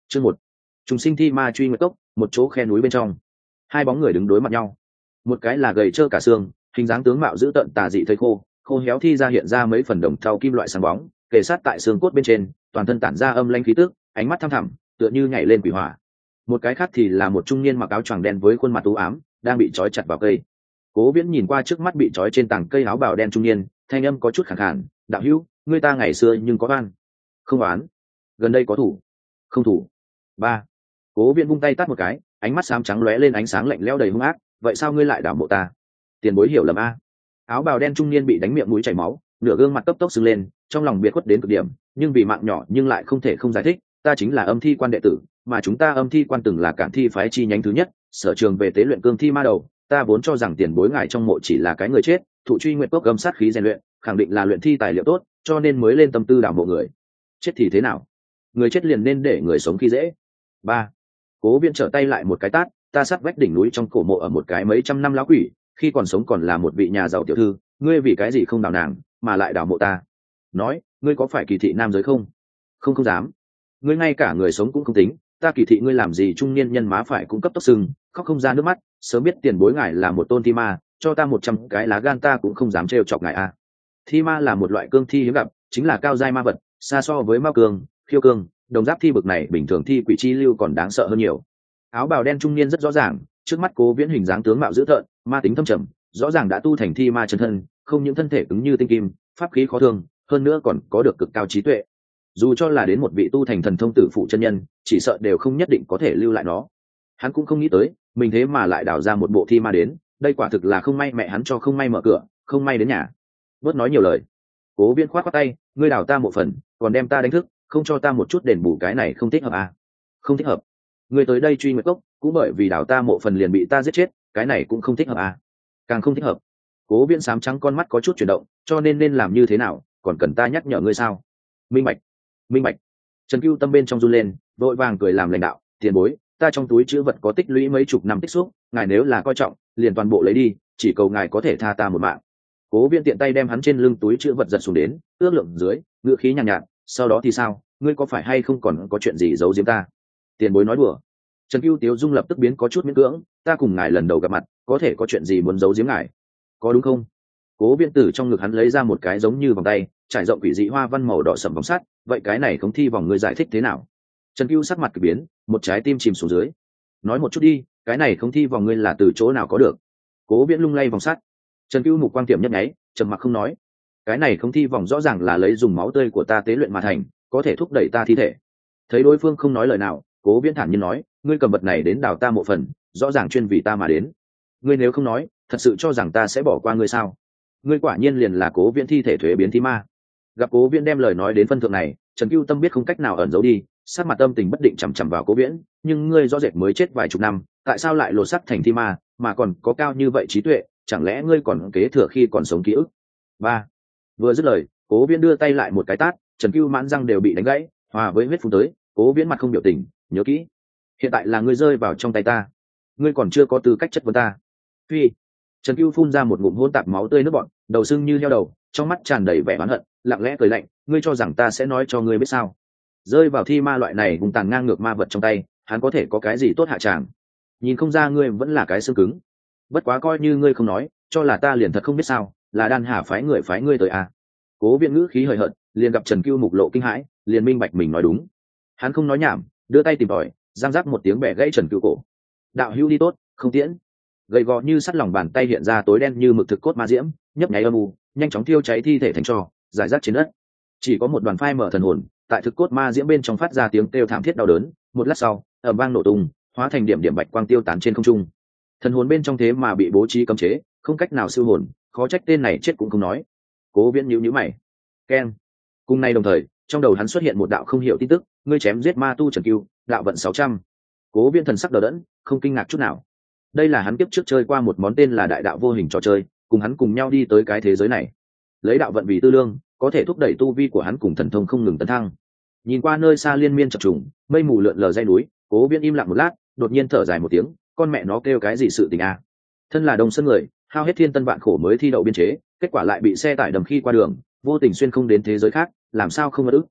Chương 1. Trùng sinh thi ma truy nguyệt cốc, một chỗ khe núi bên trong. Hai bóng người đứng đối mặt nhau. Một cái là gầy trơ cả xương, hình dáng tướng mạo dữ tợn tà dị thây khô, khô héo thi ra hiện ra mấy phần đồng thau kim loại sáng bóng, kề sát tại xương cốt bên trên, toàn thân tản ra âm lãnh khí tức, ánh mắt thăm thẳm, tựa như nhảy lên quỷ hỏa. Một cái khác thì là một trung niên mặc áo choàng đen với khuôn mặt u ám, đang bị trói chặt vào cây. Cố Viễn nhìn qua trước mắt bị trói trên tảng cây áo bào đen trung niên, thanh âm có chút khàn khàn, "Đạo hữu, ngươi ta ngày xưa nhưng có oan." "Không oán." "Gần đây có thủ." "Không thủ." "Ba." Cố Viễn vung tay tát một cái, ánh mắt xám trắng lóe lên ánh sáng lạnh lẽo đầy hung ác, "Vậy sao ngươi lại đảo mộ ta?" "Tiền bối hiểu lầm a." Áo bào đen trung niên bị đánh miệng mũi chảy máu, nửa gương mặt cấp tốc sưng lên, trong lòng biệt khuất đến cực điểm, nhưng vì mạng nhỏ nhưng lại không thể không giải thích, "Ta chính là Âm Thi Quan đệ tử, mà chúng ta Âm Thi Quan từng là Cản Thi phái chi nhánh thứ nhất, sở trường về tế luyện cương thi ma đầu, ta vốn cho rằng tiền bối ngài trong mộ chỉ là cái người chết, thụ truy nguyện cốc âm sát khí rèn luyện, khẳng định là luyện thi tài liệu tốt, cho nên mới lên tâm tư đảo mộ người. Chết thì thế nào? Người chết liền nên để người sống khi dễ." Ba. Cố Viễn trở tay lại một cái tát, "Ta sát vách đỉnh núi trong cổ mộ ở một cái mấy trăm năm lão quỷ, khi còn sống còn là một vị nhà giàu tiểu thư, ngươi vì cái gì không đào nàng mà lại đào mộ ta? Nói, ngươi có phải kỳ thị nam giới không?" "Không, không dám." "Ngươi ngay cả người sống cũng không tính, ta kỳ thị ngươi làm gì?" Trung niên nhân má phải cũng cấp tốc sưng, khóc không ra nước mắt, "Sớm biết tiền bối ngài là một tôn thi ma, cho ta 100 cái lá gan ta cũng không dám trêu chọc ngài a." Thi ma là một loại cương thi hiếm gặp, chính là cao giai ma vật, xa so với ma cương, khiêu cương, đồng giáp thi bực này bình thường thi quỷ chi lưu còn đáng sợ hơn nhiều. Áo bào đen trung niên rất rõ ràng, trước mắt Cố Viễn hình dáng tướng mạo dữ tợn, ma tính thâm trầm, rõ ràng đã tu thành thi ma chân thân, không những thân thể cứng như tinh kim, pháp khí khó thương, hơn nữa còn có được cực cao trí tuệ. Dù cho là đến một vị tu thành thần thông tử phụ chân nhân, chỉ sợ đều không nhất định có thể lưu lại nó. Hắn cũng không nghĩ tới, mình thế mà lại đào ra một bộ thi ma đến, đây quả thực là không may mẹ hắn cho không may mở cửa, không may đến nhà. Bớt nói nhiều lời. Cố Viễn khoát khoát tay, "Ngươi đào ta một phần, còn đem ta đánh thức, không cho ta một chút đền bù, cái này không thích hợp à?" "Không thích hợp." "Ngươi tới đây truy nguyệt cốc, cũng bởi vì đào ta mộ phần liền bị ta giết chết, cái này cũng không thích hợp à?" "Càng không thích hợp." Cố Viễn sám trắng con mắt có chút chuyển động, "Cho nên làm như thế nào, còn cần ta nhắc nhở ngươi sao?" "Minh bạch, minh bạch." Trần Cưu tâm bên trong run lên, vội vàng cười làm lãnh đạo, "Tiền bối, ta trong túi trữ vật có tích lũy mấy chục năm tích xúc, ngài nếu là coi trọng, liền toàn bộ lấy đi, chỉ cầu ngài có thể tha ta một mạng." Cố Viễn tiện tay đem hắn trên lưng túi trữ vật giật xuống đến, ước lượng dưới, ngựa khí nhàn nhạt, "Sau đó thì sao, ngươi có phải hay không còn có chuyện gì giấu giếm ta?" "Tiền bối nói đùa." Trần Cưu Tiếu Dung lập tức biến có chút miễn cưỡng, "Ta cùng ngài lần đầu gặp mặt, có thể có chuyện gì muốn giấu giếm ngài, có đúng không?" Cố Viễn từ trong ngực hắn lấy ra một cái giống như vòng tay, trải rộng quỷ dị hoa văn màu đỏ sẫm vòng sắt, "Vậy cái này không thi vòng ngươi giải thích thế nào?" Trần Cưu sắc mặt kỳ biến, một trái tim chìm xuống dưới. "Nói một chút đi, cái này không thi vòng ngươi là từ chỗ nào có được?" Cố Viễn lung lay vòng sắt. Trần Cưu mục quang tiệm nhấp nháy, trầm mặc không nói. "Cái này không thi vòng rõ ràng là lấy dùng máu tươi của ta tế luyện mà thành, có thể thúc đẩy ta thi thể." Thấy đối phương không nói lời nào, Cố Viễn thản nhiên nói, "Ngươi cầm vật này đến đào ta mộ phần, rõ ràng chuyên vì ta mà đến. Ngươi nếu không nói, thật sự cho rằng ta sẽ bỏ qua ngươi sao? Ngươi quả nhiên liền là Cố Viễn thi thể thuế biến thi ma." Gặp Cố Viễn đem lời nói đến phân thượng này, Trần Cưu Tâm biết không cách nào ẩn giấu đi, sát mặt âm tình bất định chằm chằm vào Cố Viễn, "Nhưng ngươi rõ rệt mới chết vài chục năm, tại sao lại lột xác thành thi ma, mà còn có cao như vậy trí tuệ, chẳng lẽ ngươi còn kế thừa khi còn sống ký ức?" Ba. Vừa dứt lời, Cố Viễn đưa tay lại một cái tát, Trần Cưu mãn răng đều bị đánh gãy, hòa với huyết phun tới. Cố Viễn mặt không biểu tình, "Nhớ kỹ, hiện tại là ngươi rơi vào trong tay ta, ngươi còn chưa có tư cách chất vấn ta." Phi. Trần Cưu phun ra một ngụm hỗn tạp máu tươi nước bọt, đầu sưng như heo đầu, trong mắt tràn đầy vẻ oán hận, lặng lẽ cười lạnh, "Ngươi cho rằng ta sẽ nói cho ngươi biết sao? Rơi vào thi ma loại này hung tàn ngang ngược ma vật trong tay, hắn có thể có cái gì tốt hạ tràng? Nhìn không ra ngươi vẫn là cái xương cứng. Bất quá coi như ngươi không nói, cho là ta liền thật không biết sao, là Đan Hà phái ngươi tới à?" Cố Viễn ngữ khí hời hợt, liền gặp Trần Cưu mục lộ kinh hãi, liền minh bạch mình nói đúng. Hắn không nói nhảm, đưa tay tìm tòi, giang rắc một tiếng bẻ gãy Trần Cưu cổ. "Đạo hữu đi tốt, không tiễn." Gầy gò như sắt lòng bàn tay hiện ra tối đen như mực thực cốt ma diễm, nhấp nháy âm u, nhanh chóng thiêu cháy thi thể thành tro, rải rác trên đất. Chỉ có một đoàn phai mở thần hồn, tại thực cốt ma diễm bên trong phát ra tiếng kêu thảm thiết đau đớn, một lát sau, ầm vang nổ tung, hóa thành điểm điểm bạch quang tiêu tán trên không trung. Thần hồn bên trong thế mà bị bố trí cấm chế, không cách nào siêu hồn, khó trách tên này chết cũng không nói. Cố Viễn nhíu nhíu mày. Keng. Cùng nay đồng thời, trong đầu hắn xuất hiện một đạo không hiểu tin tức, "Ngươi chém giết ma tu Trần Cưu, đạo vận 600." Cố Viễn thần sắc đờ đẫn, không kinh ngạc chút nào. Đây là hắn kiếp trước chơi qua một món tên là đại đạo vô hình trò chơi, cùng hắn cùng nhau đi tới cái thế giới này. Lấy đạo vận vì tư lương, có thể thúc đẩy tu vi của hắn cùng thần thông không ngừng tấn thăng. Nhìn qua nơi xa liên miên chập trùng, mây mù lượn lờ dây núi, Cố Viễn im lặng một lát, đột nhiên thở dài một tiếng, "Con mẹ nó kêu cái gì sự tình à? Thân là Đông Sơn người, hao hết thiên tân vạn khổ mới thi đậu biên chế, kết quả lại bị xe tải đầm khi qua đường, vô tình xuyên không đến thế giới khác, làm sao không ngất ức.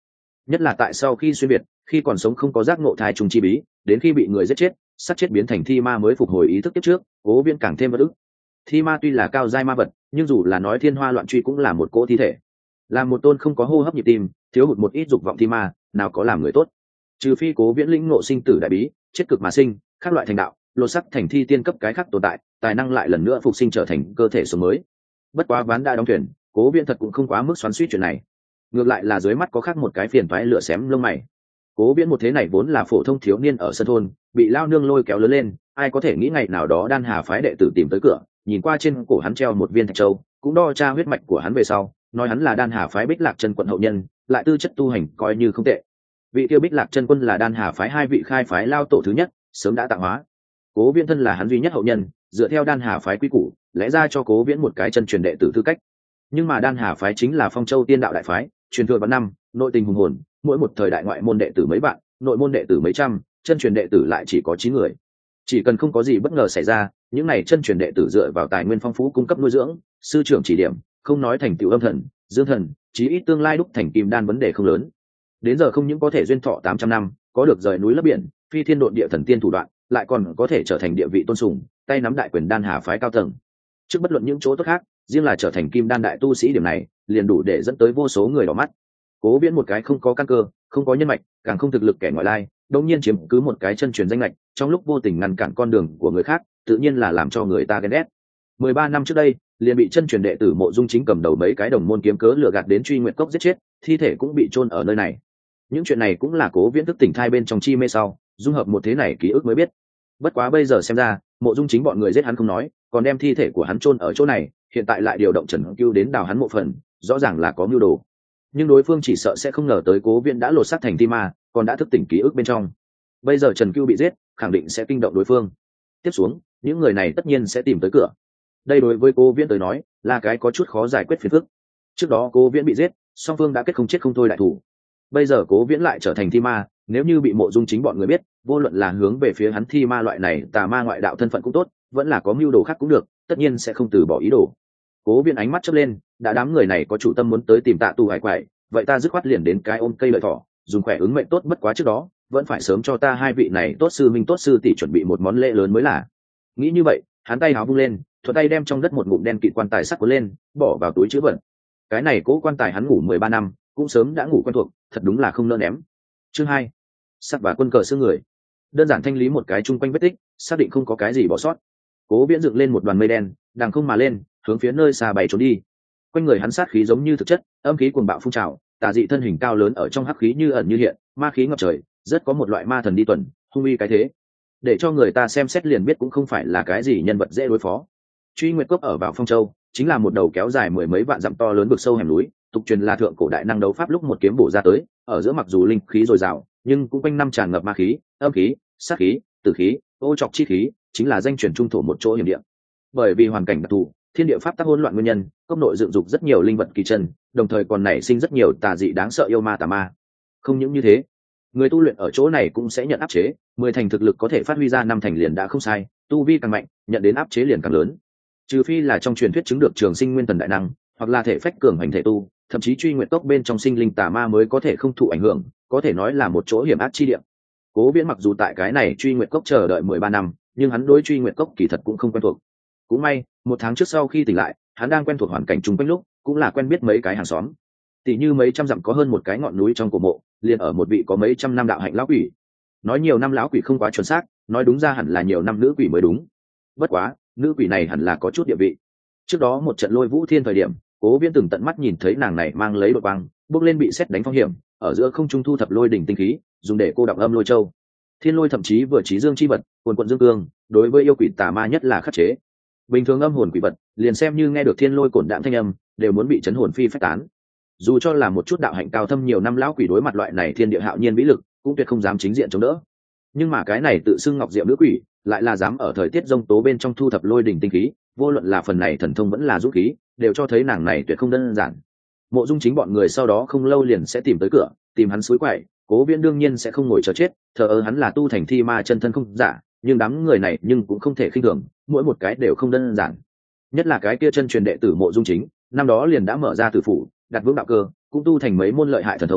nhất là tại sau khi xuyên việt, khi còn sống không có giác ngộ thai trùng chi bí, đến khi bị người giết chết, sát chết biến thành thi ma mới phục hồi ý thức tiếp trước, Cố Viễn càng thêm bất ức. Thi ma tuy là cao giai ma vật, nhưng dù là nói thiên hoa loạn truy cũng là một cỗ thi thể, là một tôn không có hô hấp nhịp tim, thiếu hụt một ít dục vọng thi ma, nào có làm người tốt. Trừ phi Cố Viễn lĩnh ngộ sinh tử đại bí, chết cực mà sinh, khác loại thành đạo, lột sắc thành thi tiên cấp cái khác tồn tại, tài năng lại lần nữa phục sinh trở thành cơ thể sống mới. Bất quá ván đã đóng thuyền, Cố Viễn thật cũng không quá mức xoắn xuýt chuyện này, ngược lại là dưới mắt có khác một cái phiền toái lửa xém lông mày. Cố Viễn một thế này vốn là phổ thông thiếu niên ở sân thôn, bị lao nương lôi kéo lớn lên, ai có thể nghĩ ngày nào đó Đan Hà phái đệ tử tìm tới cửa, nhìn qua trên cổ hắn treo một viên thạch châu, cũng đo tra huyết mạch của hắn về sau, nói hắn là Đan Hà phái Bích Lạc Chân Quân hậu nhân, lại tư chất tu hành coi như không tệ. Vị tiêu Bích Lạc Chân Quân là Đan Hà phái hai vị khai phái lao tổ thứ nhất, sớm đã tạo hóa. Cố Viễn thân là hắn duy nhất hậu nhân, dựa theo Đan Hà phái quy củ, lẽ ra cho Cố Viễn một cái chân truyền đệ tử tư cách. Nhưng mà Đan Hà phái chính là Phong Châu Tiên đạo đại phái, truyền thừa vạn năm, nội tình hùng hồn, mỗi một thời đại ngoại môn đệ tử mấy bạn, nội môn đệ tử mấy trăm, chân truyền đệ tử lại chỉ có 9 người. Chỉ cần không có gì bất ngờ xảy ra, những này chân truyền đệ tử dựa vào tài nguyên phong phú cung cấp nuôi dưỡng, sư trưởng chỉ điểm, không nói thành tựu âm thần, dương thần, chí ít tương lai đúc thành kim đan vấn đề không lớn. Đến giờ không những có thể duyên thọ 800 năm, có được rời núi lấp biển, phi thiên độn địa thần tiên thủ đoạn, lại còn có thể trở thành địa vị tôn sùng, tay nắm đại quyền Đan Hà phái cao tầng. Trước bất luận những chỗ tốt khác, riêng là trở thành kim đan đại tu sĩ điểm này, liền đủ để dẫn tới vô số người đỏ mắt. Cố Viễn một cái không có căn cơ, không có nhân mạch, càng không thực lực kẻ ngoại lai, đột nhiên chiếm cứ một cái chân truyền danh lệch, trong lúc vô tình ngăn cản con đường của người khác, tự nhiên là làm cho người ta ghen ghét. 13 năm trước đây, liền bị chân truyền đệ tử Mộ Dung Chính cầm đầu mấy cái đồng môn kiếm cớ lừa gạt đến Truy Nguyệt Cốc giết chết, thi thể cũng bị chôn ở nơi này. Những chuyện này cũng là Cố Viễn thức tỉnh thai bên trong chi mê sau, dung hợp một thế này ký ức mới biết. Bất quá bây giờ xem ra, Mộ Dung Chính bọn người giết hắn không nói, còn đem thi thể của hắn chôn ở chỗ này, hiện tại lại điều động Trần Cưu đến đào hắn mộ phần, rõ ràng là có mưu đồ. Nhưng đối phương chỉ sợ sẽ không ngờ tới Cố Viễn đã lột xác thành thi ma, còn đã thức tỉnh ký ức bên trong. Bây giờ Trần Cưu bị giết, khẳng định sẽ kinh động đối phương. Tiếp xuống, những người này tất nhiên sẽ tìm tới cửa. Đây đối với Cố Viễn tới nói, là cái có chút khó giải quyết phiền phức. Trước đó Cố Viễn bị giết, song phương đã kết không chết không thôi đại thủ. Bây giờ Cố Viễn lại trở thành thi ma, nếu như bị Mộ Dung Chính bọn người biết, vô luận là hướng về phía hắn thi ma loại này tà ma ngoại đạo thân phận cũng tốt, vẫn là có mưu đồ khác cũng được, tất nhiên sẽ không từ bỏ ý đồ. Cố Viễn ánh mắt chớp lên, đã đám người này có chủ tâm muốn tới tìm Tạ Tu Hải quậy, vậy ta dứt khoát liền đến cái ôm cây lợi thỏ, dùng khỏe ứng mệnh tốt, bất quá trước đó vẫn phải sớm cho ta hai vị này tốt sư minh tốt sư tỷ chuẩn bị một món lễ lớn mới là. Nghĩ như vậy, hắn tay háo vung lên, thuận tay đem trong đất một ngụm đen kịt quan tài sắt cuốn lên, bỏ vào túi trữ vật. Cái này Cố quan tài hắn ngủ 13 năm, cũng sớm đã ngủ quen thuộc, thật đúng là không nỡ ném. Chương 2. Sắt và quân cờ xương người. Đơn giản thanh lý một cái chung quanh vết tích, xác định không có cái gì bỏ sót. Cố Viễn dựng lên một đoàn mây đen, đằng không mà lên, hướng phía nơi xa bay trốn đi. Quanh người hắn sát khí giống như thực chất, âm khí cuồng bạo phun trào, tà dị thân hình cao lớn ở trong hắc khí như ẩn như hiện, ma khí ngập trời, rất có một loại ma thần đi tuần, hung uy cái thế. Để cho người ta xem xét liền biết cũng không phải là cái gì nhân vật dễ đối phó. Truy Nguyệt Cốc ở vào Phong Châu, chính là một đầu kéo dài mười mấy vạn dặm to lớn vực sâu hẻm núi, tục truyền là thượng cổ đại năng đấu pháp lúc một kiếm bổ ra tới, ở giữa mặc dù linh khí dồi dào, nhưng cũng quanh năm tràn ngập ma khí, âm khí, sát khí, tử khí, ô trọc chi khí, chính là danh truyền trung thổ một chỗ hiểm địa. Bởi vì hoàn cảnh đặc thù, thiên địa pháp tắc hỗn loạn nguyên nhân, cốc nội dựng dục rất nhiều linh vật kỳ chân, đồng thời còn nảy sinh rất nhiều tà dị đáng sợ yêu ma tà ma. Không những như thế, người tu luyện ở chỗ này cũng sẽ nhận áp chế, 10 thành thực lực có thể phát huy ra 5 thành liền đã không sai, tu vi càng mạnh, nhận đến áp chế liền càng lớn. Trừ phi là trong truyền thuyết chứng được trường sinh nguyên thần đại năng, hoặc là thể phách cường hành thể tu, thậm chí Truy Nguyệt Cốc bên trong sinh linh tà ma mới có thể không thụ ảnh hưởng, có thể nói là một chỗ hiểm ác chi địa. Cố Viễn mặc dù tại cái này Truy Nguyệt Cốc chờ đợi 13 năm, nhưng hắn đối Truy Nguyệt Cốc kỳ thật cũng không quen thuộc. Cũng may, 1 tháng trước sau khi tỉnh lại, hắn đang quen thuộc hoàn cảnh chung quanh lúc, cũng là quen biết mấy cái hàng xóm. Tỷ như mấy trăm dặm có hơn một cái ngọn núi trong cổ mộ, liền ở một vị có mấy trăm năm đạo hạnh lão quỷ. Nói nhiều năm lão quỷ không quá chuẩn xác, nói đúng ra hẳn là nhiều năm nữ quỷ mới đúng. Bất quá, nữ quỷ này hẳn là có chút địa vị. Trước đó một trận Lôi Vũ Thiên thời điểm, Cố Viễn từng tận mắt nhìn thấy nàng này mang lấy đột băng, bước lên bị sét đánh phong hiểm, ở giữa không trung thu thập lôi đỉnh tinh khí, dùng để cô đọng âm lôi châu. Thiên lôi thậm chí vừa trí dương chi vật, quần quận dương cương, đối với yêu quỷ tà ma nhất là khắc chế. Bình thường âm hồn quỷ vật, liền xem như nghe được thiên lôi cổn đạm thanh âm, đều muốn bị chấn hồn phi phách tán. Dù cho là một chút đạo hạnh cao thâm nhiều năm lão quỷ đối mặt loại này thiên địa hạo nhiên vĩ lực, cũng tuyệt không dám chính diện chống đỡ. Nhưng mà cái này tự xưng ngọc diệu nữ quỷ, lại là dám ở thời tiết giông tố bên trong thu thập lôi đỉnh tinh khí, vô luận là phần này thần thông vẫn là dũng khí, đều cho thấy nàng này tuyệt không đơn giản. Mộ Dung Chính bọn người sau đó không lâu liền sẽ tìm tới cửa, tìm hắn suối quậy, Cố Viễn đương nhiên sẽ không ngồi chờ chết, thờ ơ hắn là tu thành thi ma chân thân không giả, nhưng đám người này nhưng cũng không thể khinh thường, mỗi một cái đều không đơn giản. Nhất là cái kia chân truyền đệ tử Mộ Dung Chính, năm đó liền đã mở ra tử phủ, đặt vững đạo cơ, cũng tu thành mấy môn lợi hại thần thông,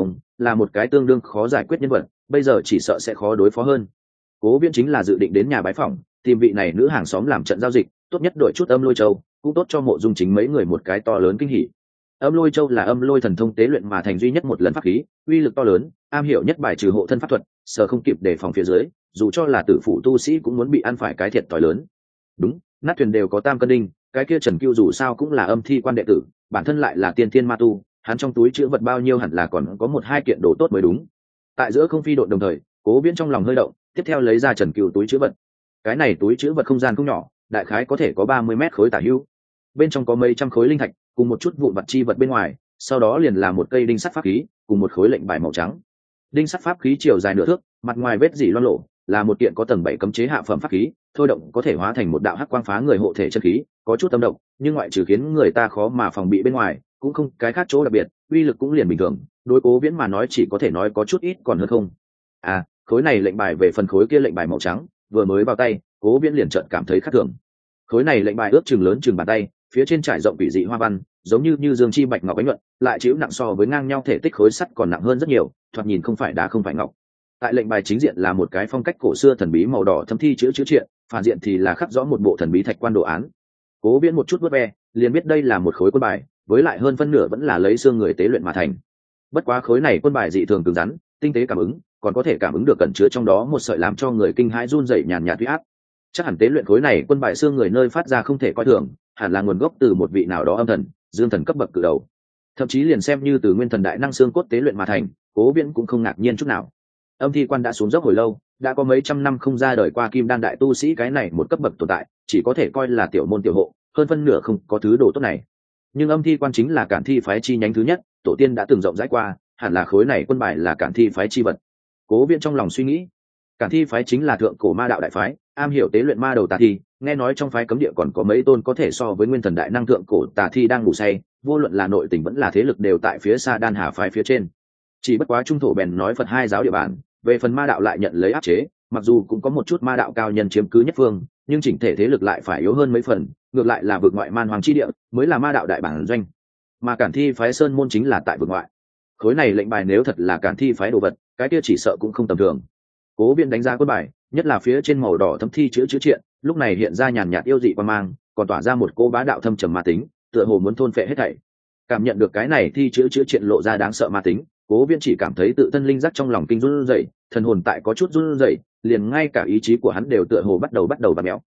là một cái tương đương khó giải quyết nhân vật, bây giờ chỉ sợ sẽ khó đối phó hơn. Cố Viễn chính là dự định đến nhà bái phỏng, tìm vị này nữ hàng xóm làm trận giao dịch, tốt nhất đổi chút Âm Lôi Châu, cũng tốt cho Mộ Dung Chính mấy người một cái to lớn kinh hỉ. Âm Lôi Châu là âm lôi thần thông tế luyện mà thành duy nhất một lần pháp khí, uy lực to lớn, am hiểu nhất bài trừ hộ thân pháp thuật, sợ không kịp đề phòng phía dưới, dù cho là tử phụ tu sĩ cũng muốn bị ăn phải cái thiệt thòi lớn. Đúng, nát thuyền đều có tam cân đinh, cái kia Trần Cưu dù sao cũng là âm thi quan đệ tử, bản thân lại là tiên thiên ma tu, hắn trong túi chứa vật bao nhiêu hẳn là còn có một hai kiện đồ tốt mới đúng. Tại giữa không phi độn đồng thời, Cố Viễn trong lòng hơi động, tiếp theo lấy ra Trần Cưu túi chứa vật. Cái này túi chứa vật không gian không nhỏ, đại khái có thể có 30 mét khối tả hữu. Bên trong có mấy trăm khối linh thạch, cùng một chút vụn vặt chi vật bên ngoài, sau đó liền là một cây đinh sắt pháp khí, cùng một khối lệnh bài màu trắng. Đinh sắt pháp khí chiều dài nửa thước, mặt ngoài vết dỉ loang lổ, là một kiện có tầng 7 cấm chế hạ phẩm pháp khí, thôi động có thể hóa thành một đạo hắc quang phá người hộ thể chân khí, có chút âm độc, nhưng ngoại trừ khiến người ta khó mà phòng bị bên ngoài, cũng không cái khác chỗ đặc biệt, uy lực cũng liền bình thường, đối Cố Viễn mà nói chỉ có thể nói có chút ít còn hơn không. À, khối này lệnh bài về phần khối kia lệnh bài màu trắng, vừa mới vào tay, Cố Viễn liền chợt cảm thấy khác thường. Khối này lệnh bài ước chừng lớn chừng bàn tay, phía trên trải rộng quỷ dị hoa văn, giống như dương chi bạch ngọc ánh nhuận, lại chịu nặng so với ngang nhau thể tích khối sắt còn nặng hơn rất nhiều, thoạt nhìn không phải đá không phải ngọc. Tại lệnh bài chính diện là một cái phong cách cổ xưa thần bí màu đỏ thâm thi chữ triện, phản diện thì là khắc rõ một bộ thần bí thạch quan đồ án. Cố Viễn một chút vớt ve, liền biết đây là một khối quân bài, với lại hơn phân nửa vẫn là lấy xương người tế luyện mà thành. Bất quá khối này quân bài dị thường cứng rắn, tinh tế cảm ứng, còn có thể cảm ứng được cẩn chứa trong đó một sợi làm cho người kinh hãi run rẩy nhàn nhạt uy áp. Chắc hẳn tế luyện khối này quân bài xương người nơi phát ra không thể coi thường, hẳn là nguồn gốc từ một vị nào đó âm thần, dương thần cấp bậc cự đầu. Thậm chí liền xem như từ nguyên thần đại năng xương cốt tế luyện mà thành, Cố Viễn cũng không ngạc nhiên chút nào. Âm thi quan đã xuống dốc hồi lâu, đã có mấy trăm năm không ra đời qua kim đan đại tu sĩ cái này một cấp bậc tồn tại, chỉ có thể coi là tiểu môn tiểu hộ, hơn phân nửa không có thứ đồ tốt này. Nhưng âm thi quan chính là Cản Thi phái chi nhánh thứ nhất, tổ tiên đã từng rộng rãi qua, hẳn là khối này quân bài là Cản Thi phái chi vật. Cố Viễn trong lòng suy nghĩ, Cản Thi phái chính là thượng cổ ma đạo đại phái, am hiểu tế luyện ma đầu tà thi, nghe nói trong phái cấm địa còn có mấy tôn có thể so với nguyên thần đại năng thượng cổ tà thi đang ngủ say, vô luận là nội tình vẫn là thế lực đều tại phía xa Đan Hà phái phía trên. Chỉ bất quá trung thổ bèn nói Phật hai giáo địa bàn, về phần ma đạo lại nhận lấy áp chế, mặc dù cũng có một chút ma đạo cao nhân chiếm cứ nhất phương, nhưng chỉnh thể thế lực lại phải yếu hơn mấy phần, ngược lại là vực ngoại man hoàng chi địa mới là ma đạo đại bản doanh, mà Cản Thi phái sơn môn chính là tại vực ngoại. Khối này lệnh bài nếu thật là Cản Thi phái đồ vật, cái kia chỉ sợ cũng không tầm thường. Cố Viễn đánh giá quân bài, nhất là phía trên màu đỏ thâm thi chữ triện, lúc này hiện ra nhàn nhạt yêu dị quan mang, còn tỏa ra một cô bá đạo thâm trầm ma tính, tựa hồ muốn thôn phệ hết thảy. Cảm nhận được cái này thi chữ triện lộ ra đáng sợ ma tính, Cố Viễn chỉ cảm thấy tự thân linh giác trong lòng kinh run rẩy, thần hồn tại có chút run rẩy, liền ngay cả ý chí của hắn đều tựa hồ bắt đầu bạt méo.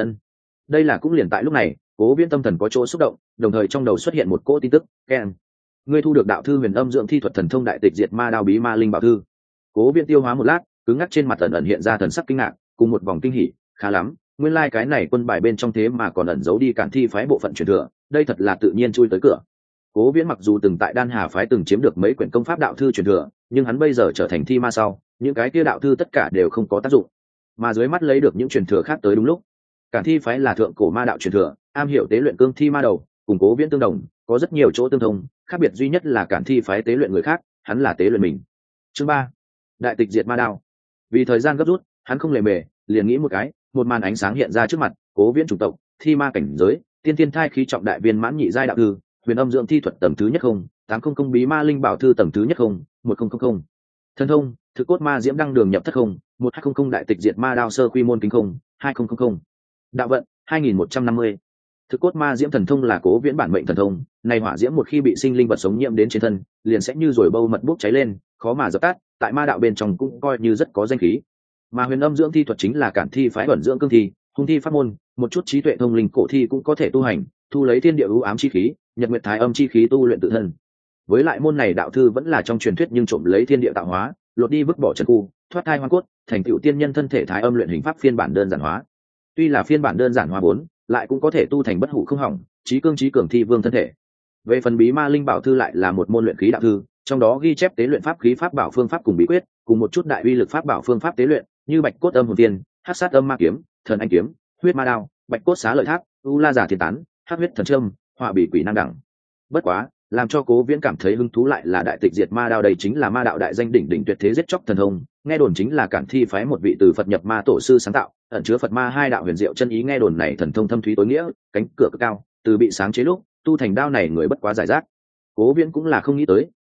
Đây là cũng liền tại lúc này, Cố Viễn tâm thần có chỗ xúc động, đồng thời trong đầu xuất hiện một cỗ tin tức, keng. Ngươi thu được đạo thư Huyền Âm Dưỡng Thi Thuật Thần Thông Đại Tịch Diệt Ma Đao Bí Ma Linh Bảo Thư. Cố Viễn tiêu hóa một lát, cứng ngắc trên mặt ẩn hiện ra thần sắc kinh ngạc, cùng một vòng kinh hỉ, khá lắm, nguyên lai cái này quân bài bên trong thế mà còn ẩn giấu đi Cản Thi phái bộ phận truyền thừa, đây thật là tự nhiên chui tới cửa. Cố Viễn mặc dù từng tại Đan Hà phái từng chiếm được mấy quyển công pháp đạo thư truyền thừa, nhưng hắn bây giờ trở thành thi ma sau, những cái kia đạo thư tất cả đều không có tác dụng, mà dưới mắt lấy được những truyền thừa khác tới đúng lúc. Cản Thi phái là thượng cổ ma đạo truyền thừa, am hiểu tế luyện cương thi ma đầu, cùng Cố Viễn tương đồng, có rất nhiều chỗ tương thông, khác biệt duy nhất là Cản Thi phái tế luyện người khác, hắn là tế luyện mình. Chương 3. Đại tịch diệt ma đao. Vì thời gian gấp rút, hắn không lề mề, liền nghĩ một cái, một màn ánh sáng hiện ra trước mặt, Cố Viễn chủng tộc, thi ma cảnh giới, tiên tiên thai khí trọng đại viên mãn nhị giai đạo thư, Huyền Âm Dưỡng Thi Thuật tầng thứ nhất không, 800 bí ma linh bảo thư tầng thứ nhất không, 1000. Thần thông, Thực cốt ma diễm đăng đường nhập thất không, 1200 đại tịch diệt ma đao sơ quy môn kính không, 2000. Đạo vận, 2150. Thực cốt ma diễm thần thông là Cố Viễn bản mệnh thần thông, này hỏa diễm một khi bị sinh linh vật sống nhiễm đến trên thân, liền sẽ như rồi bâu mật bốc cháy lên, khó mà dập tắt, tại ma đạo bên trong cũng coi như rất có danh khí. Mà Huyền Âm Dưỡng Thi Thuật chính là Cản Thi phái ẩn dưỡng cương thi, hung thi pháp môn, một chút trí tuệ thông linh cổ thi cũng có thể tu hành, thu lấy thiên địa ưu ám chi khí, nhật nguyệt thái âm chi khí tu luyện tự thân. Với lại môn này đạo thư vẫn là trong truyền thuyết nhưng trộm lấy thiên địa tạo hóa, lột đi vứt bỏ trần khu, thoát thai hoa cốt, thành tựu tiên nhân thân thể thái âm luyện hình pháp phiên bản đơn giản hóa. Tuy là phiên bản đơn giản hóa 4, lại cũng có thể tu thành bất hủ không hỏng, trí cương trí cường thi vương thân thể. Về phần bí ma linh bảo thư lại là một môn luyện khí đạo thư, trong đó ghi chép tế luyện pháp khí pháp bảo phương pháp cùng bí quyết, cùng một chút đại uy lực pháp bảo phương pháp tế luyện, như bạch cốt âm hồn tiên, hắc sát âm ma kiếm, thần anh kiếm, huyết ma đao, bạch cốt xá lợi tháp, u la giả thiên tán, hắc huyết thần trâm, hỏa bị quỷ năng đẳng. Bất quá, làm cho Cố Viễn cảm thấy hứng thú lại là đại tịch diệt ma đao, đây chính là ma đạo đại danh đỉnh đỉnh tuyệt thế giết chóc thần thông, nghe đồn chính là Cản Thi phái một vị từ Phật nhập ma tổ sư sáng tạo, ẩn chứa Phật ma hai đạo huyền diệu chân ý, nghe đồn này thần thông thâm thúy tối nghĩa, cánh cửa cực cao, từ bị sáng chế lúc tu thành đao này người bất quá giải rác. Cố Viễn cũng là không nghĩ tới,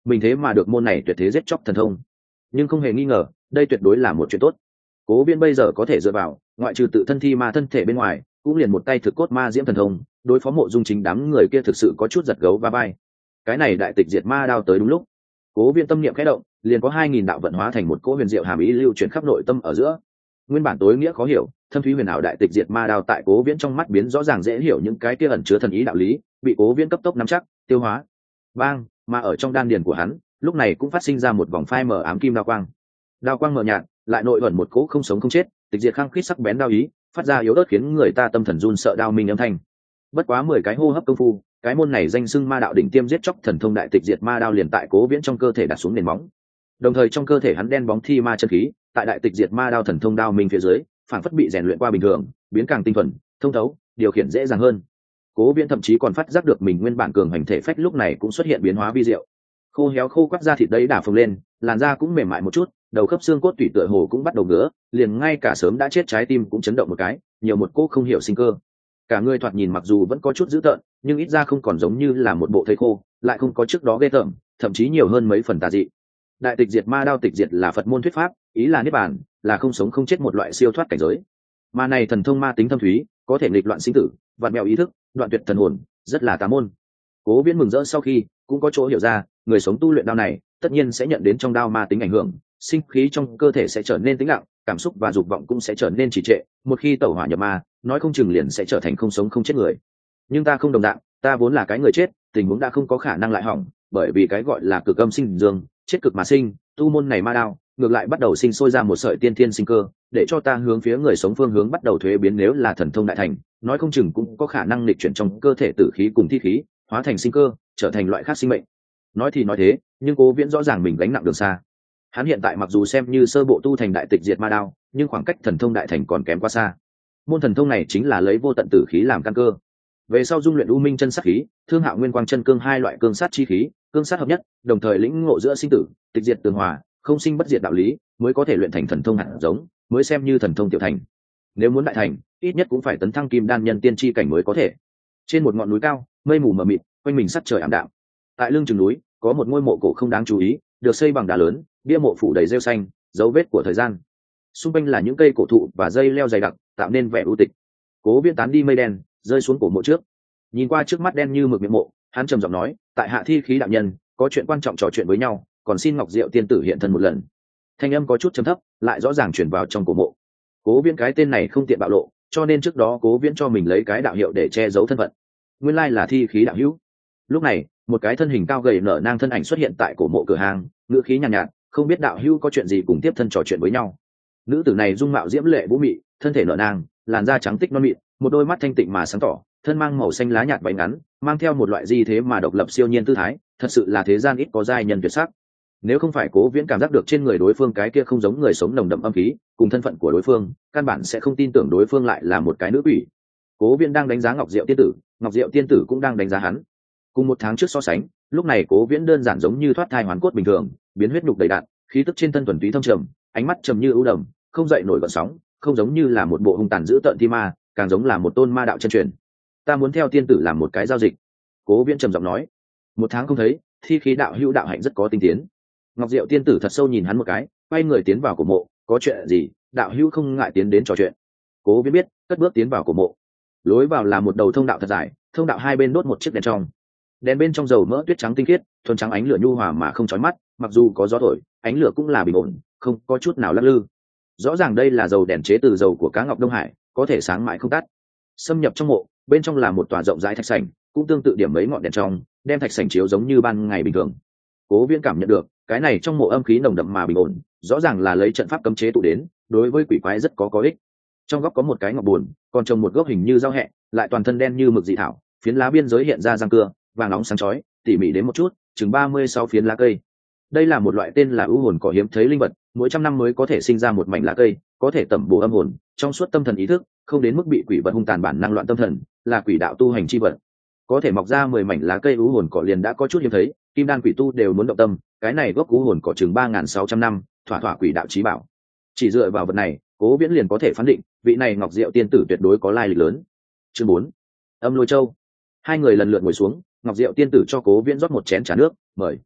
mình thế mà được môn này tuyệt thế giết chóc thần thông. Nhưng không hề nghi ngờ đây tuyệt đối là một chuyện tốt. Cố Viễn bây giờ có thể dựa vào ngoại trừ tự thân thi ma thân thể bên ngoài, cũng liền một tay thực cốt ma diễm thần thông, đối phó Mộ Dung Chính đám người kia thực sự có chút giật gấu va vai. Cái này đại tịch diệt ma đao tới đúng lúc. Cố Viễn tâm niệm khẽ động, liền có 2000 đạo vận hóa thành một cỗ huyền diệu hàm ý lưu chuyển khắp nội tâm ở giữa. Nguyên bản tối nghĩa khó hiểu, thâm thúy huyền ảo đại tịch diệt ma đao tại Cố Viễn trong mắt biến rõ ràng dễ hiểu những cái kia ẩn chứa thần ý đạo lý, bị Cố Viễn cấp tốc nắm chắc, tiêu hóa. Bang, mà ở trong đan điền của hắn, lúc này cũng phát sinh ra một vòng phai mờ ám kim đao quang. Đao quang mờ nhạt, lại nội ẩn một cỗ không sống không chết, tịch diệt khăng khít sắc bén đao ý, phát ra yếu ớt khiến người ta tâm thần run sợ đao minh âm thanh. Bất quá 10 cái hô hấp công phu, cái môn này danh xưng ma đạo đỉnh tiêm giết chóc thần thông đại tịch diệt ma đao liền tại Cố Viễn trong cơ thể đặt xuống nền móng. Đồng thời trong cơ thể hắn đen bóng thi ma chân khí, tại đại tịch diệt ma đao thần thông đao minh phía dưới, phản phất bị rèn luyện qua bình thường, biến càng tinh thuần, thông thấu, điều khiển dễ dàng hơn. Cố Viễn thậm chí còn phát giác được mình nguyên bản cường hành thể phách lúc này cũng xuất hiện biến hóa vi diệu. Khô héo khô quắt da thịt đấy đả phồng lên, làn da cũng mềm mại một chút, đầu khớp xương cốt tủy tựa hồ cũng bắt đầu ngứa, liền ngay cả sớm đã chết trái tim cũng chấn động một cái, nhiều một cỗ không hiểu sinh cơ. Cả người thoạt nhìn mặc dù vẫn có chút dữ tợn, nhưng ít ra không còn giống như là một bộ thây khô, lại không có trước đó ghê tởm, thậm chí nhiều hơn mấy phần tà dị. Đại tịch diệt ma đao tịch diệt là Phật môn thuyết pháp, ý là niết bàn, là không sống không chết một loại siêu thoát cảnh giới. Mà này thần thông ma tính thâm thúy, có thể nghịch loạn sinh tử, vạn mèo ý thức, đoạn tuyệt thần hồn, rất là tà môn. Cố Viễn mừng rỡ sau khi cũng có chỗ hiểu ra, người sống tu luyện đao này, tất nhiên sẽ nhận đến trong đao ma tính ảnh hưởng, sinh khí trong cơ thể sẽ trở nên tĩnh lặng, cảm xúc và dục vọng cũng sẽ trở nên trì trệ, một khi tẩu hỏa nhập ma, nói không chừng liền sẽ trở thành không sống không chết người. Nhưng ta không đồng dạng, ta vốn là cái người chết, tình huống đã không có khả năng lại hỏng, bởi vì cái gọi là cực âm sinh dương, chết cực mà sinh, tu môn này ma đao, ngược lại bắt đầu sinh sôi ra một sợi tiên thiên sinh cơ, để cho ta hướng phía người sống phương hướng bắt đầu thuế biến, nếu là thần thông đại thành, nói không chừng cũng có khả năng lịch chuyển trong cơ thể tử khí cùng thi khí, hóa thành sinh cơ, trở thành loại khác sinh mệnh. Nói thì nói thế, nhưng Cố Viễn rõ ràng mình gánh nặng đường xa. Hắn hiện tại mặc dù xem như sơ bộ tu thành đại tịch diệt ma đao, nhưng khoảng cách thần thông đại thành còn kém quá xa. Môn thần thông này chính là lấy vô tận tử khí làm căn cơ, về sau dung luyện u minh chân sát khí, thương hạo nguyên quang chân cương hai loại cương sát chi khí, cương sát hợp nhất, đồng thời lĩnh ngộ giữa sinh tử, tịch diệt tường hòa, không sinh bất diệt đạo lý, mới có thể luyện thành thần thông hạt giống, mới xem như thần thông tiểu thành. Nếu muốn đại thành, ít nhất cũng phải tấn thăng kim đan nhân tiên chi cảnh mới có thể. Trên một ngọn núi cao, mây mù mờ mịt, quanh mình sắc trời ảm đạm. Tại lưng chừng núi, có một ngôi mộ cổ không đáng chú ý, được xây bằng đá lớn, bia mộ phủ đầy rêu xanh, dấu vết của thời gian. Xung quanh là những cây cổ thụ và dây leo dày đặc, tạo nên vẻ u tịch. Cố Viễn tán đi mây đen, rơi xuống cổ mộ trước, nhìn qua trước mắt đen như mực miệng mộ, hắn trầm giọng nói, tại hạ thi khí đạo nhân, có chuyện quan trọng trò chuyện với nhau, còn xin Ngọc Diệu tiên tử hiện thân một lần. Thanh âm có chút trầm thấp, lại rõ ràng truyền vào trong cổ mộ. Cố Viễn cái tên này không tiện bạo lộ, cho nên trước đó Cố Viễn cho mình lấy cái đạo hiệu để che giấu thân phận. Nguyên lai là thi khí đạo hữu. Lúc này, một cái thân hình cao gầy nở nang thân ảnh xuất hiện tại cổ mộ cửa hàng, ngữ khí nhàn nhạt, không biết đạo hữu có chuyện gì cùng tiếp thân trò chuyện với nhau. Nữ tử này dung mạo diễm lệ vũ mị, thân thể nở nang, làn da trắng tích non mịn, một đôi mắt thanh tịnh mà sáng tỏ, thân mang màu xanh lá nhạt váy ngắn, mang theo một loại di thế mà độc lập siêu nhiên tư thái, thật sự là thế gian ít có giai nhân tuyệt sắc. Nếu không phải Cố Viễn cảm giác được trên người đối phương cái kia không giống người sống nồng đậm âm khí, cùng thân phận của đối phương, căn bản sẽ không tin tưởng đối phương lại là một cái nữ quỷ. Cố Viễn đang đánh giá Ngọc Diệu tiên tử, Ngọc Diệu tiên tử cũng đang đánh giá hắn. Cùng một tháng trước so sánh, lúc này Cố Viễn đơn giản giống như thoát thai hoàn cốt bình thường, biến huyết nhục đầy đặn, khí tức trên thân thuần túy thâm trầm, ánh mắt trầm như ưu đầm, không dậy nổi gợn sóng, không giống như là một bộ hung tàn dữ tợn thi ma, càng giống là một tôn ma đạo chân truyền. Ta muốn theo tiên tử làm một cái giao dịch. Cố Viễn trầm giọng nói. Một tháng không thấy, thi khí đạo hữu đạo hạnh rất có tinh tiến. Ngọc Diệu tiên tử thật sâu nhìn hắn một cái, quay người tiến vào cổ mộ. Có chuyện gì, đạo hữu không ngại tiến đến trò chuyện. Cố Viễn biết, cất bước tiến vào cổ mộ. Lối vào là một đầu thông đạo thật dài, thông đạo hai bên đốt một chiếc đèn trong. Đèn bên trong dầu mỡ tuyết trắng tinh khiết, thuần trắng ánh lửa nhu hòa mà không chói mắt, mặc dù có gió thổi, ánh lửa cũng là bình ổn, không có chút nào lắc lư. Rõ ràng đây là dầu đèn chế từ dầu của cá ngọc Đông Hải, có thể sáng mãi không tắt. Xâm nhập trong mộ, bên trong là một tòa rộng rãi thạch sảnh, cũng tương tự điểm mấy ngọn đèn trong, đem thạch sảnh chiếu giống như ban ngày bình thường. Cố Viễn cảm nhận được, cái này trong mộ âm khí nồng đậm mà bình ổn, rõ ràng là lấy trận pháp cấm chế tụ đến, đối với quỷ quái rất có ích. Trong góc có một cái ngọc buồn, còn trồng một gốc hình như dao hẹ, lại toàn thân đen như mực dị thảo, phiến lá biên giới hiện ra răng cưa, vàng nóng sáng chói, tỉ mỉ đến một chút, chừng 36 phiến lá cây. Đây là một loại tên là ưu hồn cỏ hiếm thấy linh vật, mỗi trăm năm mới có thể sinh ra một mảnh lá cây, có thể tẩm bổ âm hồn, trong suốt tâm thần ý thức, không đến mức bị quỷ vật hung tàn bản năng loạn tâm thần, là quỷ đạo tu hành chi vật. Có thể mọc ra 10 mảnh lá cây ưu hồn cỏ liền đã có chút hiếm thấy, kim đan quỷ tu đều muốn động tâm, cái này gốc ưu hồn cỏ chừng 3600 năm, thỏa thỏa quỷ đạo chí bảo. Chỉ dựa vào vật này, Cố Viễn liền có thể phán định, vị này Ngọc Diệu tiên tử tuyệt đối có lai lịch lớn. Chương 4. Âm Lôi Châu. Hai người lần lượt ngồi xuống, Ngọc Diệu tiên tử cho Cố Viễn rót một chén trà nước, mời.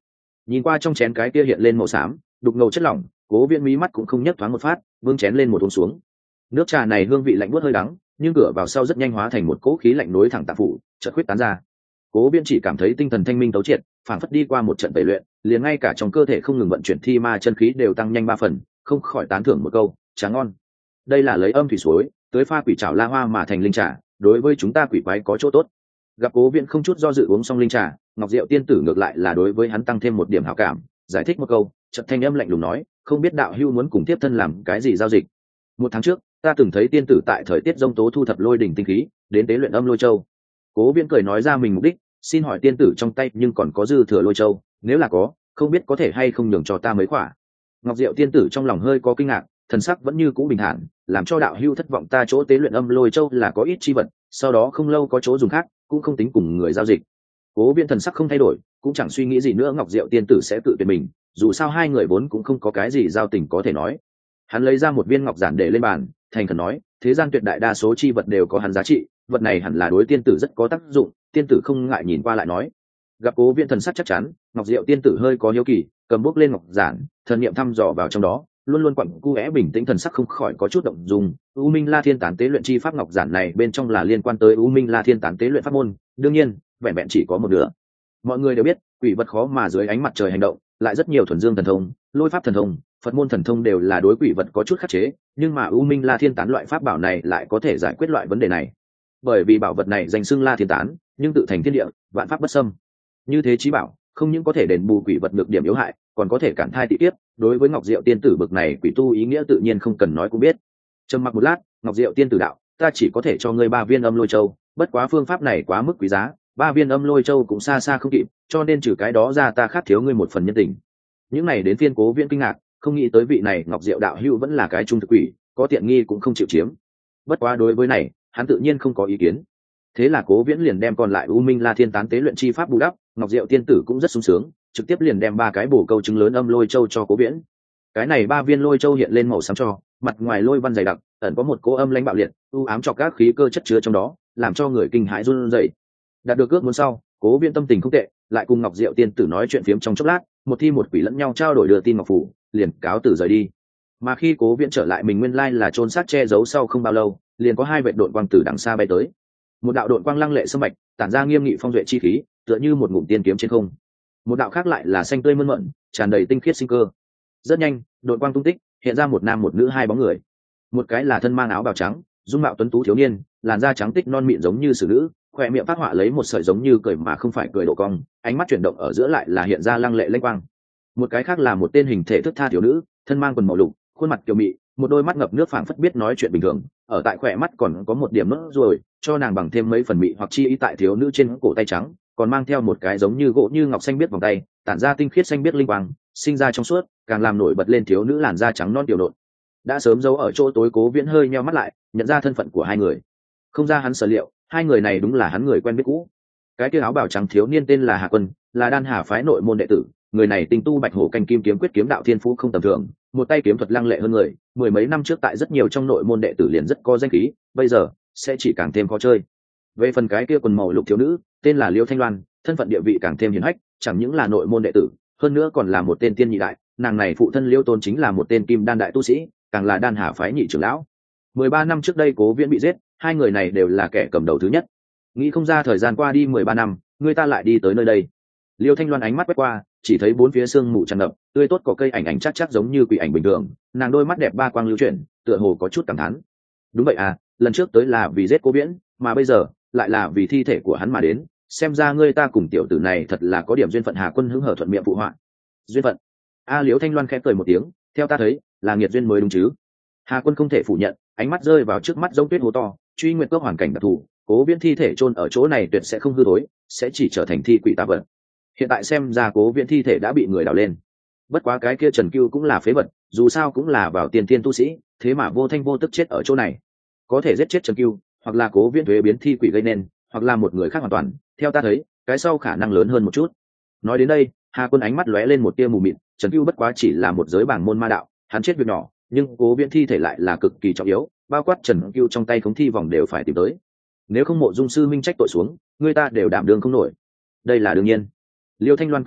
Nhìn qua trong chén cái kia hiện lên màu xám đục ngầu chất lỏng, Cố Viễn mí mắt cũng không nhấc thoáng một phát, vương chén lên một uống xuống. Nước trà này hương vị lạnh buốt hơi đắng, nhưng cửa vào sau rất nhanh hóa thành một cỗ khí lạnh nối thẳng tạng phủ, chợt khuyết tán ra. Cố Viễn chỉ cảm thấy tinh thần thanh minh tấu triệt, phảng phất đi qua một trận tẩy luyện, liền ngay cả trong cơ thể không ngừng vận chuyển thi ma chân khí đều tăng nhanh 3 phần, không khỏi tán thưởng một câu, trà ngon. Đây là lấy âm thủy suối, tưới pha quỷ trảo la hoa mà thành linh trà, đối với chúng ta quỷ quái có chỗ tốt. Gặp Cố Viễn không chút do dự uống xong linh trà, Ngọc Diệu tiên tử ngược lại là đối với hắn tăng thêm một điểm hảo cảm, giải thích một câu, chợt thanh âm lạnh lùng nói, không biết đạo hữu muốn cùng tiếp thân làm cái gì giao dịch. 1 tháng trước, ta từng thấy tiên tử tại thời tiết giông tố thu thập lôi đỉnh tinh khí, đến tế luyện âm lôi châu. Cố Viễn cười nói ra mình mục đích, xin hỏi tiên tử trong tay nhưng còn có dư thừa lôi châu, nếu là có, không biết có thể hay không nhường cho ta mấy quả. Ngọc Diệu tiên tử trong lòng hơi có kinh ngạc, thần sắc vẫn như cũ bình thản, làm cho đạo hữu thất vọng, ta chỗ tế luyện âm lôi châu là có ít chi vật, sau đó không lâu có chỗ dùng khác, cũng không tính cùng người giao dịch. Cố Viễn thần sắc không thay đổi, cũng chẳng suy nghĩ gì nữa Ngọc Diệu tiên tử sẽ tự tuyệt mình, dù sao hai người vốn cũng không có cái gì giao tình có thể nói. Hắn lấy ra một viên ngọc giản để lên bàn, thành khẩn nói, thế gian tuyệt đại đa số chi vật đều có hắn giá trị, vật này hẳn là đối tiên tử rất có tác dụng, tiên tử không ngại nhìn qua lại nói. Gặp Cố Viễn thần sắc chắc chắn, Ngọc Diệu tiên tử hơi có hiếu kỳ, cầm bút lên ngọc giản, thần niệm thăm dò vào trong đó, luôn luôn quặn cu é bình tĩnh, thần sắc không khỏi có chút động dung. U Minh La Thiên Tán tế luyện chi pháp ngọc giản này bên trong là liên quan tới U Minh La Thiên Tán tế luyện pháp môn, đương nhiên, vẹn vẹn chỉ có một nửa. Mọi người đều biết, quỷ vật khó mà dưới ánh mặt trời hành động, lại rất nhiều thuần dương thần thông, lôi pháp thần thông, Phật môn thần thông đều là đối quỷ vật có chút khắc chế, nhưng mà U Minh La Thiên Tán loại pháp bảo này lại có thể giải quyết loại vấn đề này. Bởi vì bảo vật này danh xưng La Thiên Tán, nhưng tự thành thiên địa, vạn pháp bất xâm. Như thế chí bảo, không những có thể đền bù quỷ vật nhược điểm yếu hại, còn có thể cản thai tị tiếp. Đối với Ngọc Diệu tiên tử bực này quỷ tu ý nghĩa tự nhiên không cần nói cũng biết. Trầm mặc một lát, Ngọc Diệu tiên tử đạo, ta chỉ có thể cho ngươi 3 viên âm lôi châu, bất quá phương pháp này quá mức quý giá, 3 viên âm lôi châu cũng xa xa không kịp, cho nên trừ cái đó ra ta khát thiếu ngươi một phần nhân tình. Những này đến phiên Cố Viễn kinh ngạc, không nghĩ tới vị này Ngọc Diệu đạo hữu vẫn là cái trung thực quỷ, có tiện nghi cũng không chịu chiếm. Bất quá đối với này, hắn tự nhiên không có ý kiến. Thế là Cố Viễn liền đem còn lại U Minh La Thiên Tán tế luyện chi pháp bù đắp, Ngọc Diệu tiên tử cũng rất sung sướng, trực tiếp liền đem 3 cái bổ câu trứng lớn âm lôi châu cho Cố Viễn. Cái này 3 viên lôi châu hiện lên màu xám cho, mặt ngoài lôi văn dày đặc, ẩn có một cỗ âm lãnh bạo liệt, u ám cho các khí cơ chất chứa trong đó, làm cho người kinh hãi run rẩy. Đạt được ước muốn sau, Cố Viễn tâm tình không tệ, lại cùng Ngọc Diệu tiên tử nói chuyện phiếm trong chốc lát, một thi một quỷ lẫn nhau trao đổi đưa tin ngọc phủ, liền cáo từ rời đi. Mà khi Cố Viễn trở lại mình nguyên lai là chôn xác che giấu sau không bao lâu, liền có 2 vệt độn quang từ đằng xa bay tới. Một đạo độn quang lăng lệ sâm bạch, tản ra nghiêm nghị phong duệ chi khí, tựa như một ngụm tiên kiếm trên không. Một đạo khác lại là xanh tươi mơn mởn, tràn đầy tinh khiết sinh cơ. Rất nhanh, độn quang tung tích, hiện ra một nam một nữ 2 bóng người. Một cái là thân mang áo bào trắng, dung mạo tuấn tú thiếu niên, làn da trắng tích non mịn giống như xử nữ, khỏe miệng phát họa lấy một sợi giống như cười mà không phải cười độ cong, ánh mắt chuyển động ở giữa lại là hiện ra lăng lệ lênh quang. Một cái khác là một tên hình thể thướt tha thiếu nữ, thân mang quần màu lục, khuôn mặt kiều mị, một đôi mắt ngập nước phảng phất biết nói chuyện bình thường, ở tại khỏe mắt còn có một điểm nốt ruồi, cho nàng bằng thêm mấy phần mị hoặc chi ý. Tại thiếu nữ trên cổ tay trắng, còn mang theo một cái giống như gỗ như ngọc xanh biếc vòng tay, tản ra tinh khiết xanh biếc linh quang, sinh ra trong suốt, càng làm nổi bật lên thiếu nữ làn da trắng non tiểu nộn. Đã sớm giấu ở chỗ tối Cố Viễn hơi nheo mắt lại, nhận ra thân phận của 2 người. Không ra hắn sở liệu, 2 người này đúng là hắn người quen biết cũ. Cái kia áo bào trắng thiếu niên tên là Hà Quân, là Đan Hà phái nội môn đệ tử, người này tinh tu Bạch Hổ canh kim kiếm quyết, kiếm đạo thiên phú không tầm thường, một tay kiếm thuật lăng lệ hơn người, 10 mấy năm trước tại rất nhiều trong nội môn đệ tử liền rất có danh khí, bây giờ sẽ chỉ càng thêm khó chơi. Về phần cái kia quần màu lục thiếu nữ, tên là Liêu Thanh Loan, thân phận địa vị càng thêm hiển hách, chẳng những là nội môn đệ tử, hơn nữa còn là một tên tiên nhị đại, nàng này phụ thân Liêu Tôn chính là một tên kim đan đại tu sĩ, càng là Đan Hà phái nhị trưởng lão. 13 năm trước đây Cố Viễn bị giết, 2 người này đều là kẻ cầm đầu thứ nhất. Nghĩ không ra thời gian qua đi 13 năm, người ta lại đi tới nơi đây. Liêu Thanh Loan ánh mắt quét qua, chỉ thấy 4 phía sương mù tràn ngập, tươi tốt có cây ảnh ảnh chắc chắc giống như quỷ ảnh bình thường, nàng đôi mắt đẹp ba quang lưu chuyển, tựa hồ có chút cảm thán. Đúng vậy à, lần trước tới là vì giết Cố Viễn, mà bây giờ lại là vì thi thể của hắn mà đến, xem ra ngươi ta cùng tiểu tử này thật là có điểm duyên phận. Hà Quân hứng hở thuận miệng phụ họa. Duyên phận? Liêu Thanh Loan khẽ cười một tiếng, theo ta thấy là nghiệt duyên mới đúng chứ. Hà Quân không thể phủ nhận, ánh mắt rơi vào trước mắt giống tuyết hố to, truy nguyện cốc hoàn cảnh đặc thù, Cố Viễn thi thể chôn ở chỗ này tuyệt sẽ không hư thối, sẽ chỉ trở thành thi quỷ tà vật. Hiện tại xem ra Cố Viễn thi thể đã bị người đào lên. Bất quá cái kia Trần Cưu cũng là phế vật, dù sao cũng là vào tiền thiên tu sĩ, thế mà vô thanh vô tức chết ở chỗ này. Có thể giết chết Trần Cưu, hoặc là Cố Viễn thuế biến thi quỷ gây nên, hoặc là một người khác hoàn toàn, theo ta thấy cái sau khả năng lớn hơn một chút. Nói đến đây, Hà Quân ánh mắt lóe lên một tia mù mịt, Trần Cưu bất quá chỉ là một giới bảng môn ma đạo, hắn chết việc nhỏ, nhưng Cố Viễn thi thể lại là cực kỳ trọng yếu, bao quát Trần Cưu trong tay khống thi vòng đều phải tìm tới. Nếu không Mộ Dung sư minh trách tội xuống, người ta đều đảm đương không nổi. Đây là đương nhiên. Liêu Thanh Loan cười cười,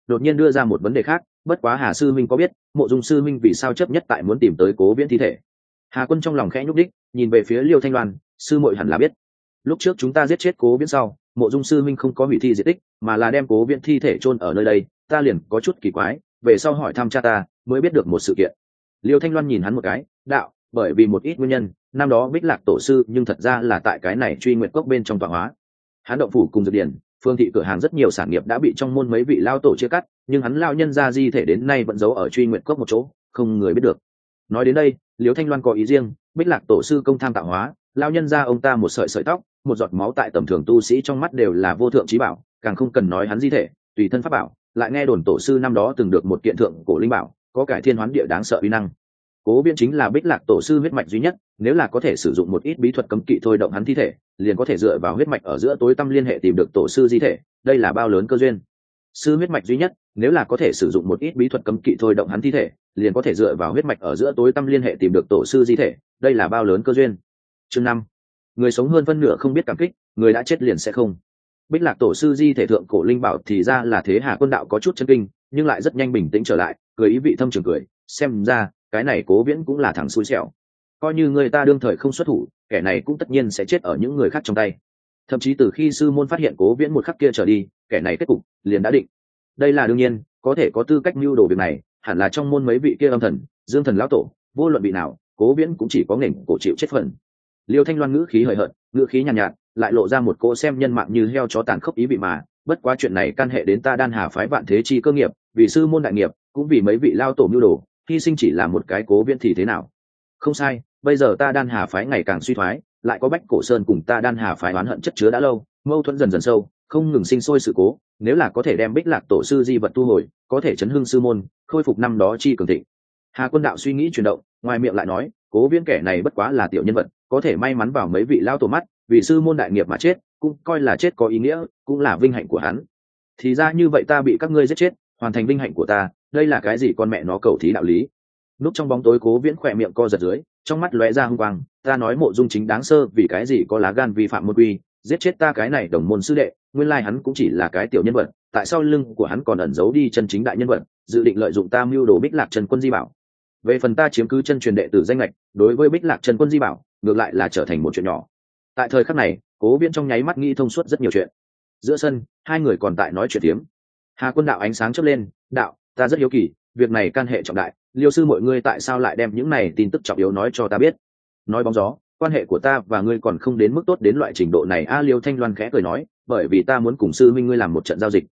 đột nhiên đưa ra một vấn đề khác, bất quá Hà sư minh có biết Mộ Dung sư minh vì sao chấp nhất tại muốn tìm tới Cố Viễn thi thể? Hà Quân trong lòng khẽ nhúc đích, nhìn về phía Liêu Thanh Loan, sư muội hẳn là biết. Lúc trước chúng ta giết chết Cố Viễn sau, Mộ Dung sư minh không có hủy thi diệt tích, mà là đem Cố Viễn thi thể chôn ở nơi đây, ta liền có chút kỳ quái, về sau hỏi thăm cha ta mới biết được một sự kiện. Liêu Thanh Loan nhìn hắn một cái, đạo, bởi vì một ít nguyên nhân, năm đó Bích Lạc tổ sư nhưng thật ra là tại cái này Truy Nguyệt Cốc bên trong tọa hóa. Hắn động phủ cùng dược điển, phương thị cửa hàng rất nhiều sản nghiệp đã bị trong môn mấy vị lao tổ chia cắt, nhưng hắn lao nhân ra di thể đến nay vẫn giấu ở Truy Nguyệt Cốc một chỗ, không người biết được. Nói đến đây, Liêu Thanh Loan có ý riêng, Bích Lạc tổ sư công tham tạo hóa, lao nhân ra ông ta một sợi sợi tóc, một giọt máu tại tầm thường tu sĩ trong mắt đều là vô thượng trí bảo, càng không cần nói hắn di thể, tùy thân pháp bảo, lại nghe đồn tổ sư năm đó từng được một kiện thượng cổ linh bảo, có cải thiên hoán địa đáng sợ uy năng. Cố Viễn chính là Bích Lạc tổ sư huyết mạch duy nhất, nếu là có thể sử dụng một ít bí thuật cấm kỵ thôi động hắn thi thể, liền có thể dựa vào huyết mạch ở giữa tối tâm liên hệ tìm được tổ sư di thể, đây là bao lớn cơ duyên. Sư huyết mạch duy nhất, nếu là có thể sử dụng một ít bí thuật cấm kỵ thôi động hắn thi thể, liền có thể dựa vào huyết mạch ở giữa tối tâm liên hệ tìm được tổ sư di thể, đây là bao lớn cơ duyên. Chương 5. Người sống hơn phân nửa không biết cảm kích, người đã chết liền sẽ không. Bích Lạc tổ sư di thể thượng cổ linh bảo thì ra là thế. Hà Quân đạo có chút chấn kinh, nhưng lại rất nhanh bình tĩnh trở lại, cười ý vị thâm trường cười, xem ra cái này Cố Viễn cũng là thằng xui xẻo. Coi như người ta đương thời không xuất thủ, kẻ này cũng tất nhiên sẽ chết ở những người khác trong tay. Thậm chí từ khi sư môn phát hiện Cố Viễn một khắc kia trở đi, kẻ này kết cục liền đã định. Đây là đương nhiên, có thể có tư cách mưu đồ việc này, hẳn là trong môn mấy vị kia âm thần, Dương thần lão tổ, vô luận vị nào, Cố Viễn cũng chỉ có nghển cổ chịu chết phần. Liêu Thanh Loan ngữ khí hời hợt, ngữ khí nhàn nhạt, lại lộ ra một cỗ xem nhân mạng như heo chó tàn khốc ý vị mà, bất quá chuyện này can hệ đến ta Đan Hà phái Vạn Thế Chi cơ nghiệp, vì sư môn đại nghiệp, cũng vì mấy vị lao tổ mưu đồ, hy sinh chỉ là một cái Cố Viễn thì thế nào? Không sai, bây giờ ta Đan Hà phái ngày càng suy thoái, lại có Bách Cổ Sơn cùng ta Đan Hà phái oán hận chất chứa đã lâu, mâu thuẫn dần dần sâu, không ngừng sinh sôi sự cố, nếu là có thể đem Bích Lạc tổ sư di vật thu hồi, có thể chấn hưng sư môn, khôi phục năm đó chi cường thịnh. Hà Quân đạo suy nghĩ chuyển động, ngoài miệng lại nói, Cố Viễn kẻ này bất quá là tiểu nhân vật, có thể may mắn vào mấy vị lao tổ mắt, vì sư môn đại nghiệp mà chết, cũng coi là chết có ý nghĩa, cũng là vinh hạnh của hắn. Thì ra như vậy, ta bị các ngươi giết chết, hoàn thành vinh hạnh của ta, đây là cái gì con mẹ nó cầu thí đạo lý? Núp trong bóng tối Cố Viễn khỏe miệng co giật dưới, trong mắt lóe ra hung quang, ta nói Mộ Dung chính đáng sơ vì cái gì có lá gan vi phạm môn quy, giết chết ta cái này đồng môn sư đệ, nguyên lai hắn cũng chỉ là cái tiểu nhân vật, tại sao lưng của hắn còn ẩn giấu đi chân chính đại nhân vật, dự định lợi dụng ta mưu đồ Bích Lạc Chân Quân di bảo. Về phần ta chiếm cứ chân truyền đệ tử danh lệch, đối với Bích Lạc Chân Quân di bảo, ngược lại là trở thành một chuyện nhỏ. Tại thời khắc này, Cố Viễn trong nháy mắt nghĩ thông suốt rất nhiều chuyện. Giữa sân, hai người còn tại nói chuyện tiếm. Hà Quân đạo ánh sáng chớp lên, đạo, ta rất hiếu kỳ, việc này can hệ trọng đại, Liêu sư mọi ngươi tại sao lại đem những này tin tức trọng yếu nói cho ta biết? Nói bóng gió, quan hệ của ta và ngươi còn không đến mức tốt đến loại trình độ này. Liêu Thanh Loan khẽ cười nói, bởi vì ta muốn cùng sư minh ngươi làm một trận giao dịch.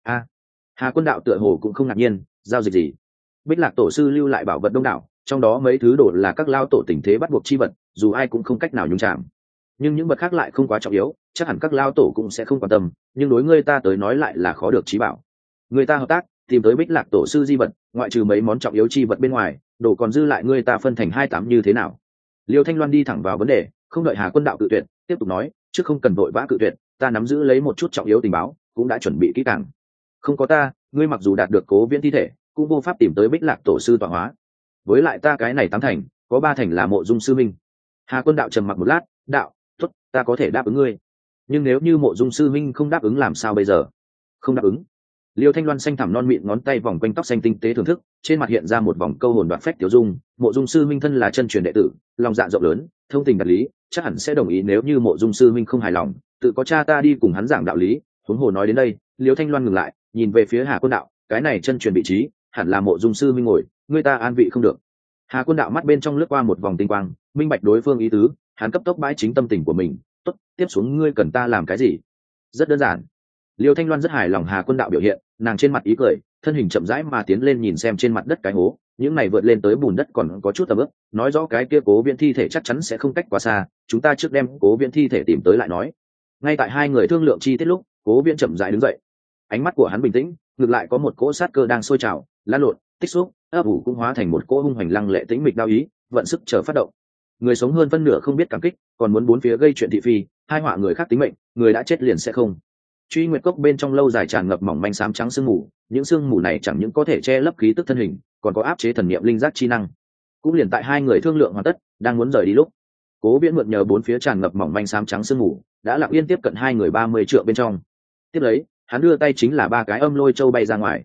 Hà Quân đạo tựa hồ cũng không ngạc nhiên, giao dịch gì? Bích Lạc tổ sư lưu lại bảo vật đông đảo, trong đó mấy thứ đồ là các lao tổ tình thế bắt buộc chi vật, dù ai cũng không cách nào nhúng chạm. Nhưng những vật khác lại không quá trọng yếu, chắc hẳn các lao tổ cũng sẽ không quan tâm, nhưng đối ngươi ta tới nói lại là khó được chí bảo. Người ta hợp tác, tìm tới Bích Lạc tổ sư di vật, ngoại trừ mấy món trọng yếu chi vật bên ngoài, đồ còn dư lại ngươi ta phân thành 2/8 như thế nào? Liêu Thanh Loan đi thẳng vào vấn đề, không đợi Hà Quân đạo cự tuyệt, tiếp tục nói, trước không cần vội vã cự tuyệt, ta nắm giữ lấy một chút trọng yếu tình báo, cũng đã chuẩn bị kỹ càng. Không có ta, ngươi mặc dù đạt được Cố Viễn thi thể, cũng vô pháp tìm tới Bích Lạc tổ sư tọa hóa. Với lại ta cái này 8 thành, có 3 thành là Mộ Dung sư minh. Hà Quân đạo trầm mặc một lát, đạo, tốt, ta có thể đáp ứng ngươi. Nhưng nếu như Mộ Dung sư minh không đáp ứng làm sao bây giờ? Không đáp ứng. Liêu Thanh Loan xanh thẳm non mịn ngón tay vòng quanh tóc xanh tinh tế thưởng thức, trên mặt hiện ra một vòng câu hồn đoạt phách tiểu dung. Mộ Dung sư minh thân là chân truyền đệ tử, lòng dạ rộng lớn, thông tình đạt lý, chắc hẳn sẽ đồng ý nếu như Mộ Dung sư minh không hài lòng, tự có cha ta đi cùng hắn giảng đạo lý. Huống hồ nói đến đây, Liêu Thanh Loan ngừng lại, nhìn về phía Hà Quân đạo, cái này chân truyền vị trí, hẳn là Mộ Dung sư minh ngồi, người ta an vị không được. Hà Quân đạo mắt bên trong lướt qua một vòng tinh quang, minh bạch đối phương ý tứ, hắn cấp tốc bãi chính tâm tình của mình. Tốt, tiếp xuống ngươi cần ta làm cái gì? Rất đơn giản. Liêu Thanh Loan rất hài lòng Hà Quân đạo biểu hiện, nàng trên mặt ý cười, thân hình chậm rãi mà tiến lên nhìn xem trên mặt đất cái hố, những này vượt lên tới bùn đất còn có chút tầm ướp, nói rõ cái kia Cố Viễn thi thể chắc chắn sẽ không cách quá xa, chúng ta trước đem Cố Viễn thi thể tìm tới lại nói. Ngay tại hai người thương lượng chi tiết lúc, Cố Viễn chậm rãi đứng dậy, ánh mắt của hắn bình tĩnh, ngược lại có một cỗ sát cơ đang sôi trào, lan lộn, tích xúc, ấp ủ cũng hóa thành một cỗ hung hành lăng lệ tĩnh mịch đao ý, vận sức chờ phát động. Người sống hơn phân nửa không biết cảm kích, còn muốn bốn phía gây chuyện thị phi, hai họa người khác tính mệnh, người đã chết liền sẽ không. Truy Nguyệt Cốc bên trong lâu dài tràn ngập mỏng manh xám trắng sương mù, những sương mù này chẳng những có thể che lấp khí tức thân hình, còn có áp chế thần niệm linh giác chi năng. Cũng liền tại hai người thương lượng hoàn tất, đang muốn rời đi lúc, Cố Viễn mượn nhờ bốn phía tràn ngập mỏng manh xám trắng sương mù, đã lặng yên tiếp cận hai người 30 trượng bên trong. Tiếp lấy, hắn đưa tay chính là 3 cái âm lôi châu bay ra ngoài.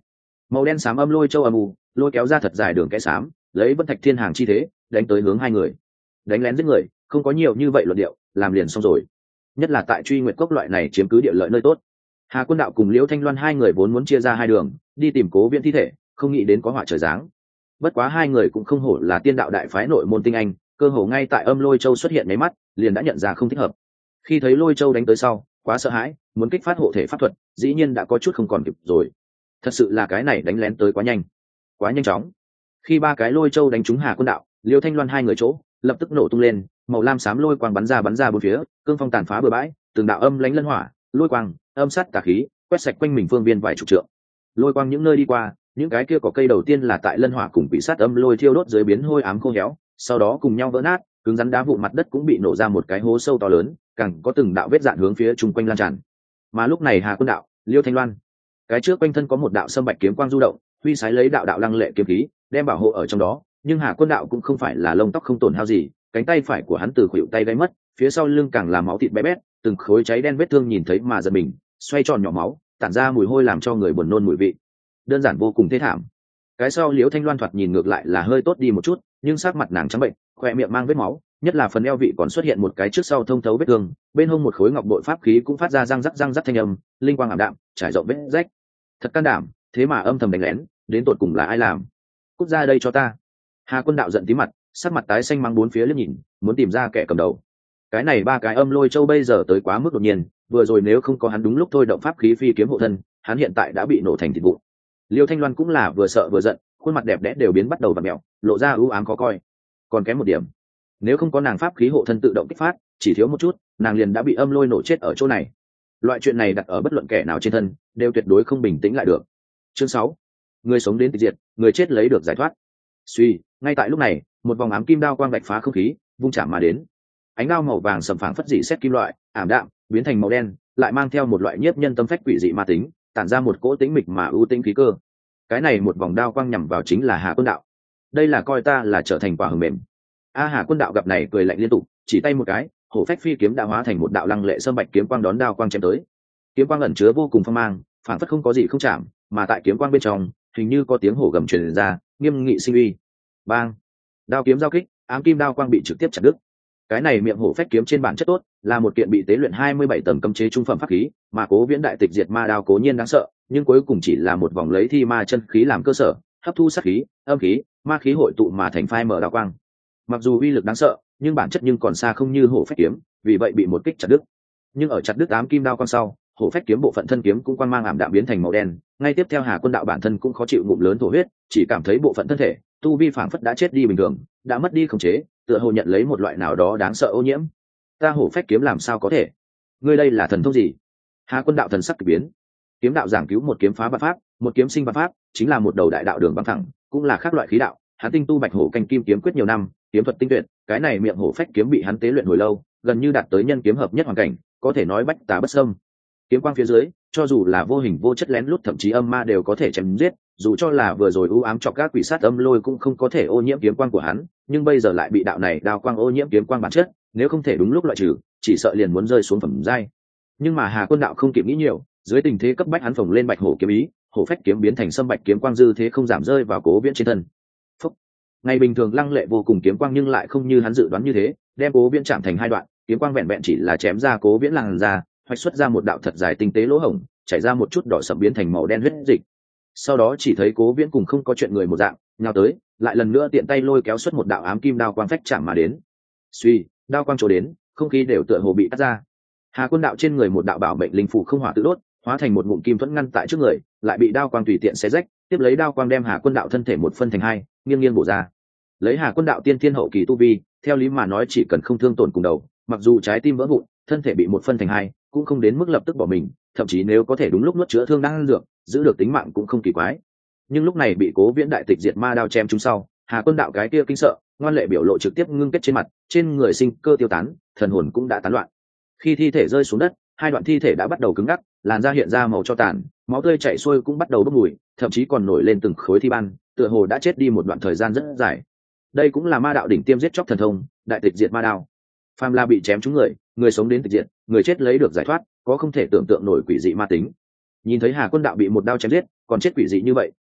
Màu đen xám âm lôi châu âm u, lôi kéo ra thật dài đường kẽ xám, lấy vân thạch thiên hàng chi thế đánh tới hướng hai người. Đánh lén giết người không có nhiều như vậy luận điệu, làm liền xong rồi. Nhất là tại Truy Nguyệt Cốc loại này chiếm cứ địa lợi nơi tốt. Hà Quân Đạo cùng Liễu Thanh Loan hai người vốn muốn chia ra hai đường đi tìm Cố Viễn thi thể, không nghĩ đến có họa trời giáng. Bất quá hai người cũng không hổ là tiên đạo đại phái nội môn tinh anh, cơ hồ ngay tại âm lôi châu xuất hiện mấy mắt liền đã nhận ra không thích hợp. Khi thấy lôi châu đánh tới sau, quá sợ hãi, muốn kích phát hộ thể pháp thuật, dĩ nhiên đã có chút không còn kịp rồi. Thật sự là cái này đánh lén tới quá nhanh, quá nhanh chóng. Khi ba cái lôi châu đánh trúng Hà Quân Đạo, Liễu Thanh Loan hai người chỗ lập tức nổ tung lên, màu lam xám lôi quang bắn ra bốn phía, cương phong tàn phá bừa bãi, từng đạo âm lãnh lân hỏa, lôi quang, âm sát tà khí, quét sạch quanh mình phương viên vài chục trượng. Lôi quang những nơi đi qua, những cái kia có cây đầu tiên là tại lân hỏa cùng bị sát âm lôi thiêu đốt dưới biến hôi ám khô héo, sau đó cùng nhau vỡ nát, cứng rắn đá vụn mặt đất cũng bị nổ ra một cái hố sâu to lớn, càng có từng đạo vết dạn hướng phía chung quanh lan tràn. Mà lúc này Hà Quân Đạo, Liễu Thanh Loan, cái trước quanh thân có một đạo sâm bạch kiếm quang du động, huy sái lấy đạo đạo lăng lệ kiếm khí, đem bảo hộ ở trong đó, nhưng Hà Quân Đạo cũng không phải là lông tóc không tổn hao gì, cánh tay phải của hắn từ khuỷu tay gãy mất, phía sau lưng càng là máu thịt bé bét, từng khối cháy đen vết thương nhìn thấy mà giật mình, xoay tròn nhỏ máu, tản ra mùi hôi làm cho người buồn nôn mùi vị, đơn giản vô cùng thê thảm. Cái sau Liễu Thanh Loan thoạt nhìn ngược lại là hơi tốt đi một chút, nhưng sắc mặt nàng trắng bệnh, khoe miệng mang vết máu, nhất là phần eo vị còn xuất hiện một cái trước sau thông thấu vết thương, bên hông một khối ngọc bội pháp khí cũng phát ra răng rắc thanh âm, linh quang ảm đạm, trải rộng vết rách. Thật can đảm, thế mà âm thầm đánh lén, đến tột cùng là ai làm? Cút ra đây cho ta! Hà Quân Đạo giận tí mặt, sắc mặt tái xanh mang bốn phía liếc nhìn, muốn tìm ra kẻ cầm đầu. Cái này ba cái âm lôi châu bây giờ tới quá mức đột nhiên, vừa rồi nếu không có hắn đúng lúc thôi động pháp khí phi kiếm hộ thân, hắn hiện tại đã bị nổ thành thịt vụn. Liêu Thanh Loan cũng là vừa sợ vừa giận, khuôn mặt đẹp đẽ đều biến bắt đầu vặn mèo, lộ ra ưu ám khó coi. Còn kém một điểm, nếu không có nàng pháp khí hộ thân tự động kích phát, chỉ thiếu một chút, nàng liền đã bị âm lôi nổ chết ở chỗ này. Loại chuyện này đặt ở bất luận kẻ nào trên thân, đều tuyệt đối không bình tĩnh lại được. Chương 6. Người sống đến tịch diệt, người chết lấy được giải thoát. Suy, ngay tại lúc này, một vòng ám kim đao quang vạch phá không khí, vung chạm mà đến. Ánh đao màu vàng sầm phẳng phất dị xét kim loại, ảm đạm, biến thành màu đen, lại mang theo một loại nhiếp nhân tâm phách quỷ dị ma tính, tản ra một cỗ tĩnh mịch mà ưu tĩnh khí cơ. Cái này một vòng đao quang nhằm vào chính là Hà Quân Đạo. Đây là coi ta là trở thành quả hờ mềm. Hà Quân Đạo gặp này cười lạnh liên tục, chỉ tay một cái, hổ phách phi kiếm đã hóa thành một đạo lăng lệ sâm bạch kiếm quang đón đao quang chém tới. Kiếm quang ẩn chứa vô cùng phong mang, phản phất không có gì không chạm, mà tại kiếm quang bên trong, hình như có tiếng hổ gầm truyền ra, nghiêm nghị sinh uy. Bang! Đao kiếm giao kích, ám kim đao quang bị trực tiếp chặt đứt. Cái này miệng hổ phách kiếm trên bản chất tốt, là một kiện bị tế luyện 27 tầng cấm chế trung phẩm pháp khí, mà Cố Viễn đại tịch diệt ma đao cố nhiên đáng sợ, nhưng cuối cùng chỉ là một vòng lấy thi ma chân khí làm cơ sở, hấp thu sát khí, âm khí, ma khí hội tụ mà thành phai mở đao quang. Mặc dù uy lực đáng sợ, nhưng bản chất nhưng còn xa không như hổ phách kiếm, vì vậy bị một kích chặt đứt. Nhưng ở chặt đứt ám kim đao quang sau, hổ phách kiếm bộ phận thân kiếm cũng quang mang ảm đạm biến thành màu đen. Ngay tiếp theo Hà Quân Đạo bản thân cũng khó chịu ngụm lớn thổ huyết, chỉ cảm thấy bộ phận thân thể tu vi phảng phất đã chết đi bình thường, đã mất đi khống chế, tựa hồ nhận lấy một loại nào đó đáng sợ ô nhiễm. Ta hổ phách kiếm làm sao có thể? Ngươi đây là thần thông gì? Hà Quân Đạo thần sắc kỳ biến. Kiếm đạo giảng cứu một kiếm phá vạn pháp, một kiếm sinh vạn pháp, chính là một đầu đại đạo đường băng thẳng, cũng là khác loại khí đạo. Hắn tinh tu bạch hổ canh kim kiếm quyết nhiều năm, kiếm thuật tinh tuyệt, cái này miệng hổ phách kiếm bị hắn tế luyện hồi lâu, gần như đạt tới nhân kiếm hợp nhất hoàn cảnh, có thể nói bách tà bất xâm. Kiếm quang phía dưới, cho dù là vô hình vô chất lén lút thậm chí âm ma đều có thể chém giết, dù cho là vừa rồi u ám chọc các quỷ sát âm lôi cũng không có thể ô nhiễm kiếm quang của hắn, nhưng bây giờ lại bị đạo này đao quang ô nhiễm kiếm quang bản chất, nếu không thể đúng lúc loại trừ, chỉ sợ liền muốn rơi xuống phẩm giai. Nhưng mà Hà Quân Đạo không kịp nghĩ nhiều, dưới tình thế cấp bách hắn phồng lên bạch hổ kiếm ý, hổ phách kiếm biến thành sâm bạch kiếm quang dư thế không giảm rơi vào Cố Viễn trên thân. Phúc. Ngày bình thường lăng lệ vô cùng kiếm quang nhưng lại không như hắn dự đoán như thế, đem Cố Viễn chạm thành hai đoạn, kiếm quang vẹn vẹn chỉ là chém ra Cố Viễn làn ra, hoạch xuất ra một đạo thật dài tinh tế lỗ hổng, chảy ra một chút đỏ sậm biến thành màu đen huyết dịch. Sau đó chỉ thấy Cố Viễn cùng không có chuyện người một dạng, nhào tới, lại lần nữa tiện tay lôi kéo xuất một đạo ám kim đao quang phách chạm mà đến. Suy, đao quang trổ đến, không khí đều tựa hồ bị cắt ra. Hà Quân Đạo trên người một đạo bảo mệnh linh phù không hỏa tự đốt, hóa thành một ngụm kim thuẫn ngăn tại trước người, lại bị đao quang tùy tiện xé rách, tiếp lấy đao quang đem Hà Quân Đạo thân thể một phân thành hai, nghiêng nghiêng bổ ra. Lấy Hà Quân Đạo tiên thiên hậu kỳ tu vi, theo lý mà nói chỉ cần không thương tổn cùng đầu, mặc dù trái tim vỡ vụn, thân thể bị một phân thành hai, cũng không đến mức lập tức bỏ mình, thậm chí nếu có thể đúng lúc nuốt chữa thương đang dược, giữ được tính mạng cũng không kỳ quái. Nhưng lúc này bị Cố Viễn đại tịch diệt ma đao chém trúng sau, Hà Quân Đạo cái kia kinh sợ, ngoan lệ biểu lộ trực tiếp ngưng kết trên mặt, trên người sinh cơ tiêu tán, thần hồn cũng đã tán loạn. Khi thi thể rơi xuống đất, hai đoạn thi thể đã bắt đầu cứng ngắc, làn da hiện ra màu cho tàn, máu tươi chảy xuôi cũng bắt đầu bốc mùi, thậm chí còn nổi lên từng khối thi ban, tựa hồ đã chết đi một đoạn thời gian rất dài. Đây cũng là ma đạo đỉnh tiêm giết chóc thần thông, đại tịch diệt ma đao. Phàm là bị chém trúng người, người sống đến tịch diệt, người chết lấy được giải thoát, có không thể tưởng tượng nổi quỷ dị ma tính. Nhìn thấy Hà Quân Đạo bị một đao chém giết, còn chết quỷ dị như vậy,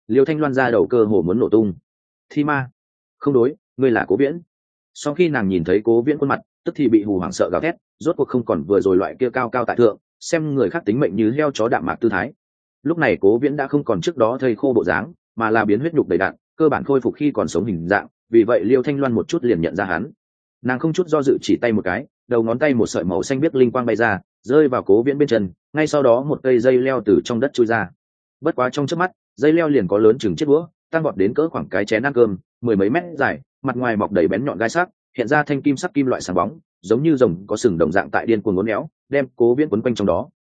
Liêu Thanh Loan ra đầu cơ hồ muốn nổ tung. Thi ma, không đối, ngươi là Cố Viễn. Sau khi nàng nhìn thấy Cố Viễn khuôn mặt, tức thì bị hù hoảng sợ gào thét, rốt cuộc không còn vừa rồi loại kia cao cao tại thượng, xem người khác tính mệnh như heo chó đạm mạc tư thái. Lúc này Cố Viễn đã không còn trước đó thây khô bộ dáng, mà là biến huyết nhục đầy đặn, cơ bản khôi phục khi còn sống hình dạng, vì vậy Liêu Thanh Loan một chút liền nhận ra hắn. Nàng không chút do dự chỉ tay một cái, đầu ngón tay một sợi màu xanh biếc linh quang bay ra, rơi vào Cố Viễn bên chân, ngay sau đó một cây dây leo từ trong đất chui ra. Bất quá trong chớp mắt, dây leo liền có lớn chừng chiếc đũa, tăng vọt đến cỡ khoảng cái chén ăn cơm, mười mấy mét dài, mặt ngoài mọc đầy bén nhọn gai sắc, hiện ra thanh kim sắc kim loại sáng bóng, giống như rồng có sừng đồng dạng tại điên cuồng uốn éo, đem Cố Viễn quấn quanh trong đó.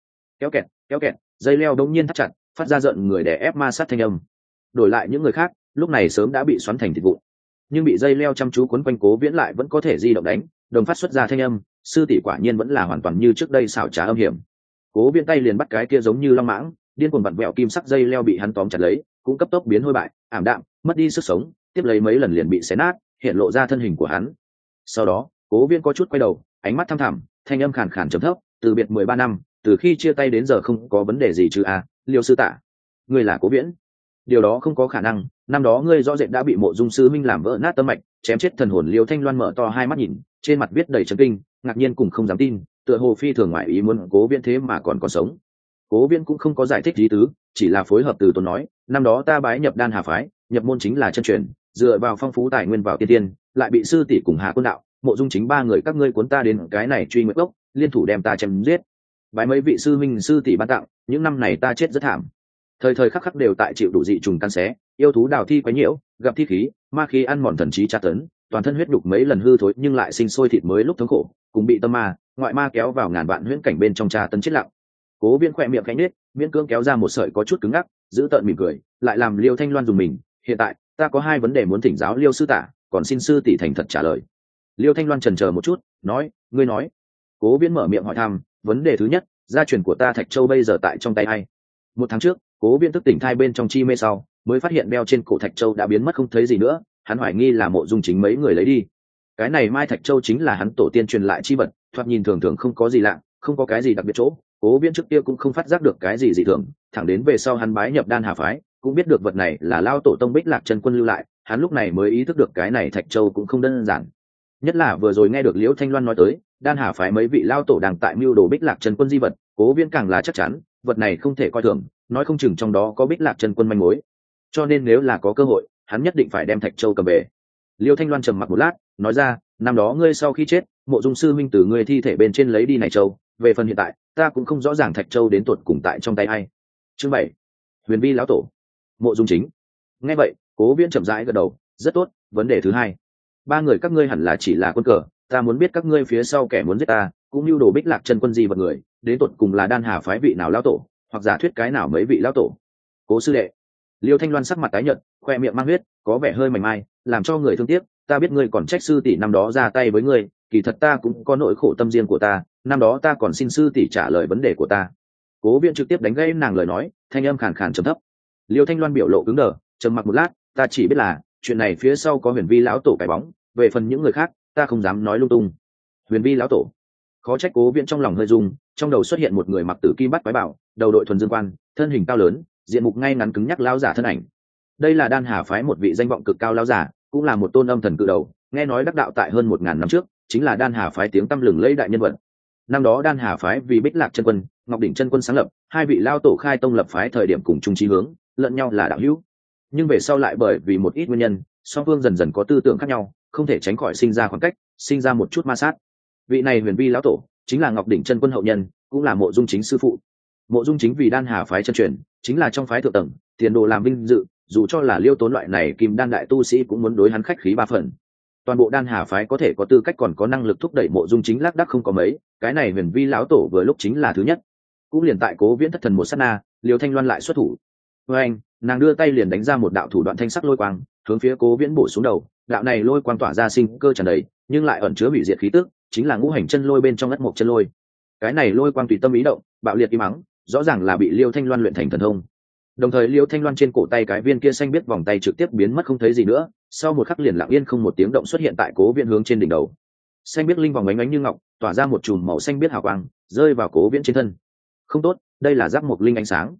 Kéo kẹt, dây leo đống nhiên thắt chặt, phát ra giận người đè ép ma sát thanh âm. Đổi lại những người khác, lúc này sớm đã bị xoắn thành thịt vụn, nhưng bị dây leo chăm chú quấn quanh Cố Viễn lại vẫn có thể di động đánh, đồng phát xuất ra thanh âm, sư tỷ quả nhiên vẫn là hoàn toàn như trước đây xảo trá âm hiểm. Cố Viễn tay liền bắt cái kia giống như long mãng, điên cuồng vặn vẹo kim sắc dây leo bị hắn tóm chặt lấy, cũng cấp tốc biến hôi bại, ảm đạm, mất đi sức sống, tiếp lấy mấy lần liền bị xé nát, hiện lộ ra thân hình của hắn. Sau đó, Cố Viễn có chút quay đầu, ánh mắt thăm thẳm, thanh âm khàn khàn trầm thấp, từ biệt 13 năm, từ khi chia tay đến giờ không có vấn đề gì chứ à, Liêu sư tạ, ngươi là Cố Viễn. Điều đó không có khả năng, năm đó ngươi rõ rệt đã bị Mộ Dung sư minh làm vỡ nát tâm mạch, chém chết thần hồn. Liêu Thanh Loan mở to hai mắt nhìn, trên mặt viết đầy chấn kinh, ngạc nhiên cùng không dám tin, tựa hồ phi thường ngoại ý muốn Cố Viễn thế mà còn sống. Cố Viễn cũng không có giải thích lý tứ, chỉ là phối hợp từ tốn nói, năm đó ta bái nhập Đan Hà phái, nhập môn chính là chân truyền, dựa vào phong phú tài nguyên vào tiên tiên, lại bị sư tỷ cùng Hà Quân đạo, Mộ Dung chính ba người các ngươi cuốn ta đến cái này truy nguyệt gốc, liên thủ đem ta chém giết. Bái mấy vị sư minh sư tỷ ban tặng, những năm này ta chết rất thảm, thời thời khắc khắc đều tại chịu đủ dị trùng căn xé, yêu thú đào thi quấy nhiễu, gặp thi khí, ma khí ăn mòn thần trí tra tấn, toàn thân huyết đục mấy lần hư thối nhưng lại sinh sôi thịt mới lúc thống khổ, cùng bị tâm ma, ngoại ma kéo vào ngàn vạn huyễn cảnh bên trong tra tấn chết lặng. Cố Viễn khỏe miệng khẽ nhếch, miễn cưỡng kéo ra một sợi có chút cứng ngắc, giữ tợn mỉm cười, lại làm Liêu Thanh Loan dùng mình. Hiện tại ta có hai vấn đề muốn thỉnh giáo Liêu sư tạ, còn xin sư tỷ thành thật trả lời. Liêu Thanh Loan chần chờ một chút, nói, ngươi nói. Cố Viễn mở miệng hỏi thăm, vấn đề thứ nhất, gia truyền của ta Thạch Châu bây giờ tại trong tay ai? Một tháng trước, Cố Viễn thức tỉnh thai bên trong chi mê sau, mới phát hiện đeo trên cổ Thạch Châu đã biến mất không thấy gì nữa, hắn hoài nghi là Mộ Dung chính mấy người lấy đi. Cái này Mai Thạch Châu chính là hắn tổ tiên truyền lại chi vật, thoạt nhìn thường thường không có gì lạ, không có cái gì đặc biệt chỗ. Cố Viễn trước kia cũng không phát giác được cái gì dị thường, thẳng đến về sau hắn bái nhập Đan Hà phái, cũng biết được vật này là lao tổ tông Bích Lạc Chân Quân lưu lại, hắn lúc này mới ý thức được cái này Thạch Châu cũng không đơn giản. Nhất là vừa rồi nghe được Liễu Thanh Loan nói tới, Đan Hà phái mấy vị lao tổ đang tại mưu đồ Bích Lạc Chân Quân di vật, Cố Viễn càng là chắc chắn, vật này không thể coi thường, nói không chừng trong đó có Bích Lạc Chân Quân manh mối. Cho nên nếu là có cơ hội, hắn nhất định phải đem Thạch Châu cầm về. Liêu Thanh Loan trầm mặc một lát, nói ra, năm đó ngươi sau khi chết, Mộ Dung sư minh từ ngươi thi thể bên trên lấy đi này châu, về phần hiện tại, ta cũng không rõ ràng Thạch Châu đến tuột cùng tại trong tay ai. Chương 7. Huyền Vi lão tổ, Mộ Dung chính. Nghe vậy, Cố Viễn chậm rãi gật đầu, rất tốt. Vấn đề thứ hai, ba người các ngươi hẳn là chỉ là quân cờ, ta muốn biết các ngươi phía sau kẻ muốn giết ta, cũng như đồ Bích Lạc Chân Quân gì vật người, đến tuột cùng là Đan Hà phái vị nào lão tổ, hoặc giả thuyết cái nào mấy vị lão tổ. Cố sư đệ. Liêu Thanh Loan sắc mặt tái nhợt, khoe miệng mang huyết, có vẻ hơi mảnh mai, làm cho người thương tiếc. Ta biết ngươi còn trách sư tỷ năm đó ra tay với ngươi, kỳ thật ta cũng có nỗi khổ tâm riêng của ta, năm đó ta còn xin sư tỷ trả lời vấn đề của ta. Cố Viễn trực tiếp đánh gãy nàng lời nói, thanh âm khàn khàn trầm thấp. Liêu Thanh Loan biểu lộ cứng đờ, trầm mặc một lát, ta chỉ biết là chuyện này phía sau có Huyền Vi lão tổ cái bóng, về phần những người khác, ta không dám nói lung tung. Huyền Vi lão tổ. Khó trách Cố Viễn trong lòng hơi rung, trong đầu xuất hiện một người mặc tử kim bắt quái bảo, đầu đội thuần dương quan, thân hình cao lớn, diện mục ngay ngắn cứng nhắc lão giả thân ảnh. Đây là Đan Hà phái một vị danh vọng cực cao lão giả, cũng là một tôn âm thần cự đầu, nghe nói đắc đạo tại hơn 1000 năm trước, chính là Đan Hà phái tiếng tăm lừng lẫy đại nhân vật. Năm đó Đan Hà phái vì Bích Lạc Chân Quân, Ngọc Đỉnh Chân Quân sáng lập, hai vị lao tổ khai tông lập phái thời điểm cùng chung chí hướng, lẫn nhau là đạo hữu. Nhưng về sau lại bởi vì một ít nguyên nhân, song phương dần dần có tư tưởng khác nhau, không thể tránh khỏi sinh ra khoảng cách, sinh ra một chút ma sát. Vị này Huyền Vi lão tổ chính là Ngọc Đỉnh Chân Quân hậu nhân, cũng là Mộ Dung chính sư phụ. Mộ Dung chính vì Đan Hà phái chân truyền, chính là trong phái thượng tầng, tiền đồ làm vinh dự, dù cho là Liêu Tốn loại này kim đan đại tu sĩ cũng muốn đối hắn khách khí ba phần. Toàn bộ Đan Hà phái có thể có tư cách còn có năng lực thúc đẩy Mộ Dung chính lác đác không có mấy, cái này Huyền Vi lão tổ vừa lúc chính là thứ nhất. Cũng liền tại Cố Viễn thất thần một sát na, Liêu Thanh Loan lại xuất thủ. Với anh, nàng đưa tay liền đánh ra một đạo thủ đoạn thanh sắc lôi quang, hướng phía Cố Viễn bổ xuống đầu. Đạo này lôi quang tỏa ra sinh cơ tràn đầy, nhưng lại ẩn chứa hủy diệt khí tức, chính là ngũ hành chân lôi bên trong ngất mộc chân lôi. Cái này lôi quang tùy tâm ý động, bạo liệt im mắng, rõ ràng là bị Liêu Thanh Loan luyện thành thần thông. Đồng thời Liêu Thanh Loan trên cổ tay cái viên kia xanh biết vòng tay trực tiếp biến mất không thấy gì nữa, sau một khắc liền lặng yên không một tiếng động xuất hiện tại Cố Viễn hướng trên đỉnh đầu. Xanh biết linh vòng ánh ánh như ngọc, tỏa ra một chùm màu xanh biết hào quang, rơi vào Cố Viễn trên thân. Không tốt, đây là giáp mộc linh ánh sáng.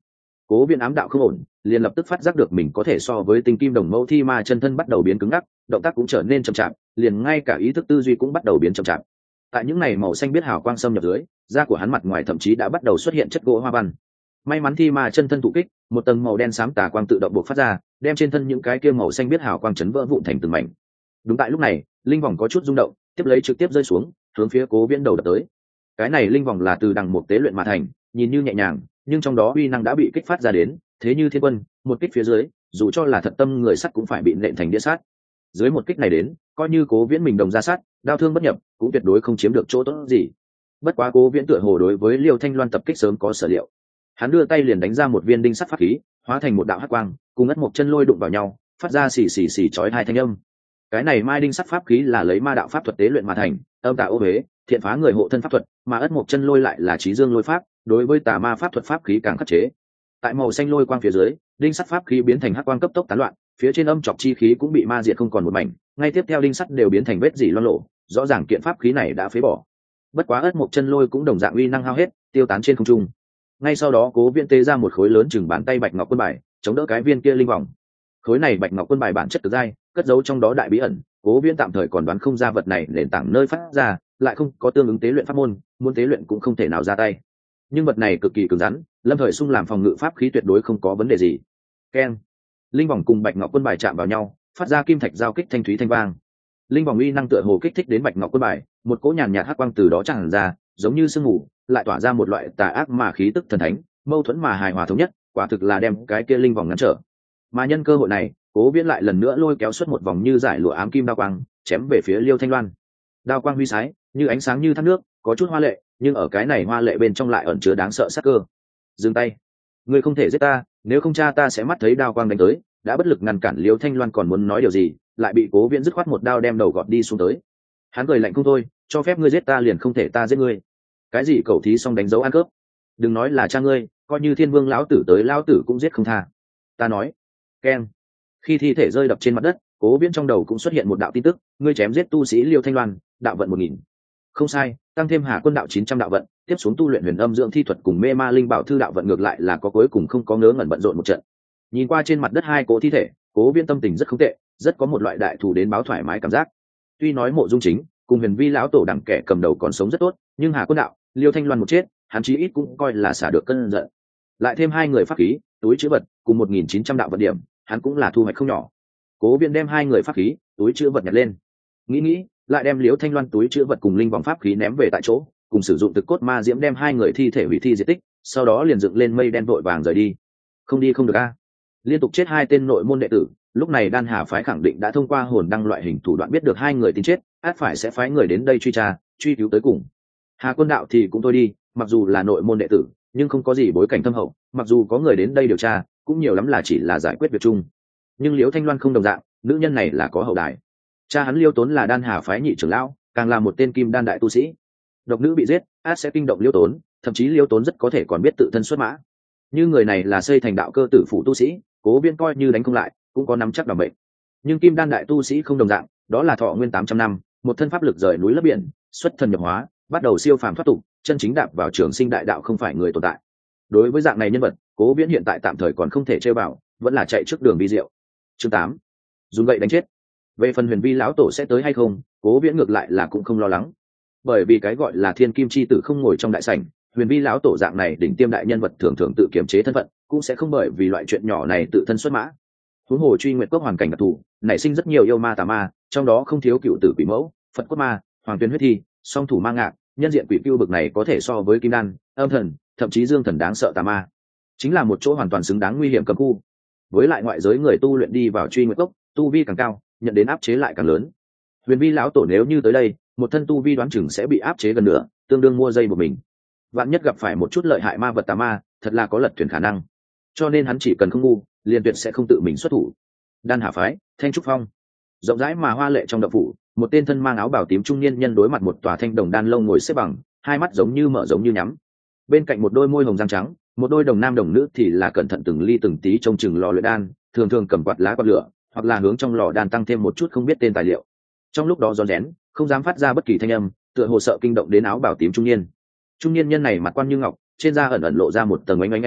Cố Viễn ám đạo không ổn, liền lập tức phát giác được mình có thể so với tinh kim đồng mẫu thi ma chân thân bắt đầu biến cứng ngắc, động tác cũng trở nên chậm chạp, liền ngay cả ý thức tư duy cũng bắt đầu biến chậm chạp. Tại những này màu xanh biết hào quang xâm nhập dưới, da của hắn mặt ngoài thậm chí đã bắt đầu xuất hiện chất gỗ hoa văn. May mắn thi ma chân thân thụ kích, một tầng màu đen xám tà quang tự động bộc phát ra, đem trên thân những cái kia màu xanh biết hào quang chấn vỡ vụn thành từng mảnh. Đúng tại lúc này, linh vòng có chút rung động, tiếp lấy trực tiếp rơi xuống, hướng phía Cố Viễn đầu đập tới. Cái này linh vòng là từ đằng mục tế luyện mà thành, nhìn như nhẹ nhàng, nhưng trong đó uy năng đã bị kích phát ra đến, thế như thiên quân, một kích phía dưới, dù cho là thật tâm người sắt cũng phải bị nện thành đĩa sắt. Dưới một kích này đến, coi như Cố Viễn mình đồng ra sát, đao thương bất nhập, cũng tuyệt đối không chiếm được chỗ tốt gì. Bất quá Cố Viễn tựa hồ đối với Liêu Thanh Loan tập kích sớm có sở liệu. Hắn đưa tay liền đánh ra một viên đinh sắt pháp khí, hóa thành một đạo hắc quang, cùng ất một chân lôi đụng vào nhau, phát ra xì xì xì chói hai thanh âm. Cái này mai đinh sắt pháp khí là lấy ma đạo pháp thuật tế luyện mà thành, âm tà ô huế, thiện phá người hộ thân pháp thuật, mà ất một chân lôi lại là trí dương lôi pháp, đối với tà ma pháp thuật pháp khí càng khắc chế. Tại màu xanh lôi quang phía dưới, đinh sắt pháp khí biến thành hắc quang cấp tốc tán loạn, phía trên âm chọc chi khí cũng bị ma diệt không còn một mảnh, ngay tiếp theo đinh sắt đều biến thành vết dỉ loang lộ, rõ ràng kiện pháp khí này đã phế bỏ. Bất quá ất một chân lôi cũng đồng dạng uy năng hao hết, tiêu tán trên không trung. Ngay sau đó Cố Viễn tế ra một khối lớn chừng bàn tay bạch ngọc quân bài, chống đỡ cái viên kia linh vòng. Khối này bạch ngọc quân bài bản chất cực dai, cất giấu trong đó đại bí ẩn, Cố Viễn tạm thời còn đoán không ra vật này nền tảng nơi phát ra, lại không có tương ứng tế luyện pháp môn, muốn tế luyện cũng không thể nào ra tay. Nhưng vật này cực kỳ cứng rắn, lâm thời xung làm phòng ngự pháp khí tuyệt đối không có vấn đề gì. Keng. Linh vòng cùng bạch ngọc quân bài chạm vào nhau, phát ra kim thạch giao kích thanh thúy thanh vang. Linh vòng uy năng tựa hồ kích thích đến bạch ngọc quân bài, một cỗ nhàn nhạt hắc quang từ đó tràn ra, giống như sương mù, lại tỏa ra một loại tà ác mà khí tức thần thánh, mâu thuẫn mà hài hòa thống nhất, quả thực là đem cái kia linh vòng ngăn trở. Mà nhân cơ hội này, Cố Viễn lại lần nữa lôi kéo xuất một vòng như giải lụa ám kim đao quang, chém về phía Liêu Thanh Loan. Đao quang huy sái, như ánh sáng như thác nước, có chút hoa lệ, nhưng ở cái này hoa lệ bên trong lại ẩn chứa đáng sợ sát cơ. Dừng tay, ngươi không thể giết ta, nếu không cha ta sẽ mắt thấy đao quang đánh tới. Đã bất lực ngăn cản Liêu Thanh Loan còn muốn nói điều gì, lại bị Cố Viễn dứt khoát một đao đem đầu gọt đi xuống tới. Hắn cười lạnh không thôi, cho phép ngươi giết ta liền không thể ta giết ngươi. Cái gì cẩu thí xong đánh dấu ăn cướp, đừng nói là cha ngươi, coi như Thiên Vương lão tử tới lão tử cũng giết không tha. Ta nói. Keng. Khi thi thể rơi đập trên mặt đất, Cố Viễn trong đầu cũng xuất hiện một đạo tin tức, ngươi chém giết tu sĩ Liêu Thanh Loan, đạo vận 1000. Không sai, tăng thêm Hà Quân đạo 900 đạo vận, tiếp xuống tu luyện huyền âm dưỡng thi thuật cùng mê ma linh bảo thư đạo vận ngược lại là có cuối cùng không có ngớ ngẩn bận rộn một trận. Nhìn qua trên mặt đất hai cỗ thi thể, Cố Viễn tâm tình rất không tệ, rất có một loại đại thù đến báo thoải mái cảm giác. Tuy nói Mộ Dung Chính cùng Huyền Vi lão tổ đẳng kẻ cầm đầu còn sống rất tốt, nhưng Hà Quân đạo, Liêu Thanh Loan một chết, hắn chí ít cũng coi là xả được cơn giận. Lại thêm hai người pháp khí, túi trữ vật cùng 1900 đạo vận điểm, hắn cũng là thu hoạch không nhỏ. Cố Viễn đem hai người pháp khí, túi trữ vật nhặt lên. Nghĩ, lại đem Liêu Thanh Loan túi trữ vật cùng linh vòng pháp khí ném về tại chỗ, cùng sử dụng thực cốt ma diễm đem hai người thi thể hủy thi diệt tích, sau đó liền dựng lên mây đen vội vàng rời đi. Không đi không được a. Liên tục chết hai tên nội môn đệ tử, lúc này Đan Hà phái khẳng định đã thông qua hồn đăng loại hình thủ đoạn biết được hai người tin chết, ắt phải sẽ phái người đến đây truy tra, truy cứu tới cùng. Hà Quân đạo thì cũng thôi đi, mặc dù là nội môn đệ tử, nhưng không có gì bối cảnh thâm hậu, mặc dù có người đến đây điều tra, cũng nhiều lắm là chỉ là giải quyết việc chung. Nhưng Liễu Thanh Loan không đồng dạng, nữ nhân này là có hậu đài. Cha hắn Liêu Tốn là Đan Hà phái nhị trưởng lão, càng là một tên kim đan đại tu sĩ. Độc nữ bị giết, ắt sẽ kinh động Liêu Tốn, thậm chí Liêu Tốn rất có thể còn biết tự thân xuất mã. Như người này là xây thành đạo cơ tử phụ tu sĩ, Cố Viễn coi như đánh không lại, cũng có nắm chắc đảm bệnh. Nhưng kim đan đại tu sĩ không đồng dạng, đó là thọ nguyên 800 năm, một thân pháp lực rời núi lấp biển, xuất thần nhập hóa, bắt đầu siêu phàm thoát tục, chân chính đạp vào trường sinh đại đạo không phải người tồn tại. Đối với dạng này nhân vật, Cố Viễn hiện tại tạm thời còn không thể chơi vào, vẫn là chạy trước đường vi diệu. Chương 8. Dùng gậy đánh chết. Về phần Huyền Vi lão tổ sẽ tới hay không, Cố Viễn ngược lại là cũng không lo lắng. Bởi vì cái gọi là thiên kim chi tử không ngồi trong đại sảnh, Huyền Vi lão tổ dạng này đỉnh tiêm đại nhân vật thường thường tự kiềm chế thân phận, cũng sẽ không bởi vì loại chuyện nhỏ này tự thân xuất mã. Huống hồ Truy Nguyệt Cốc hoàn cảnh đặc thù, nảy sinh rất nhiều yêu ma tà ma, trong đó không thiếu cựu tử quỷ mẫu, Phật cốt ma, hoàng tuyên huyết thi, song thủ ma ngạc, nhân diện quỷ cưu bực này có thể so với kim đan, âm thần, thậm chí dương thần đáng sợ tà ma. Chính là một chỗ hoàn toàn xứng đáng nguy hiểm cấm khu. Với lại ngoại giới người tu luyện đi vào Truy Nguyệt Cốc, tu vi càng cao, nhận đến áp chế lại càng lớn. Huyền Vi lão tổ nếu như tới đây, một thân tu vi đoán chừng sẽ bị áp chế gần nửa, tương đương mua dây của mình. Vạn nhất gặp phải một chút lợi hại ma vật tà ma, thật là có lật thuyền khả năng. Cho nên hắn chỉ cần không ngu, liền tuyệt sẽ không tự mình xuất thủ. Đan Hà phái, Thanh Trúc Phong, rộng rãi mà hoa lệ trong động phủ, một tên thân mang áo bào tím trung niên nhân đối mặt một tòa thanh đồng đan lông ngồi xếp bằng, hai mắt giống như mở giống như nhắm. Bên cạnh một đôi môi hồng răng trắng, một đôi đồng nam đồng nữ thì là cẩn thận từng ly từng tí trông chừng lò luyện đan, thường thường cầm quạt lá quạt lửa, hoặc là hướng trong lò đan tăng thêm một chút không biết tên tài liệu. Trong lúc đó rón rén, không dám phát ra bất kỳ thanh âm, tựa hồ sợ kinh động đến áo bào tím trung niên. Trung niên nhân này mặt quan như ngọc, trên da ẩn ẩn lộ ra một tầng ánh ngọc,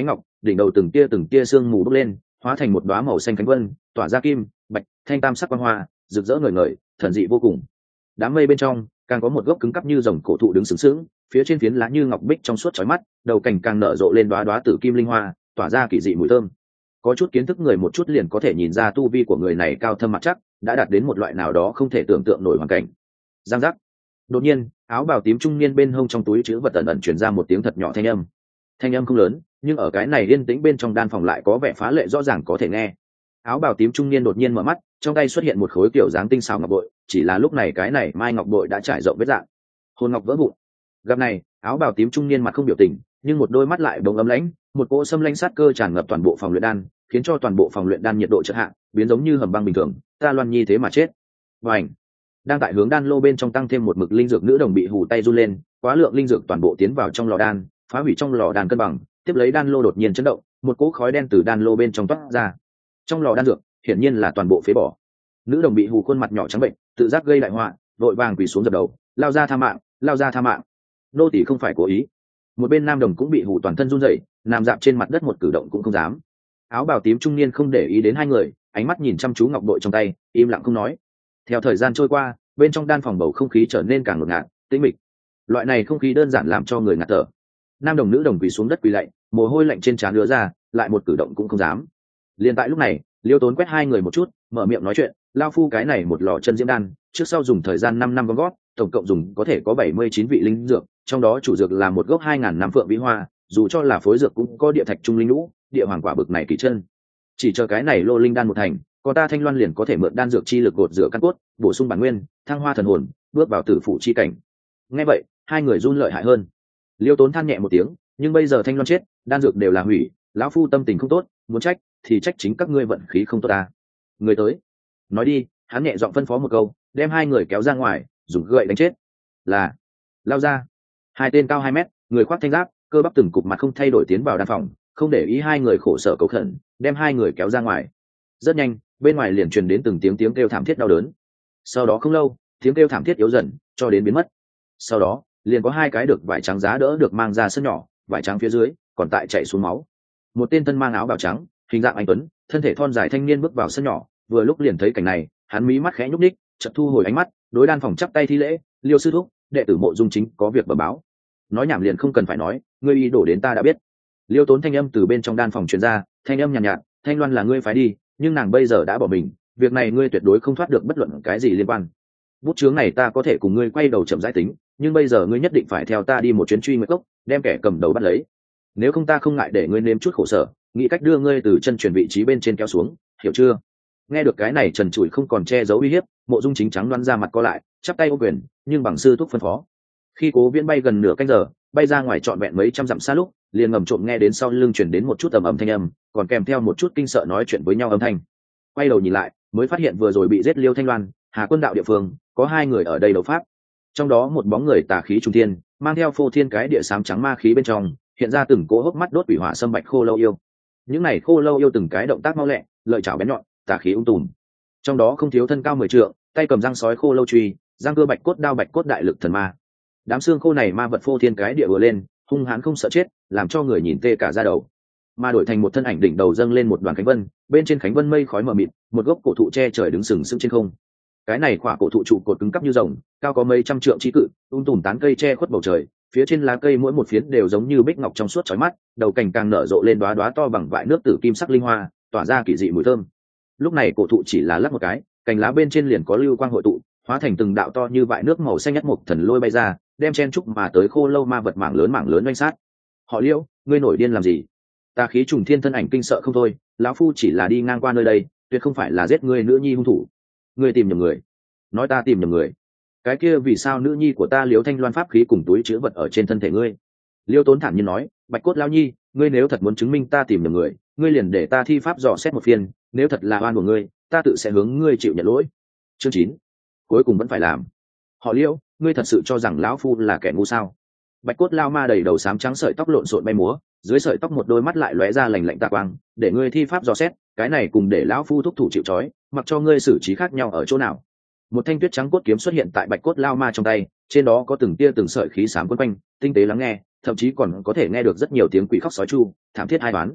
đỉnh đầu từng tia sương mù bốc lên, hóa thành một đóa màu xanh cánh vân, tỏa ra kim bạch thanh tam sắc quang hoa, rực rỡ ngời ngời, thần dị vô cùng. Đám mây bên trong càng có một gốc cứng cắp như rồng cổ thụ đứng sướng sướng, phía trên phiến lá như ngọc bích trong suốt chói mắt, đầu cành càng nở rộ lên đóa đóa tử kim linh hoa, tỏa ra kỳ dị mùi thơm. Có chút kiến thức người một chút liền có thể nhìn ra tu vi của người này cao thâm mặt chắc, đã đạt đến một loại nào đó không thể tưởng tượng nổi hoàn cảnh. Giang giác. Đột nhiên, áo bào tím trung niên bên hông trong túi chứa vật ẩn ẩn truyền ra một tiếng thật nhỏ thanh âm. Thanh âm không lớn, nhưng ở cái này yên tĩnh bên trong đan phòng lại có vẻ phá lệ rõ ràng có thể nghe. Áo bào tím trung niên đột nhiên mở mắt, trong tay xuất hiện một khối kiểu dáng tinh xảo ngọc bội, chỉ là lúc này cái này mai ngọc bội đã trải rộng vết dạng, hồn ngọc vỡ vụn. Gặp này, áo bào tím trung niên mặt không biểu tình, nhưng một đôi mắt lại bỗng ấm lãnh, một cỗ xâm lãnh sát cơ tràn ngập toàn bộ phòng luyện đan, khiến cho toàn bộ phòng luyện đan nhiệt độ chợt hạ, biến giống như hầm băng bình thường. Ta Loan Nhi thế mà chết. Bành! Đang tại hướng đan lô bên trong tăng thêm một mực linh dược nữ đồng bị hù tay run lên, quá lượng linh dược toàn bộ tiến vào trong lò đan, phá hủy trong lò đan cân bằng, tiếp lấy đan lô đột nhiên chấn động, một cỗ khói đen từ đan lô bên trong toát ra. Trong lò đan dược, hiển nhiên là toàn bộ phế bỏ. Nữ đồng bị hù khuôn mặt nhỏ trắng bệnh, tự giác gây đại họa, vội vàng quỳ xuống dập đầu, lao ra tha mạng, lao ra tha mạng. Nô tỳ không phải cố ý. Một bên nam đồng cũng bị hù toàn thân run rẩy, nằm dạp trên mặt đất một cử động cũng không dám. Áo bào tím trung niên không để ý đến hai người, ánh mắt nhìn chăm chú ngọc bội trong tay, im lặng không nói. Theo thời gian trôi qua, bên trong đan phòng bầu không khí trở nên càng ngột ngạt, tĩnh mịch. Loại này không khí đơn giản làm cho người ngạt thở. Nam đồng nữ đồng quỳ xuống đất quỳ lạy, mồ hôi lạnh trên trán ứa ra, lại một cử động cũng không dám. Liên tại lúc này, Liêu Tốn quét hai người một chút, mở miệng nói chuyện, lao phu cái này một lò chân diễm đan, trước sau dùng thời gian 5 năm gom gót, tổng cộng dùng có thể có 79 vị linh dược, trong đó chủ dược là một gốc 2000 năm phượng vĩ hoa, dù cho là phối dược cũng có địa thạch trung linh lũ, địa hoàng quả bực này kỳ chân. Chỉ chờ cái này lô linh đan một thành, có ta Thanh Loan liền có thể mượn đan dược chi lực gột rửa căn cốt, bổ sung bản nguyên, thăng hoa thần hồn, bước vào tử phụ chi cảnh. Nghe vậy, hai người run lợi hại hơn. Liêu Tốn than nhẹ một tiếng, nhưng bây giờ Thanh Loan chết, đan dược đều là hủy, lão phu tâm tình không tốt, muốn trách thì trách chính các ngươi vận khí không tốt ta. Người tới. Nói đi, hắn nhẹ giọng phân phó một câu, đem hai người kéo ra ngoài, dùng gậy đánh chết. Là. Lao ra. Hai tên cao 2 mét, người khoác thanh giáp, cơ bắp từng cục mặt không thay đổi tiến vào đan phòng, không để ý hai người khổ sở cầu khẩn, đem hai người kéo ra ngoài. Rất nhanh, bên ngoài liền truyền đến từng tiếng kêu thảm thiết đau đớn. Sau đó không lâu, tiếng kêu thảm thiết yếu dần, cho đến biến mất. Sau đó, liền có hai cái được vải trắng giá đỡ được mang ra sân nhỏ, vải trắng phía dưới còn tại chảy xuống máu. Một tên thân mang áo bào trắng, hình dạng anh tuấn, thân thể thon dài thanh niên bước vào sân nhỏ, vừa lúc liền thấy cảnh này, hắn mí mắt khẽ nhúc nhích, chợt thu hồi ánh mắt, đối đan phòng chắp tay thi lễ, Liêu sư thúc, đệ tử Mộ Dung Chính có việc bẩm báo. Nói nhảm liền không cần phải nói, ngươi ý đổ đến ta đã biết. Liêu Tốn thanh âm từ bên trong đan phòng truyền ra, thanh âm nhàn nhạt, Thanh Loan là ngươi phải đi, nhưng nàng bây giờ đã bỏ mình, việc này ngươi tuyệt đối không thoát được bất luận cái gì liên quan. Bút chướng này ta có thể cùng ngươi quay đầu chậm rãi tính, nhưng bây giờ ngươi nhất định phải theo ta đi một chuyến truy nguyệt cốc, đem kẻ cầm đầu bắt lấy. Nếu không ta không ngại để ngươi nếm chút khổ sở, nghĩ cách đưa ngươi từ chân truyền vị trí bên trên kéo xuống, hiểu chưa? Nghe được cái này trần trụi không còn che giấu uy hiếp, Mộ Dung Chính trắng đoán ra mặt co lại, chắp tay ô quyền, nhưng bằng sư thúc phân phó. Khi Cố Viễn bay gần nửa canh giờ, bay ra ngoài trọn vẹn mấy trăm dặm xa lúc, liền ngầm trộm nghe đến sau lưng chuyển đến một chút ầm ầm thanh âm, còn kèm theo một chút kinh sợ nói chuyện với nhau âm thanh. Quay đầu nhìn lại, mới phát hiện vừa rồi bị giết Liêu Thanh Loan, Hà Quân đạo địa phương, có hai người ở đây đấu pháp. Trong đó một bóng người tà khí trung thiên, mang theo phô thiên cái địa sám trắng ma khí bên trong, hiện ra từng cỗ hốc mắt đốt quỷ hỏa xâm bạch khô lâu yêu. Những này khô lâu yêu từng cái động tác mau lẹ, lợi chảo bén nhọn, tà khí tùm. Trong đó không thiếu thân cao 10 trượng, tay cầm răng sói khô lâu truy, răng cưa bạch cốt đao bạch cốt đại lực thần ma. Đám xương khô này ma vật phô thiên cái địa vừa lên, hung hãn không sợ chết, làm cho người nhìn tê cả da đầu. Mà đổi thành một thân ảnh đỉnh đầu dâng lên một đoàn khánh vân, bên trên khánh vân mây khói mờ mịt, một gốc cổ thụ che trời đứng sừng sững trên không. Cái này khỏa cổ thụ trụ cột cứng cắp như rồng, cao có mấy trăm trượng trí cự, tùm tán cây che khuất bầu trời, phía trên lá cây mỗi một phiến đều giống như bích ngọc trong suốt chói mắt, đầu cành càng nở rộ lên đóa đóa to bằng vại nước tử kim sắc linh hoa, tỏa ra kỳ dị mùi thơm. Lúc này cổ thụ chỉ là lắc một cái, cành lá bên trên liền có lưu quang hội tụ, hóa thành từng đạo to như vại nước màu xanh nhất mục thần lôi bay ra, đem chen trúc mà tới khô lâu ma vật mảng lớn oanh sát. Họ Liễu, ngươi nổi điên làm gì? Tà khí trùng thiên thân ảnh kinh sợ không thôi, lão phu chỉ là đi ngang qua nơi đây, tuyệt không phải là giết ngươi nữ nhi hung thủ. Ngươi tìm nhầm người. Nói ta tìm nhầm người. Cái kia vì sao nữ nhi của ta Liễu Thanh Loan pháp khí cùng túi chứa vật ở trên thân thể ngươi? Liêu Tốn thản nhiên nói, Bạch Cốt lão nhi, ngươi nếu thật muốn chứng minh ta tìm nhầm người, ngươi liền để ta thi pháp dò xét một phiên, nếu thật là oan của ngươi, ta tự sẽ hướng ngươi chịu nhận lỗi. Chương 9. Cuối cùng vẫn phải làm. Họ Liễu, ngươi thật sự cho rằng lão phu là kẻ ngu sao? Bạch Cốt lao ma đầy đầu xám trắng sợi tóc lộn xộn bay múa, dưới sợi tóc một đôi mắt lại lóe ra lạnh lạnh tà quang, để ngươi thi pháp dò xét, cái này cùng để lão phu thúc thủ chịu trói, mặc cho ngươi xử trí khác nhau ở chỗ nào. Một thanh tuyết trắng cốt kiếm xuất hiện tại Bạch Cốt lao ma trong tay, trên đó có từng tia từng sợi khí xám quấn quanh, tinh tế lắng nghe, thậm chí còn có thể nghe được rất nhiều tiếng quỷ khóc sói chu, thảm thiết hai đoán.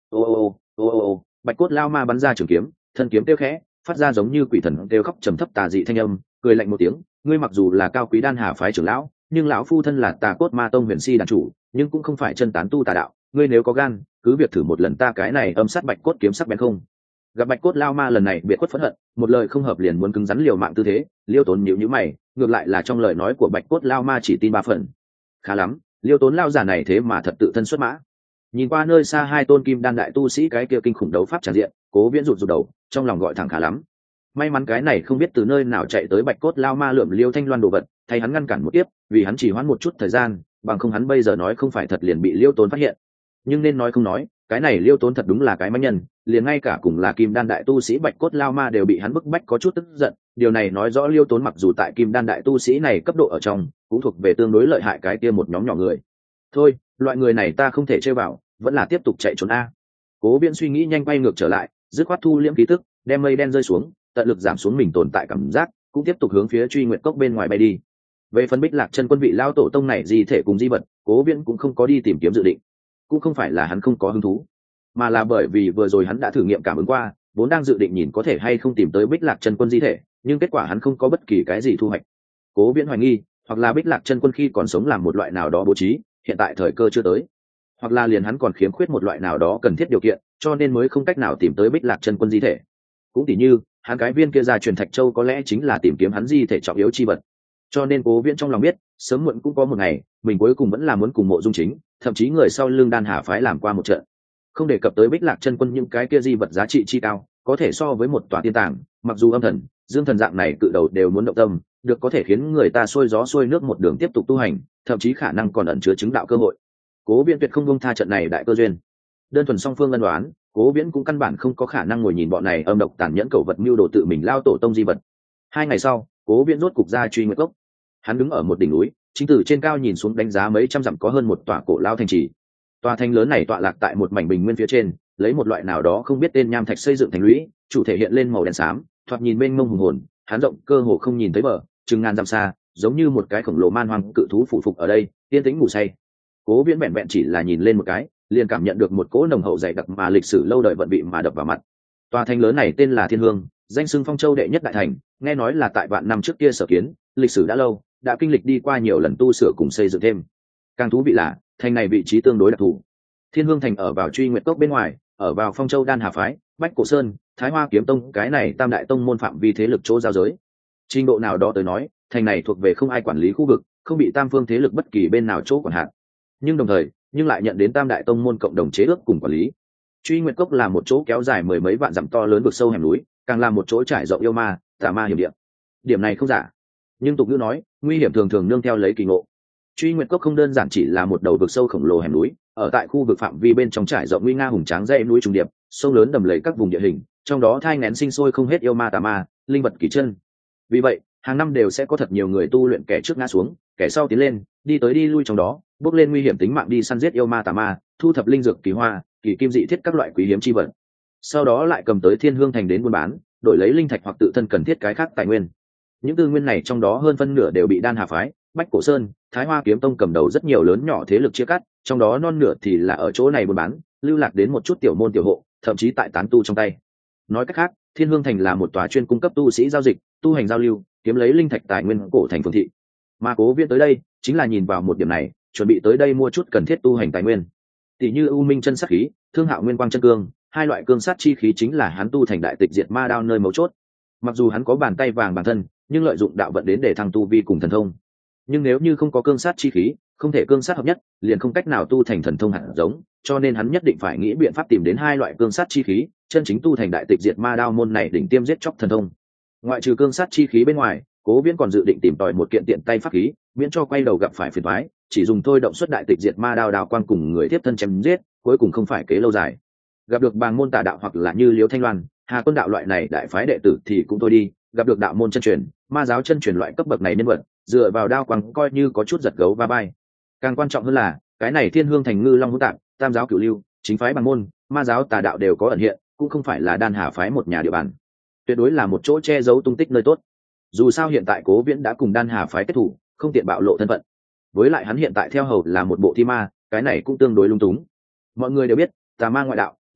ô ô ô ô ô ô bạch cốt lao ma bắn ra trường kiếm, thân kiếm kêu khẽ, phát ra giống như quỷ thần kêu khóc trầm thấp tà dị thanh âm, cười lạnh một tiếng, ngươi mặc dù là cao quý đan hà phái trưởng lão, nhưng lão phu thân là tà cốt ma tông huyền si đàn chủ, nhưng cũng không phải chân tán tu tà đạo, ngươi nếu có gan, cứ việc thử một lần ta cái này âm sát bạch cốt kiếm sắc bén không. Gặp bạch cốt lao ma lần này biệt khuất phẫn hận, một lời không hợp liền muốn cứng rắn liều mạng tư thế, Liêu Tốn nhíu nhíu mày, ngược lại là trong lời nói của bạch cốt lao ma chỉ tin 3 phần. Khá lắm, Liêu Tốn lao giả này thế mà thật tự thân xuất mã. Nhìn qua nơi xa hai tôn kim đan đại tu sĩ cái kia kinh khủng đấu pháp tràn diện, Cố Viễn rụt rụt đầu, trong lòng gọi thẳng khá lắm. May mắn cái này không biết từ nơi nào chạy tới bạch cốt lao ma lượm Liêu Thanh Loan đồ vật, thay hắn ngăn cản một tiếp, vì hắn chỉ hoãn một chút thời gian, bằng không hắn bây giờ nói không phải thật liền bị Liêu Tốn phát hiện. Nhưng nên nói không nói, cái này Liêu Tốn thật đúng là cái mãnh nhân, liền ngay cả cùng là kim đan đại tu sĩ bạch cốt lao ma đều bị hắn bức bách có chút tức giận. Điều này nói rõ Liêu Tốn mặc dù tại kim đan đại tu sĩ này cấp độ ở trong, cũng thuộc về tương đối lợi hại cái kia một nhóm nhỏ người. Thôi, loại người này ta không thể chơi vào, vẫn là tiếp tục chạy trốn a. Cố Viễn suy nghĩ nhanh quay ngược trở lại, dứt khoát thu liễm khí tức, đem mây đen rơi xuống, tận lực giảm xuống mình tồn tại cảm giác, cũng tiếp tục hướng phía Truy Nguyệt Cốc bên ngoài bay đi. Về phân Bích Lạc Chân Quân vị lao tổ tông này di thể cùng di vật, Cố Viễn cũng không có đi tìm kiếm dự định. Cũng không phải là hắn không có hứng thú, mà là bởi vì vừa rồi hắn đã thử nghiệm cảm ứng qua, vốn đang dự định nhìn có thể hay không tìm tới Bích Lạc Chân Quân di thể, nhưng kết quả hắn không có bất kỳ cái gì thu hoạch. Cố Viễn hoài nghi, hoặc là Bích Lạc Chân Quân khi còn sống làm một loại nào đó bố trí, hiện tại thời cơ chưa tới, hoặc là liền hắn còn khiếm khuyết một loại nào đó cần thiết điều kiện, cho nên mới không cách nào tìm tới Bích Lạc Chân Quân di thể. Cũng tỉ như hắn cái viên kia ra truyền thạch châu có lẽ chính là tìm kiếm hắn di thể trọng yếu chi vật. Cho nên Cố Viễn trong lòng biết, sớm muộn cũng có một ngày, mình cuối cùng vẫn là muốn cùng Mộ Dung Chính, thậm chí người sau lưng Đan Hà phái làm qua một trận. Không đề cập tới Bích Lạc Chân Quân những cái kia di vật giá trị chi cao, có thể so với một tòa tiên tàng, mặc dù âm thần, dương thần dạng này cự đầu đều muốn động tâm, được có thể khiến người ta xuôi gió xuôi nước một đường tiếp tục tu hành, thậm chí khả năng còn ẩn chứa chứng đạo cơ hội. Cố Viễn tuyệt không buông tha trận này đại cơ duyên. Đơn thuần song phương ân đoán, Cố Viễn cũng căn bản không có khả năng ngồi nhìn bọn này âm độc tàn nhẫn cẩu vật mưu đồ tự mình lao tổ tông di vật. 2 ngày sau, Cố Viễn rốt cục ra Truy Nguyệt Cốc. Hắn đứng ở một đỉnh núi, chính từ trên cao nhìn xuống đánh giá mấy trăm dặm có hơn một tòa cổ lao thành trì. Tòa thành lớn này tọa lạc tại một mảnh bình nguyên phía trên, lấy một loại nào đó không biết tên nham thạch xây dựng thành lũy, chủ thể hiện lên màu đen xám, thoạt nhìn mênh mông hùng hồn, hắn rộng cơ hồ không nhìn thấy bờ, chừng ngàn dặm xa, giống như một cái khổng lồ man hoang cự thú phủ phục ở đây, yên tĩnh ngủ say. Cố Viễn vẹn vẹn chỉ là nhìn lên một cái, liền cảm nhận được một cỗ nồng hậu dày đặc mà lịch sử lâu đời vận vị mà đập vào mặt. Tòa thành lớn này tên là Thiên Hương, danh xưng Phong Châu đệ nhất đại thành, nghe nói là tại vạn năm trước kia sở kiến, lịch sử đã lâu, đã kinh lịch đi qua nhiều lần tu sửa cùng xây dựng thêm. Càng thú vị là, thành này vị trí tương đối đặc thù. Thiên Hương thành ở vào Truy Nguyệt Cốc bên ngoài, ở vào Phong Châu Đan Hà phái, Bách Cổ Sơn, Thái Hoa Kiếm Tông, cái này tam đại tông môn phạm vi thế lực chỗ giao giới. Trình độ nào đó tới nói, thành này thuộc về không ai quản lý khu vực, không bị tam phương thế lực bất kỳ bên nào chỗ quản hạt. Nhưng đồng thời, lại nhận đến tam đại tông môn cộng đồng chế ước cùng quản lý. Truy Nguyệt Cốc là một chỗ kéo dài mười mấy vạn dặm to lớn vực sâu hẻm núi, càng là một chỗ trải rộng yêu ma, tà ma hiểm địa. Điểm này không giả, nhưng tục ngữ nói, nguy hiểm thường thường nương theo lấy kỳ ngộ. Truy Nguyệt Cốc không đơn giản chỉ là một đầu vực sâu khổng lồ hẻm núi, ở tại khu vực phạm vi bên trong trải rộng nguy nga hùng tráng dãy núi trùng điệp, sông lớn đầm lầy các vùng địa hình, trong đó thai nghén sinh sôi không hết yêu ma tà ma, linh vật kỳ chân. Vì vậy, hàng năm đều sẽ có thật nhiều người tu luyện kẻ trước ngã xuống, kẻ sau tiến lên, đi tới đi lui trong đó, bước lên nguy hiểm tính mạng đi săn giết yêu ma tà ma, thu thập linh dược kỳ hoa, kỳ kim dị thiết các loại quý hiếm chi vật. Sau đó lại cầm tới Thiên Hương thành đến buôn bán, đổi lấy linh thạch hoặc tự thân cần thiết cái khác tài nguyên. Những tư nguyên này trong đó hơn phân nửa đều bị Đan Hà phái, Bách Cổ Sơn, Thái Hoa Kiếm Tông cầm đầu rất nhiều lớn nhỏ thế lực chia cắt, trong đó non nửa thì là ở chỗ này buôn bán, lưu lạc đến một chút tiểu môn tiểu hộ, thậm chí tại tán tu trong tay. Nói cách khác, Thiên Hương thành là một tòa chuyên cung cấp tu sĩ giao dịch, tu hành giao lưu, kiếm lấy linh thạch tài nguyên cổ thành phường thị. Mà Cố Viễn tới đây, chính là nhìn vào một điểm này, chuẩn bị tới đây mua chút cần thiết tu hành tài nguyên. Tỷ như U Minh chân sát khí, Thương Hạo Nguyên Quang chân cương, hai loại cương sát chi khí chính là hắn tu thành đại tịch diệt ma đao nơi mấu chốt. Mặc dù hắn có bàn tay vàng bản thân, nhưng lợi dụng đạo vận đến để thăng tu vi cùng thần thông. Nhưng nếu như không có cương sát chi khí, không thể cương sát hợp nhất, liền không cách nào tu thành thần thông hạt giống, cho nên hắn nhất định phải nghĩ biện pháp tìm đến hai loại cương sát chi khí, chân chính tu thành đại tịch diệt ma đao môn này đỉnh tiêm giết chóc thần thông. Ngoại trừ cương sát chi khí bên ngoài, Cố Viễn còn dự định tìm tòi một kiện tiện tay pháp khí, miễn cho quay đầu gặp phải phiền toái, chỉ dùng thôi động xuất đại tịch diệt ma đao đào quang cùng người tiếp thân chém giết, cuối cùng không phải kế lâu dài. Gặp được bàng môn tà đạo hoặc là như Liễu Thanh Loan, Hà Quân đạo loại này đại phái đệ tử thì cũng thôi đi, gặp được đạo môn chân truyền, ma giáo chân truyền loại cấp bậc này nhân vật, dựa vào đao quang coi như có chút giật gấu va bay. Càng quan trọng hơn là, cái này Thiên Hương thành ngư long hỗn tạp, tam giáo cửu lưu, chính phái bàng môn, ma giáo tà đạo đều có ẩn hiện, cũng không phải là Đan Hà phái một nhà địa bàn. Tuyệt đối là một chỗ che giấu tung tích nơi tốt. Dù sao hiện tại Cố Viễn đã cùng Đan Hà phái kết thủ, không tiện bạo lộ thân phận. Với lại hắn hiện tại theo hầu là một bộ thi ma, cái này cũng tương đối lung túng. Mọi người đều biết, tà ma ngoại đạo,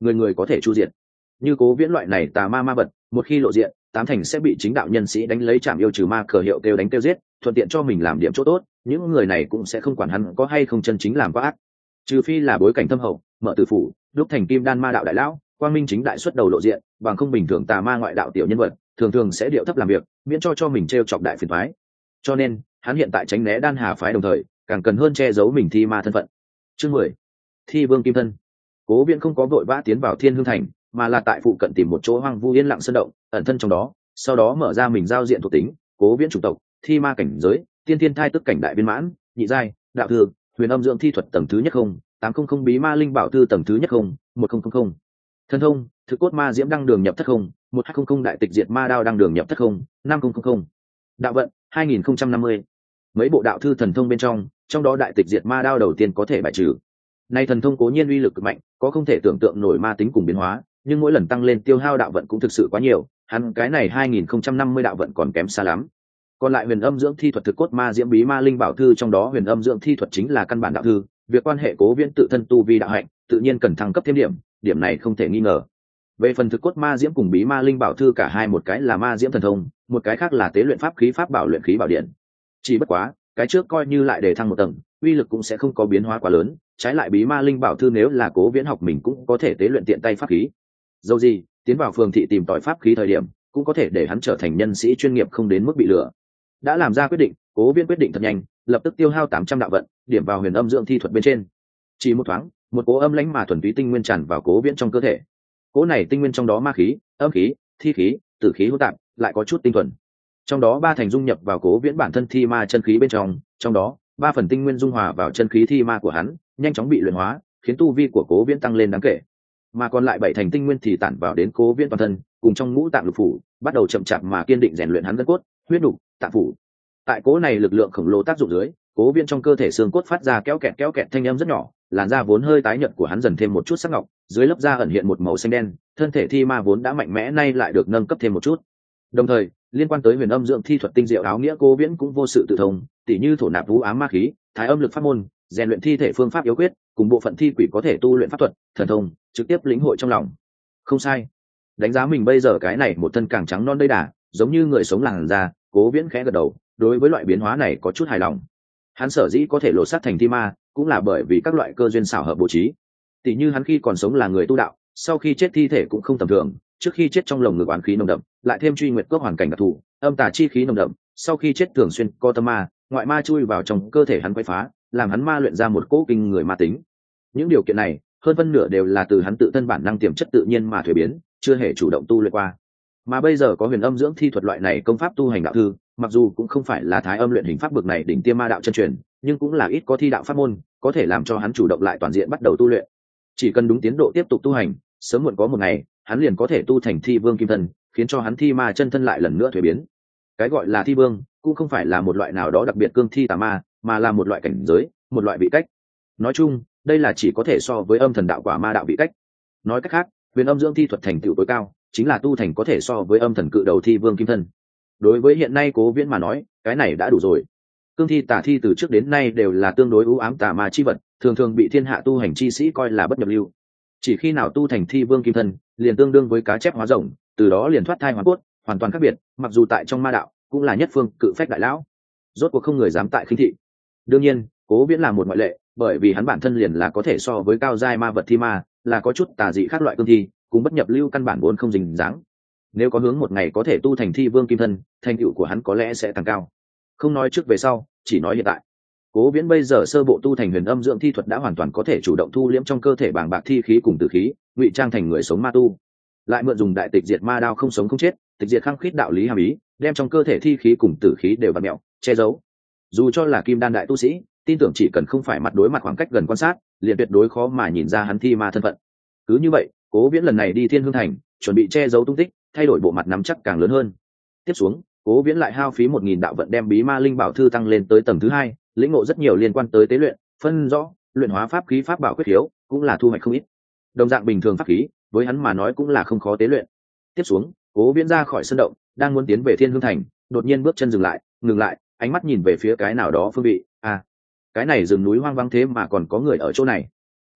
người người có thể chu diện. Như Cố Viễn loại này tà ma ma vật, một khi lộ diện, tám thành sẽ bị chính đạo nhân sĩ đánh lấy trảm yêu trừ ma cờ hiệu kêu đánh kêu giết, thuận tiện cho mình làm điểm chỗ tốt, những người này cũng sẽ không quản hắn có hay không chân chính làm quá ác. Trừ phi là bối cảnh thâm hậu, mở tử phủ, lúc thành kim đan ma đạo đại lão, quang minh chính đại xuất đầu lộ diện, bằng không bình thường tà ma ngoại đạo tiểu nhân vật, thường thường sẽ điệu thấp làm việc, miễn cho mình trêu chọc đại phiền toái. Cho nên, hắn hiện tại tránh né Đan Hà phái đồng thời, càng cần hơn che giấu mình thi ma thân phận. Chương 10. Thi vương kim thân. Cố Viễn không có vội vã tiến vào Thiên Hương Thành, mà là tại phụ cận tìm một chỗ hoang vu yên lặng sơn động, ẩn thân trong đó, sau đó mở ra mình giao diện thuộc tính, Cố Viễn chủng tộc, thi ma cảnh giới, tiên thiên thai tức cảnh đại viên mãn, nhị giai, đạo thư, huyền âm dưỡng thi thuật tầng thứ nhất không, 800 bí ma linh bảo thư tầng thứ nhất không, 1000. Thân thông, thực cốt ma diễm đăng đường nhập thất không, 1200 đại tịch diệt ma đao đăng đường nhập thất không, 5000. Đạo vận, 2050. Mấy bộ đạo thư thần thông bên trong đó đại tịch diệt ma đao đầu tiên có thể bài trừ. Nay thần thông cố nhiên uy lực cực mạnh, có không thể tưởng tượng nổi ma tính cùng biến hóa, nhưng mỗi lần tăng lên tiêu hao đạo vận cũng thực sự quá nhiều, hắn cái này 2050 đạo vận còn kém xa lắm. Còn lại huyền âm dưỡng thi thuật thực cốt ma diễm bí ma linh bảo thư trong đó huyền âm dưỡng thi thuật chính là căn bản đạo thư, việc quan hệ Cố Viễn tự thân tu vi đạo hạnh, tự nhiên cần thăng cấp thêm điểm này không thể nghi ngờ. Về phần thực cốt ma diễm cùng bí ma linh bảo thư cả hai, một cái là ma diễm thần thông, một cái khác là tế luyện pháp khí pháp bảo luyện khí bảo điện. Chỉ bất quá, cái trước coi như lại để thăng một tầng, uy lực cũng sẽ không có biến hóa quá lớn, trái lại bí ma linh bảo thư nếu là Cố Viễn học mình cũng có thể tế luyện tiện tay pháp khí. Dẫu gì, tiến vào phường thị tìm tòi pháp khí thời điểm, cũng có thể để hắn trở thành nhân sĩ chuyên nghiệp không đến mức bị lừa. Đã làm ra quyết định, Cố Viễn quyết định thật nhanh, lập tức tiêu hao 800 đạo vận, điểm vào huyền âm dưỡng thi thuật bên trên. Chỉ một thoáng, một cỗ âm lãnh mà thuần túy tinh nguyên tràn vào Cố Viễn trong cơ thể. Cỗ này tinh nguyên trong đó ma khí, âm khí, thi khí, tử khí hỗn tạp, lại có chút tinh thuần. Trong đó 3 thành dung nhập vào Cố Viễn bản thân thi ma chân khí bên trong đó 3 phần tinh nguyên dung hòa vào chân khí thi ma của hắn, nhanh chóng bị luyện hóa, khiến tu vi của Cố Viễn tăng lên đáng kể. Mà còn lại 7 thành tinh nguyên thì tản vào đến Cố Viễn toàn thân, cùng trong ngũ tạng lục phủ, bắt đầu chậm chạp mà kiên định rèn luyện hắn gân cốt, huyết nục, tạng phủ. Tại cố này lực lượng khổng lồ tác dụng dưới, Cố Viễn trong cơ thể xương cốt phát ra kéo kẹt thanh âm rất nhỏ, làn da vốn hơi tái nhợt của hắn dần thêm một chút sắc ngọc, dưới lớp da ẩn hiện một màu xanh đen, thân thể thi ma vốn đã mạnh mẽ nay lại được nâng cấp thêm một chút. Đồng thời, liên quan tới huyền âm dưỡng thi thuật tinh diệu áo nghĩa Cố Viễn cũng vô sự tự thông, tỉ như thổ nạp vũ ám ma khí, thái âm lực pháp môn, rèn luyện thi thể phương pháp yếu quyết, cùng bộ phận thi quỷ có thể tu luyện pháp thuật, thần thông, trực tiếp lĩnh hội trong lòng. Không sai. Đánh giá mình bây giờ cái này một thân càng trắng non đầy đà, giống như người sống làn da, Cố Viễn khẽ gật đầu, đối với loại biến hóa này có chút hài lòng. Hắn sở dĩ có thể lột xác thành thi ma, cũng là bởi vì các loại cơ duyên xảo hợp bố trí. Tỷ như hắn khi còn sống là người tu đạo, sau khi chết thi thể cũng không tầm thường, trước khi chết trong lồng ngực oán khí nồng đậm, lại thêm truy nguyệt cốc hoàn cảnh đặc thù, âm tà chi khí nồng đậm, sau khi chết thường xuyên có tâm ma, ngoại ma chui vào trong cơ thể hắn quấy phá, làm hắn ma luyện ra một cỗ kinh người ma tính. Những điều kiện này, hơn phân nửa đều là từ hắn tự thân bản năng tiềm chất tự nhiên mà thuế biến, chưa hề chủ động tu luyện qua. Mà bây giờ có huyền âm dưỡng thi thuật loại này công pháp tu hành đạo thư, mặc dù cũng không phải là thái âm luyện hình pháp bậc này đỉnh tiêm ma đạo chân truyền, nhưng cũng là ít có thi đạo pháp môn, có thể làm cho hắn chủ động lại toàn diện bắt đầu tu luyện. Chỉ cần đúng tiến độ tiếp tục tu hành, sớm muộn có một ngày, hắn liền có thể tu thành thi vương kim thân, khiến cho hắn thi ma chân thân lại lần nữa thuế biến. Cái gọi là thi vương, cũng không phải là một loại nào đó đặc biệt cương thi tà ma, mà là một loại cảnh giới, một loại vị cách. Nói chung, đây là chỉ có thể so với âm thần đạo quả ma đạo vị cách. Nói cách khác, huyền âm dưỡng thi thuật thành tựu tối cao, chính là tu thành có thể so với âm thần cự đầu thi vương kim thân. Đối với hiện nay Cố Viễn mà nói, cái này đã đủ rồi. Cương thi tà thi từ trước đến nay đều là tương đối u ám tà ma chi vật, thường thường bị thiên hạ tu hành chi sĩ coi là bất nhập lưu. Chỉ khi nào tu thành thi vương kim thân, liền tương đương với cá chép hóa rồng, từ đó liền thoát thai hóa cốt, hoàn toàn khác biệt, mặc dù tại trong ma đạo cũng là nhất phương cự phách đại lão, rốt cuộc không người dám tại khinh thị. Đương nhiên, Cố Viễn là một ngoại lệ, bởi vì hắn bản thân liền là có thể so với cao giai ma vật thi ma, là có chút tà dị khác loại cương thi, cũng bất nhập lưu căn bản vốn không dính dáng. Nếu có hướng một ngày có thể tu thành thi vương kim thân, thành tựu của hắn có lẽ sẽ tăng cao. Không nói trước về sau, chỉ nói hiện tại. Cố Viễn bây giờ sơ bộ tu thành huyền âm dưỡng thi thuật đã hoàn toàn có thể chủ động thu liễm trong cơ thể bàng bạc thi khí cùng tử khí, ngụy trang thành người sống ma tu. Lại mượn dùng đại tịch diệt ma đao không sống không chết, tịch diệt khăng khít đạo lý hàm ý, đem trong cơ thể thi khí cùng tử khí đều vặn mẹo, che giấu. Dù cho là kim đan đại tu sĩ, tin tưởng chỉ cần không phải mặt đối mặt khoảng cách gần quan sát, liền tuyệt đối khó mà nhìn ra hắn thi ma thân phận. Cứ như vậy, Cố Viễn lần này đi Thiên Hương Thành, chuẩn bị che giấu tung tích, thay đổi bộ mặt nắm chắc càng lớn hơn. Tiếp xuống, Cố Viễn lại hao phí 1000 đạo vận đem bí ma linh bảo thư tăng lên tới tầng thứ 2, lĩnh ngộ rất nhiều liên quan tới tế luyện, phân rõ, luyện hóa pháp khí pháp bảo quyết khiếu, cũng là thu hoạch không ít. Đồng dạng bình thường pháp khí, với hắn mà nói cũng là không khó tế luyện. Tiếp xuống, Cố Viễn ra khỏi sân động, đang muốn tiến về Thiên Hương Thành, đột nhiên bước chân dừng lại, ánh mắt nhìn về phía cái nào đó phương vị. À, cái này rừng núi hoang vắng thế mà còn có người ở chỗ này.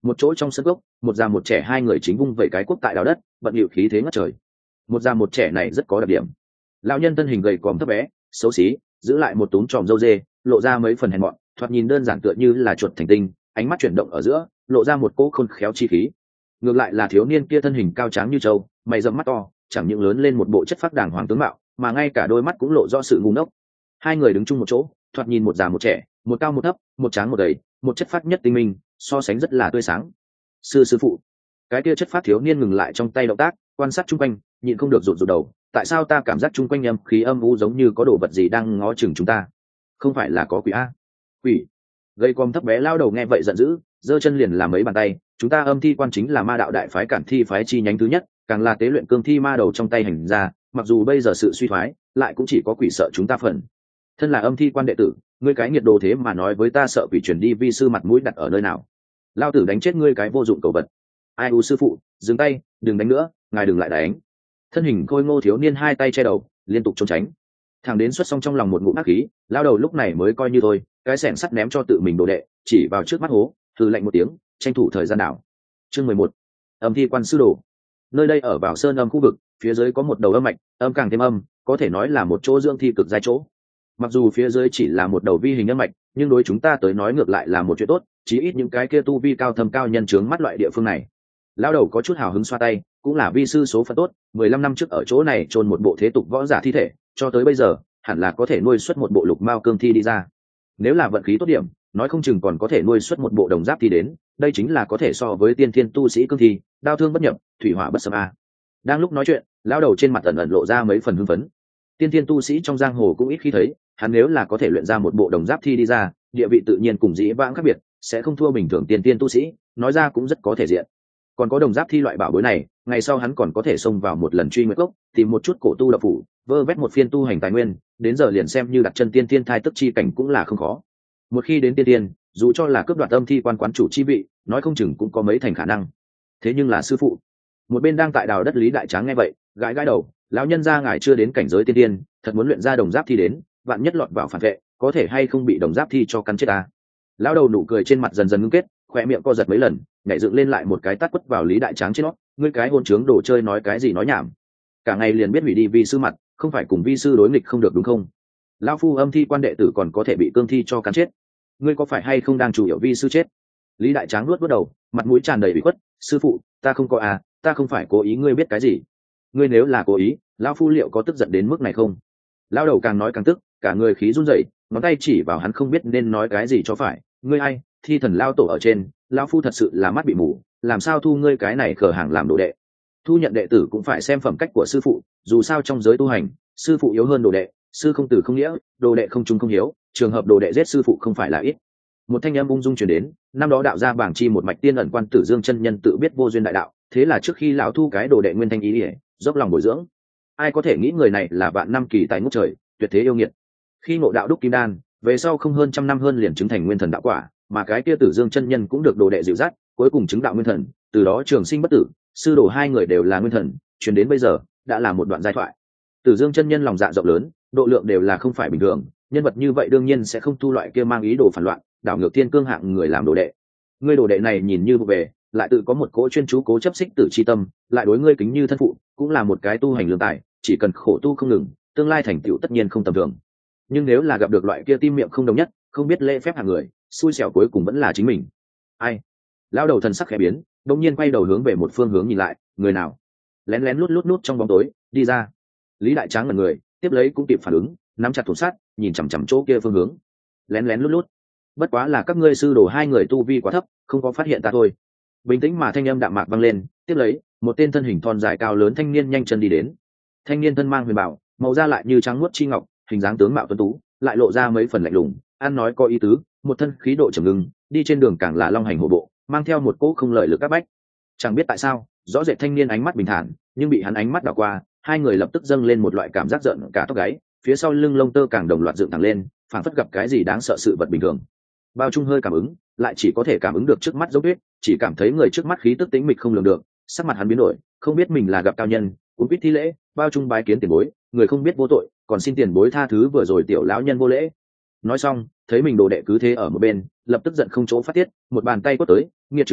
Một chỗ trong sân gốc, một già một trẻ hai người chính vung vẩy cái cuốc tại đào đất, bận bịu khí thế ngất trời. Một già một trẻ này rất có đặc điểm. Lão nhân thân hình gầy còm thấp bé, xấu xí, giữ lại một túm tròm râu dê, lộ ra mấy phần hèn mọn, thoạt nhìn đơn giản tựa như là chuột thành tinh, ánh mắt chuyển động ở giữa, lộ ra một cỗ khôn khéo chi khí. Ngược lại là thiếu niên kia thân hình cao tráng như trâu, mày rậm mắt to, chẳng những lớn lên một bộ chất phác đàng hoàng tướng mạo, mà ngay cả đôi mắt cũng lộ rõ sự ngu ngốc. Hai người đứng chung một chỗ, thoạt nhìn một già một trẻ, một cao một thấp, một tráng một gầy, một chất phác nhất tinh minh, so sánh rất là tươi sáng. Sư phụ. Cái kia chất phác thiếu niên ngừng lại trong tay động tác, quan sát chung quanh, nhịn không được rụt rụt đầu. Tại sao ta cảm giác chung quanh âm khí âm u giống như có đồ vật gì đang ngó chừng chúng ta? Không phải là có quỷ a? Quỷ? Gây com thấp bé lao đầu nghe vậy giận dữ, giơ chân liền làm mấy bàn tay. Chúng ta âm thi quan chính là ma đạo đại phái Cản Thi phái chi nhánh thứ nhất, càng là tế luyện cương thi ma đầu trong tay hành ra. Mặc dù bây giờ sự suy thoái, lại cũng chỉ có quỷ sợ chúng ta phần. Thân là âm thi quan đệ tử, ngươi cái nhiệt đồ thế mà nói với ta sợ quỷ chuyển đi vi sư mặt mũi đặt ở nơi nào? Lao tử đánh chết ngươi cái vô dụng cầu vật. Ai u sư phụ, dừng tay, đừng đánh nữa, ngài đừng lại đánh. Thân hình khôi ngô thiếu niên hai tay che đầu, liên tục trốn tránh. Thằng đến xuất xong trong lòng một ngụm ác khí, lao đầu lúc này mới coi như thôi, cái xẻng sắt ném cho tự mình đồ đệ, chỉ vào trước mắt hố, hừ lạnh một tiếng, tranh thủ thời gian đảo. Chương 11. Âm thi quan sư đồ. Nơi đây ở vào sơn âm khu vực, phía dưới có một đầu âm mạch, âm càng thêm âm, có thể nói là một chỗ dưỡng thi cực giai chỗ. Mặc dù phía dưới chỉ là một đầu vi hình âm mạch, nhưng đối chúng ta tới nói ngược lại là một chuyện tốt, chí ít những cái kia tu vi cao thâm cao nhân chướng mắt loại địa phương này. Lão đầu có chút hào hứng xoa tay, cũng là vi sư số phận tốt, 15 năm trước ở chỗ này chôn một bộ thế tục võ giả thi thể, cho tới bây giờ, hẳn là có thể nuôi xuất một bộ lục mao cương thi đi ra. Nếu là vận khí tốt điểm, nói không chừng còn có thể nuôi xuất một bộ đồng giáp thi đến, đây chính là có thể so với tiên thiên tu sĩ cương thi, đao thương bất nhập, thủy hỏa bất xâm a. Đang lúc nói chuyện, lão đầu trên mặt ẩn ẩn lộ ra mấy phần hưng phấn. Tiên thiên tu sĩ trong giang hồ cũng ít khi thấy, hắn nếu là có thể luyện ra một bộ đồng giáp thi đi ra, địa vị tự nhiên cùng dĩ vãng khác biệt, sẽ không thua bình thường tiên thiên tu sĩ, nói ra cũng rất có thể diện. Còn có đồng giáp thi loại bảo bối này, ngày sau hắn còn có thể xông vào một lần truy nguyệt cốc, tìm một chút cổ tu độc phủ, vơ vét một phiên tu hành tài nguyên, đến giờ liền xem như đặt chân tiên thiên thai tức chi cảnh cũng là không khó. Một khi đến tiên thiên, dù cho là cướp đoạt âm thi quan quán chủ chi vị, nói không chừng cũng có mấy thành khả năng. Thế nhưng là sư phụ, một bên đang tại đào đất Lý Đại Tráng nghe vậy, gãi gãi đầu, lão nhân gia ngài chưa đến cảnh giới tiên thiên, thật muốn luyện ra đồng giáp thi đến, vạn nhất lọt vào phản vệ, có thể hay không bị đồng giáp thi cho cắn chết ta. Lão đầu nụ cười trên mặt dần dần ngưng kết, khoe miệng co giật mấy lần, nhảy dựng lên lại một cái tát quất vào Lý Đại Tráng trên nó, ngươi cái hôn trướng đồ chơi nói cái gì nói nhảm, cả ngày liền biết hủy đi vi sư mặt, không phải cùng vi sư đối nghịch không được đúng không? Lão phu âm thi quan đệ tử còn có thể bị cương thi cho cắn chết, ngươi có phải hay không đang chủ yếu vi sư chết? Lý Đại Tráng nuốt đầu, mặt mũi tràn đầy ủy khuất, sư phụ, ta không có à, ta không phải cố ý, ngươi biết cái gì? Ngươi nếu là cố ý, lão phu liệu có tức giận đến mức này không? Lão đầu càng nói càng tức, cả người khí run rẩy, ngón tay chỉ vào hắn không biết nên nói cái gì cho phải, ngươi ai, thi thần lao tổ ở trên, lão phu thật sự là mắt bị mù, làm sao thu ngươi cái này khờ hàng làm đồ đệ? Thu nhận đệ tử cũng phải xem phẩm cách của sư phụ, dù sao trong giới tu hành, sư phụ yếu hơn đồ đệ, sư không từ không nghĩa, đồ đệ không trung không hiếu, trường hợp đồ đệ giết sư phụ không phải là ít. Một thanh âm ung dung truyền đến, năm đó đạo gia bảng chi một mạch tiên ẩn quan Tử Dương chân nhân tự biết vô duyên đại đạo, thế là trước khi lão thu cái đồ đệ nguyên thanh ý ỉa, dốc lòng bồi dưỡng. Ai có thể nghĩ người này là vạn năm kỳ tài ngút trời, tuyệt thế yêu nghiệt. Khi ngộ đạo đúc kim đan, về sau không hơn trăm năm hơn liền chứng thành nguyên thần đạo quả, mà cái kia Tử Dương chân nhân cũng được đồ đệ dịu dắt, cuối cùng chứng đạo nguyên thần, từ đó trường sinh bất tử, sư đồ hai người đều là nguyên thần, truyền đến bây giờ đã là một đoạn giai thoại. Tử Dương chân nhân lòng dạ rộng lớn, độ lượng đều là không phải bình thường, nhân vật như vậy đương nhiên sẽ không tu loại kia mang ý đồ phản loạn, đảo ngược thiên cương hạng người làm đồ đệ. Ngươi đồ đệ này nhìn như vụ về, lại tự có một cỗ chuyên chú cố chấp xích tử chi tâm, lại đối ngươi kính như thân phụ, cũng là một cái tu hành lương tài, chỉ cần khổ tu không ngừng, tương lai thành tựu tất nhiên không tầm thường. Nhưng nếu là gặp được loại kia tim miệng không đồng nhất, không biết lễ phép hạng người, xui xẻo cuối cùng vẫn là chính mình. Ai? Lão đầu thần sắc khẽ biến, đột nhiên quay đầu hướng về một phương hướng nhìn lại, người nào? Lén lén lút lút nút trong bóng tối, đi ra. Lý Đại Tráng ngẩn người, tiếp lấy cũng kịp phản ứng, nắm chặt thủ sắt, nhìn chằm chằm chỗ kia phương hướng. Lén lén lút lút. Bất quá là các ngươi sư đồ hai người tu vi quá thấp, không có phát hiện ta thôi. Bình tĩnh mà thanh âm đạm mạc vang lên, tiếp lấy, một tên thân hình thon dài cao lớn thanh niên nhanh chân đi đến. Thanh niên thân mang huyền bảo, màu da lại như trắng muốt chi ngọc, hình dáng tướng mạo tuấn tú, lại lộ ra mấy phần lạnh lùng, ăn nói có ý tứ, một thân khí độ trầm ngưng, đi trên đường càng là long hành hổ bộ, mang theo một cỗ không lợi lực các bách. Chẳng biết tại sao, rõ rệt thanh niên ánh mắt bình thản, nhưng bị hắn ánh mắt đảo qua, hai người lập tức dâng lên một loại cảm giác giận cả tóc gáy, phía sau lưng lông tơ càng đồng loạt dựng thẳng lên, phảng phất gặp cái gì đáng sợ sự vật bình thường. Bao Trung hơi cảm ứng, lại chỉ có thể cảm ứng được trước mắt dấu vết, chỉ cảm thấy người trước mắt khí tức tĩnh mịch không lường được, sắc mặt hắn biến đổi, không biết mình là gặp cao nhân, cũng biết thi lễ, Bao Trung bái kiến tiền bối, người không biết vô tội, còn xin tiền bối tha thứ vừa rồi tiểu lão nhân vô lễ. Nói xong, thấy mình đồ đệ cứ thế ở một bên, lập tức giận không chỗ phát tiết, một bàn tay quất tới, nghiệt trướng,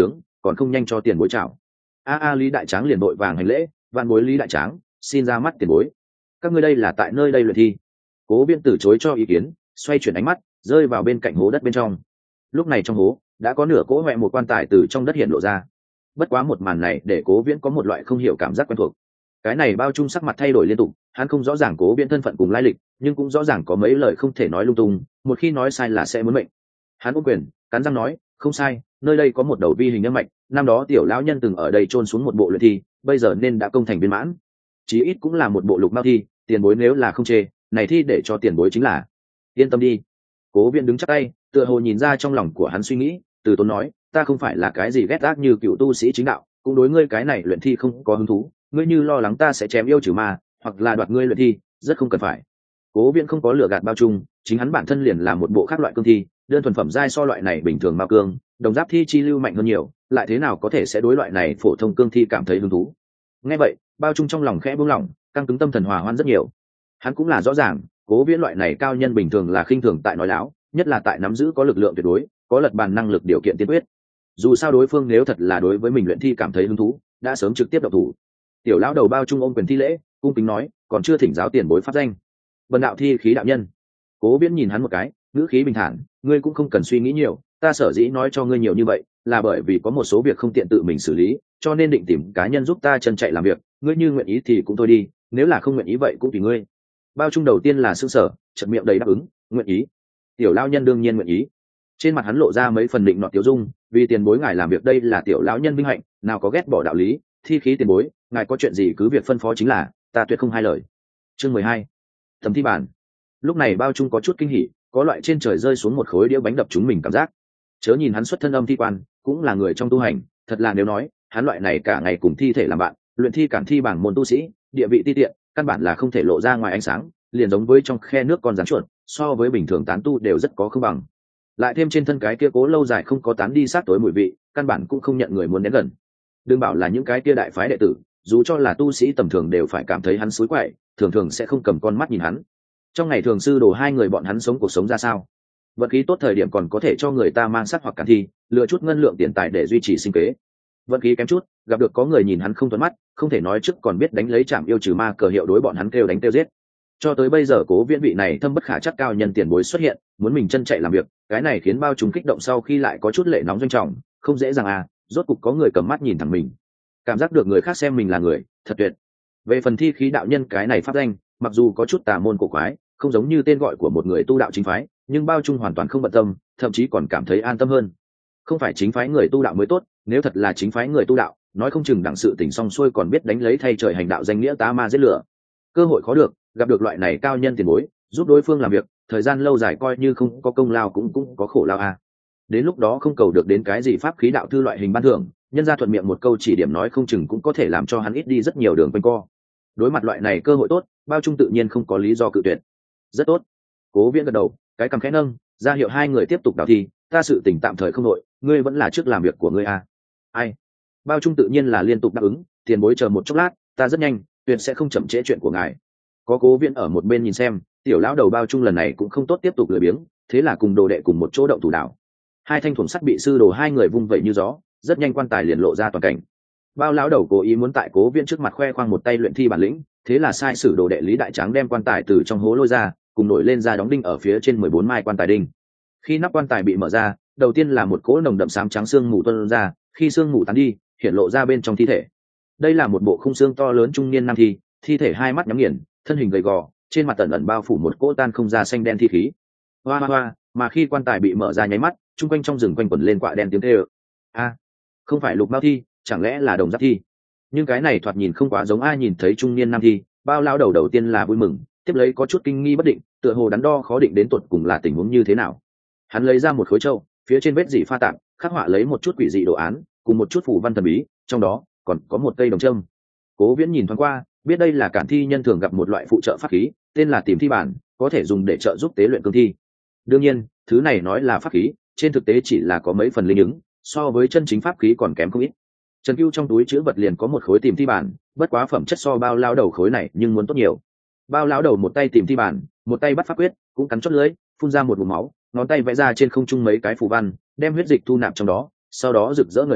còn không nhanh cho tiền bối chào. Lý đại tráng liền đội vàng hành lễ, vạn bối Lý đại tráng xin ra mắt tiền bối. Các ngươi đây là tại nơi đây luyện thi? Cố Viễn từ chối cho ý kiến, xoay chuyển ánh mắt rơi vào bên cạnh hố đất bên trong. Lúc này trong hố đã có nửa cỗ hoẹ một quan tài từ trong đất hiện lộ ra. Bất quá một màn này để Cố Viễn có một loại không hiểu cảm giác quen thuộc. Cái này bao trung sắc mặt thay đổi liên tục, hắn không rõ ràng Cố Viễn thân phận cùng lai lịch, nhưng cũng rõ ràng có mấy lời không thể nói lung tung, một khi nói sai là sẽ muốn mệnh. Hắn ôm quyền cắn răng nói, không sai, nơi đây có một đầu vi hình âm mạch, năm đó tiểu lão nhân từng ở đây chôn xuống một bộ luyện thi, bây giờ nên đã công thành viên mãn, chí ít cũng là một bộ lục bao thi, tiền bối nếu là không chê, này thi để cho tiền bối chính là. Yên tâm đi. Cố Viễn đứng chắp tay, tựa hồ nhìn ra trong lòng của hắn suy nghĩ, từ tốn nói, ta không phải là cái gì ghét ác như cựu tu sĩ chính đạo, cũng đối ngươi cái này luyện thi không có hứng thú, ngươi như lo lắng ta sẽ chém yêu trừ ma, hoặc là đoạt ngươi luyện thi, rất không cần phải. Cố Viễn không có lừa gạt bao trung, chính hắn bản thân liền là một bộ khác loại cương thi, đơn thuần phẩm giai so loại này bình thường mao cương, đồng giáp thi chi lưu mạnh hơn nhiều, lại thế nào có thể sẽ đối loại này phổ thông cương thi cảm thấy hứng thú. Nghe vậy, bao trung trong lòng khẽ buông lỏng, căng cứng tâm thần hòa hoan rất nhiều. Hắn cũng là rõ ràng, Cố Viễn loại này cao nhân bình thường là khinh thường tại nói láo, nhất là tại nắm giữ có lực lượng tuyệt đối, có lật bàn năng lực điều kiện tiên quyết. Dù sao đối phương nếu thật là đối với mình luyện thi cảm thấy hứng thú, đã sớm trực tiếp động thủ. Tiểu lão đầu bao trung ôm quyền thi lễ, cung kính nói, còn chưa thỉnh giáo tiền bối pháp danh. Vân đạo thi khí đạo nhân. Cố Viễn nhìn hắn một cái, ngữ khí bình thản, ngươi cũng không cần suy nghĩ nhiều, ta sở dĩ nói cho ngươi nhiều như vậy là bởi vì có một số việc không tiện tự mình xử lý, cho nên định tìm cá nhân giúp ta chân chạy làm việc, ngươi như nguyện ý thì cũng thôi đi, nếu là không nguyện ý vậy cũng tùy ngươi. Bao trung đầu tiên là sững sờ, chợt miệng đầy đáp ứng, nguyện ý. Tiểu lão nhân đương nhiên nguyện ý. Trên mặt hắn lộ ra mấy phần định nọ tiểu dung, vì tiền bối ngài làm việc đây là tiểu lão nhân vinh hạnh, nào có ghét bỏ đạo lý, thi khí tiền bối, ngài có chuyện gì cứ việc phân phó chính là, ta tuyệt không hai lời. Chương 12. Thẩm thi bản. Lúc này bao trung có chút kinh hỉ, có loại trên trời rơi xuống một khối đĩa bánh đập chúng mình cảm giác. Chớ nhìn hắn xuất thân âm thi quan, cũng là người trong tu hành, thật là nếu nói hắn loại này cả ngày cùng thi thể làm bạn, luyện thi cản thi bảng môn tu sĩ, địa vị ti tiện, căn bản là không thể lộ ra ngoài ánh sáng, liền giống với trong khe nước con rắn chuột, so với bình thường tán tu đều rất có không bằng. Lại thêm trên thân cái kia cố lâu dài không có tán đi sát tối mùi vị, căn bản cũng không nhận người muốn đến gần. Đừng bảo là những cái kia đại phái đệ tử, dù cho là tu sĩ tầm thường đều phải cảm thấy hắn xúi quậy, thường thường sẽ không cầm con mắt nhìn hắn. Trong ngày thường sư đồ hai người bọn hắn sống cuộc sống ra sao? Vận khí tốt thời điểm còn có thể cho người ta mang sát hoặc cản thi, lựa chút ngân lượng tiền tài để duy trì sinh kế. Vận khí kém chút, gặp được có người nhìn hắn không thuận mắt, không thể nói trước còn biết đánh lấy chạm yêu trừ ma cờ hiệu đối bọn hắn kêu đánh kêu giết. Cho tới bây giờ Cố Viễn vị này thâm bất khả trắc cao nhân tiền bối xuất hiện, muốn mình chân chạy làm việc, cái này khiến bao chúng kích động sau khi lại có chút lệ nóng doanh trọng, không dễ dàng à, rốt cục có người cầm mắt nhìn thẳng mình, cảm giác được người khác xem mình là người, thật tuyệt. Về phần thi khí đạo nhân cái này pháp danh, mặc dù có chút tà môn cổ quái, không giống như tên gọi của một người tu đạo chính phái, nhưng bao trung hoàn toàn không bận tâm, thậm chí còn cảm thấy an tâm hơn. Không phải chính phái người tu đạo mới tốt, nếu thật là chính phái người tu đạo, nói không chừng đặng sự tình xong xuôi còn biết đánh lấy thay trời hành đạo danh nghĩa tá ma giết lửa. Cơ hội khó được, gặp được loại này cao nhân tiền bối, giúp đối phương làm việc, thời gian lâu dài coi như không có công lao cũng có khổ lao à. Đến lúc đó không cầu được đến cái gì pháp khí đạo thư loại hình ban thưởng, nhân ra thuận miệng một câu chỉ điểm nói không chừng cũng có thể làm cho hắn ít đi rất nhiều đường quanh co. Đối mặt loại này cơ hội tốt, bao trung tự nhiên không có lý do cự tuyệt. Rất tốt. Cố Viễn gật đầu, cái cằm khẽ nâng, ra hiệu hai người tiếp tục đào thi, ta sự tình tạm thời không nội, ngươi vẫn là trước làm việc của ngươi à. Ai? Bao trung tự nhiên là liên tục đáp ứng, tiền bối chờ một chốc lát, ta rất nhanh, tuyệt sẽ không chậm trễ chuyện của ngài. Có Cố Viễn ở một bên nhìn xem, tiểu lão đầu bao trung lần này cũng không tốt tiếp tục lười biếng, thế là cùng đồ đệ cùng một chỗ động thủ đảo. Hai thanh thuồng sắt bị sư đồ hai người vung vẩy như gió, rất nhanh quan tài liền lộ ra toàn cảnh. Bao lão đầu cố ý muốn tại Cố Viễn trước mặt khoe khoang một tay luyện thi bản lĩnh, thế là sai sử đồ đệ Lý Đại Tráng đem quan tài từ trong hố lôi ra, cùng nổi lên ra đóng đinh ở phía trên 14 mai quan tài đinh. Khi nắp quan tài bị mở ra, đầu tiên là một cỗ nồng đậm xám trắng xương mù tuôn ra, khi xương mù tán đi, hiện lộ ra bên trong thi thể. Đây là một bộ khung xương to lớn trung niên nam thi, thi thể hai mắt nhắm nghiền, thân hình gầy gò, trên mặt tẩn ẩn bao phủ một cỗ tan không ra xanh đen thi khí. Hoa hoa hoa, mà khi quan tài bị mở ra nháy mắt, chung quanh trong rừng quanh quẩn lên quạ đen tiếng kêu. A, không phải lục bao thi, chẳng lẽ là đồng giáp thi? Nhưng cái này thoạt nhìn không quá giống ai nhìn thấy trung niên nam thi, bao lão đầu đầu tiên là vui mừng, tiếp lấy có chút kinh nghi bất định, tựa hồ đắn đo khó định đến tột cùng là tình huống như thế nào. Hắn lấy ra một khối châu, phía trên vết dỉ pha tạp, khắc họa lấy một chút quỷ dị đồ án, cùng một chút phù văn thần bí, trong đó còn có một cây đồng châm. Cố Viễn nhìn thoáng qua, biết đây là cản thi nhân thường gặp một loại phụ trợ pháp khí, tên là tìm thi bản, có thể dùng để trợ giúp tế luyện cương thi. Đương nhiên, thứ này nói là pháp khí, trên thực tế chỉ là có mấy phần linh ứng, so với chân chính pháp khí còn kém không ít. Trần Cưu trong túi chứa vật liền có một khối tìm thi bản, bất quá phẩm chất so bao lão đầu khối này nhưng muốn tốt nhiều. Bao lão đầu một tay tìm thi bản, một tay bắt pháp quyết, cũng cắn chót lưỡi, phun ra một ngụm máu, ngón tay vẽ ra trên không trung mấy cái phù văn, đem huyết dịch thu nạp trong đó, sau đó rực rỡ ngời ngời,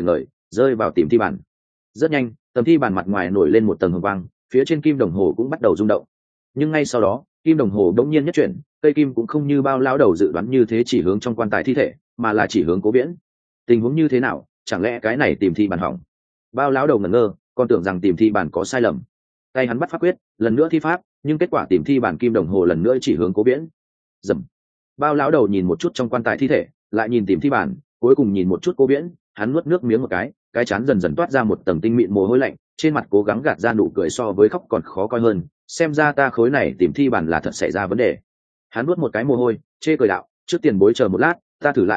rơi vào tìm thi bản. Rất nhanh, tấm thi bản mặt ngoài nổi lên một tầng hồng quang, phía trên kim đồng hồ cũng bắt đầu rung động. Nhưng ngay sau đó, kim đồng hồ đống nhiên nhất chuyển, cây kim cũng không như bao lão đầu dự đoán như thế chỉ hướng trong quan tài thi thể, mà là chỉ hướng Cố Viễn. Tình huống như thế nào, chẳng lẽ cái này tìm thi bản hỏng? Bao lão đầu ngẩn ngơ, còn tưởng rằng tìm thi bản có sai lầm. Tay hắn bắt pháp quyết, lần nữa thi pháp, nhưng kết quả tìm thi bản kim đồng hồ lần nữa chỉ hướng Cố Viễn. Dầm. Bao lão đầu nhìn một chút trong quan tài thi thể, lại nhìn tìm thi bản, cuối cùng nhìn một chút Cố Viễn, hắn nuốt nước miếng một cái chán dần dần toát ra một tầng tinh mịn mồ hôi lạnh, trên mặt cố gắng gạt ra nụ cười so với khóc còn khó coi hơn, xem ra ta khối này tìm thi bản là thật xảy ra vấn đề. Hắn nuốt một cái mồ hôi, chê cười đạo, trước tiền bối chờ một lát, ta thử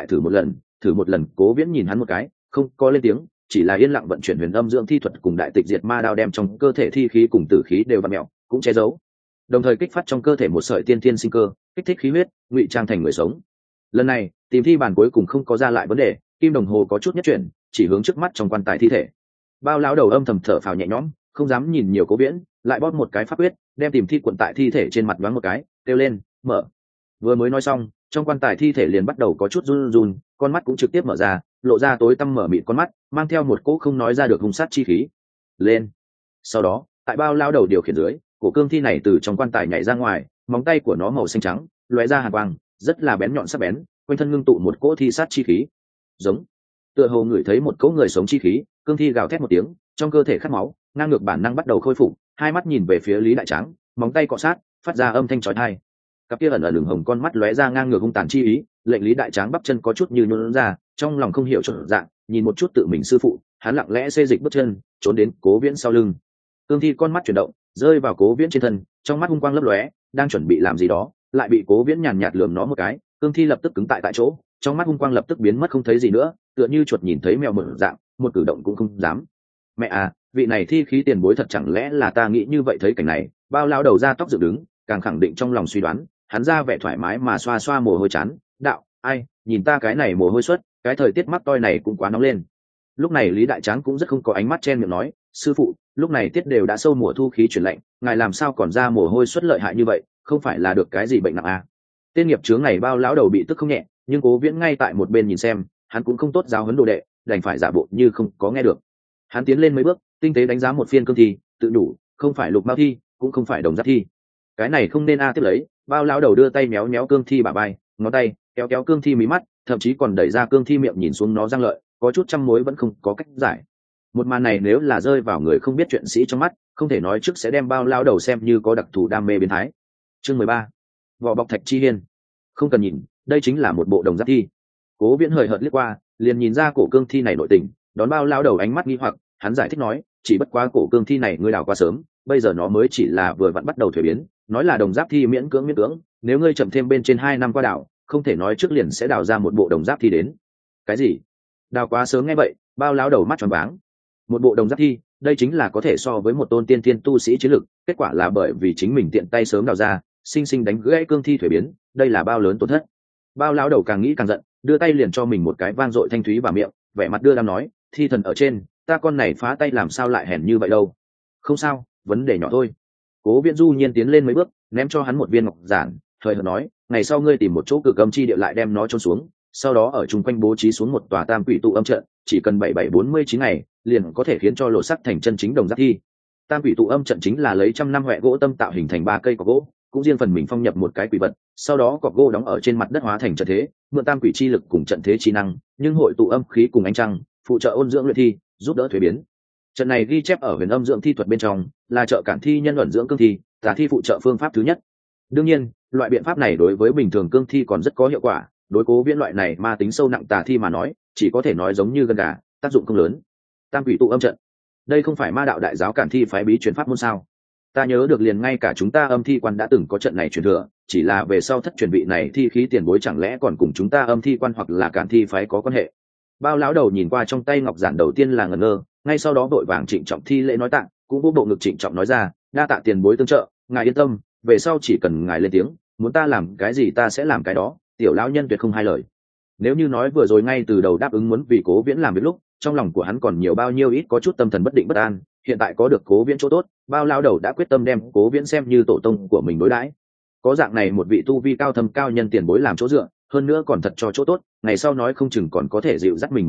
một lần. Cố Viễn nhìn hắn một cái, không có lên tiếng, chỉ là yên lặng vận chuyển huyền âm dưỡng thi thuật cùng đại tịch diệt ma đao đem trong cơ thể thi khí cùng tử khí đều vặn mẹo, cũng che giấu, đồng thời kích phát trong cơ thể một sợi tiên thiên sinh cơ, kích thích khí huyết, ngụy trang thành người sống. Lần này tìm thi bản cuối cùng không có ra lại vấn đề, kim đồng hồ có chút nhất chuyển, chỉ hướng trước mắt trong quan tài thi thể. Bao lão đầu âm thầm thở phào nhẹ nhõm, không dám nhìn nhiều Cố Viễn, lại bóp một cái pháp quyết, đem tìm thi cuộn tại thi thể trên mặt đoán một cái, kêu lên, mở. Vừa mới nói xong, trong quan tài thi thể liền bắt đầu có chút run run, con mắt cũng trực tiếp mở ra, lộ ra tối tăm mở mịt con mắt, mang theo một cỗ không nói ra được hung sát chi khí. Lên. Sau đó, tại bao lão đầu điều khiển dưới, cổ cương thi này từ trong quan tài nhảy ra ngoài, móng tay của nó màu xanh trắng, lóe ra hàn quang, rất là bén nhọn sắc bén, quanh thân ngưng tụ một cỗ thi sát chi khí. Giống. Tựa hồ ngửi thấy một cỗ người sống chi khí, cương thi gào thét một tiếng, trong cơ thể khát máu, ngang ngược bản năng bắt đầu khôi phục, hai mắt nhìn về phía Lý Đại Tráng, móng tay cọ sát, phát ra âm thanh chói tai. Cặp kia ẩn ẩn đường hồng con mắt lóe ra ngang ngược hung tàn chi ý, lệnh Lý Đại Tráng bắp chân có chút như nhũn ra, trong lòng không hiểu trở dạng, nhìn một chút tự mình sư phụ, hắn lặng lẽ xê dịch bước chân, trốn đến Cố Viễn sau lưng. Cương thi con mắt chuyển động, rơi vào Cố Viễn trên thân, trong mắt hung quang lấp lóe, đang chuẩn bị làm gì đó, lại bị Cố Viễn nhàn nhạt lườm nó một cái, cương thi lập tức cứng tại chỗ, trong mắt hung quang lập tức biến mất không thấy gì nữa, tựa như chuột nhìn thấy mèo mở dạng, một cử động cũng không dám. Mẹ à, vị này thi khí tiền bối thật chẳng lẽ là ta nghĩ như vậy? Thấy cảnh này, bao lão đầu ra tóc dựng đứng, càng khẳng định trong lòng suy đoán, hắn ra vẻ thoải mái mà xoa xoa mồ hôi chán, đạo, ai, nhìn ta cái này mồ hôi suất, cái thời tiết mắc toi này cũng quá nóng lên. Lúc này Lý Đại Tráng cũng rất không có ánh mắt chen miệng nói, sư phụ, lúc này tiết đều đã sâu mùa thu khí chuyển lạnh, ngài làm sao còn ra mồ hôi suất lợi hại như vậy, không phải là được cái gì bệnh nặng à? Tên nghiệp chướng này bao lão đầu bị tức không nhẹ, nhưng Cố Viễn ngay tại một bên nhìn xem, hắn cũng không tốt giáo huấn đồ đệ, đành phải giả bộ như không có nghe được. Hắn tiến lên mấy bước, tinh tế đánh giá một phiên cương thi, tự đủ, không phải lục mao thi, cũng không phải đồng giáp thi. Cái này không nên tiếp lấy. Bao lão đầu đưa tay méo méo cương thi bả vai, ngón tay kéo kéo cương thi mí mắt, thậm chí còn đẩy ra cương thi miệng nhìn xuống nó răng lợi, có chút trăm mối vẫn không có cách giải. Một màn này nếu là rơi vào người không biết chuyện sĩ trong mắt, không thể nói trước sẽ đem bao lão đầu xem như có đặc thù đam mê biến thái. Chương 13. Vỏ bọc thạch chi hiên. Không cần nhìn, đây chính là một bộ đồng giáp thi. Cố Viễn hời hợt liếc qua, liền nhìn ra cổ cương thi này nội tình, đón bao lão đầu ánh mắt nghi hoặc, hắn giải thích nói, chỉ bất quá cổ cương thi này ngươi đào quá sớm, bây giờ nó mới chỉ là vừa vặn bắt đầu thuế biến, nói là đồng giáp thi miễn cưỡng, nếu ngươi chậm thêm bên trên 2 năm qua đào, không thể nói trước liền sẽ đào ra một bộ đồng giáp thi đến. Cái gì? Đào quá sớm nghe vậy, bao lão đầu mắt tròn váng. Một bộ đồng giáp thi, đây chính là có thể so với một tôn tiên thiên tu sĩ chiến lực, kết quả là bởi vì chính mình tiện tay sớm đào ra, sinh sinh đánh gãy cương thi thuế biến, đây là bao lớn tổn thất. Bao lão đầu càng nghĩ càng giận, đưa tay liền cho mình một cái vang dội thanh thúy vào miệng, vẻ mặt đưa đám nói, thi thần ở trên, ta con này phá tay làm sao lại hèn như vậy đâu. Không sao, vấn đề nhỏ thôi. Cố Viễn du nhiên tiến lên mấy bước, ném cho hắn một viên ngọc giản, thời hợt nói, ngày sau ngươi tìm một chỗ cử âm chi địa lại đem nó chôn xuống, sau đó ở chung quanh bố trí xuống một tòa tam quỷ tụ âm trận, chỉ cần 7749 ngày, liền có thể khiến cho lộ sắc thành chân chính đồng giáp thi. Tam quỷ tụ âm trận chính là lấy trăm năm hoẹ gỗ tâm tạo hình thành 3 cây cọc gỗ, cũng riêng phần mình phong nhập một cái quỷ vật, sau đó cọc gỗ đóng ở trên mặt đất hóa thành trận thế, mượn tam quỷ chi lực cùng trận thế chi năng, nhưng hội tụ âm khí cùng ánh trăng, phụ trợ ôn dưỡng luyện thi, giúp đỡ thuế biến. Trận này ghi chép ở huyền âm dưỡng thi thuật bên trong, là trợ cản thi nhân luận dưỡng cương thi, tà thi phụ trợ phương pháp thứ nhất. Đương nhiên, loại biện pháp này đối với bình thường cương thi còn rất có hiệu quả, đối Cố Viễn loại này ma tính sâu nặng tà thi mà nói, chỉ có thể nói giống như gân gà, tác dụng không lớn. Tam quỷ tụ âm trận, đây không phải ma đạo đại giáo cản thi phái bí truyền pháp môn sao? Ta nhớ được liền ngay cả chúng ta âm thi quan đã từng có trận này truyền thừa, chỉ là về sau thất truyền vị này thi khí tiền bối chẳng lẽ còn cùng chúng ta âm thi quan hoặc là cản thi phái có quan hệ? Bao lão đầu nhìn qua trong tay ngọc giản đầu tiên là ngẩn ngơ, ngay sau đó vội vàng trịnh trọng thi lễ nói tạ, cũng vô bộ ngực trịnh trọng nói ra, đa tạ tiền bối tương trợ, ngài yên tâm, về sau chỉ cần ngài lên tiếng, muốn ta làm cái gì ta sẽ làm cái đó, tiểu lão nhân tuyệt không hai lời. Nếu như nói vừa rồi ngay từ đầu đáp ứng muốn vì Cố Viễn làm việc lúc, trong lòng của hắn còn nhiều bao nhiêu ít có chút tâm thần bất định bất an, hiện tại có được Cố Viễn chỗ tốt, bao lão đầu đã quyết tâm đem Cố Viễn xem như tổ tông của mình đối đãi. Có dạng này một vị tu vi cao thâm cao nhân tiền bối làm chỗ dựa, hơn nữa còn thật cho chỗ tốt, ngày sau nói không chừng còn có thể dịu dắt mình một thanh,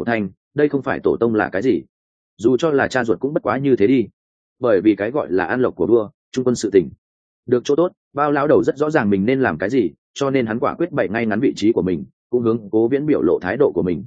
đây không phải tổ tông là cái gì, dù cho là cha ruột cũng bất quá như thế đi. Bởi vì cái gọi là an lộc của đua trung quân sự tình được chỗ tốt, bao lão đầu rất rõ ràng mình nên làm cái gì, cho nên hắn quả quyết bày ngay ngắn vị trí của mình, cũng hướng Cố Viễn biểu lộ thái độ của mình.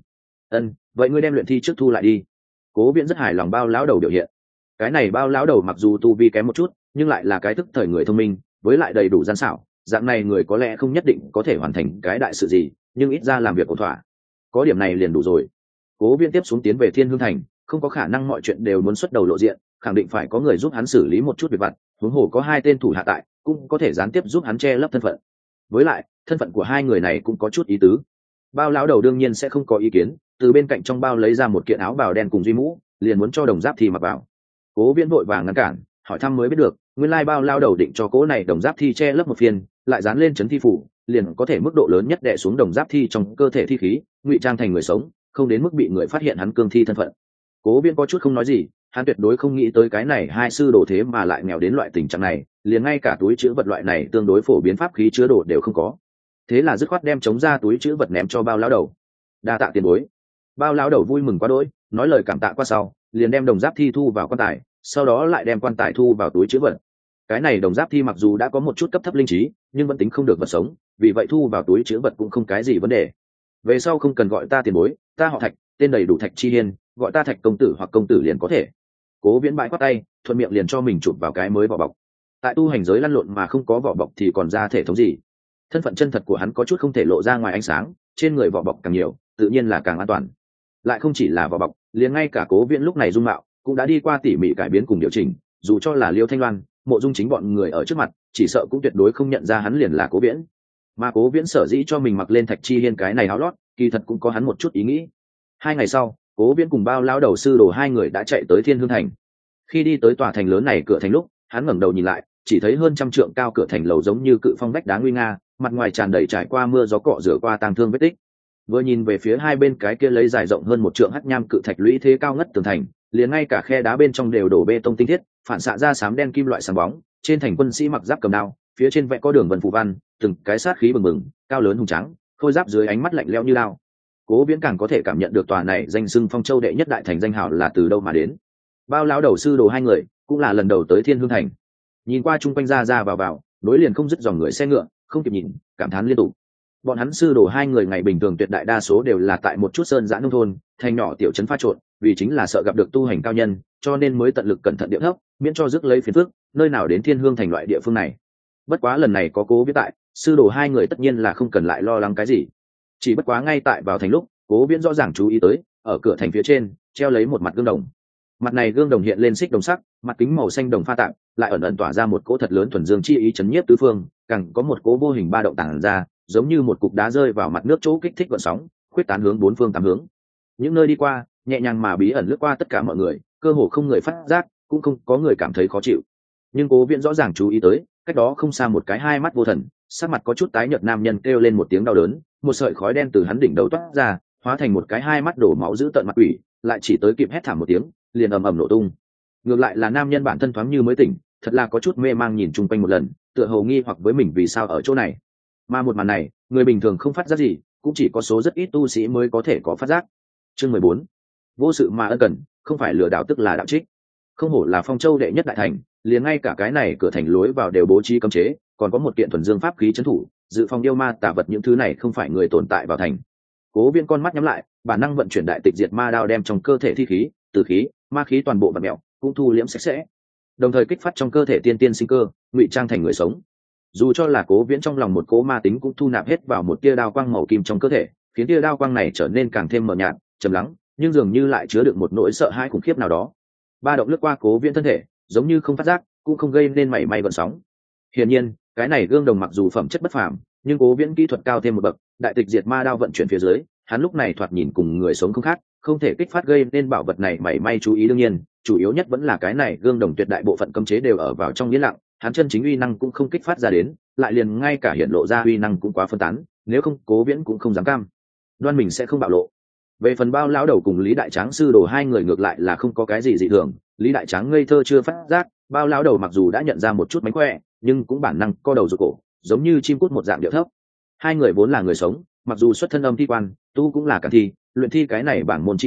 Vậy ngươi đem luyện thi trước thu lại đi. Cố Viễn rất hài lòng bao lão đầu biểu hiện. Cái này bao lão đầu mặc dù tu vi kém một chút, nhưng lại là cái thức thời người thông minh, với lại đầy đủ gian xảo, dạng này người có lẽ không nhất định có thể hoàn thành cái đại sự gì, nhưng ít ra làm việc ổn thỏa, có điểm này liền đủ rồi. Cố Viễn tiếp xuống tiến về Thiên Hương Thành, không có khả năng mọi chuyện đều muốn xuất đầu lộ diện, khẳng định phải có người giúp hắn xử lý một chút việc vặt, huống hồ có hai tên thủ hạ tại, cũng có thể gián tiếp giúp hắn che lấp thân phận. Với lại thân phận của hai người này cũng có chút ý tứ. Bao lão đầu đương nhiên sẽ không có ý kiến, từ bên cạnh trong bao lấy ra một kiện áo bào đen cùng duy mũ, liền muốn cho Đồng Giáp Thi mặc vào. Cố Viễn vội vàng ngăn cản, hỏi thăm mới biết được, nguyên lai bao lão đầu định cho cố này Đồng Giáp Thi che lấp một phiên, lại dán lên chấn thi phủ, liền có thể mức độ lớn nhất đè xuống Đồng Giáp Thi trong cơ thể thi khí, ngụy trang thành người sống, không đến mức bị người phát hiện hắn cương thi thân phận. Cố Viễn có chút không nói gì, hắn tuyệt đối không nghĩ tới cái này hai sư đồ thế mà lại nghèo đến loại tình trạng này, liền ngay cả túi chứa vật loại này tương đối phổ biến pháp khí chứa đồ đều không có. Thế là dứt khoát đem chống ra túi chứa vật ném cho bao lão đầu. Đa tạ tiền bối. Bao lão đầu vui mừng quá đỗi, nói lời cảm tạ qua sau, liền đem Đồng Giáp Thi thu vào quan tài, sau đó lại đem quan tài thu vào túi chứa vật. Cái này Đồng Giáp Thi mặc dù đã có một chút cấp thấp linh trí, nhưng vẫn tính không được vật sống, vì vậy thu vào túi chứa vật cũng không cái gì vấn đề. Về sau không cần gọi ta tiền bối, ta họ Thạch, tên đầy đủ Thạch Chi Hiên, gọi ta Thạch công tử hoặc công tử liền có thể. Cố Viễn bãi quát tay, thuận miệng liền cho mình chụp vào cái mới vỏ bọc. Tại tu hành giới lăn lộn mà không có vỏ bọc thì còn ra thể thống gì? Thân phận chân thật của hắn có chút không thể lộ ra ngoài ánh sáng, trên người vỏ bọc càng nhiều, tự nhiên là càng an toàn. Lại không chỉ là vỏ bọc, liền ngay cả Cố Viễn lúc này dung mạo cũng đã đi qua tỉ mỉ cải biến cùng điều chỉnh, dù cho là Liêu Thanh Loan, Mộ Dung Chính bọn người ở trước mặt, chỉ sợ cũng tuyệt đối không nhận ra hắn liền là Cố Viễn. Mà Cố Viễn sở dĩ cho mình mặc lên Thạch Chi Hiên cái này áo lót, kỳ thật cũng có hắn một chút ý nghĩ. 2 ngày sau, Cố Viễn cùng bao lão đầu sư đồ hai người đã chạy tới Thiên Hương Thành. Khi đi tới tòa thành lớn này cửa thành lúc, hắn ngẩng đầu nhìn lại, chỉ thấy hơn trăm trượng cao cửa thành lầu giống như cự phong vách đá nguy nga, mặt ngoài tràn đầy trải qua mưa gió cọ rửa qua tang thương vết tích. Vừa nhìn về phía hai bên cái kia lấy dài rộng hơn một trượng hắc nham cự thạch lũy thế cao ngất tường thành, liền ngay cả khe đá bên trong đều đổ bê tông tinh thiết, phản xạ ra xám đen kim loại sáng bóng. Trên thành quân sĩ mặc giáp cầm đao, phía trên vẽ có đường vân phù văn, từng cái sát khí bừng bừng, cao lớn hùng tráng, khôi giáp dưới ánh mắt lạnh lẽo như lao. Cố Viễn càng có thể cảm nhận được tòa này danh xưng Phong Châu đệ nhất đại thành danh hào là từ đâu mà đến. Bao lão đầu sư đồ hai người cũng là lần đầu tới Thiên Hương Thành, nhìn qua chung quanh ra vào, nối liền không dứt dòng người xe ngựa, không kịp nhìn, cảm thán liên tục. Bọn hắn sư đồ hai người ngày bình thường tuyệt đại đa số đều là tại một chút sơn giã nông thôn, thành nhỏ tiểu trấn pha trộn, vì chính là sợ gặp được tu hành cao nhân, cho nên mới tận lực cẩn thận điệu thấp, miễn cho rước lấy phiền phức, nơi nào đến Thiên Hương Thành loại địa phương này. Bất quá lần này có Cố Viễn tại, sư đồ hai người tất nhiên là không cần lại lo lắng cái gì. Chỉ bất quá ngay tại vào thành lúc, Cố Viễn rõ ràng chú ý tới, ở cửa thành phía trên treo lấy một mặt gương đồng. Mặt này gương đồng hiện lên xích đồng sắc, mặt kính màu xanh đồng pha tạp, lại ẩn ẩn tỏa ra một cỗ thật lớn thuần dương chi ý chấn nhiếp tứ phương, càng có một cỗ vô hình ba động tản ra, giống như một cục đá rơi vào mặt nước chỗ kích thích gợn sóng, khuyết tán hướng bốn phương tám hướng. Những nơi đi qua, nhẹ nhàng mà bí ẩn lướt qua tất cả mọi người, cơ hồ không người phát giác, cũng không có người cảm thấy khó chịu. Nhưng Cố Viễn rõ ràng chú ý tới, cách đó không xa một cái hai mắt vô thần, sắc mặt có chút tái nhợt nam nhân kêu lên một tiếng đau đớn, một sợi khói đen từ hắn đỉnh đầu toát ra, hóa thành một cái hai mắt đổ máu dữ tợn mặt quỷ, lại chỉ tới kịp hét thảm một tiếng, liền ầm ầm nổ tung. Ngược lại là nam nhân bản thân thoáng như mới tỉnh, thật là có chút mê mang nhìn chung quanh một lần, tựa hồ nghi hoặc với mình vì sao ở chỗ này. Mà một màn này, người bình thường không phát giác gì, cũng chỉ có số rất ít tu sĩ mới có thể có phát giác. Chương 14. Vô sự mà ân cần, không phải lừa đảo tức là đạo trích. Không hổ là Phong Châu đệ nhất đại thành, liền ngay cả cái này cửa thành lối vào đều bố trí cấm chế, còn có một kiện thuần dương pháp khí trấn thủ, dự phòng yêu ma tà vật những thứ này không phải người tồn tại vào thành. Cố Viễn con mắt nhắm lại, bản năng vận chuyển đại tịch diệt ma đao đem trong cơ thể thi khí, tử khí, ma khí toàn bộ vặn mèo, cũng thu liễm sạch sẽ, đồng thời kích phát trong cơ thể tiên tiên sinh cơ, ngụy trang thành người sống. Dù cho là Cố Viễn trong lòng một cố ma tính cũng thu nạp hết vào một tia đao quang màu kim trong cơ thể, khiến tia đao quang này trở nên càng thêm mờ nhạt, trầm lắng, nhưng dường như lại chứa đựng một nỗi sợ hãi khủng khiếp nào đó. Ba động lướt qua Cố Viễn thân thể, giống như không phát giác, cũng không gây nên mảy may gợn sóng. Hiển nhiên, cái này gương đồng mặc dù phẩm chất bất phàm, nhưng Cố Viễn kỹ thuật cao thêm một bậc, đại tịch diệt ma đao vận chuyển phía dưới, hắn lúc này thoạt nhìn cùng người sống không khác, không thể kích phát gây nên bảo vật này mảy may chú ý. Đương nhiên, chủ yếu nhất vẫn là cái này gương đồng tuyệt đại bộ phận cấm chế đều ở vào trong yên lặng, hắn chân chính uy năng cũng không kích phát ra đến, lại liền ngay cả hiện lộ ra uy năng cũng quá phân tán, nếu không Cố Viễn cũng không dám cam đoan mình sẽ không bạo lộ. Về phần bao lão đầu cùng Lý Đại Tráng sư đồ hai người ngược lại là không có cái gì dị thường, Lý Đại Tráng ngây thơ chưa phát giác, bao lão đầu mặc dù đã nhận ra một chút mánh khỏe, nhưng cũng bản năng co đầu rụt cổ, giống như chim cút một dạng điệu thấp. Hai người vốn là người sống, mặc dù xuất thân âm thi quan, tu cũng là cả thi, luyện thi cái này bản môn chi pháp,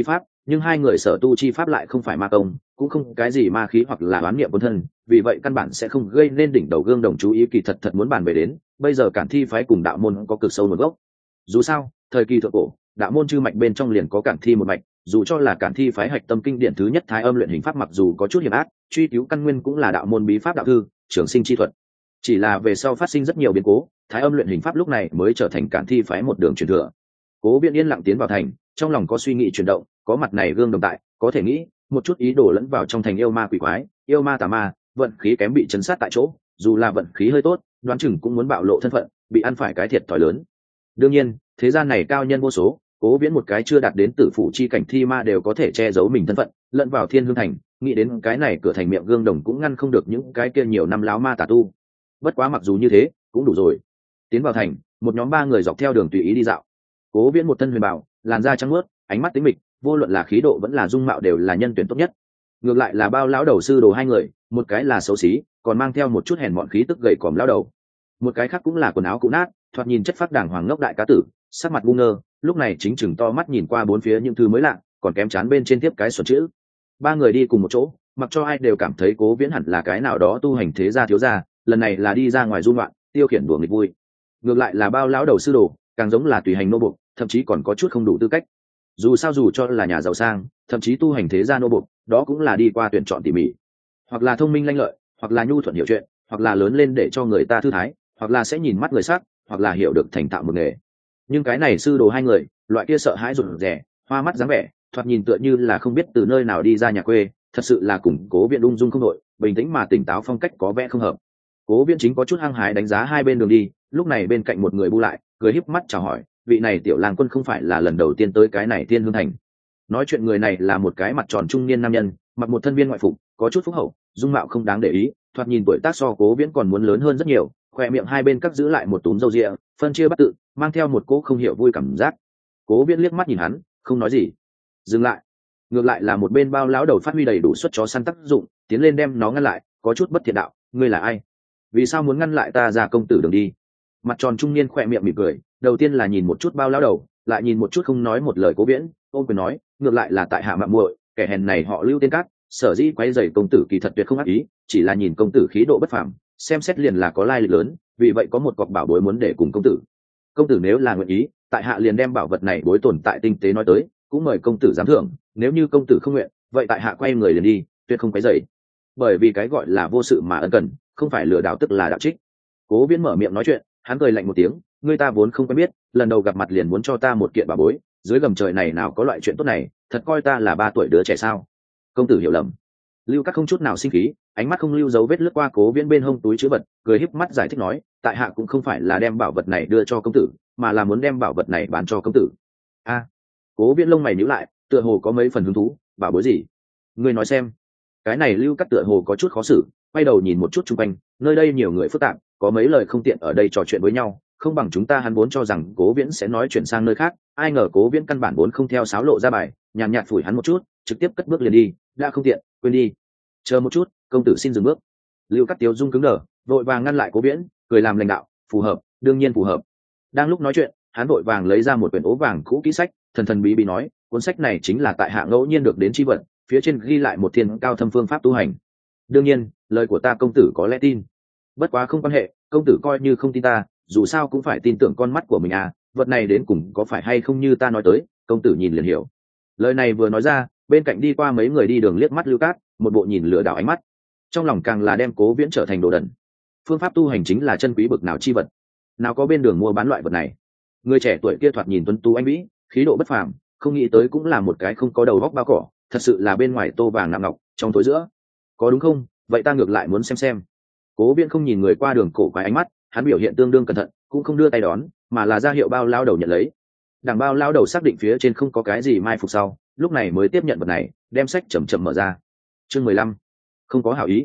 nhưng hai người sở tu chi pháp lại không phải ma công, cũng không cái gì ma khí hoặc là oán niệm quân thân, vì vậy căn bản sẽ không gây nên đỉnh đầu gương đồng chú ý. Kỳ thật muốn bàn về đến bây giờ Cản Thi phái cùng đạo môn có cực sâu nguồn gốc. Dù sao thời kỳ thượng cổ đạo môn chư mạch bên trong liền có Cản Thi một mạch, dù cho là Cản Thi phái hạch tâm kinh điển thứ nhất Thái Âm luyện hình pháp, mặc dù có chút hiểm ác, truy cứu căn nguyên cũng là đạo môn bí pháp đạo thư trường sinh chi thuật. Chỉ là về sau phát sinh rất nhiều biến cố, Thái Âm luyện hình pháp lúc này mới trở thành Cản Thi phái một đường truyền thừa. Cố Viễn yên lặng tiến vào thành, trong lòng có suy nghĩ chuyển động, có mặt này gương đồng tại, có thể nghĩ một chút ý đồ lẫn vào trong thành yêu ma quỷ quái, yêu ma tà ma, vận khí kém bị chấn sát tại chỗ, dù là vận khí hơi tốt, đoán chừng cũng muốn bạo lộ thân phận, bị ăn phải cái thiệt thòi lớn. Đương nhiên, thế gian này cao nhân vô số, Cố Viễn một cái chưa đạt đến tử phụ chi cảnh thi ma đều có thể che giấu mình thân phận, lẫn vào Thiên Hương thành, nghĩ đến cái này cửa thành miệng gương đồng cũng ngăn không được những cái kia nhiều năm láo ma tà tu. Bất quá mặc dù như thế, cũng đủ rồi. Tiến vào thành, một nhóm 3 người dọc theo đường tùy ý đi dạo. Cố Viễn một thân huyền bào, làn da trắng muốt, ánh mắt tĩnh mịch, vô luận là khí độ vẫn là dung mạo đều là nhân tuyển tốt nhất. Ngược lại là Bao lão đầu sư đồ 2 người, một cái là xấu xí, còn mang theo một chút hèn mọn khí tức gầy còm lão đầu. Một cái khác cũng là quần áo cũ nát, thoạt nhìn chất phác đàng hoàng ngốc đại cá tử, sắc mặt ngu ngơ, lúc này chính chừng to mắt nhìn qua bốn phía những thứ mới lạ, còn kém chán bên trên tiếp cái xuẩn chữ. 3 người đi cùng một chỗ, mặc cho ai đều cảm thấy Cố Viễn hẳn là cái nào đó tu hành thế gia thiếu gia, lần này là đi ra ngoài du ngoạn, tiêu khiển đùa nghịch vui. Ngược lại là Bao lão đầu sư đồ, càng giống là tùy hành nô buộc, thậm chí còn có chút không đủ tư cách. Dù sao dù cho là nhà giàu sang, thậm chí tu hành thế gia nô buộc, đó cũng là đi qua tuyển chọn tỉ mỉ, hoặc là thông minh lanh lợi, hoặc là nhu thuận hiểu chuyện, hoặc là lớn lên để cho người ta thư thái, hoặc là sẽ nhìn mắt người sắc, hoặc là hiểu được thành thạo một nghề. Nhưng cái này sư đồ 2 người, loại kia sợ hãi rụt rè, hoa mắt dáng vẻ, thoạt nhìn tựa như là không biết từ nơi nào đi ra nhà quê, thật sự là cùng Cố Viễn ung dung không đội, bình tĩnh mà tỉnh táo phong cách có vẻ không hợp. Cố Viễn chính có chút hăng hái đánh giá hai bên đường đi, lúc này bên cạnh một người bu lại, cười híp mắt chào hỏi, vị này tiểu lang quân không phải là lần đầu tiên tới cái này Thiên Hương thành. Nói chuyện người này là một cái mặt tròn trung niên nam nhân, mặc một thân viên ngoại phục, có chút phúc hậu, dung mạo không đáng để ý, thoạt nhìn tuổi tác so Cố Viễn còn muốn lớn hơn rất nhiều, khoe miệng hai bên cắt giữ lại một túm râu ria, phân chia bắt tự, mang theo một cỗ không hiểu vui cảm giác. Cố Viễn liếc mắt nhìn hắn, không nói gì. Dừng lại. Ngược lại là một bên Bao lão đầu phát huy đầy đủ suất chó săn tác dụng, tiến lên đem nó ngăn lại, có chút bất thiện đạo, ngươi là ai? Vì sao muốn ngăn lại ta ra công tử đường đi? Mặt tròn trung niên khoe miệng mỉm cười, đầu tiên là nhìn một chút Bao lão đầu, lại nhìn một chút không nói một lời Cố Viễn, ôm quyền nói, ngược lại là tại hạ mạo muội, kẻ hèn này họ Lưu tên Cát, sở dĩ quấy rầy công tử kỳ thật tuyệt không ác ý, chỉ là nhìn công tử khí độ bất phàm, xem xét liền là có lai lịch lớn, vì vậy có một cọc bảo bối muốn để cùng công tử. Công tử nếu là nguyện ý, tại hạ liền đem bảo vật này bối tồn tại tinh tế nói tới, cũng mời công tử giám thưởng, nếu như công tử không nguyện, vậy tại hạ quay người liền đi, tuyệt không quấy rầy. Bởi vì cái gọi là vô sự mà ân cần, không phải lừa đảo tức là đạo trích. Cố Viễn mở miệng nói chuyện, hắn cười lạnh một tiếng, ngươi ta vốn không quen biết, lần đầu gặp mặt liền muốn cho ta một kiện bảo bối, dưới gầm trời này nào có loại chuyện tốt này, thật coi ta là 3 tuổi đứa trẻ sao? Công tử hiểu lầm. Lưu Các không chút nào sinh khí, ánh mắt không lưu dấu vết lướt qua Cố Viễn bên hông túi chữ vật, cười híp mắt giải thích nói, tại hạ cũng không phải là đem bảo vật này đưa cho công tử, mà là muốn đem bảo vật này bán cho công tử. A. Cố Viễn lông mày nhíu lại, tựa hồ có mấy phần hứng thú, bảo bối gì? Ngươi nói xem. Cái này Lưu Các tựa hồ có chút khó xử, quay đầu nhìn một chút xung quanh, nơi đây nhiều người phức tạp, có mấy lời không tiện ở đây trò chuyện với nhau, không bằng chúng ta. Hắn vốn cho rằng Cố Viễn sẽ nói chuyển sang nơi khác, ai ngờ Cố Viễn căn bản vốn không theo sáo lộ ra bài, nhàn nhạt phủi hắn một chút, trực tiếp cất bước liền đi, đã không tiện, quên đi. Chờ một chút, công tử xin dừng bước. Lưu Các Tiếu dung cứng đờ, vội vàng ngăn lại Cố Viễn, cười làm lãnh đạo, phù hợp, đương nhiên phù hợp. Đang lúc nói chuyện, hắn vội vàng lấy ra một quyển ố vàng cũ kỹ sách, thần thần bí bí nói, cuốn sách này chính là tại hạ ngẫu nhiên được đến chi vật, phía trên ghi lại một thiên cao thâm phương pháp tu hành. Đương nhiên, lời của ta công tử có lẽ tin, bất quá không quan hệ, công tử coi như không tin ta, dù sao cũng phải tin tưởng con mắt của mình à, vật này đến cùng có phải hay không như ta nói tới, công tử nhìn liền hiểu. Lời này vừa nói ra, bên cạnh đi qua mấy người đi đường liếc mắt Lưu Cát, một bộ nhìn lừa đảo ánh mắt, trong lòng càng là đem Cố Viễn trở thành đồ đần. Phương pháp tu hành chính là chân quý bực nào chi vật, nào có bên đường mua bán loại vật này. Người trẻ tuổi kia thoạt nhìn tuấn tú anh vĩ, khí độ bất phàm, không nghĩ tới cũng là một cái không có đầu góc bao cỏ, thật sự là bên ngoài tô vàng nạm ngọc, trong tối giữa có đúng không? Vậy ta ngược lại muốn xem. Cố Viễn không nhìn người qua đường cổ quái ánh mắt, hắn biểu hiện tương đương cẩn thận, cũng không đưa tay đón, mà là ra hiệu Bao lao đầu nhận lấy. Đằng Bao lao đầu xác định phía trên không có cái gì mai phục sau, lúc này mới tiếp nhận vật này, đem sách chậm chậm mở ra. Chương 15. Không có hảo ý.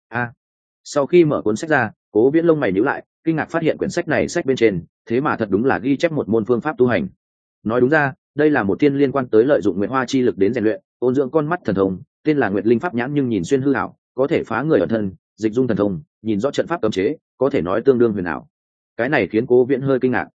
Sau khi mở cuốn sách ra, Cố Viễn lông mày nhíu lại, kinh ngạc phát hiện quyển sách này sách bên trên, thế mà thật đúng là ghi chép một môn phương pháp tu hành. Nói đúng ra, đây là một thiên liên quan tới lợi dụng nguyệt hoa chi lực đến rèn luyện, ôn dưỡng con mắt thần thông, tên là Nguyệt Linh Pháp Nhãn, nhưng nhìn xuyên hư ảo, có thể phá người ẩn thân, dịch dung thần thông, nhìn rõ trận pháp cấm chế, có thể nói tương đương huyền ảo. Cái này khiến Cố Viễn hơi kinh ngạc.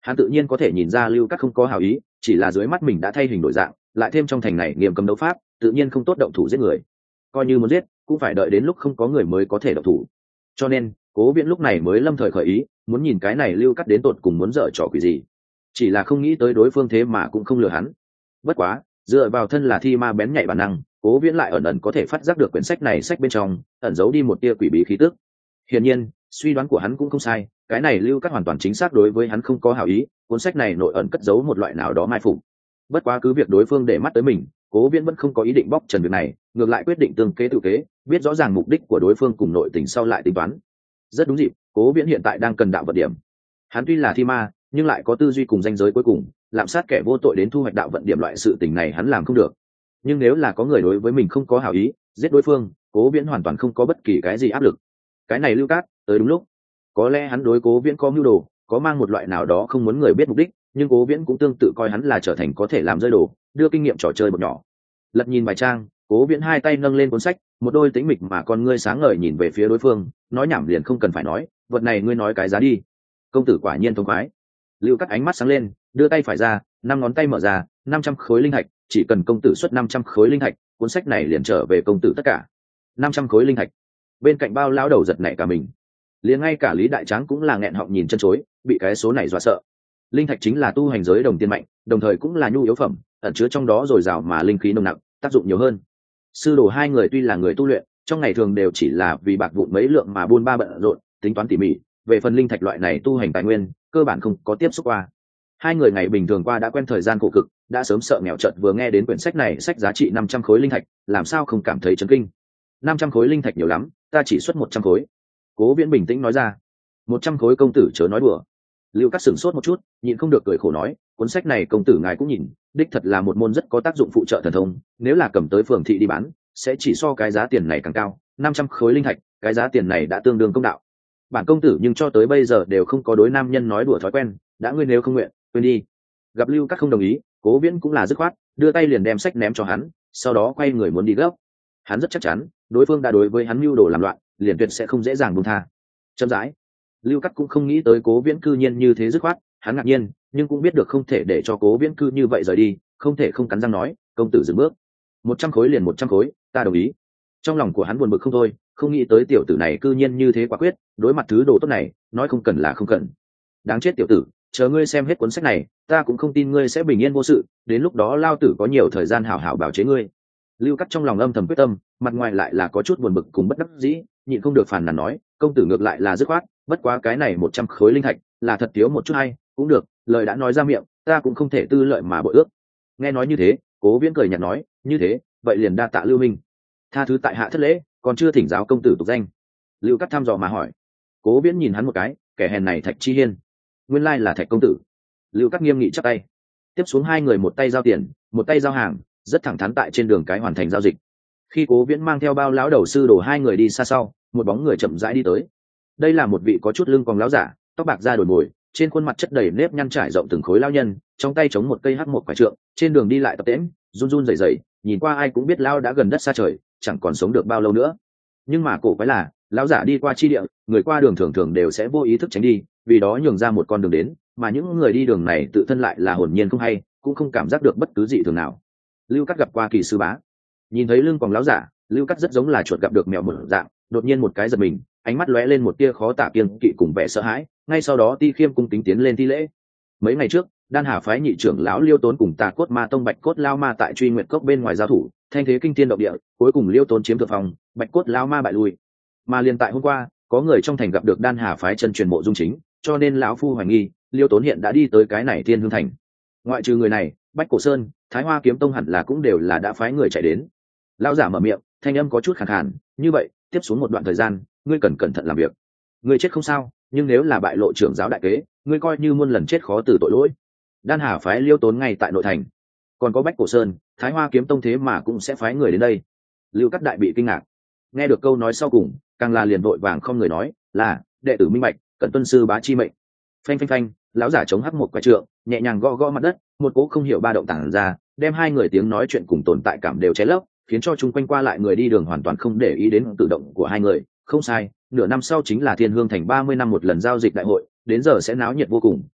Hắn tự nhiên có thể nhìn ra Lưu Cát không có hảo ý, chỉ là dưới mắt mình đã thay hình đổi dạng, lại thêm trong thành này nghiêm cấm đấu pháp, tự nhiên không tốt động thủ giết người. Coi như muốn giết, cũng phải đợi đến lúc không có người mới có thể động thủ. Cho nên, Cố Viễn lúc này mới lâm thời khởi ý, muốn nhìn cái này Lưu Cát đến tột cùng muốn dở trò quỷ gì. Chỉ là không nghĩ tới đối phương thế mà cũng không lừa hắn. Bất quá, dựa vào thân là thi ma bén nhạy bản năng, Cố Viễn lại ẩn ẩn có thể phát giác được quyển sách này sách bên trong ẩn giấu đi một tia quỷ bí khí tức. Hiển nhiên, suy đoán của hắn cũng không sai, cái này Lưu Cát hoàn toàn chính xác đối với hắn không có hảo ý, cuốn sách này nội ẩn cất giấu một loại nào đó mai phục. Bất quá cứ việc đối phương để mắt tới mình, Cố Viễn vẫn không có ý định bóc trần việc này, ngược lại quyết định tương kế tự kế, biết rõ ràng mục đích của đối phương cùng nội tình sau lại tính toán. Rất đúng dịp, Cố Viễn hiện tại đang cần đạo vật điểm. Hắn tuy là thi ma, nhưng lại có tư duy cùng danh giới cuối cùng, lạm sát kẻ vô tội đến thu hoạch đạo vận điểm loại sự tình này hắn làm không được. Nhưng nếu là có người đối với mình không có hảo ý, giết đối phương, Cố Viễn hoàn toàn không có bất kỳ cái gì áp lực. Cái này Lưu Cát tới đúng lúc. Có lẽ hắn đối Cố Viễn có mưu đồ, có mang một loại nào đó không muốn người biết mục đích, nhưng Cố Viễn cũng tương tự coi hắn là trở thành có thể làm rơi đồ, đưa kinh nghiệm trò chơi một nhỏ. Lật nhìn vài trang, Cố Viễn hai tay nâng lên cuốn sách, một đôi tĩnh mịch mà con ngươi sáng ngời nhìn về phía đối phương, nói nhảm liền không cần phải nói, vật này ngươi nói cái giá đi. Công tử quả nhiên thông khoái. Lưu Cát ánh mắt sáng lên, đưa tay phải ra, năm ngón tay mở ra, 500 khối linh thạch, chỉ cần công tử xuất 500 khối linh thạch, cuốn sách này liền trở về công tử tất cả. 500 khối linh thạch. Bên cạnh Bao lão đầu giật nảy cả mình. Liền ngay cả Lý Đại Tráng cũng là nghẹn họng nhìn chân chối, bị cái số này dọa sợ. Linh thạch chính là tu hành giới đồng tiền mạnh, đồng thời cũng là nhu yếu phẩm, ẩn chứa trong đó dồi dào mà linh khí nồng nặc, tác dụng nhiều hơn. Sư đồ hai người tuy là người tu luyện, trong ngày thường đều chỉ là vì bạc vụn mấy lượng mà buôn ba bận rộn, tính toán tỉ mỉ, về phần linh thạch loại này tu hành tài nguyên, cơ bản không có tiếp xúc qua. Hai người ngày bình thường qua đã quen thời gian khổ cực, đã sớm sợ nghèo chợt vừa nghe đến quyển sách này sách giá trị 500 khối linh thạch, làm sao không cảm thấy chấn kinh. 500 khối linh thạch nhiều lắm, ta chỉ xuất 100 khối. Cố Viễn bình tĩnh nói ra. 100 khối công tử chớ nói đùa. Lưu Cát sửng sốt một chút, nhịn không được cười khổ nói, cuốn sách này công tử ngài cũng nhìn, đích thật là một môn rất có tác dụng phụ trợ thần thông, nếu là cầm tới phường thị đi bán, sẽ chỉ so cái giá tiền này càng cao, 500 khối linh thạch, cái giá tiền này đã tương đương công đạo. Bản công tử nhưng cho tới bây giờ đều không có đối nam nhân nói đùa thói quen, đã ngươi nếu không nguyện, quên đi. Gặp Lưu Cát không đồng ý, Cố Viễn cũng là dứt khoát, đưa tay liền đem sách ném cho hắn, sau đó quay người muốn đi gấp. Hắn rất chắc chắn, đối phương đã đối với hắn mưu đồ làm loạn, liền tuyệt sẽ không dễ dàng buông tha. Chậm rãi, Lưu Cát cũng không nghĩ tới Cố Viễn cư nhiên như thế dứt khoát, hắn ngạc nhiên, nhưng cũng biết được không thể để cho Cố Viễn cư như vậy rời đi, không thể không cắn răng nói, công tử dừng bước. 100 khối liền 100 khối, ta đồng ý. Trong lòng của hắn buồn bực không thôi, không nghĩ tới tiểu tử này cư nhiên như thế quả quyết, đối mặt thứ đồ tốt này, nói không cần là không cần. Đáng chết tiểu tử, chờ ngươi xem hết cuốn sách này, ta cũng không tin ngươi sẽ bình yên vô sự, đến lúc đó lao tử có nhiều thời gian hảo hảo bảo chế ngươi. Lưu Cát trong lòng âm thầm quyết tâm, mặt ngoài lại là có chút buồn bực cùng bất đắc dĩ, nhịn không được phàn nàn nói, công tử ngược lại là dứt khoát, bất quá cái này 100 khối linh thạch, là thật thiếu một chút hay, cũng được, lời đã nói ra miệng, ta cũng không thể tư lợi mà bội ước. Nghe nói như thế, Cố Viễn cười nhạt nói, như thế, vậy liền đa tạ Lưu minh, tha thứ tại hạ thất lễ, còn chưa thỉnh giáo công tử tục danh. Lưu Cát thăm dò mà hỏi. Cố Viễn nhìn hắn một cái, kẻ hèn này Thạch Chi Hiên, nguyên lai là Thạch công tử. Lưu Cát nghiêm nghị chắp tay. Tiếp xuống hai người một tay giao tiền, một tay giao hàng, rất thẳng thắn tại trên đường cái hoàn thành giao dịch. Khi Cố Viễn mang theo Bao lão đầu sư đồ hai người đi xa sau, một bóng người chậm rãi đi tới. Đây là một vị có chút lưng còng lão giả, tóc bạc da đổi mồi, trên khuôn mặt chất đầy nếp nhăn trải rộng từng khối lão nhân, trong tay chống một cây hắc một quả trượng, trên đường đi lại tập tễnh, run run rẩy rẩy, nhìn qua ai cũng biết lão đã gần đất xa trời, chẳng còn sống được bao lâu nữa. Nhưng mà cổ quái là, lão giả đi qua chi địa, người qua đường thường thường đều sẽ vô ý thức tránh đi, vì đó nhường ra một con đường đến, mà những người đi đường này tự thân lại là hồn nhiên không hay, cũng không cảm giác được bất cứ dị thường nào. Lưu Cát gặp qua Kỳ sư bá, nhìn thấy lưng còng lão giả, Lưu Cát rất giống là chuột gặp được mèo một dạng, đột nhiên một cái giật mình, ánh mắt lóe lên một tia khó tả kiêng kỵ cùng vẻ sợ hãi, ngay sau đó Ti Khiêm cung kính tiến lên thi lễ. Mấy ngày trước, Đan Hà phái nhị trưởng lão Liêu Tốn cùng Tà Cốt Ma tông Bạch Cốt Lao Ma tại Truy Nguyệt Cốc bên ngoài giao thủ, thanh thế kinh thiên động địa, cuối cùng Liêu Tốn chiếm thượng phong, Bạch Cốt Lao Ma bại lui. Mà liền tại hôm qua, có người trong thành gặp được Đan Hà phái chân truyền Mộ Dung Chính, cho nên lão phu hoài nghi, Liêu Tốn hiện đã đi tới cái này Thiên Hương thành. Ngoại trừ người này, Bách Cổ Sơn, Thái Hoa Kiếm Tông hẳn là cũng đều là đã phái người chạy đến. Lão giả mở miệng, thanh âm có chút khàn khàn, như vậy, tiếp xuống một đoạn thời gian, ngươi cần cẩn thận làm việc. Ngươi chết không sao, nhưng nếu là bại lộ trưởng giáo đại kế, ngươi coi như muôn lần chết khó từ tội lỗi. Đan Hà phái Liêu Tốn ngay tại nội thành, còn có Bách Cổ Sơn, Thái Hoa Kiếm Tông thế mà cũng sẽ phái người đến đây. Lưu Cát đại bị kinh ngạc, nghe được câu nói sau cùng, càng là liền vội vàng không người nói, là đệ tử minh bạch, cẩn tuân sư bá chi mệnh. Phanh phanh phanh, lão giả chống hắc một quả trượng, nhẹ nhàng gõ gõ mặt đất, một cỗ không hiểu ba động tản ra, đem hai người tiếng nói chuyện cùng tồn tại cảm đều che lấp, khiến cho chung quanh qua lại người đi đường hoàn toàn không để ý đến tự động của hai người. Không sai, nửa năm sau chính là Thiên Hương thành 30 năm một lần giao dịch đại hội, đến giờ sẽ náo nhiệt vô cùng,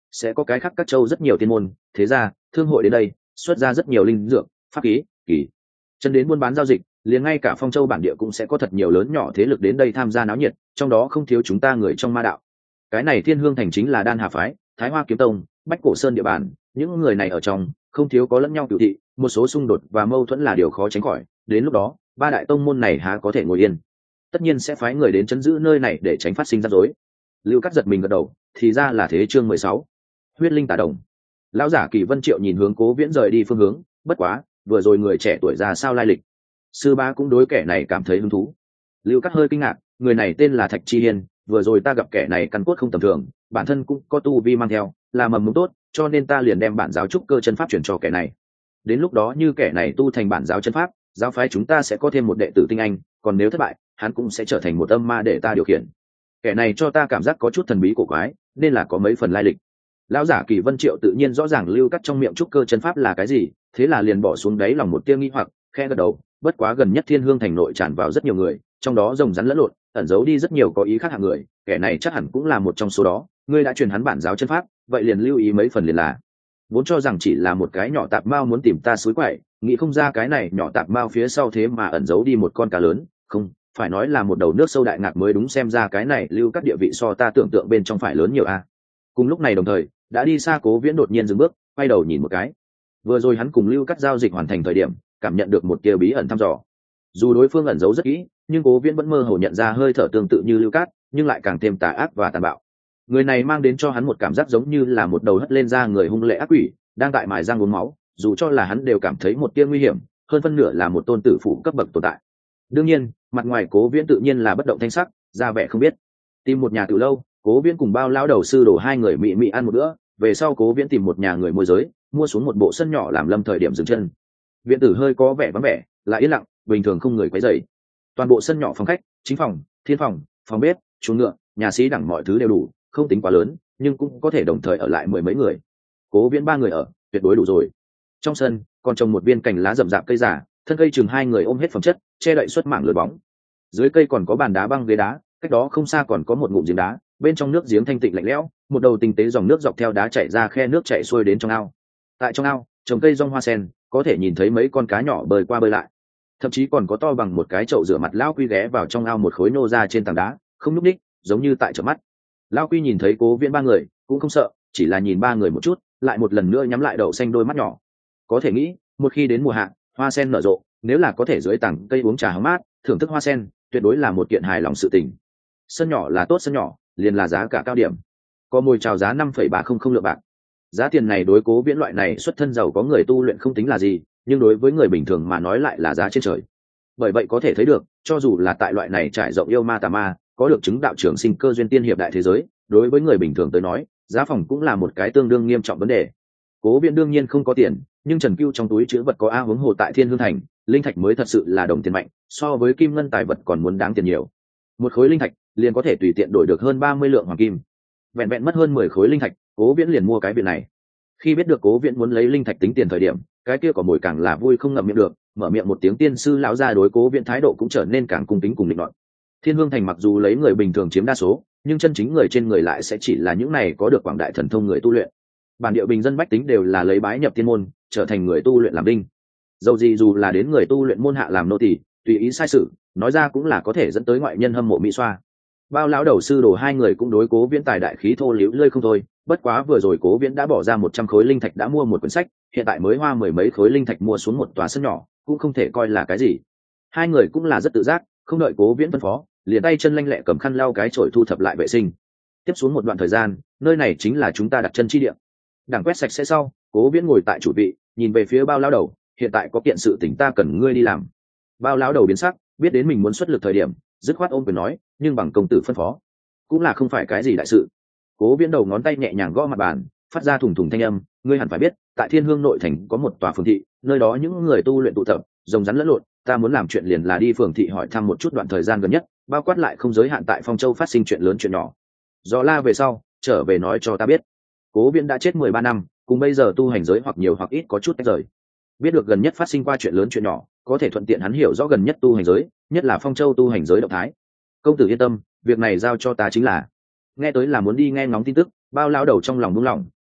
sẽ có cái khác các châu rất nhiều tiên môn, thế ra, thương hội đến đây, xuất ra rất nhiều linh dược, pháp khí, kỳ chân đến buôn bán giao dịch, liền ngay cả Phong Châu bản địa cũng sẽ có thật nhiều lớn nhỏ thế lực đến đây tham gia náo nhiệt, trong đó không thiếu chúng ta người trong ma đạo. Cái này Thiên Hương thành chính là Đan Hà phái, Thái Hoa kiếm tông, Bách Cổ Sơn địa bàn, những người này ở trong không thiếu có lẫn nhau cựu thị, một số xung đột và mâu thuẫn là điều khó tránh khỏi, đến lúc đó ba đại tông môn này há có thể ngồi yên, tất nhiên sẽ phái người đến trấn giữ nơi này để tránh phát sinh rắc rối. Lưu Cát giật mình gật đầu, thì ra là thế. Chương 16. Huyết linh tà đồng. Lão giả Kỳ Vân Triệu nhìn hướng Cố Viễn rời đi phương hướng, bất quá vừa rồi người trẻ tuổi ra sao lai lịch? Sư bá cũng đối kẻ này cảm thấy hứng thú. Lưu Cát hơi kinh ngạc, người này tên là Thạch Chi Hiên, vừa rồi ta gặp kẻ này căn cốt không tầm thường, bản thân cũng có tu vi mang theo, là mầm mống tốt, cho nên ta liền đem bản giáo trúc cơ chân pháp chuyển cho kẻ này. Đến lúc đó như kẻ này tu thành bản giáo chân pháp, giáo phái chúng ta sẽ có thêm một đệ tử tinh anh, còn nếu thất bại, hắn cũng sẽ trở thành một âm ma để ta điều khiển. Kẻ này cho ta cảm giác có chút thần bí cổ quái, nên là có mấy phần lai lịch. Lão giả Kỳ Vân Triệu tự nhiên rõ ràng Lưu Cát trong miệng trúc cơ chân pháp là cái gì, thế là liền bỏ xuống đáy lòng một tia nghi hoặc, khẽ gật đầu. Bất quá gần nhất Thiên Hương thành nội tràn vào rất nhiều người, trong đó rồng rắn lẫn lộn, ẩn giấu đi rất nhiều có ý khác hạng người, kẻ này chắc hẳn cũng là một trong số đó. Ngươi đã truyền hắn bản giáo chân pháp, vậy liền lưu ý mấy phần liền là. Vốn cho rằng chỉ là một cái nhỏ tạp mao muốn tìm ta suối quậy, nghĩ không ra cái này nhỏ tạp mao phía sau thế mà ẩn giấu đi một con cá lớn, không, phải nói là một đầu nước sâu đại ngạc mới đúng, xem ra cái này Lưu Cát địa vị so ta tưởng tượng bên trong phải lớn nhiều a. Cùng lúc này đồng thời, đã đi xa Cố Viễn đột nhiên dừng bước, quay đầu nhìn một cái. Vừa rồi hắn cùng Lưu Cát giao dịch hoàn thành thời điểm, cảm nhận được một tia bí ẩn thăm dò. Dù đối phương ẩn giấu rất kỹ, nhưng Cố Viễn vẫn mơ hồ nhận ra hơi thở tương tự như Lưu Cát, nhưng lại càng thêm tà ác và tàn bạo. Người này mang đến cho hắn một cảm giác giống như là một đầu hất lên ra người hung lệ ác quỷ, đang tại mài răng uống máu, dù cho là hắn đều cảm thấy một tia nguy hiểm, hơn phân nửa là một tôn tử phụ cấp bậc tồn tại. Đương nhiên, mặt ngoài Cố Viễn tự nhiên là bất động thanh sắc, ra vẻ không biết. Tìm một nhà từ lâu, Cố Viễn cùng Bao lão đầu sư đồ hai người mị mị ăn một bữa, về sau Cố Viễn tìm một nhà người môi giới, mua xuống một bộ sân nhỏ làm lâm thời điểm dừng chân. Viện tử hơi có vẻ vắng vẻ, lại yên lặng, bình thường không người quấy rầy. Toàn bộ sân nhỏ phòng khách, chính phòng, thiên phòng, phòng bếp, chuồng ngựa, nhà xí đẳng mọi thứ đều đủ, không tính quá lớn, nhưng cũng có thể đồng thời ở lại mười mấy người. Cố Viễn ba người ở, tuyệt đối đủ rồi. Trong sân còn trồng một viên cành lá rậm rạp cây giả, thân cây chừng hai người ôm hết phẩm chất, che đậy suốt mảng lưới bóng. Dưới cây còn có bàn đá băng ghế đá, cách đó không xa còn có một ngụm giếng đá, bên trong nước giếng thanh tịnh lạnh lẽo, một đầu tinh tế dòng nước dọc theo đá chảy ra khe nước chảy xuôi đến trong ao. Tại trong ao trồng cây rong hoa sen, có thể nhìn thấy mấy con cá nhỏ bơi qua bơi lại, thậm chí còn có to bằng một cái chậu rửa mặt lão Quy ghé vào trong ao một khối nô ra trên tảng đá, không nhúc nhích, giống như tại chợp mắt. Lão Quy nhìn thấy Cố Viễn ba người cũng không sợ, chỉ là nhìn ba người một chút, lại một lần nữa nhắm lại đậu xanh đôi mắt nhỏ. Có thể nghĩ, một khi đến mùa hạ, hoa sen nở rộ, nếu là có thể dưới tảng cây uống trà hóng mát, thưởng thức hoa sen, tuyệt đối là một kiện hài lòng sự tình. Sân nhỏ là tốt sân nhỏ, liền là giá cả cao điểm, có mồi chào giá 5,300 lượng bạc. Giá tiền này đối Cố Viễn loại này xuất thân giàu có người tu luyện không tính là gì, nhưng đối với người bình thường mà nói lại là giá trên trời. Bởi vậy có thể thấy được, cho dù là tại loại này trải rộng yêu ma tà ma, có được chứng đạo trưởng sinh cơ duyên tiên hiệp đại thế giới, đối với người bình thường tới nói, giá phòng cũng là một cái tương đương nghiêm trọng vấn đề. Cố Viễn đương nhiên không có tiền, nhưng Trần Cưu trong túi chứa vật có a huống hồ tại Thiên Hương thành, linh thạch mới thật sự là đồng tiền mạnh, so với kim ngân tài vật còn muốn đáng tiền nhiều. Một khối linh thạch liền có thể tùy tiện đổi được hơn 30 lượng hoàng kim. Vẹn vẹn mất hơn 10 khối linh thạch, Cố Viễn liền mua cái viện này. Khi biết được Cố Viễn muốn lấy linh thạch tính tiền thời điểm, cái kia có mồi càng là vui không ngậm miệng được, mở miệng một tiếng tiên sư lão ra, đối Cố Viễn thái độ cũng trở nên càng cung kính cùng định nọt. Thiên Hương thành mặc dù lấy người bình thường chiếm đa số, nhưng chân chính người trên người lại sẽ chỉ là những này có được quảng đại thần thông người tu luyện. Bản địa bình dân bách tính đều là lấy bái nhập tiên môn, trở thành người tu luyện làm đinh. Dầu gì dù là đến người tu luyện môn hạ làm nô tỳ, tùy ý sai sự, nói ra cũng là có thể dẫn tới ngoại nhân hâm mộ mỹ xoa. Bao lão đầu sư đồ hai người cũng đối Cố Viễn tài đại khí thô liễu lơi không thôi, bất quá vừa rồi Cố Viễn đã bỏ ra 100 khối linh thạch đã mua một quyển sách, hiện tại mới hoa mười mấy khối linh thạch mua xuống một tòa sân nhỏ, cũng không thể coi là cái gì. Hai người cũng là rất tự giác, không đợi Cố Viễn phân phó, liền tay chân lanh lẹ cầm khăn lau cái chổi thu thập lại vệ sinh. Tiếp xuống một đoạn thời gian, nơi này chính là chúng ta đặt chân chi địa. Đảng quét sạch sẽ sau, Cố Viễn ngồi tại chủ vị, nhìn về phía Bao lão đầu, hiện tại có kiện sự tình ta cần ngươi đi làm. Bao lão đầu biến sắc, biết đến mình muốn xuất lực thời điểm, dứt khoát ôm quyền nói, nhưng bằng công tử phân phó, cũng là không phải cái gì đại sự. Cố Viễn đầu ngón tay nhẹ nhàng gõ mặt bàn, phát ra thùng thùng thanh âm, ngươi hẳn phải biết, tại Thiên Hương nội thành có một tòa phường thị, nơi đó những người tu luyện tụ tập, rồng rắn lẫn lộn, ta muốn làm chuyện liền là đi phường thị hỏi thăm một chút đoạn thời gian gần nhất, bao quát lại không giới hạn tại Phong Châu phát sinh chuyện lớn chuyện nhỏ. Do la về sau, trở về nói cho ta biết. Cố Viễn đã chết 13 năm, cùng bây giờ tu hành giới hoặc nhiều hoặc ít có chút tách rời. Biết được gần nhất phát sinh qua chuyện lớn chuyện nhỏ, có thể thuận tiện hắn hiểu rõ gần nhất tu hành giới, nhất là Phong Châu tu hành giới động thái. Công tử yên tâm, việc này giao cho ta chính là. Nghe tới là muốn đi nghe ngóng tin tức, Bao lão đầu trong lòng buông lỏng,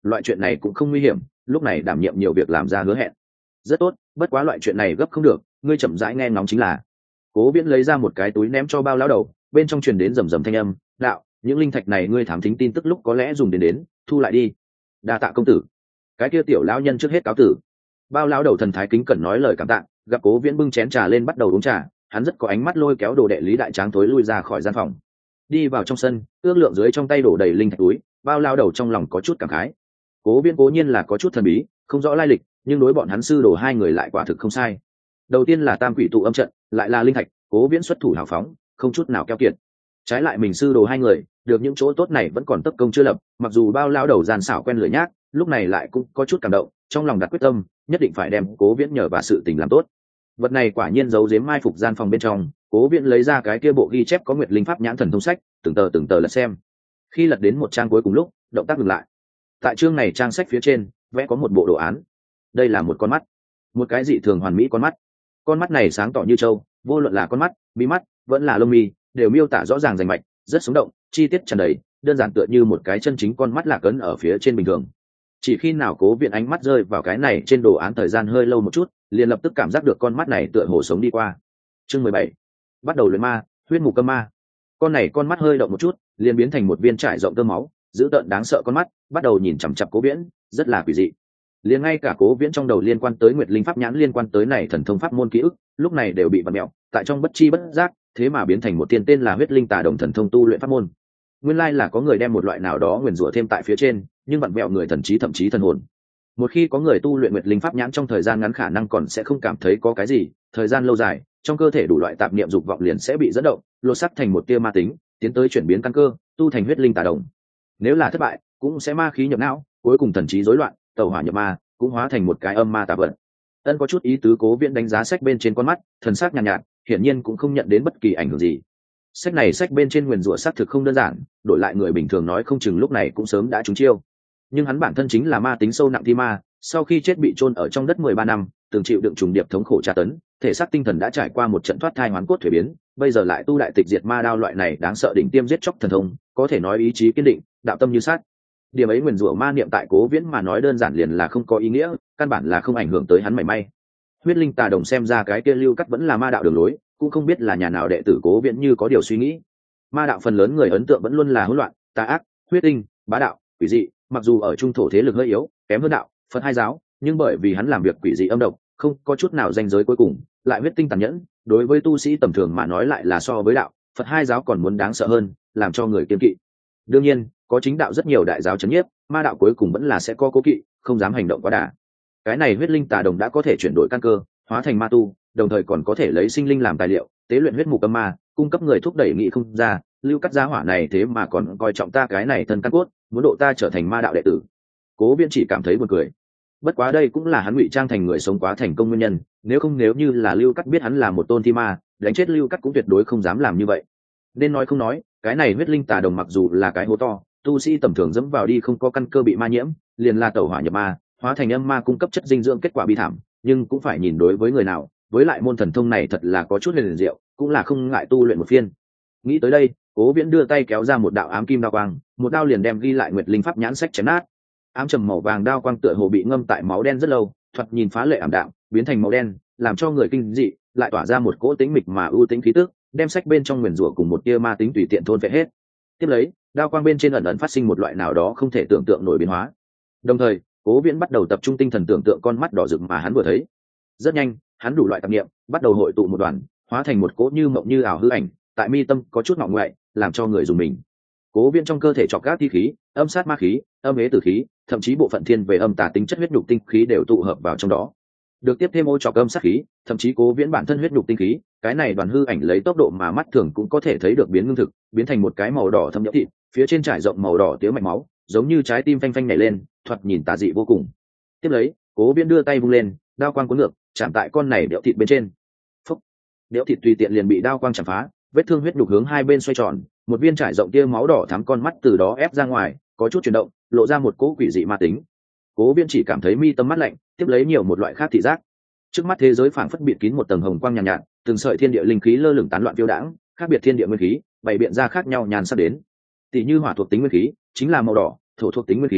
loại chuyện này cũng không nguy hiểm, lúc này đảm nhiệm nhiều việc làm ra hứa hẹn. Rất tốt, bất quá loại chuyện này gấp không được, ngươi chậm rãi nghe ngóng chính là. Cố Viễn lấy ra một cái túi ném cho Bao lão đầu, bên trong truyền đến rầm rầm thanh âm, đạo, những linh thạch này ngươi thám thính tin tức lúc có lẽ dùng đến, thu lại đi. Đa tạ công tử. Cái kia tiểu lão nhân trước hết cáo tử. Bao lão đầu thần thái kính cẩn nói lời cảm tạ, gặp Cố Viễn bưng chén trà lên bắt đầu uống trà, hắn rất có ánh mắt lôi kéo đồ đệ Lý Đại Tráng tối lui ra khỏi gian phòng. Đi vào trong sân, ước lượng dưới trong tay đổ đầy linh thạch túi, Bao lão đầu trong lòng có chút cảm khái. Cố Viễn cố nhiên là có chút thần bí, không rõ lai lịch, nhưng đối bọn hắn sư đồ hai người lại quả thực không sai. Đầu tiên là Tam Quỷ tụ âm trận, lại là linh thạch, Cố Viễn xuất thủ hào phóng, không chút nào keo kiệt. Trái lại mình sư đồ hai người, được những chỗ tốt này vẫn còn tất công chưa lập, mặc dù Bao lão đầu gian xảo quen lười nhác, lúc này lại cũng có chút cảm động, trong lòng đặt quyết tâm, nhất định phải đem Cố Viễn nhờ và sự tình làm tốt. Vật này quả nhiên giấu giếm mai phục gian phòng bên trong, Cố Viễn lấy ra cái kia bộ ghi chép có Nguyệt Linh Pháp nhãn thần thông sách, từng tờ lật xem. Khi lật đến một trang cuối cùng lúc, động tác dừng lại. Tại chương này trang sách phía trên vẽ có một bộ đồ án. Đây là một con mắt, một cái dị thường hoàn mỹ con mắt. Con mắt này sáng tỏ như châu, vô luận là con mắt, mí mắt, vẫn là lông mi, đều miêu tả rõ ràng rành mạch, rất sống động, chi tiết tràn đầy, đơn giản tựa như một cái chân chính con mắt lạc ấn ở phía trên bình thường. Chỉ khi nào Cố Viễn ánh mắt rơi vào cái này trên đồ án thời gian hơi lâu một chút, liền lập tức cảm giác được con mắt này tựa hồ sống đi qua. Chương 17. Bắt đầu luyện ma, huyết mục câm ma. Con này con mắt hơi động một chút, liền biến thành một viên trải rộng tơ máu, dữ tợn đáng sợ con mắt, bắt đầu nhìn chằm chằm Cố Viễn, rất là quỷ dị. Liền ngay cả Cố Viễn trong đầu liên quan tới Nguyệt Linh Pháp nhãn liên quan tới này thần thông pháp môn ký ức, lúc này đều bị vặn mèo, tại trong bất chi bất giác, thế mà biến thành một tiên tên là Huyết Linh Tà Đồng thần thông tu luyện pháp môn. Nguyên lai là có người đem một loại nào đó nguyền rủa thêm tại phía trên, nhưng vặn vẹo người thần trí thậm chí thần hồn. Một khi có người tu luyện Nguyệt Linh Pháp nhãn trong thời gian ngắn khả năng còn sẽ không cảm thấy có cái gì, thời gian lâu dài, trong cơ thể đủ loại tạp niệm dục vọng liền sẽ bị dẫn động, lột xác thành một tia ma tính, tiến tới chuyển biến căn cơ, tu thành Huyết Linh Tà Đồng. Nếu là thất bại, cũng sẽ ma khí nhập não, cuối cùng thần trí rối loạn, tẩu hỏa nhập ma, cũng hóa thành một cái âm ma tà vật. Ân có chút ý tứ. Cố Viễn đánh giá sách bên trên con mắt, thần sắc nhàn nhạt, hiển nhiên cũng không nhận đến bất kỳ ảnh hưởng gì. Sách này sách bên trên nguyền rủa xác thực không đơn giản, đổi lại người bình thường nói không chừng lúc này cũng sớm đã trúng chiêu. Nhưng hắn bản thân chính là ma tính sâu nặng thi ma, sau khi chết bị chôn ở trong đất 13 năm, từng chịu đựng trùng điệp thống khổ tra tấn, thể xác tinh thần đã trải qua một trận thoát thai hoán cốt thuế biến, bây giờ lại tu đại tịch diệt ma đao loại này đáng sợ đỉnh tiêm giết chóc thần thông, có thể nói ý chí kiên định, đạo tâm như sắt. Điểm ấy nguyền rủa ma niệm tại Cố Viễn mà nói đơn giản liền là không có ý nghĩa, căn bản là không ảnh hưởng tới hắn mảy may. Huyết Linh Tà Đồng xem ra cái kia lưu cắt vẫn là ma đạo đường lối, cũng không biết là nhà nào đệ tử Cố Viễn như có điều suy nghĩ. Ma đạo phần lớn người ấn tượng vẫn luôn là hỗn loạn, tà ác, huyết tinh, bá đạo, quỷ dị, mặc dù ở trung thổ thế lực hơi yếu, kém hơn đạo, Phật hai giáo, nhưng bởi vì hắn làm việc quỷ dị âm độc, không có chút nào ranh giới cuối cùng, lại huyết tinh tàn nhẫn, đối với tu sĩ tầm thường mà nói lại là so với đạo, Phật hai giáo còn muốn đáng sợ hơn, làm cho người kiêng kỵ. Đương nhiên, có chính đạo rất nhiều đại giáo chấn nhiếp, ma đạo cuối cùng vẫn là sẽ có cố kỵ, không dám hành động quá đà. Cái này Huyết Linh Tà Đồng đã có thể chuyển đổi căn cơ, hóa thành ma tu, đồng thời còn có thể lấy sinh linh làm tài liệu, tế luyện huyết mục âm ma, cung cấp người thúc đẩy nghị không ra, lưu cắt giá hỏa này thế mà còn coi trọng ta cái này thân căn cốt, muốn độ ta trở thành ma đạo đệ tử. Cố Viễn chỉ cảm thấy buồn cười. Bất quá đây cũng là hắn ngụy trang thành người sống quá thành công nguyên nhân, nếu như là lưu cắt biết hắn là một tôn thi ma, đánh chết lưu cắt cũng tuyệt đối không dám làm như vậy. Nên nói không nói, cái này Huyết Linh Tà Đồng mặc dù là cái hố to, tu sĩ tầm thường dẫm vào đi không có căn cơ bị ma nhiễm, liền là tẩu hỏa nhập ma, hóa thành âm ma cung cấp chất dinh dưỡng, kết quả bi thảm, nhưng cũng phải nhìn đối với người nào, với lại môn thần thông này thật là có chút huyền diệu, cũng là không ngại tu luyện một phiên. Nghĩ tới đây, Cố Viễn đưa tay kéo ra một đạo ám kim đao quang, một đao liền đem ghi lại Nguyệt Linh Pháp nhãn sách chém nát. Ám trầm màu vàng đao quang tựa hồ bị ngâm tại máu đen rất lâu, thoạt nhìn phá lệ ảm đạm, biến thành màu đen, làm cho người kinh dị, lại tỏa ra một cỗ tĩnh mịch mà ưu tĩnh khí tức, đem sách bên trong nguyền rủa cùng một tia ma tính tùy tiện thôn phệ hết. Tiếp lấy, đao quang bên trên ẩn ẩn phát sinh một loại nào đó không thể tưởng tượng nổi biến hóa. Đồng thời, Cố Viễn bắt đầu tập trung tinh thần tưởng tượng con mắt đỏ rực mà hắn vừa thấy. Rất nhanh, hắn đủ loại tạp niệm bắt đầu hội tụ một đoàn, hóa thành một cỗ như mộng như ảo hư ảnh, tại mi tâm có chút ngọ ngoại, làm cho người dùng mình. Cố Viễn trong cơ thể chọc gác thi khí, âm sát ma khí, âm ế tử khí, thậm chí bộ phận thiên về âm tà tính chất huyết nhục tinh khí đều tụ hợp vào trong đó. Được tiếp thêm ô chọc âm sát khí, thậm chí Cố Viễn bản thân huyết nhục tinh khí, cái này đoàn hư ảnh lấy tốc độ mà mắt thường cũng có thể thấy được biến ngưng thực, biến thành một cái màu đỏ thâm nhẫn thịt, phía trên trải rộng màu đỏ tía mạch máu, giống như trái tim phanh phanh nhảy lên, thoạt nhìn tà dị vô cùng. Tiếp lấy, Cố Viễn đưa tay vung lên, đao quang cuốn ngược, chạm tại con này đẽo thịt bên trên. Phốc, đẽo thịt tùy tiện liền bị đao quang chạm phá, vết thương huyết nhục hướng hai bên xoay tròn, một viên trải rộng tia máu đỏ thắm con mắt từ đó ép ra ngoài, có chút chuyển động, lộ ra một cỗ quỷ dị ma tính. Cố Viễn chỉ cảm thấy mi tâm mắt lạnh, tiếp lấy nhiều một loại khác thị giác. Trước mắt thế giới phảng phất bịt kín một tầng hồng quang nhàn nhạt, từng sợi thiên địa linh khí lơ lửng tán loạn phiêu đãng, khác biệt thiên địa nguyên khí, bày biện ra khác nhau nhàn sắc đến. Tỷ như hỏa thuộc tính nguyên khí, chính là màu đỏ, thổ thuộc tính nguyên khí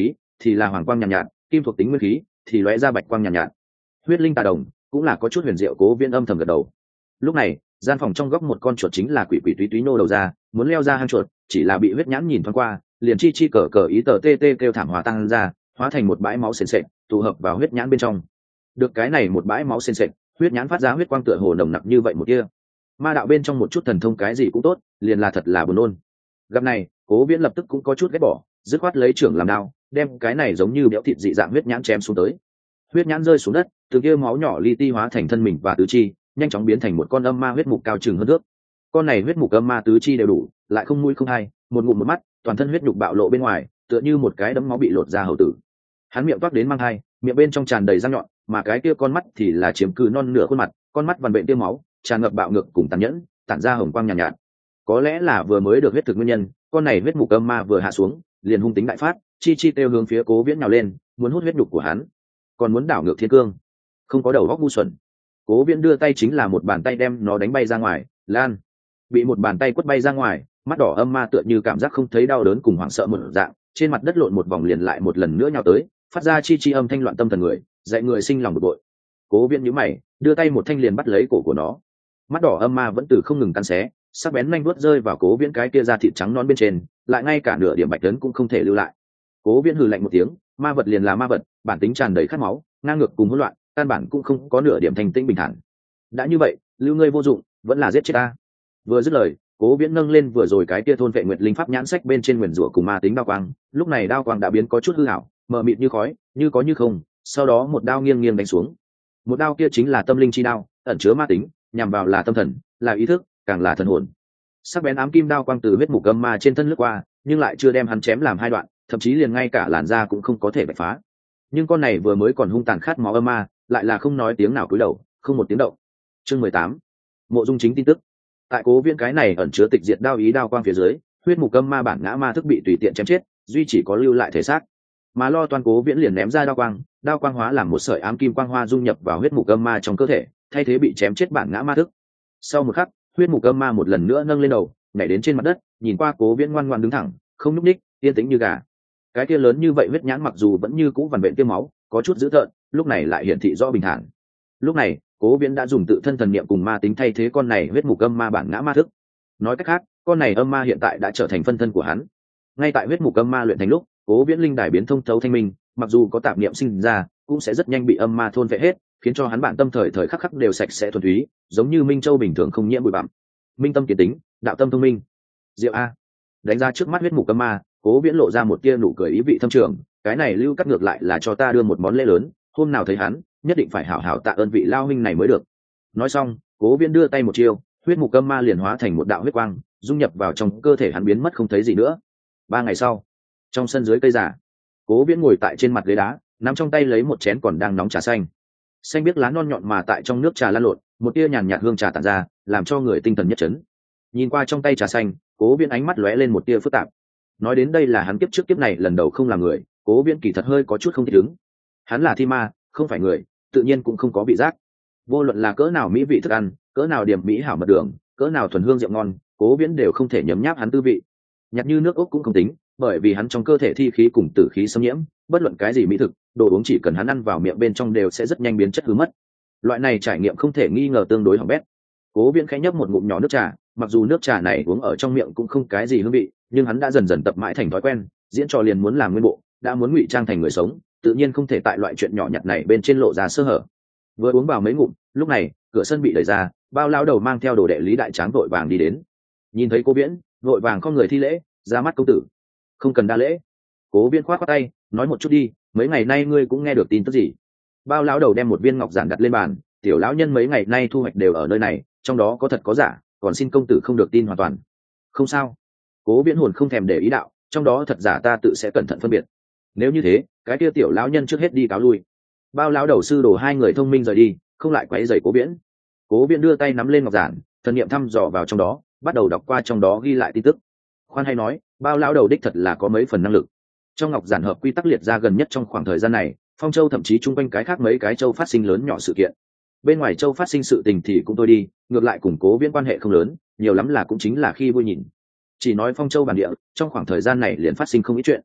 thì là hoàng quang nhàn nhạt, kim thuộc tính nguyên khí thì lóe ra bạch quang nhàn nhạt. Huyết linh tà đồng cũng là có chút huyền diệu. Cố Viễn âm thầm gật đầu. Lúc này gian phòng trong góc một con chuột chính là quỷ quỷ túy túy nô đầu ra, muốn leo ra hang chuột, chỉ là bị huyết nhãn nhìn thoáng qua, liền chi chi cờ cờ ý tờ tê tê kêu thảm hóa tăng ra, hóa thành một bãi máu sền sệt tụ hợp vào huyết nhãn bên trong. Được cái này một bãi máu sền sệt, huyết nhãn phát ra huyết quang tựa hồ nồng nặc như vậy một kia. Ma đạo bên trong một chút thần thông cái gì cũng tốt, liền là thật là buồn nôn. Gặp này, Cố Viễn lập tức cũng có chút ghét bỏ, dứt khoát lấy trưởng làm đao, đem cái này giống như béo thịt dị dạng huyết nhãn chém xuống tới. Huyết nhãn rơi xuống đất, từ kia máu nhỏ li ti hóa thành thân mình và tứ chi, nhanh chóng biến thành một con âm ma huyết mục cao chừng hơn thước. Con này huyết mục âm ma tứ chi đều đủ, lại không mũi không hai, một ngụm một mắt, toàn thân huyết nhục bạo lộ bên ngoài, tựa như một cái đấm máu bị lột ra hầu tử. Hắn miệng toát đến mang hai, miệng bên trong tràn đầy răng nhọn, mà cái kia con mắt thì là chiếm cứ non nửa khuôn mặt, con mắt vằn vện tiêu máu, tràn ngập bạo ngược cùng tàn nhẫn, tản ra hồng quang nhàn nhạt. Có lẽ là vừa mới được huyết thực nguyên nhân, con này huyết mục âm ma vừa hạ xuống, liền hung tính đại phát, chi chi tiêu hướng phía Cố Viễn nhào lên, muốn hút huyết nhục của hắn, còn muốn đảo ngược thiên cương. Không có đầu óc ngu xuẩn. Cố Viễn đưa tay chính là một bàn tay đem nó đánh bay ra ngoài, lan. Bị một bàn tay quất bay ra ngoài, mắt đỏ âm ma tựa như cảm giác không thấy đau đớn cùng hoảng sợ một dạng, trên mặt đất lộn một vòng liền lại một lần nữa nhào tới, phát ra chi chi âm thanh loạn tâm thần người, dạy người sinh lòng bực bội. Cố Viễn nhíu mày, đưa tay một thanh liền bắt lấy cổ của nó. Mắt đỏ âm ma vẫn từ không ngừng cắn xé, sắc bén nhanh vuốt rơi vào Cố Viễn cái kia da thịt trắng non bên trên, lại ngay cả nửa điểm bạch tấn cũng không thể lưu lại. Cố Viễn hừ lạnh một tiếng, ma vật liền là ma vật, bản tính tràn đầy khát máu, ngang ngược cùng hỗn loạn, căn bản cũng không có nửa điểm thanh tĩnh bình thản. Đã như vậy, lưu ngươi vô dụng, vẫn là giết chết ta. Vừa dứt lời, Cố Viễn nâng lên vừa rồi cái kia thôn vệ nguyệt linh pháp nhãn sách bên trên nguyền rủa cùng ma tính đao quang, lúc này đao quang đã biến có chút hư ảo, mờ mịt như khói, như có như không, sau đó một đao nghiêng nghiêng đánh xuống. Một đao kia chính là tâm linh chi đao, ẩn chứa ma tính, nhằm vào là tâm thần, là ý thức, càng là thần hồn. Sắc bén ám kim đao quang từ huyết mục âm ma trên thân lướt qua, nhưng lại chưa đem hắn chém làm hai đoạn, thậm chí liền ngay cả làn da cũng không có thể bạch phá. Nhưng con này vừa mới còn hung tàn khát máu âm ma, lại là không nói tiếng nào cúi đầu, không một tiếng động. Chương 18. Mộ Dung Chính tin tức. Tại Cố Viễn cái này ẩn chứa tịch diệt đao ý đao quang phía dưới, huyết mục âm ma bản ngã ma thức bị tùy tiện chém chết, duy chỉ có lưu lại thể xác. Mà lo toan Cố Viễn liền ném ra đao quang hóa làm một sợi ám kim quang hoa dung nhập vào huyết mục âm ma trong cơ thể, thay thế bị chém chết bản ngã ma thức. Sau một khắc, huyết mục âm ma một lần nữa nâng lên đầu, nhảy đến trên mặt đất, nhìn qua Cố Viễn ngoan ngoãn đứng thẳng, không nhúc nhích, yên tĩnh như gà. Cái kia lớn như vậy huyết nhãn mặc dù vẫn như cũ vằn vện tiêm máu, có chút dữ tợn, lúc này lại hiển thị rõ bình thản. Lúc này, Cố Viễn đã dùng tự thân thần niệm cùng ma tính thay thế con này huyết mục âm ma bản ngã ma thức. Nói cách khác, con này âm ma hiện tại đã trở thành phân thân của hắn. Ngay tại huyết mục âm ma luyện thành lúc, Cố Viễn linh đài biến thông thấu thanh minh, mặc dù có tạp niệm sinh ra, cũng sẽ rất nhanh bị âm ma thôn phệ hết, khiến cho hắn bản tâm thời thời khắc khắc đều sạch sẽ thuần túy, giống như minh châu bình thường không nhiễm bụi bặm. Minh tâm kiến tính, đạo tâm thông minh. Diệu a. Đánh ra trước mắt huyết mục âm ma, Cố Viễn lộ ra một tia nụ cười ý vị thâm trường, cái này Lưu Cắt ngược lại là cho ta đưa một món lễ lớn, hôm nào thấy hắn, nhất định phải hảo hảo tạ ơn vị lao huynh này mới được. Nói xong, Cố Viễn đưa tay một chiêu, huyết mục âm ma liền hóa thành một đạo huyết quang, dung nhập vào trong cơ thể hắn biến mất không thấy gì nữa. 3 ngày sau, trong sân dưới cây giả, Cố Viễn ngồi tại trên mặt ghế đá, nắm trong tay lấy một chén còn đang nóng trà xanh. Xanh biếc lá non nhọn mà tại trong nước trà lan lộn, một tia nhàn nhạt hương trà tản ra, làm cho người tinh thần nhất chấn. Nhìn qua trong tay trà xanh, Cố Viễn ánh mắt lóe lên một tia phức tạp. Nói đến đây là hắn kiếp trước kiếp này lần đầu không làm người, Cố Viễn kỳ thật hơi có chút không thích ứng. Hắn là thi ma, không phải người, tự nhiên cũng không có vị giác. Vô luận là cỡ nào mỹ vị thức ăn, cỡ nào điểm mỹ hảo mật đường, cỡ nào thuần hương rượu ngon, Cố Viễn đều không thể nhấm nháp hắn tư vị. Nhạt như nước ốc cũng không tính, bởi vì hắn trong cơ thể thi khí cùng tử khí xâm nhiễm, bất luận cái gì mỹ thực, đồ uống chỉ cần hắn ăn vào miệng bên trong đều sẽ rất nhanh biến chất hư mất. Loại này trải nghiệm không thể nghi ngờ tương đối hỏng bét. Cố Viễn khẽ nhấp một ngụm nhỏ nước trà, mặc dù nước trà này uống ở trong miệng cũng không cái gì hương vị, nhưng hắn đã dần dần tập mãi thành thói quen, diễn trò liền muốn làm nguyên bộ, đã muốn ngụy trang thành người sống, tự nhiên không thể tại loại chuyện nhỏ nhặt này bên trên lộ ra sơ hở. Vừa uống vào mấy ngụm, lúc này cửa sân bị đẩy ra, Bao lão đầu mang theo đồ đệ Lý Đại Tráng vội vàng đi đến. Nhìn thấy Cố Viễn, vội vàng không người thi lễ, ra mắt công tử. Không cần đa lễ. Cố Viễn khoát khoát tay, nói một chút đi, mấy ngày nay ngươi cũng nghe được tin tức gì? Bao lão đầu đem một viên ngọc giản đặt lên bàn, tiểu lão nhân mấy ngày nay thu hoạch đều ở nơi này, trong đó có thật có giả, còn xin công tử không được tin hoàn toàn. Không sao. Cố Viễn hồn không thèm để ý đạo, trong đó thật giả ta tự sẽ cẩn thận phân biệt. Nếu như thế, cái kia tiểu lão nhân trước hết đi cáo lui. Bao lão đầu sư đồ hai người thông minh rời đi, không lại quấy rầy Cố Viễn. Cố Viễn đưa tay nắm lên ngọc giản, thần niệm thăm dò vào trong đó, bắt đầu đọc qua trong đó ghi lại tin tức. Khoan hay nói, Bao lão đầu đích thật là có mấy phần năng lực. Trong ngọc giản hợp quy tắc liệt ra gần nhất trong khoảng thời gian này, Phong Châu thậm chí chung quanh cái khác mấy cái châu phát sinh lớn nhỏ sự kiện. Bên ngoài châu phát sinh sự tình thì cũng tôi đi, ngược lại cùng Cố Viễn quan hệ không lớn, nhiều lắm là cũng chính là khi vui nhìn. Chỉ nói Phong Châu bản địa, trong khoảng thời gian này liền phát sinh không ít chuyện.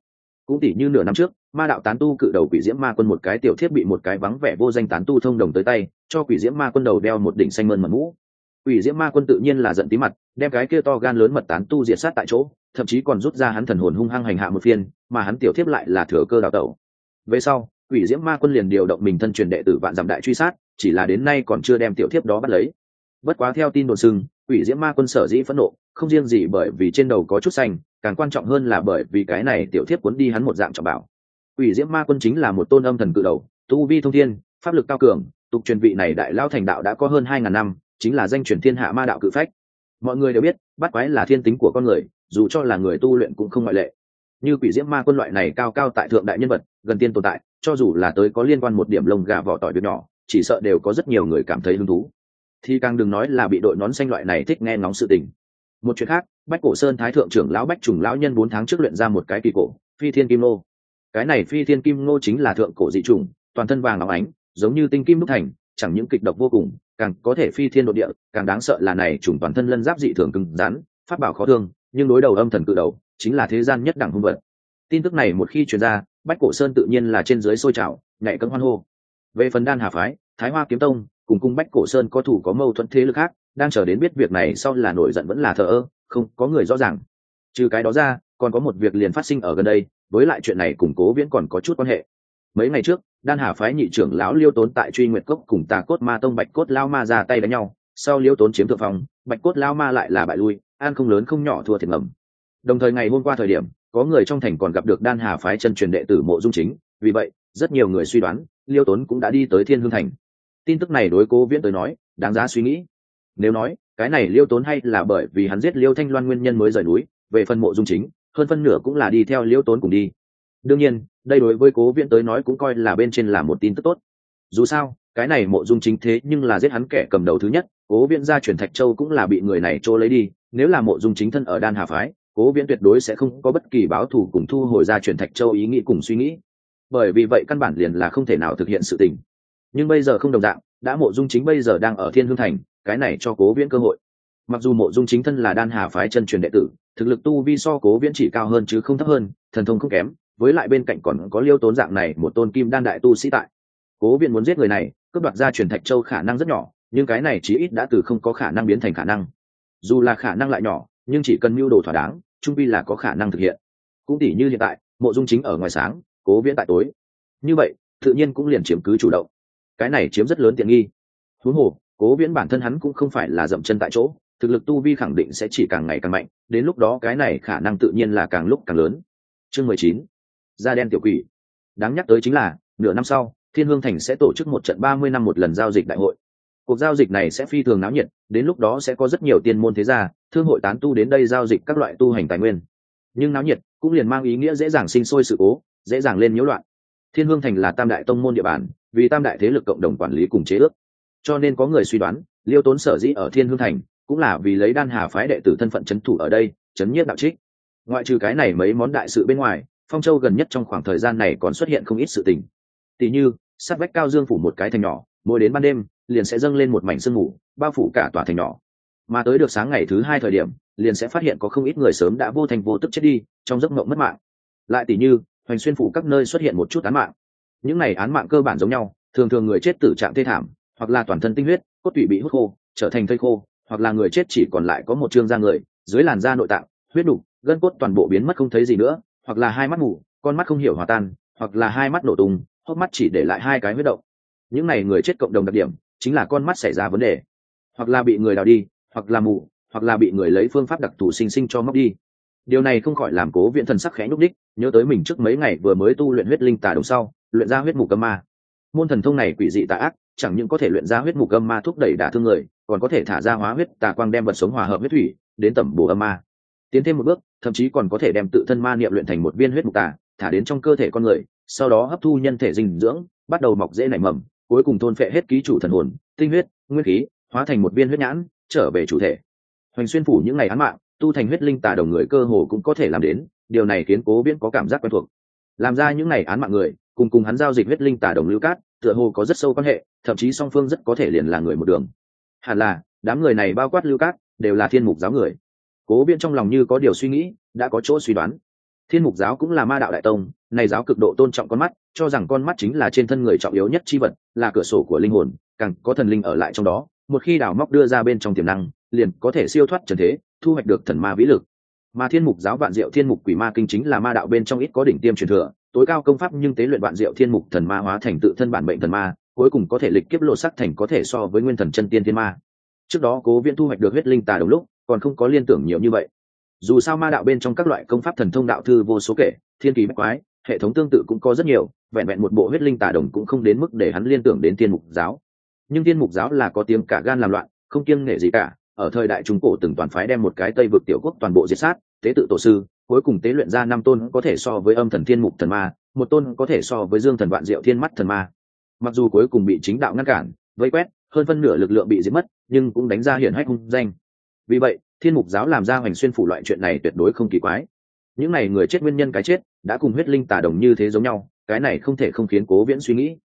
Cũng tỉ như nửa năm trước, ma đạo tán tu cự đầu quỷ diễm ma quân một cái tiểu thiếp bị một cái vắng vẻ vô danh tán tu thông đồng tới tay, cho quỷ diễm ma quân đầu đeo một đỉnh xanh mơn mật mũ. Quỷ diễm ma quân tự nhiên là giận tí mặt, đem cái kia to gan lớn mật tán tu diệt sát tại chỗ, thậm chí còn rút ra hắn thần hồn hung hăng hành hạ một phiên, mà hắn tiểu thiếp lại là thừa cơ đào tẩu. Về sau, quỷ diễm ma quân liền điều động mình thân truyền đệ tử vạn dặm đại truy sát, chỉ là đến nay còn chưa đem tiểu thiếp đó bắt lấy. Bất quá theo tin đồn sưng, quỷ diễm ma quân sở dĩ phẫn nộ, không riêng gì bởi vì trên đầu có chút xanh, càng quan trọng hơn là bởi vì cái này tiểu thiếp cuốn đi hắn một dạng trọng bảo. Quỷ diễm ma quân chính là một tôn âm thần cự đầu, tu vi thông thiên, pháp lực cao cường, tục truyền vị này đại lao thành đạo đã có hơn 2000 năm, chính là danh truyền thiên hạ ma đạo cự phách. Mọi người đều biết, bắt quái là thiên tính của con người, dù cho là người tu luyện cũng không ngoại lệ. Như quỷ diễm ma quân loại này cao cao tại thượng đại nhân vật, gần tiên tồn tại, cho dù là tới có liên quan một điểm lông gà vỏ tỏi việc nhỏ, chỉ sợ đều có rất nhiều người cảm thấy hứng thú. Thì càng đừng nói là bị đội nón xanh loại này thích nghe ngóng sự tình. Một chuyện khác, Bách Cổ Sơn Thái thượng trưởng lão Bách Trùng lão nhân 4 tháng trước luyện ra một cái kỳ cổ, Phi Thiên Kim Nô. Cái này Phi Thiên Kim Nô chính là thượng cổ dị trùng, toàn thân vàng óng ánh, giống như tinh kim đúc thành, chẳng những kịch độc vô cùng, càng có thể phi thiên độ địa, càng đáng sợ là này trùng toàn thân lân giáp dị thường cứng rắn, pháp bảo khó thương, nhưng đối đầu âm thần cự đầu, chính là thế gian nhất đẳng hung vật. Tin tức này một khi truyền ra, Bách Cổ Sơn tự nhiên là trên dưới sôi trào, nhảy cẫng hoan hô. Về phần Đan Hà phái, Thái Hoa kiếm tông, cùng Bách Cổ Sơn có thủ có mâu thuẫn thế lực khác, đang chờ đến biết việc này sau là nổi giận vẫn là thờ ơ, không có người rõ ràng. Trừ cái đó ra, còn có một việc liền phát sinh ở gần đây, với lại chuyện này cùng Cố Viễn còn có chút quan hệ. Mấy ngày trước, Đan Hà phái nhị trưởng lão Liêu Tốn tại Truy Nguyệt Cốc cùng Tà Cốt Ma tông Bạch Cốt Lao Ma ra tay đánh nhau, sau Liêu Tốn chiếm thượng phong, Bạch Cốt Lao Ma lại là bại lui, an không lớn không nhỏ thua thiệt ngầm. Đồng thời ngày hôm qua thời điểm, có người trong thành còn gặp được Đan Hà phái chân truyền đệ tử Mộ Dung Chính, vì vậy, rất nhiều người suy đoán, Liêu Tốn cũng đã đi tới Thiên Hương thành. Tin tức này đối Cố Viễn tới nói, đáng giá suy nghĩ. Nếu nói, cái này Liêu Tốn hay là bởi vì hắn giết Liêu Thanh Loan nguyên nhân mới rời núi, về phần Mộ Dung Chính, hơn phân nửa cũng là đi theo Liêu Tốn cùng đi. Đương nhiên, đây đối với Cố Viễn tới nói cũng coi là bên trên là một tin tức tốt. Dù sao, cái này Mộ Dung Chính thế nhưng là giết hắn kẻ cầm đầu thứ nhất, Cố Viễn gia truyền Thạch Châu cũng là bị người này trô lấy đi, nếu là Mộ Dung Chính thân ở Đan Hà phái, Cố Viễn tuyệt đối sẽ không có bất kỳ báo thù cùng thu hồi gia truyền Thạch Châu ý nghĩ cùng suy nghĩ. Bởi vì vậy căn bản liền là không thể nào thực hiện sự tình. Nhưng bây giờ không đồng dạng, đã Mộ Dung Chính bây giờ đang ở Thiên Hương thành, cái này cho Cố Viễn cơ hội. Mặc dù Mộ Dung Chính thân là Đan Hà phái chân truyền đệ tử, thực lực tu vi so Cố Viễn chỉ cao hơn chứ không thấp hơn, thần thông không kém, với lại bên cạnh còn có Liêu Tốn dạng này một tôn kim đan đại tu sĩ tại. Cố Viễn muốn giết người này, cướp đoạt gia truyền Thạch Châu khả năng rất nhỏ, nhưng cái này chí ít đã từ không có khả năng biến thành khả năng. Dù là khả năng lại nhỏ, nhưng chỉ cần mưu đồ thỏa đáng, trung quy là có khả năng thực hiện. Cũng tỉ như hiện tại, Mộ Dung Chính ở ngoài sáng, Cố Viễn tại tối. Như vậy, tự nhiên cũng liền chiếm cứ chủ động. Cái này chiếm rất lớn tiện nghi. Huống hồ, Cố Viễn bản thân hắn cũng không phải là dậm chân tại chỗ, thực lực tu vi khẳng định sẽ chỉ càng ngày càng mạnh, đến lúc đó cái này khả năng tự nhiên là càng lúc càng lớn. Chương 19. Da đen tiểu quỷ. Đáng nhắc tới chính là, nửa năm sau, Thiên Hương thành sẽ tổ chức một trận 30 năm một lần giao dịch đại hội. Cuộc giao dịch này sẽ phi thường náo nhiệt, đến lúc đó sẽ có rất nhiều tiên môn thế gia, thương hội tán tu đến đây giao dịch các loại tu hành tài nguyên. Nhưng náo nhiệt cũng liền mang ý nghĩa dễ dàng sinh sôi sự cố, dễ dàng lên nhiễu loạn. Thiên Hương thành là tam đại tông môn địa bàn, vì tam đại thế lực cộng đồng quản lý cùng chế ước, cho nên có người suy đoán, Liêu Tốn sở dĩ ở Thiên Hương thành, cũng là vì lấy Đan Hà phái đệ tử thân phận trấn thủ ở đây, trấn nhiếp đạo trích. Ngoại trừ cái này mấy món đại sự bên ngoài, Phong Châu gần nhất trong khoảng thời gian này còn xuất hiện không ít sự tình. Tỷ như, sát vách Cao Dương phủ một cái thành nhỏ, mỗi đến ban đêm, liền sẽ dâng lên một mảnh sương mù, bao phủ cả tòa thành nhỏ. Mà tới được sáng ngày thứ 2 thời điểm, liền sẽ phát hiện có không ít người sớm đã vô thành vô tức chết đi, trong giấc mộng mất mạng. Lại tỷ như, Hoành Xuyên phủ các nơi xuất hiện một chút án mạng. Những này án mạng cơ bản giống nhau, thường thường người chết tử trạng thê thảm, hoặc là toàn thân tinh huyết, cốt tủy bị hút khô, trở thành thây khô, hoặc là người chết chỉ còn lại có một trương da người, dưới làn da nội tạng, huyết đủ, gân cốt toàn bộ biến mất không thấy gì nữa, hoặc là hai mắt mù, con mắt không hiểu hòa tan, hoặc là hai mắt nổ tung, hốc mắt chỉ để lại hai cái huyết động. Những này người chết cộng đồng đặc điểm chính là con mắt xảy ra vấn đề, hoặc là bị người đào đi, hoặc là mù, hoặc là bị người lấy phương pháp đặc thù sinh sinh cho móc đi. Điều này không khỏi làm Cố Viễn thần sắc khẽ nhúc nhích, nhớ tới mình trước mấy ngày vừa mới tu luyện huyết linh tà đồng sau, luyện ra huyết mục âm ma. Môn thần thông này quỷ dị tà ác, chẳng những có thể luyện ra huyết mục âm ma thúc đẩy đả thương người, còn có thể thả ra hóa huyết tà quang đem vật sống hòa hợp huyết thủy, đến tẩm bổ âm ma. Tiến thêm một bước, thậm chí còn có thể đem tự thân ma niệm luyện thành một viên huyết mục tà, thả đến trong cơ thể con người, sau đó hấp thu nhân thể dinh dưỡng, bắt đầu mọc rễ nảy mầm, cuối cùng thôn phệ hết ký chủ thần hồn, tinh huyết, nguyên khí, hóa thành một viên huyết nhãn, trở về chủ thể. Hoành Xuyên phủ những ngày án mạng, tu thành huyết linh tà đồng người cơ hồ cũng có thể làm đến, điều này khiến Cố Viễn có cảm giác quen thuộc. Làm ra những ngày án mạng người, cùng hắn giao dịch huyết linh tà đồng Lưu Cát, tựa hồ có rất sâu quan hệ, thậm chí song phương rất có thể liền là người một đường. Hẳn là, đám người này bao quát Lưu Cát, đều là Thiên Mục giáo người. Cố Viễn trong lòng như có điều suy nghĩ, đã có chỗ suy đoán. Thiên Mục giáo cũng là ma đạo đại tông, này giáo cực độ tôn trọng con mắt, cho rằng con mắt chính là trên thân người trọng yếu nhất chi vật, là cửa sổ của linh hồn, càng có thần linh ở lại trong đó, một khi đào móc đưa ra bên trong tiềm năng, liền có thể siêu thoát trần thế, thu hoạch được thần ma vĩ lực. Mà Thiên Mục giáo Vạn Diệu Thiên Mục Quỷ Ma Kinh chính là ma đạo bên trong ít có đỉnh tiêm truyền thừa, tối cao công pháp, nhưng tế luyện Vạn Diệu Thiên Mục thần ma hóa thành tự thân bản mệnh thần ma, cuối cùng có thể lịch kiếp lộ sắc thành có thể so với nguyên thần chân tiên thiên ma. Trước đó Cố Viễn thu hoạch được huyết linh tà đồng lúc, còn không có liên tưởng nhiều như vậy. Dù sao ma đạo bên trong các loại công pháp thần thông đạo thư vô số kể, thiên kỳ bách quái, hệ thống tương tự cũng có rất nhiều, vẹn vẹn một bộ huyết linh tà đồng cũng không đến mức để hắn liên tưởng đến Thiên Mục giáo. Nhưng Thiên Mục giáo là có tiếng cả gan làm loạn, không kiêng nể gì cả, ở thời đại trung cổ từng toàn phái đem một cái Tây vực tiểu quốc toàn bộ diệt sát, tế tự tổ sư, cuối cùng tế luyện ra 5 tôn có thể so với âm thần Thiên Mục thần ma, một tôn có thể so với dương thần Vạn Diệu Thiên mắt thần ma. Mặc dù cuối cùng bị chính đạo ngăn cản, vây quét, hơn phân nửa lực lượng bị giết mất, nhưng cũng đánh ra hiển hách hung danh. Vì vậy, Thiên Mục giáo làm ra hoành xuyên phủ loại chuyện này tuyệt đối không kỳ quái. Những này người chết nguyên nhân cái chết đã cùng huyết linh tà đồng như thế giống nhau, cái này không thể không khiến Cố Viễn suy nghĩ.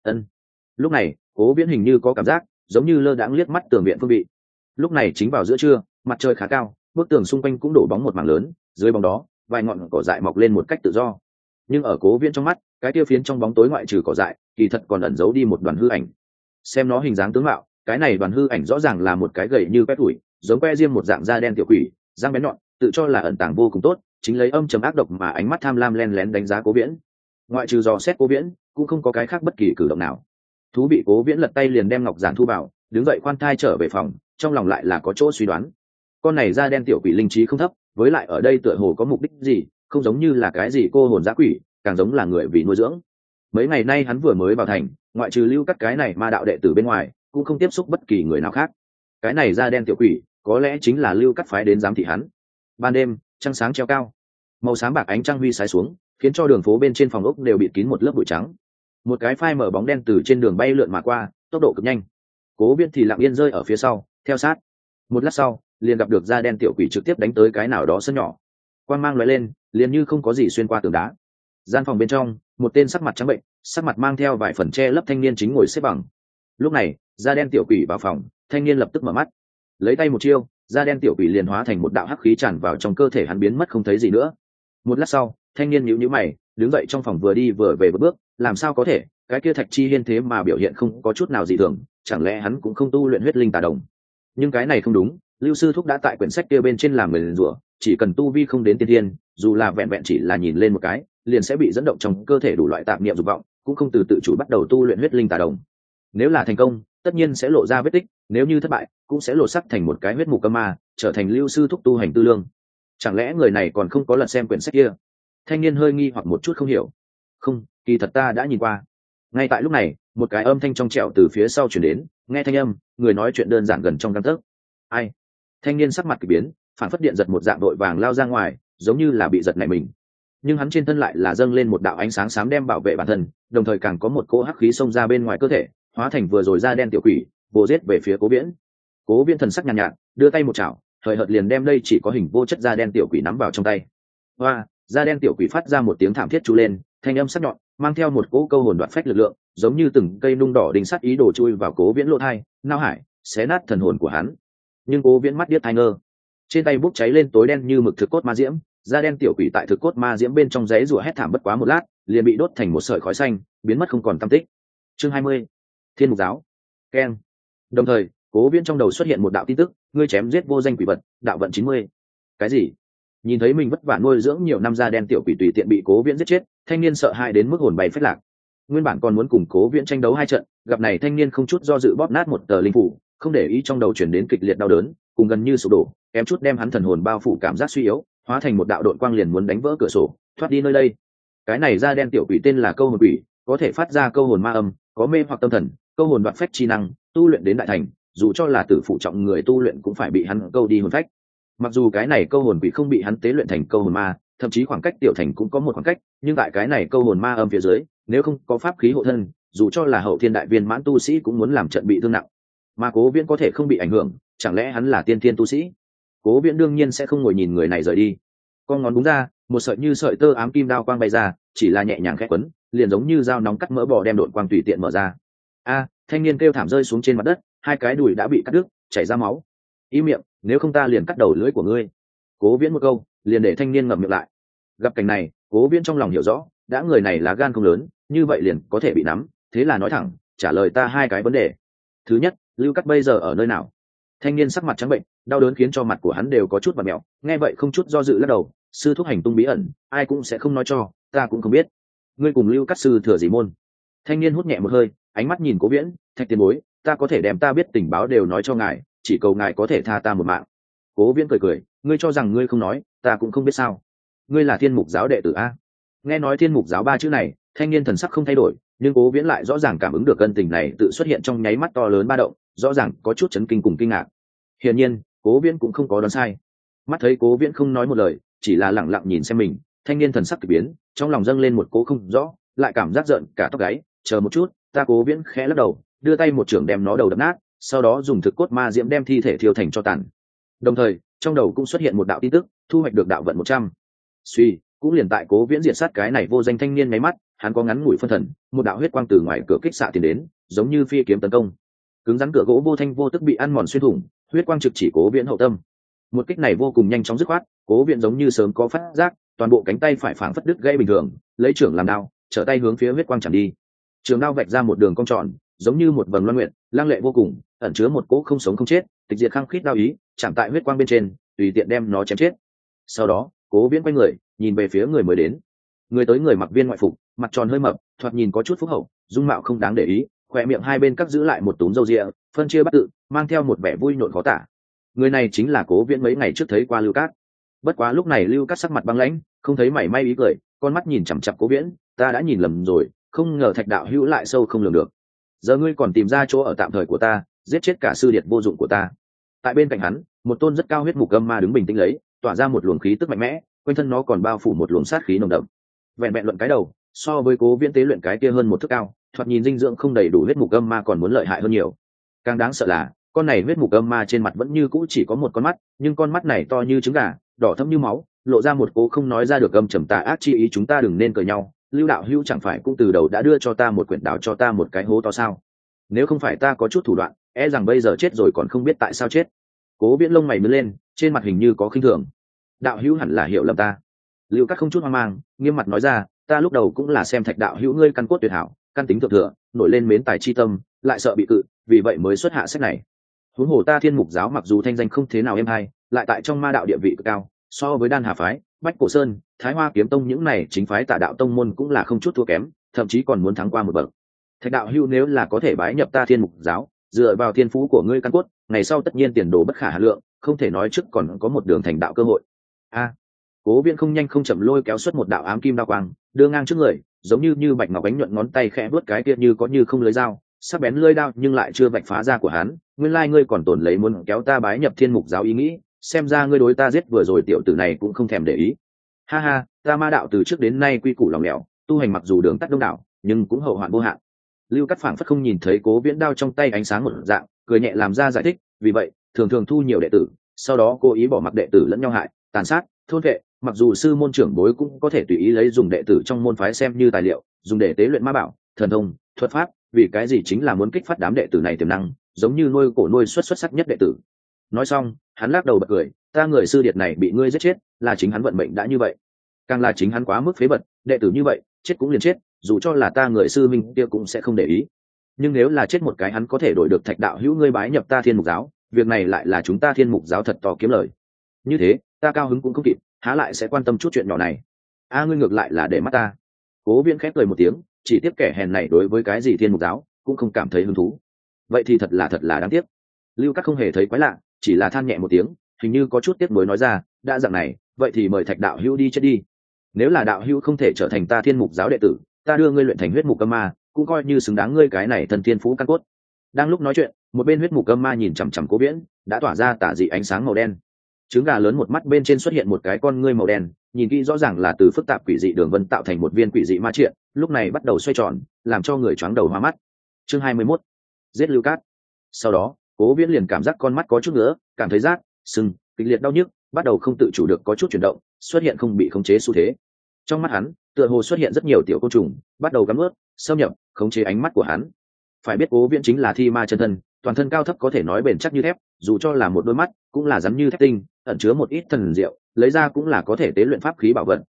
Lúc này, Cố Viễn hình như có cảm giác, giống như lơ đãng liếc mắt tường viện phương vị. Lúc này chính vào giữa trưa, mặt trời khá cao, bức tường xung quanh cũng đổ bóng một mảng lớn, dưới bóng đó, vài ngọn cỏ dại mọc lên một cách tự do. Nhưng ở Cố Viễn trong mắt, cái kia phiến trong bóng tối ngoại trừ cỏ dại, kỳ thật còn ẩn giấu đi một đoàn hư ảnh. Xem nó hình dáng tướng mạo, cái này đoàn hư ảnh rõ ràng là một cái gầy như que tuổi, giống que diêm một dạng da đen tiểu quỷ, răng bén nhọn, tự cho là ẩn tàng vô cùng tốt, chính lấy âm trầm ác độc mà ánh mắt tham lam len lén đánh giá Cố Viễn. Ngoại trừ dò xét Cố Viễn, cũng không có cái khác bất kỳ cử động nào. Thú bị Cố Viễn lật tay liền đem ngọc giản thu vào, đứng dậy khoan thai trở về phòng, trong lòng lại là có chỗ suy đoán. Con này da đen tiểu quỷ linh trí không thấp, với lại ở đây tựa hồ có mục đích gì, không giống như là cái gì cô hồn dã quỷ, càng giống là người vì nuôi dưỡng. Mấy ngày nay hắn vừa mới vào thành, ngoại trừ lưu cắt cái này ma đạo đệ tử bên ngoài, cũng không tiếp xúc bất kỳ người nào khác. Cái này da đen tiểu quỷ, có lẽ chính là lưu cắt phái đến giám thị hắn. Ban đêm, trăng sáng treo cao, màu xám bạc ánh trăng huy sái xuống, khiến cho đường phố bên trên phòng ốc đều bị kín một lớp bụi trắng. Một cái phai mở bóng đen từ trên đường bay lượn mà qua, tốc độ cực nhanh. Cố Viễn thì lặng yên rơi ở phía sau, theo sát. Một lát sau, liền gặp được da đen tiểu quỷ trực tiếp đánh tới cái nào đó sân nhỏ. Quang mang lóe lên, liền như không có gì xuyên qua tường đá. Gian phòng bên trong, một tên sắc mặt trắng bệnh, sắc mặt mang theo vài phần che lấp thanh niên chính ngồi xếp bằng. Lúc này, da đen tiểu quỷ vào phòng, thanh niên lập tức mở mắt, lấy tay một chiêu, da đen tiểu quỷ liền hóa thành một đạo hắc khí tràn vào trong cơ thể hắn, biến mất không thấy gì nữa. Một lát sau, thanh niên nhíu nhíu mày, đứng dậy trong phòng vừa đi vừa về một bước, làm sao có thể, cái kia Thạch Chi Hiên thế mà biểu hiện không có chút nào dị thường, chẳng lẽ hắn cũng không tu luyện huyết linh tà đồng? Nhưng cái này không đúng, Lưu sư thúc đã tại quyển sách kia bên trên làm người liền rủa, chỉ cần tu vi không đến tiên thiên, dù là vẹn vẹn chỉ là nhìn lên một cái, liền sẽ bị dẫn động trong cơ thể đủ loại tạp niệm dục vọng, cũng không từ tự chủ bắt đầu tu luyện huyết linh tà đồng. Nếu là thành công, tất nhiên sẽ lộ ra vết tích, nếu như thất bại, cũng sẽ lộ sắc thành một cái huyết mục cấm ma, trở thành Lưu sư thúc tu hành tư lương. Chẳng lẽ người này còn không có lật xem quyển sách kia? Thanh niên hơi nghi hoặc một chút không hiểu. Không, kỳ thật ta đã nhìn qua. Ngay tại lúc này, một cái âm thanh trong trẻo từ phía sau chuyển đến, nghe thanh âm, người nói chuyện đơn giản gần trong gang tấc. Ai? Thanh niên sắc mặt kỳ biến, phản phất điện giật một dạng đội vàng lao ra ngoài, giống như là bị giật nảy mình. Nhưng hắn trên thân lại là dâng lên một đạo ánh sáng xám đem bảo vệ bản thân, đồng thời càng có một cỗ hắc khí xông ra bên ngoài cơ thể, hóa thành vừa rồi da đen tiểu quỷ, vồ giết về phía Cố Viễn. Cố Viễn thần sắc nhàn nhạt, đưa tay một chảo, thời hợt liền đem đây chỉ có hình vô chất da đen tiểu quỷ nắm vào trong tay. Hoa, da đen tiểu quỷ phát ra một tiếng thảm thiết chú lên, thanh âm sắc nhọn, mang theo một cỗ câu hồn đoạt phách lực lượng, giống như từng cây nung đỏ đinh sắt ý đồ chui vào Cố Viễn lỗ tai, nao hải, xé nát thần hồn của hắn. Nhưng Cố Viễn mắt điếc tai ngơ, trên tay bốc cháy lên tối đen như mực thực cốt ma diễm, da đen tiểu quỷ tại thực cốt ma diễm bên trong giấy rủa hét thảm bất quá một lát, liền bị đốt thành một sợi khói xanh, biến mất không còn tăm tích. Chương 20. Thiên Mục giáo. Keng. Đồng thời, Cố Viễn trong đầu xuất hiện một đạo tin tức, ngươi chém giết vô danh quỷ vật, đạo vận 90. Cái gì? Nhìn thấy mình vất vả nuôi dưỡng nhiều năm da đen tiểu quỷ tùy tiện bị Cố Viễn giết chết, thanh niên sợ hãi đến mức hồn bay phách lạc. Nguyên bản còn muốn cùng Cố Viễn tranh đấu hai trận, gặp này thanh niên không chút do dự bóp nát một tờ linh phủ, không để ý trong đầu chuyển đến kịch liệt đau đớn, cùng gần như sụp đổ, kém chút đem hắn thần hồn bao phủ, cảm giác suy yếu, hóa thành một đạo độn quang liền muốn đánh vỡ cửa sổ, thoát đi nơi đây. Cái này da đen tiểu quỷ tên là câu hồn quỷ, có thể phát ra câu hồn ma âm, có mê hoặc tâm thần, câu hồn đoạt phách chi năng, tu luyện đến đại thành, dù cho là tử phụ trọng người tu luyện cũng phải bị hắn câu đi hồn phách. Mặc dù cái này câu hồn quỷ không bị hắn tế luyện thành câu hồn ma, thậm chí khoảng cách tiểu thành cũng có một khoảng cách, nhưng tại cái này câu hồn ma âm phía dưới, nếu không có pháp khí hộ thân, dù cho là hậu thiên đại viên mãn tu sĩ cũng muốn làm trận bị thương nặng. Mà Cố Viễn có thể không bị ảnh hưởng, chẳng lẽ hắn là tiên thiên tu sĩ? Cố Viễn đương nhiên sẽ không ngồi nhìn người này rời đi. Con ngón búng ra, một sợi như sợi tơ ám kim đao quang bay ra, chỉ là nhẹ nhàng khẽ quấn, liền giống như dao nóng cắt mỡ bò đem độn quang tùy tiện mở ra. A, thanh niên kêu thảm rơi xuống trên mặt đất, hai cái đùi đã bị cắt đứt, chảy ra máu. Im miệng, nếu không ta liền cắt đầu lưỡi của ngươi. Cố Viễn một câu, liền để thanh niên ngậm miệng lại. Gặp cảnh này, Cố Viễn trong lòng hiểu rõ, đã người này lá gan không lớn như vậy liền có thể bị nắm, thế là nói thẳng trả lời ta hai cái vấn đề. Thứ nhất, Lưu Cát bây giờ ở nơi nào? Thanh niên sắc mặt trắng bệnh, đau đớn khiến cho mặt của hắn đều có chút vặn mèo, nghe vậy không chút do dự lắc đầu, sư thúc hành tung bí ẩn ai cũng sẽ không nói cho, ta cũng không biết. Ngươi cùng Lưu Cát sư thừa gì môn? Thanh niên hút nhẹ một hơi, ánh mắt nhìn Cố Viễn, Thạch tiền bối, ta có thể đem ta biết tình báo đều nói cho ngài, chỉ cầu ngài có thể tha ta một mạng. Cố Viễn cười cười, ngươi cho rằng ngươi không nói ta cũng không biết sao? Ngươi là thiên mục giáo đệ tử a? Nghe nói thiên mục giáo ba chữ này, thanh niên thần sắc không thay đổi, nhưng Cố Viễn lại rõ ràng cảm ứng được ân tình này tự xuất hiện trong nháy mắt to lớn ba động, rõ ràng có chút chấn kinh cùng kinh ngạc. Hiển nhiên Cố Viễn cũng không có đoán sai. Mắt thấy Cố Viễn không nói một lời, chỉ là lặng lặng nhìn xem mình, thanh niên thần sắc kỳ biến, trong lòng dâng lên một cố không rõ, lại cảm giác giận cả tóc gáy. Chờ một chút, ta Cố Viễn khẽ lắc đầu, đưa tay một chưởng đem nó đầu đập nát, sau đó dùng thực cốt ma diễm đem thi thể thiêu thành cho tàn. Đồng thời trong đầu cũng xuất hiện một đạo tin tức, thu hoạch được đạo vận 100. Suy, cũng liền tại Cố Viễn diệt sát cái này vô danh thanh niên nháy mắt, hắn có ngắn ngủi phân thần, một đạo huyết quang từ ngoài cửa kích xạ tiến đến, giống như phi kiếm tấn công. Cứng rắn cửa gỗ vô thanh vô tức bị ăn mòn xuyên thủng, huyết quang trực chỉ Cố Viễn hậu tâm. Một kích này vô cùng nhanh chóng dứt khoát, Cố Viễn giống như sớm có phát giác, toàn bộ cánh tay phải phảng phất đứt gãy bình thường, lấy trưởng làm đao, trở tay hướng phía huyết quang chạm đi. Trường đao vạch ra một đường cong tròn, giống như một vầng loan nguyện, lang lệ vô cùng, ẩn chứa một cỗ không sống không chết, tịch diệt khăng khít đao ý, chạm tại huyết quang bên trên, tùy tiện đem nó chém chết. Sau đó Cố Viễn quay người nhìn về phía người mới đến. Người tới người mặc viên ngoại phục, mặt tròn hơi mập, thoạt nhìn có chút phúc hậu, dung mạo không đáng để ý, khỏe miệng hai bên cắt giữ lại một túm râu ria, phân chia bắt tự, mang theo một vẻ vui nhộn khó tả. Người này chính là Cố Viễn mấy ngày trước thấy qua Lưu Cát. Bất quá lúc này Lưu Cát sắc mặt băng lãnh, không thấy mảy may ý cười, con mắt nhìn chằm chằm Cố Viễn, ta đã nhìn lầm rồi, không ngờ Thạch đạo hữu lại sâu không lường được. Giờ ngươi còn tìm ra chỗ ở tạm thời của ta, giết chết cả sư điệt vô dụng của ta. Tại bên cạnh hắn, một tôn rất cao huyết mục âm ma đứng bình tĩnh lấy, tỏa ra một luồng khí tức mạnh mẽ, quanh thân nó còn bao phủ một luồng sát khí nồng đậm. Vẹn vẹn luận cái đầu, so với Cố Viễn tế luyện cái kia hơn một thước cao, thoạt nhìn dinh dưỡng không đầy đủ huyết mục âm ma còn muốn lợi hại hơn nhiều. Càng đáng sợ là con này huyết mục âm ma trên mặt vẫn như cũ chỉ có một con mắt, nhưng con mắt này to như trứng gà, đỏ thẫm như máu, lộ ra một cố không nói ra được âm trầm tà ác chi ý. Chúng ta đừng nên cười nhau, Lưu đạo hữu chẳng phải cũng từ đầu đã đưa cho ta một quyển đạo, cho ta một cái hố to sao? Nếu không phải ta có chút thủ đoạn, e rằng bây giờ chết rồi còn không biết tại sao chết. Cố Viễn lông mày nhướng lên, trên mặt hình như có khinh thường. Đạo hữu hẳn là hiểu lầm ta. Lưu Cát không chút hoang mang, nghiêm mặt nói ra, ta lúc đầu cũng là xem Thạch đạo hữu ngươi căn cốt tuyệt hảo, căn tính thượng thừa, nổi lên mến tài chi tâm, lại sợ bị cự, vì vậy mới xuất hạ sách này. Huống hồ ta Thiên Mục giáo mặc dù thanh danh không thế nào êm hay, lại tại trong ma đạo địa vị cực cao, so với Đan Hà phái, Bách Cổ Sơn, Thái Hoa kiếm tông những này chính phái tà đạo tông môn cũng là không chút thua kém, thậm chí còn muốn thắng qua một bậc. Thạch đạo hữu nếu là có thể bái nhập ta Thiên Mục giáo, dựa vào thiên phú của ngươi căn cốt, ngày sau tất nhiên tiền đồ bất khả hà lượng, không thể nói trước còn có một đường thành đạo cơ hội. Cố Viễn không nhanh không chậm lôi kéo xuất một đạo ám kim đao quang, đưa ngang trước người, giống như bạch ngọc ánh nhuận, ngón tay khẽ vuốt cái kia như có như không lưới dao, sắc bén lưỡi đao nhưng lại chưa vạch phá da của hắn. Nguyên lai ngươi còn tồn lấy muốn kéo ta bái nhập Thiên Mục giáo ý nghĩ, xem ra ngươi đối ta giết vừa rồi tiểu tử này cũng không thèm để ý. Ha ha, ta ma đạo từ trước đến nay quy củ lỏng lẻo, tu hành mặc dù đường tắt đông đảo, nhưng cũng hậu hoạn vô hạn. Lưu Cát phảng phất không nhìn thấy Cố Viễn đao trong tay ánh sáng một dạng, cười nhẹ làm ra giải thích, vì vậy thường thường thu nhiều đệ tử, sau đó cố ý bỏ mặc đệ tử lẫn nhau hại, tàn sát, thôn vệ. Mặc dù sư môn trưởng bối cũng có thể tùy ý lấy dùng đệ tử trong môn phái xem như tài liệu, dùng để tế luyện ma bảo, thần thông, thuật pháp, vì cái gì chính là muốn kích phát đám đệ tử này tiềm năng, giống như nuôi cổ nuôi xuất sắc nhất đệ tử. Nói xong, hắn lắc đầu bật cười, ta người sư điệt này bị ngươi giết chết, là chính hắn vận mệnh đã như vậy, càng là chính hắn quá mức phế bật, đệ tử như vậy, chết cũng liền chết, dù cho là ta người sư minh kia cũng sẽ không để ý. Nhưng nếu là chết một cái hắn có thể đổi được Thạch đạo hữu ngươi bái nhập ta Thiên Mục giáo, việc này lại là chúng ta Thiên Mục giáo thật to kiếm lời. Như thế, ta cao hứng cũng không kịp, há lại sẽ quan tâm chút chuyện nhỏ này. Ngươi ngược lại là để mắt ta. Cố Viễn khép cười một tiếng, chỉ tiếc kẻ hèn này đối với cái gì Thiên Mục giáo cũng không cảm thấy hứng thú. Vậy thì thật là đáng tiếc. Lưu Cát không hề thấy quái lạ, chỉ là than nhẹ một tiếng, hình như có chút tiếc nuối nói ra, đã dạng này, vậy thì mời Thạch đạo hữu đi chết đi. Nếu là đạo hữu không thể trở thành ta Thiên Mục giáo đệ tử, ta đưa ngươi luyện thành huyết mục âm ma, cũng coi như xứng đáng ngươi cái này thần thiên phú căn cốt. Đang lúc nói chuyện, một bên huyết mục âm ma nhìn chằm chằm Cố Viễn, đã tỏa ra tà dị ánh sáng màu đen. Trứng gà lớn một mắt bên trên xuất hiện một cái con ngươi màu đen, nhìn kỹ rõ ràng là từ phức tạp quỷ dị đường vân tạo thành một viên quỷ dị ma triện, lúc này bắt đầu xoay tròn, làm cho người choáng đầu hoa mắt. Chương 21. Giết Lưu Cát. Sau đó, Cố Viễn liền cảm giác con mắt có chút nữa, cảm thấy rát, sưng, kịch liệt đau nhức, bắt đầu không tự chủ được có chút chuyển động, xuất hiện không bị khống chế xu thế. Trong mắt hắn, tựa hồ xuất hiện rất nhiều tiểu côn trùng, bắt đầu cắn nuốt, xâm nhập, khống chế ánh mắt của hắn. Phải biết Cố Viễn chính là thi ma chân thân, toàn thân cao thấp có thể nói bền chắc như thép, dù cho là một đôi mắt cũng là rắn như thép tinh, ẩn chứa một ít thần diệu, lấy ra cũng là có thể tế luyện pháp khí bảo vật,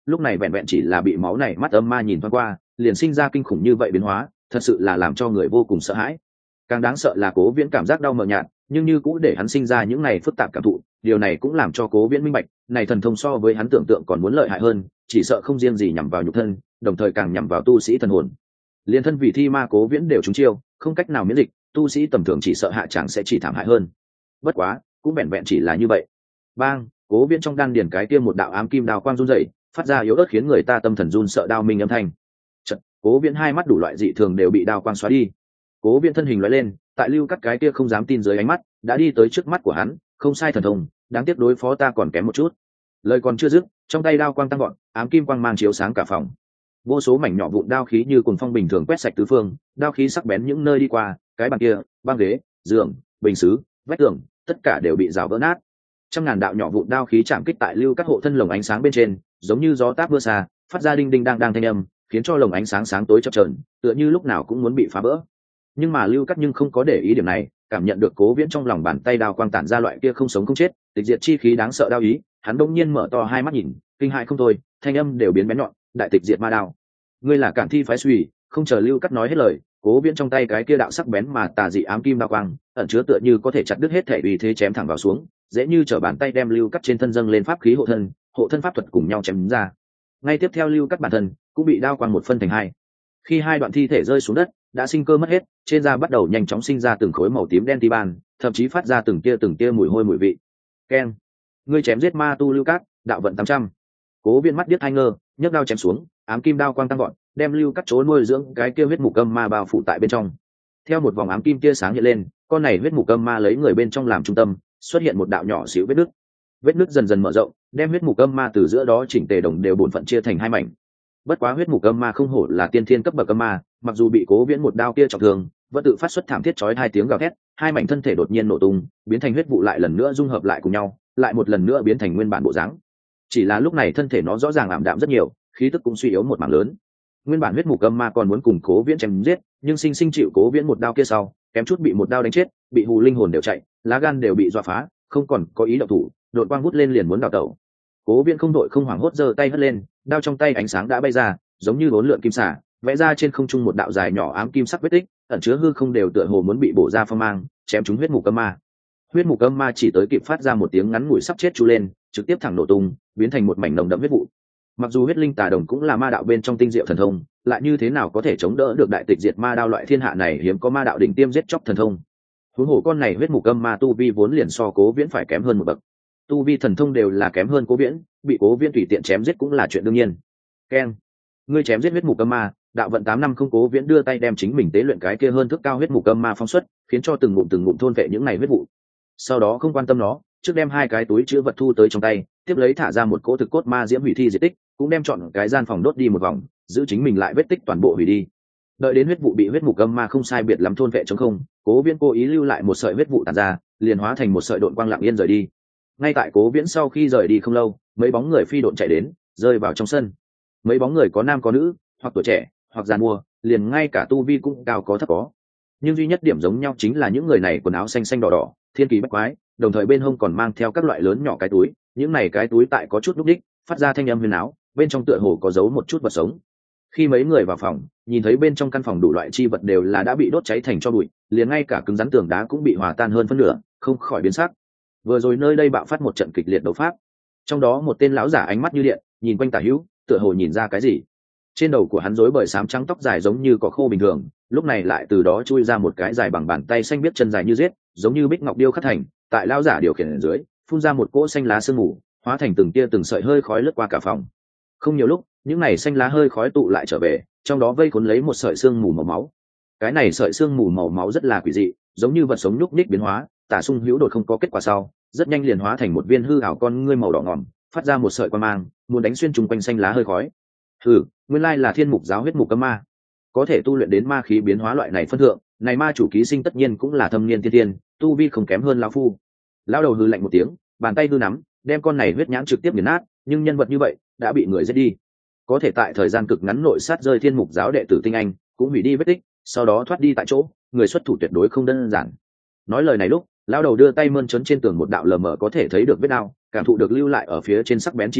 lúc này vẹn vẹn chỉ là bị máu này mắt âm ma nhìn thoáng qua liền sinh ra kinh khủng như vậy biến hóa, thật sự là làm cho người vô cùng sợ hãi. Càng đáng sợ là Cố Viễn cảm giác đau mờ nhạt, nhưng như cũng để hắn sinh ra những này phức tạp cảm thụ, điều này cũng làm cho Cố Viễn minh bạch, này thần thông so với hắn tưởng tượng còn muốn lợi hại hơn, chỉ sợ không riêng gì nhằm vào nhục thân, đồng thời càng nhằm vào tu sĩ thần hồn. Liên thân vì thi ma Cố Viễn đều trúng chiêu, không cách nào miễn dịch, tu sĩ tầm thường chỉ sợ hạ chẳng sẽ chỉ thảm hại hơn. Bất quá, cũng vẹn vẹn chỉ là như vậy. Bang, Cố Viễn trong đan điền cái kia một đạo ám kim đao quang run rẩy, phát ra yếu ớt khiến người ta tâm thần run sợ đao minh âm thanh. Chợt, Cố Viễn hai mắt đủ loại dị thường đều bị đao quang xóa đi. Cố Viễn thân hình lóe lên, tại Lưu Cắt cái kia không dám tin dưới ánh mắt, đã đi tới trước mắt của hắn, không sai thần thông, đáng tiếc đối phó ta còn kém một chút. Lời còn chưa dứt, trong tay đao quang tăng gọn, ám kim quang mang chiếu sáng cả phòng. Vô số mảnh nhỏ vụn đao khí như cuồng phong bình thường quét sạch tứ phương, đao khí sắc bén những nơi đi qua, cái bàn kia, băng ghế, giường, bình sứ, vách tường, tất cả đều bị rào vỡ nát. Trăm ngàn đạo nhỏ vụn đao khí chạm kích tại Lưu Cắt hộ thân lồng ánh sáng bên trên, giống như gió táp mưa xa, phát ra đinh đinh đang đang thanh âm, khiến cho lồng ánh sáng sáng tối chập chờn, tựa như lúc nào cũng muốn bị phá vỡ. Nhưng mà Lưu Cắt nhưng không có để ý điểm này, cảm nhận được Cố Viễn trong lòng bàn tay đao quang tản ra loại kia không sống không chết, tịch diệt chi khí đáng sợ đao ý, hắn bỗng nhiên mở to hai mắt nhìn, kinh hãi không thôi, thanh âm đều biến bén nhọn, đại tịch diệt ma đao. Ngươi là Cản Thi phái suy, không chờ Lưu Cắt nói hết lời, Cố Viễn trong tay cái kia đạo sắc bén mà tà dị ám kim đao quang, ẩn chứa tựa như có thể chặt đứt hết thể uy thế chém thẳng vào xuống, dễ như trở bàn tay đem Lưu Cắt trên thân dâng lên pháp khí hộ thân pháp thuật cùng nhau chém ra. Ngay tiếp theo Lưu Cắt bản thân cũng bị đao quang một phân thành hai. Khi hai đoạn thi thể rơi xuống đất, đã sinh cơ mất hết, trên da bắt đầu nhanh chóng sinh ra từng khối màu tím đen ti ban, thậm chí phát ra từng tia mùi hôi mùi vị. Keng, ngươi chém giết ma tu Lưu Cát, đạo vận 800. Cố Viễn mắt điếc hai ngơ, nhấc đao chém xuống, ám kim đao quang tăng gọn, đem Lưu Cát chỗ nuôi dưỡng cái kia huyết mục âm ma bao phủ tại bên trong. Theo một vòng ám kim tia sáng hiện lên, con này huyết mục âm ma lấy người bên trong làm trung tâm, xuất hiện một đạo nhỏ xíu vết nứt. Vết nứt dần dần mở rộng, đem huyết mục âm ma từ giữa đó chỉnh tề đồng đều bổn phận chia thành hai mảnh. Bất quá huyết mục âm ma không hổ là tiên thiên cấp bậc âm ma, mặc dù bị Cố Viễn một đao kia trọng thương, vẫn tự phát xuất thảm thiết chói hai tiếng gào thét, hai mảnh thân thể đột nhiên nổ tung, biến thành huyết vụ lại lần nữa dung hợp lại cùng nhau, lại một lần nữa biến thành nguyên bản bộ dáng. Chỉ là lúc này thân thể nó rõ ràng ảm đạm rất nhiều, khí tức cũng suy yếu một mảng lớn. Nguyên bản huyết mục âm ma còn muốn cùng Cố Viễn chém giết, nhưng sinh sinh chịu Cố Viễn một đao kia sau, kém chút bị một đao đánh chết, bị hù linh hồn đều chạy, lá gan đều bị dọa phá, không còn có ý động thủ, đột quang vút lên liền muốn đào tẩu. Cố Viễn không đội không hoảng hốt giơ tay hất lên, đao trong tay ánh sáng đã bay ra, giống như bốn lượn kim xả, vẽ ra trên không trung một đạo dài nhỏ ám kim sắc vết tích, ẩn chứa hư không đều tựa hồ muốn bị bổ ra phong mang, chém trúng huyết mục âm ma. Huyết mục âm ma chỉ tới kịp phát ra một tiếng ngắn ngủi sắp chết chú lên, trực tiếp thẳng nổ tung, biến thành một mảnh nồng đậm huyết vụ. Mặc dù huyết linh tà đồng cũng là ma đạo bên trong tinh diệu thần thông, lại như thế nào có thể chống đỡ được đại tịch diệt ma đao loại thiên hạ này hiếm có ma đạo đỉnh tiêm giết chóc thần thông. Huống hồ con này huyết mục âm ma tu vi vốn liền so Cố Viễn phải kém hơn một bậc. Tu vi thần thông đều là kém hơn Cố Viễn, bị Cố Viễn tùy tiện chém giết cũng là chuyện đương nhiên. Keng, ngươi chém giết huyết mục âm ma, đạo vận 8 năm không. Cố Viễn đưa tay đem chính mình tế luyện cái kia hơn thước cao huyết mục âm ma phóng xuất, khiến cho từng ngụm thôn vệ những này huyết vụ. Sau đó không quan tâm nó, trước đem hai cái túi chứa vật thu tới trong tay, tiếp lấy thả ra một cỗ thực cốt ma diễm hủy thi diệt tích, cũng đem chọn cái gian phòng đốt đi một vòng, giữ chính mình lại vết tích toàn bộ hủy đi. Đợi đến huyết vụ bị huyết mục âm ma không sai biệt lắm thôn vệ trống không, Cố Viễn cố ý lưu lại một sợi huyết vụ tản ra, liền hóa thành một sợi độn quang lặng yên rời đi. Ngay tại Cố Viễn sau khi rời đi không lâu, mấy bóng người phi độn chạy đến, rơi vào trong sân. Mấy bóng người có nam có nữ, hoặc tuổi trẻ, hoặc già mua, liền ngay cả tu vi cũng cao có thấp có. Nhưng duy nhất điểm giống nhau chính là những người này quần áo xanh xanh đỏ đỏ, thiên kỳ bách quái, đồng thời bên hông còn mang theo các loại lớn nhỏ cái túi, những này cái túi tại có chút núc đích, phát ra thanh âm huyền áo, bên trong tựa hồ có giấu một chút vật sống. Khi mấy người vào phòng, nhìn thấy bên trong căn phòng đủ loại chi vật đều là đã bị đốt cháy thành tro bụi, liền ngay cả cứng rắn tường đá cũng bị hòa tan hơn phân nửa, không khỏi biến sắc. Vừa rồi nơi đây bạo phát một trận kịch liệt đấu pháp, trong đó một tên lão giả ánh mắt như điện, nhìn quanh tả hữu, tựa hồ nhìn ra cái gì. Trên đầu của hắn rối bời xám trắng tóc dài giống như cỏ khô bình thường, lúc này lại từ đó chui ra một cái dài bằng bàn tay xanh biếc chân dài như rết, giống như bích ngọc điêu khắc thành, tại lão giả điều khiển ở dưới, phun ra một cỗ xanh lá sương mù, hóa thành từng tia từng sợi hơi khói lướt qua cả phòng. Không nhiều lúc, những này xanh lá hơi khói tụ lại trở về, trong đó vây cuốn lấy một sợi sương mù màu máu. Cái này sợi sương mù màu máu rất là quỷ dị, giống như vật sống nhúc nhích biến hóa, tả xung hữu đột không có kết quả sau, rất nhanh liền hóa thành một viên hư ảo con ngươi màu đỏ ngòm, phát ra một sợi quang mang, muốn đánh xuyên trùng quanh xanh lá hơi khói. Nguyên lai là Thiên Mục giáo huyết mục âm ma, có thể tu luyện đến ma khí biến hóa loại này phân thượng, này ma chủ ký sinh tất nhiên cũng là thâm niên tiên tiên, tu vi không kém hơn lão phu. Lão đầu hừ lạnh một tiếng, bàn tay hư nắm, đem con này huyết nhãn trực tiếp nghiền nát, nhưng nhân vật như vậy đã bị người giết đi. Có thể tại thời gian cực ngắn nội sát rơi Thiên Mục giáo đệ tử tinh anh, cũng hủy đi vết tích, sau đó thoát đi tại chỗ, người xuất thủ tuyệt đối không đơn giản. Nói lời này lúc, lão đầu đưa tay mơn trớn trên tường một đạo lờ mờ có thể thấy được vết đao, cảm thụ được lưu lại ở phía trên sắc bén chi ý,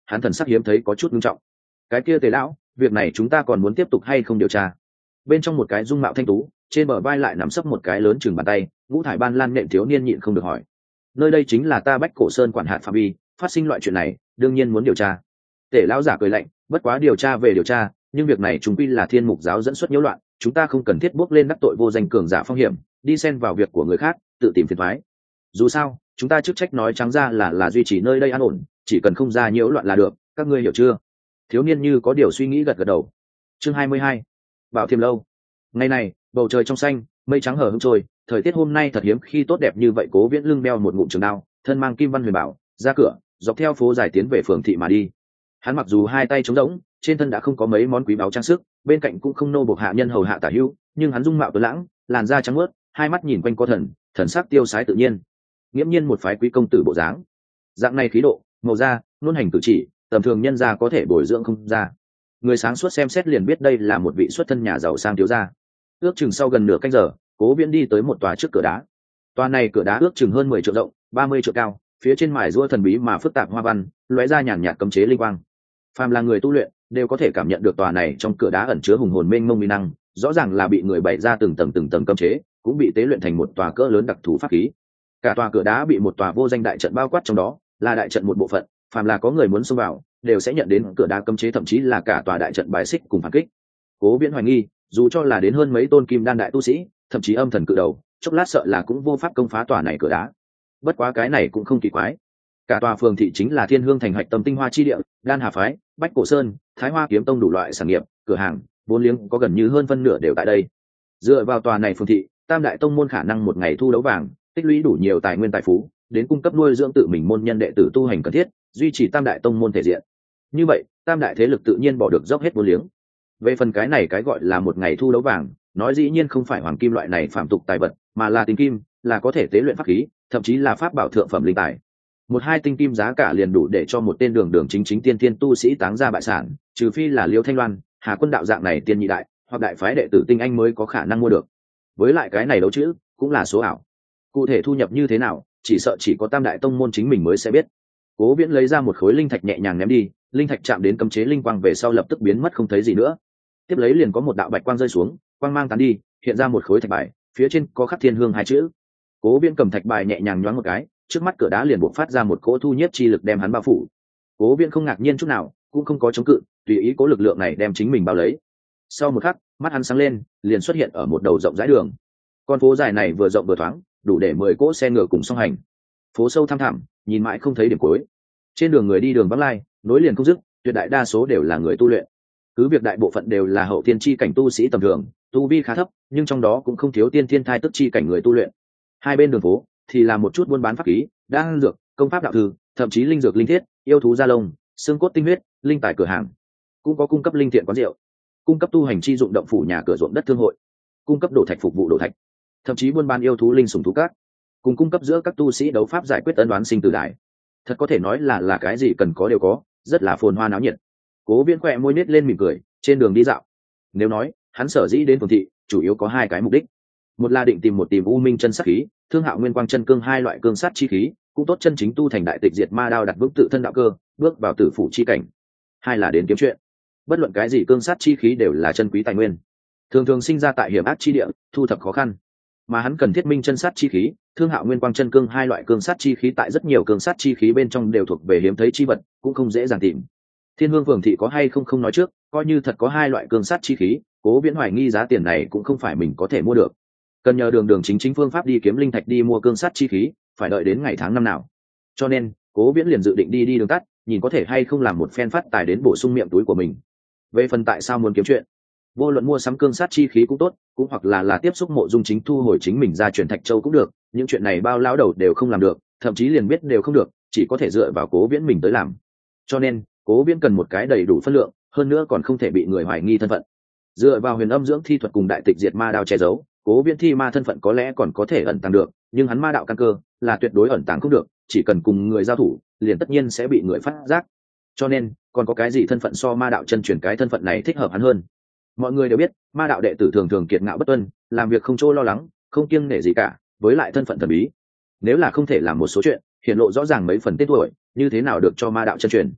hắn thần sắc hiếm thấy có chút nghiêm trọng. Cái kia Tề lão, việc này chúng ta còn muốn tiếp tục hay không điều tra? Bên trong một cái dung mạo thanh tú, trên bờ vai lại nằm sấp một cái lớn chừng bàn tay, ngũ thải ban lan nện thiếu niên nhịn không được hỏi. Nơi đây chính là ta Bách Cổ Sơn quản hạt phạm vi, phát sinh loại chuyện này, đương nhiên muốn điều tra. Tề lão giả cười lạnh, bất quá điều tra về điều tra, nhưng việc này chúng quy là Thiên Mục giáo dẫn xuất nhiễu loạn, chúng ta không cần thiết bước lên đắc tội vô danh cường giả phong hiểm, đi xen vào việc của người khác, tự tìm phiền toái. Dù sao, chúng ta chức trách nói trắng ra là duy trì nơi đây an ổn, chỉ cần không ra nhiễu loạn là được, các ngươi hiểu chưa? Thiếu niên như có điều suy nghĩ gật gật đầu. Chương 22. Bảo Thiềm lâu. Ngày này, bầu trời trong xanh, mây trắng hở hững trôi, thời tiết hôm nay thật hiếm khi tốt đẹp như vậy. Cố Viễn lưng đeo một ngụm trường đao, thân mang kim văn huyền bảo, ra cửa, dọc theo phố dài tiến về phường thị mà đi. Hắn mặc dù hai tay trống rỗng, trên thân đã không có mấy món quý báu trang sức, bên cạnh cũng không nô buộc hạ nhân hầu hạ tả hữu, nhưng hắn dung mạo tuấn lãng, làn da trắng muốt, hai mắt nhìn quanh có thần sắc tiêu sái tự nhiên, nghiễm nhiên một phái quý công tử bộ dáng. Dạng này khí độ, màu da, luôn hành cử chỉ, tầm thường nhân gia có thể bồi dưỡng không ra. Người sáng suốt xem xét liền biết đây là một vị xuất thân nhà giàu sang thiếu gia. Ước chừng sau gần nửa canh giờ, Cố Viễn đi tới một tòa trước cửa đá. Tòa này cửa đá ước chừng hơn 10 trượng rộng, 30 trượng cao, phía trên mài giũa thần bí mà phức tạp hoa văn, lóe ra nhàn nhạt cấm chế linh quang. Phàm là người tu luyện, đều có thể cảm nhận được tòa này trong cửa đá ẩn chứa hùng hồn mênh mông uy năng, rõ ràng là bị người bày ra từng tầng cấm chế, cũng bị tế luyện thành một tòa cỡ lớn đặc thù pháp khí. Cả tòa cửa đá bị một tòa vô danh đại trận bao quát trong đó, là đại trận một bộ phận, phàm là có người muốn xông vào, đều sẽ nhận đến cửa đá cấm chế, thậm chí là cả tòa đại trận bài xích cùng phản kích. Cố Viễn hoài nghi, dù cho là đến hơn mấy tôn kim đan đại tu sĩ, thậm chí âm thần cự đầu, chốc lát sợ là cũng vô pháp công phá tòa này cửa đá. Bất quá cái này cũng không kỳ quái. Cả tòa phường thị chính là Thiên Hương thành hạch tâm tinh hoa chi địa, Đan Hà phái, Bách Cổ Sơn, Thái Hoa kiếm tông đủ loại sản nghiệp, cửa hàng, vốn liếng có gần như hơn phân nửa đều tại đây. Dựa vào tòa này phường thị, Tam đại tông môn khả năng một ngày thu đấu vàng, tích lũy đủ nhiều tài nguyên tài phú, đến cung cấp nuôi dưỡng tự mình môn nhân đệ tử tu hành cần thiết, duy trì Tam đại tông môn thể diện. Như vậy, Tam đại thế lực tự nhiên bỏ được dốc hết vốn liếng. Về phần cái này cái gọi là một ngày thu đấu vàng, nói dĩ nhiên không phải hoàng kim loại này phàm tục tài vật, mà là tinh kim, là có thể tế luyện pháp khí, thậm chí là pháp bảo thượng phẩm linh tài. Một hai tinh kim giá cả liền đủ để cho một tên đường chính tiên thiên tu sĩ táng ra bại sản, trừ phi là Liêu Thanh Loan, Hà Quân đạo dạng này tiên nhị đại, hoặc đại phái đệ tử tinh anh mới có khả năng mua được. Với lại cái này đấu chữ cũng là số ảo, cụ thể thu nhập như thế nào, chỉ sợ chỉ có Tam đại tông môn chính mình mới sẽ biết. Cố Viễn lấy ra một khối linh thạch nhẹ nhàng ném đi, linh thạch chạm đến cấm chế linh quang về sau lập tức biến mất không thấy gì nữa. Tiếp lấy liền có một đạo bạch quang rơi xuống, quang mang tán đi, hiện ra một khối thạch bài, phía trên có khắc Thiên Hương hai chữ. Cố Viễn cầm thạch bài nhẹ nhàng nhoáng một cái, trước mắt cửa đá liền bộc phát ra một cỗ thu nhiếp chi lực đem hắn bao phủ. Cố Viễn không ngạc nhiên chút nào, cũng không có chống cự, tùy ý cố lực lượng này đem chính mình bao lấy. Sau một khắc, mắt hắn sáng lên, liền xuất hiện ở một đầu rộng rãi đường. Con phố dài này vừa rộng vừa thoáng, đủ để 10 cỗ xe ngựa cùng song hành. Phố sâu thăm thẳm, nhìn mãi không thấy điểm cuối. Trên đường người đi đường vắng lai, nối liền không dứt, tuyệt đại đa số đều là người tu luyện. Cứ việc đại bộ phận đều là hậu tiên chi cảnh tu sĩ tầm thường, tu vi khá thấp, nhưng trong đó cũng không thiếu tiên thiên thai tức chi cảnh người tu luyện. Hai bên đường phố thì là một chút buôn bán pháp khí, đan dược, công pháp đạo thư, thậm chí linh dược linh thiết, yêu thú da lông, xương cốt tinh huyết, linh tài cửa hàng, cũng có cung cấp linh thiện quán rượu, cung cấp tu hành chi dụng động phủ nhà cửa ruộng đất thương hội, cung cấp đồ thạch phục vụ đồ thạch, thậm chí buôn bán yêu thú linh sủng thú cát, cùng cung cấp giữa các tu sĩ đấu pháp giải quyết ân đoán sinh tử đại. Thật có thể nói là cái gì cần có đều có, rất là phồn hoa náo nhiệt. Cố Viễn khỏe môi nết lên mỉm cười, trên đường đi dạo. Nếu nói hắn sở dĩ đến phường thị, chủ yếu có hai cái mục đích. Một là định tìm U Minh chân sát khí, Thương Hạo Nguyên Quang chân cương hai loại cương sát chi khí, cũng tốt chân chính tu thành đại tịch diệt ma đao, đặt vững tự thân đạo cơ, bước vào tử phủ chi cảnh. Hai là đến kiếm chuyện. Bất luận cái gì cương sát chi khí đều là chân quý tài nguyên, thường thường sinh ra tại hiểm ác chi địa, thu thập khó khăn. Mà hắn cần thiết minh chân sát chi khí, Thương Hạo Nguyên Quang chân cương hai loại cương sát chi khí tại rất nhiều cương sát chi khí bên trong đều thuộc về hiếm thấy chi vật, cũng không dễ dàng tìm. Thiên Hương phường thị có hay không nói trước, coi như thật có hai loại cương sát chi khí, Cố Viễn hoài nghi giá tiền này cũng không phải mình có thể mua được. Cần nhờ đường chính phương pháp đi kiếm linh thạch đi mua cương sát chi khí, phải đợi đến ngày tháng năm nào. Cho nên Cố Viễn liền dự định đi đường tắt, nhìn có thể hay không làm một phen phát tài đến bổ sung miệng túi của mình. Về phần tại sao muốn kiếm chuyện, vô luận mua sắm cương sát chi khí cũng tốt, cũng hoặc là tiếp xúc Mộ Dung Chính thu hồi chính mình ra truyền Thạch Châu cũng được, những chuyện này bao lão đầu đều không làm được, thậm chí liền biết đều không được, chỉ có thể dựa vào Cố Viễn mình tới làm. Cho nên Cố Viễn cần một cái đầy đủ phân lượng, hơn nữa còn không thể bị người hoài nghi thân phận. Dựa vào huyền âm dưỡng thi thuật cùng đại tịch diệt ma đao che giấu, Cố Viễn thi ma thân phận có lẽ còn có thể ẩn tàng được, nhưng hắn ma đạo căn cơ là tuyệt đối ẩn tàng không được, chỉ cần cùng người giao thủ, liền tất nhiên sẽ bị người phát giác. Cho nên, còn có cái gì thân phận so ma đạo chân truyền cái thân phận này thích hợp hắn hơn? Mọi người đều biết, ma đạo đệ tử thường thường kiệt ngạo bất tuân, làm việc không chỗ lo lắng, không kiêng nể gì cả, với lại thân phận thần bí. Nếu là không thể làm một số chuyện, hiển lộ rõ ràng mấy phần tên tuổi, như thế nào được cho ma đạo chân truyền?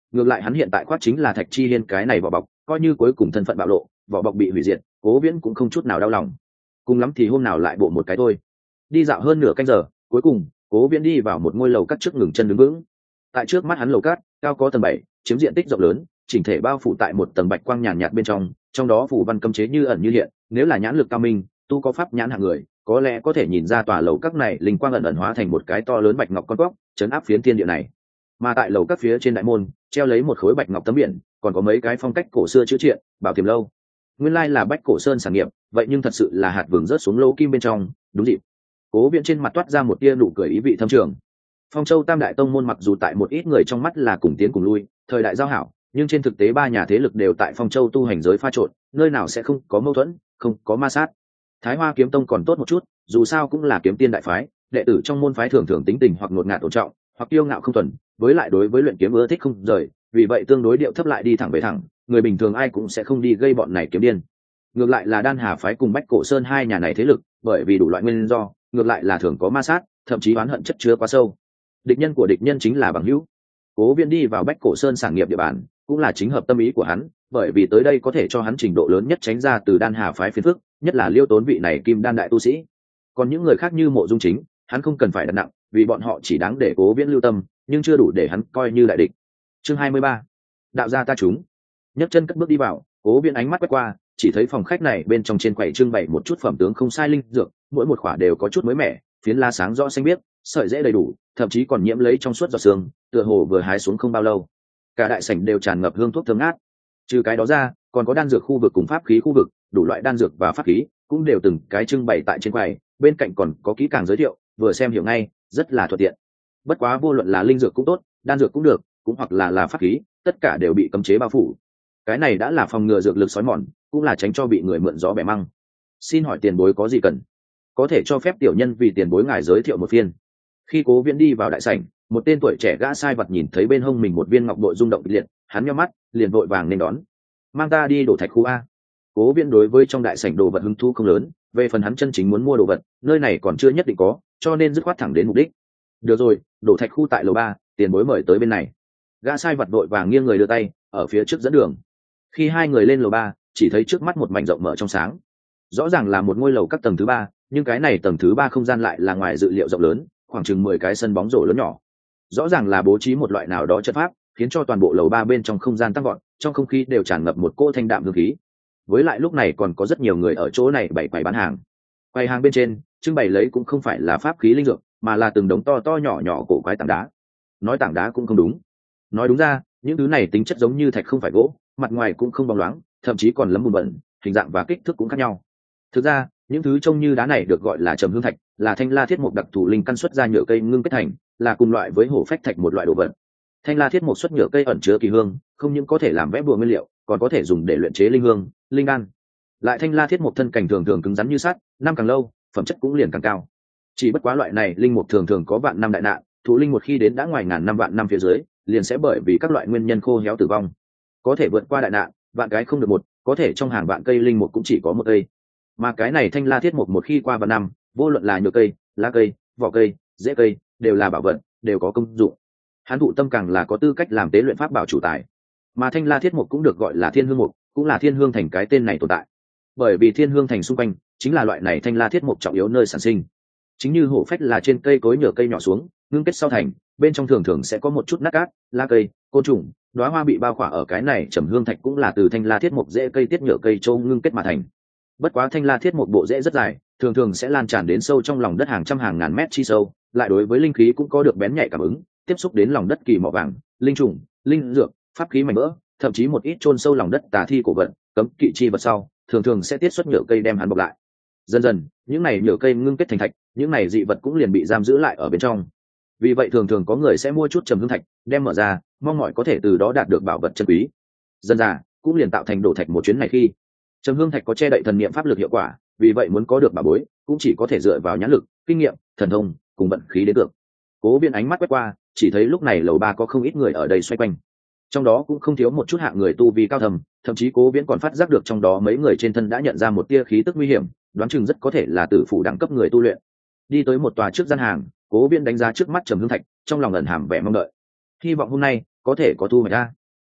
Ngược lại hắn hiện tại khoác chính là Thạch Chi Hiên cái này vỏ bọc, coi như cuối cùng thân phận bạo lộ, vỏ bọc bị hủy diệt, Cố Viễn cũng không chút nào đau lòng. Cùng lắm thì hôm nào lại bộ một cái thôi. Đi dạo hơn nửa canh giờ, cuối cùng Cố Viễn đi vào một ngôi lầu cát trước ngừng chân đứng vững. Tại trước mắt hắn lầu cát cao có tầng 7, chiếm diện tích rộng lớn, chỉnh thể bao phủ tại một tầng bạch quang nhàn nhạt bên trong đó phủ văn cấm chế như ẩn như hiện, nếu là nhãn lực cao minh, tu có pháp nhãn hạng người, có lẽ có thể nhìn ra tòa lầu các này linh quang ẩn ẩn hóa thành một cái to lớn bạch ngọc con góc, chấn áp phiến thiên địa này. Mà tại lầu các phía trên đại môn, treo lấy một khối bạch ngọc tấm biển, còn có mấy cái phong cách cổ xưa chữ triện, bảo tiềm lâu. Nguyên lai là Bách Cổ Sơn sản nghiệp, vậy nhưng thật sự là hạt vừng rớt xuống lỗ kim bên trong, đúng dịp. Cố Viễn trên mặt toát ra một tia nụ cười ý vị thâm trường. Phong Châu Tam đại tông môn mặc dù tại một ít người trong mắt là cùng tiến cùng lui, thời đại giao hảo, nhưng trên thực tế ba nhà thế lực đều tại Phong Châu tu hành giới pha trộn, nơi nào sẽ không có mâu thuẫn, không có ma sát. Thái Hoa Kiếm Tông còn tốt một chút, dù sao cũng là kiếm tiên đại phái, đệ tử trong môn phái thường thường tính tình hoặc ngột ngạt ổn trọng, hoặc kiêu ngạo không thuần, với lại đối với luyện kiếm ưa thích không rời, vì vậy tương đối điệu thấp lại đi thẳng về thẳng, người bình thường ai cũng sẽ không đi gây bọn này kiếm điên. Ngược lại là Đan Hà phái cùng Bách Cổ Sơn hai nhà này thế lực, bởi vì đủ loại nguyên do, ngược lại là thường có ma sát, thậm chí oán hận chất chứa quá sâu. Địch nhân của địch nhân chính là bằng hữu. Cố Viễn đi vào Bách Cổ Sơn sản nghiệp địa bàn, cũng là chính hợp tâm ý của hắn, bởi vì tới đây có thể cho hắn trình độ lớn nhất tránh ra từ Đan Hà phái phiền phức, nhất là Liêu Tốn vị này kim đan đại tu sĩ. Còn những người khác như Mộ Dung Chính, hắn không cần phải đặt nặng, vì bọn họ chỉ đáng để Cố Viễn lưu tâm, nhưng chưa đủ để hắn coi như đại địch. Chương 23. Đạo gia ta chúng. Nhấc chân cất bước đi vào, Cố Viễn ánh mắt quét qua, chỉ thấy phòng khách này bên trong trên quầy trưng bày một chút phẩm tướng không sai linh dược, mỗi một khỏa đều có chút mới mẻ, phiến lá sáng rõ xanh biếc, sợi rễ đầy đủ, thậm chí còn nhiễm lấy trong suốt giọt sương, tựa hồ vừa hái xuống không bao lâu. Cả đại sảnh đều tràn ngập hương thuốc thơm ngát. Trừ cái đó ra, còn có đan dược khu vực cùng pháp khí khu vực, đủ loại đan dược và pháp khí cũng đều từng cái trưng bày tại trên quầy, bên cạnh còn có kỹ càng giới thiệu, vừa xem hiểu ngay, rất là thuận tiện. Bất quá vô luận là linh dược cũng tốt, đan dược cũng được, cũng hoặc là pháp khí, tất cả đều bị cấm chế bao phủ. Cái này đã là phòng ngừa dược lực xói mòn, cũng là tránh cho bị người mượn gió bẻ măng. Xin hỏi tiền bối có gì cần? Có thể cho phép tiểu nhân vì tiền bối ngài giới thiệu một phiên. Khi Cố Viễn đi vào đại sảnh, một tên tuổi trẻ gã sai vật nhìn thấy bên hông mình một viên ngọc bội rung động kịch liệt, hắn nhíu mắt, liền vội vàng nên đón. Mang ta đi đổ thạch khu a. Cố Viễn đối với trong đại sảnh đồ vật hứng thú không lớn, về phần hắn chân chính muốn mua đồ vật, nơi này còn chưa nhất định có, cho nên dứt khoát thẳng đến mục đích. Được rồi, đổ thạch khu tại lầu 3, tiền bối mời tới bên này. Gã sai vật vội vàng nghiêng người đưa tay, ở phía trước dẫn đường. Khi hai người lên lầu 3, chỉ thấy trước mắt một mảnh rộng mở trong sáng. Rõ ràng là một ngôi lầu các tầng thứ 3, nhưng cái này tầng thứ 3 không gian lại là ngoài dự liệu rộng lớn, khoảng chừng 10 cái sân bóng rổ lớn nhỏ. Rõ ràng là bố trí một loại nào đó trận pháp, khiến cho toàn bộ lầu 3 bên trong không gian tăng gọn, trong không khí đều tràn ngập một cỗ thanh đạm hương khí. Với lại lúc này còn có rất nhiều người ở chỗ này bày quầy bán hàng. Quầy hàng bên trên, trưng bày lấy cũng không phải là pháp khí linh dược, mà là từng đống to to nhỏ nhỏ cổ quái tảng đá. Nói tảng đá cũng không đúng. Nói đúng ra, những thứ này tính chất giống như thạch không phải gỗ, mặt ngoài cũng không bóng loáng, thậm chí còn lấm bùn bẩn, hình dạng và kích thước cũng khác nhau. Thực ra, những thứ trông như đá này được gọi là trầm hương thạch, là thanh la thiết mục đặc thù linh căn xuất ra nhựa cây ngưng kết thành, là cùng loại với hổ phách thạch một loại đồ vật. Thanh la thiết mục xuất nhựa cây ẩn chứa kỳ hương, không những có thể làm vẽ bùa nguyên liệu, còn có thể dùng để luyện chế linh hương, linh đan. Lại thanh la thiết mục thân cảnh thường thường cứng rắn như sắt, năm càng lâu, phẩm chất cũng liền càng cao. Chỉ bất quá loại này linh mục thường thường có vạn năm đại nạn, thụ linh một khi đến đã ngoài ngàn năm vạn năm phía dưới, liền sẽ bởi vì các loại nguyên nhân khô héo tử vong. Có thể vượt qua đại nạn, vạn cái không được một, có thể trong hàng vạn cây linh mục cũng chỉ có một cây. Mà cái này thanh la thiết mục một khi qua vạn năm, vô luận là nhựa cây, lá cây, vỏ cây, rễ cây, đều là bảo vật, đều có công dụng. Hắn thụ tâm càng là có tư cách làm tế luyện pháp bảo chủ tài. Mà thanh la thiết mục cũng được gọi là thiên hương mục, cũng là thiên hương thành cái tên này tồn tại. Bởi vì thiên hương thành xung quanh chính là loại này thanh la thiết mục trọng yếu nơi sản sinh. Chính như hổ phách là trên cây cối nhựa cây nhỏ xuống, ngưng kết sau thành, bên trong thường thường sẽ có một chút nát cát, lá cây, côn trùng, đóa hoa bị bao khỏa ở cái này trầm hương thạch cũng là từ thanh la thiết mục rễ cây tiết nhựa cây châu ngưng kết mà thành. Bất quá thanh la thiết mục bộ rễ rất dài, thường thường sẽ lan tràn đến sâu trong lòng đất hàng trăm hàng ngàn mét chi sâu, lại đối với linh khí cũng có được bén nhạy cảm ứng, tiếp xúc đến lòng đất kỳ mỏ vàng, linh trùng, linh dược, pháp khí mảnh vỡ, thậm chí một ít chôn sâu lòng đất tà thi cổ vật, cấm kỵ chi vật sau, thường thường sẽ tiết xuất nhựa cây đem hắn bọc lại. Dần dần, những này nhựa cây ngưng kết thành thạch, những này dị vật cũng liền bị giam giữ lại ở bên trong. Vì vậy thường thường có người sẽ mua chút trầm hương thạch, đem mở ra, mong mỏi có thể từ đó đạt được bảo vật chân quý. Dần dà, cũng liền tạo thành đổ thạch một chuyến này khi trầm hương thạch có che đậy thần niệm pháp lực hiệu quả, vì vậy muốn có được bảo bối, cũng chỉ có thể dựa vào nhãn lực, kinh nghiệm, thần thông cùng vận khí đến được. Cố Viễn ánh mắt quét qua, chỉ thấy lúc này lầu 3 có không ít người ở đây xoay quanh. Trong đó cũng không thiếu một chút hạng người tu vi cao thầm, thậm chí Cố Viễn còn phát giác được trong đó mấy người trên thân đã nhận ra một tia khí tức nguy hiểm, đoán chừng rất có thể là tử phủ đẳng cấp người tu luyện. Đi tới một tòa trước gian hàng, Cố Viễn đánh giá trước mắt trầm hương thạch, trong lòng ẩn hàm vẻ mong đợi. Hy vọng hôm nay có thể có thu hoạch ra.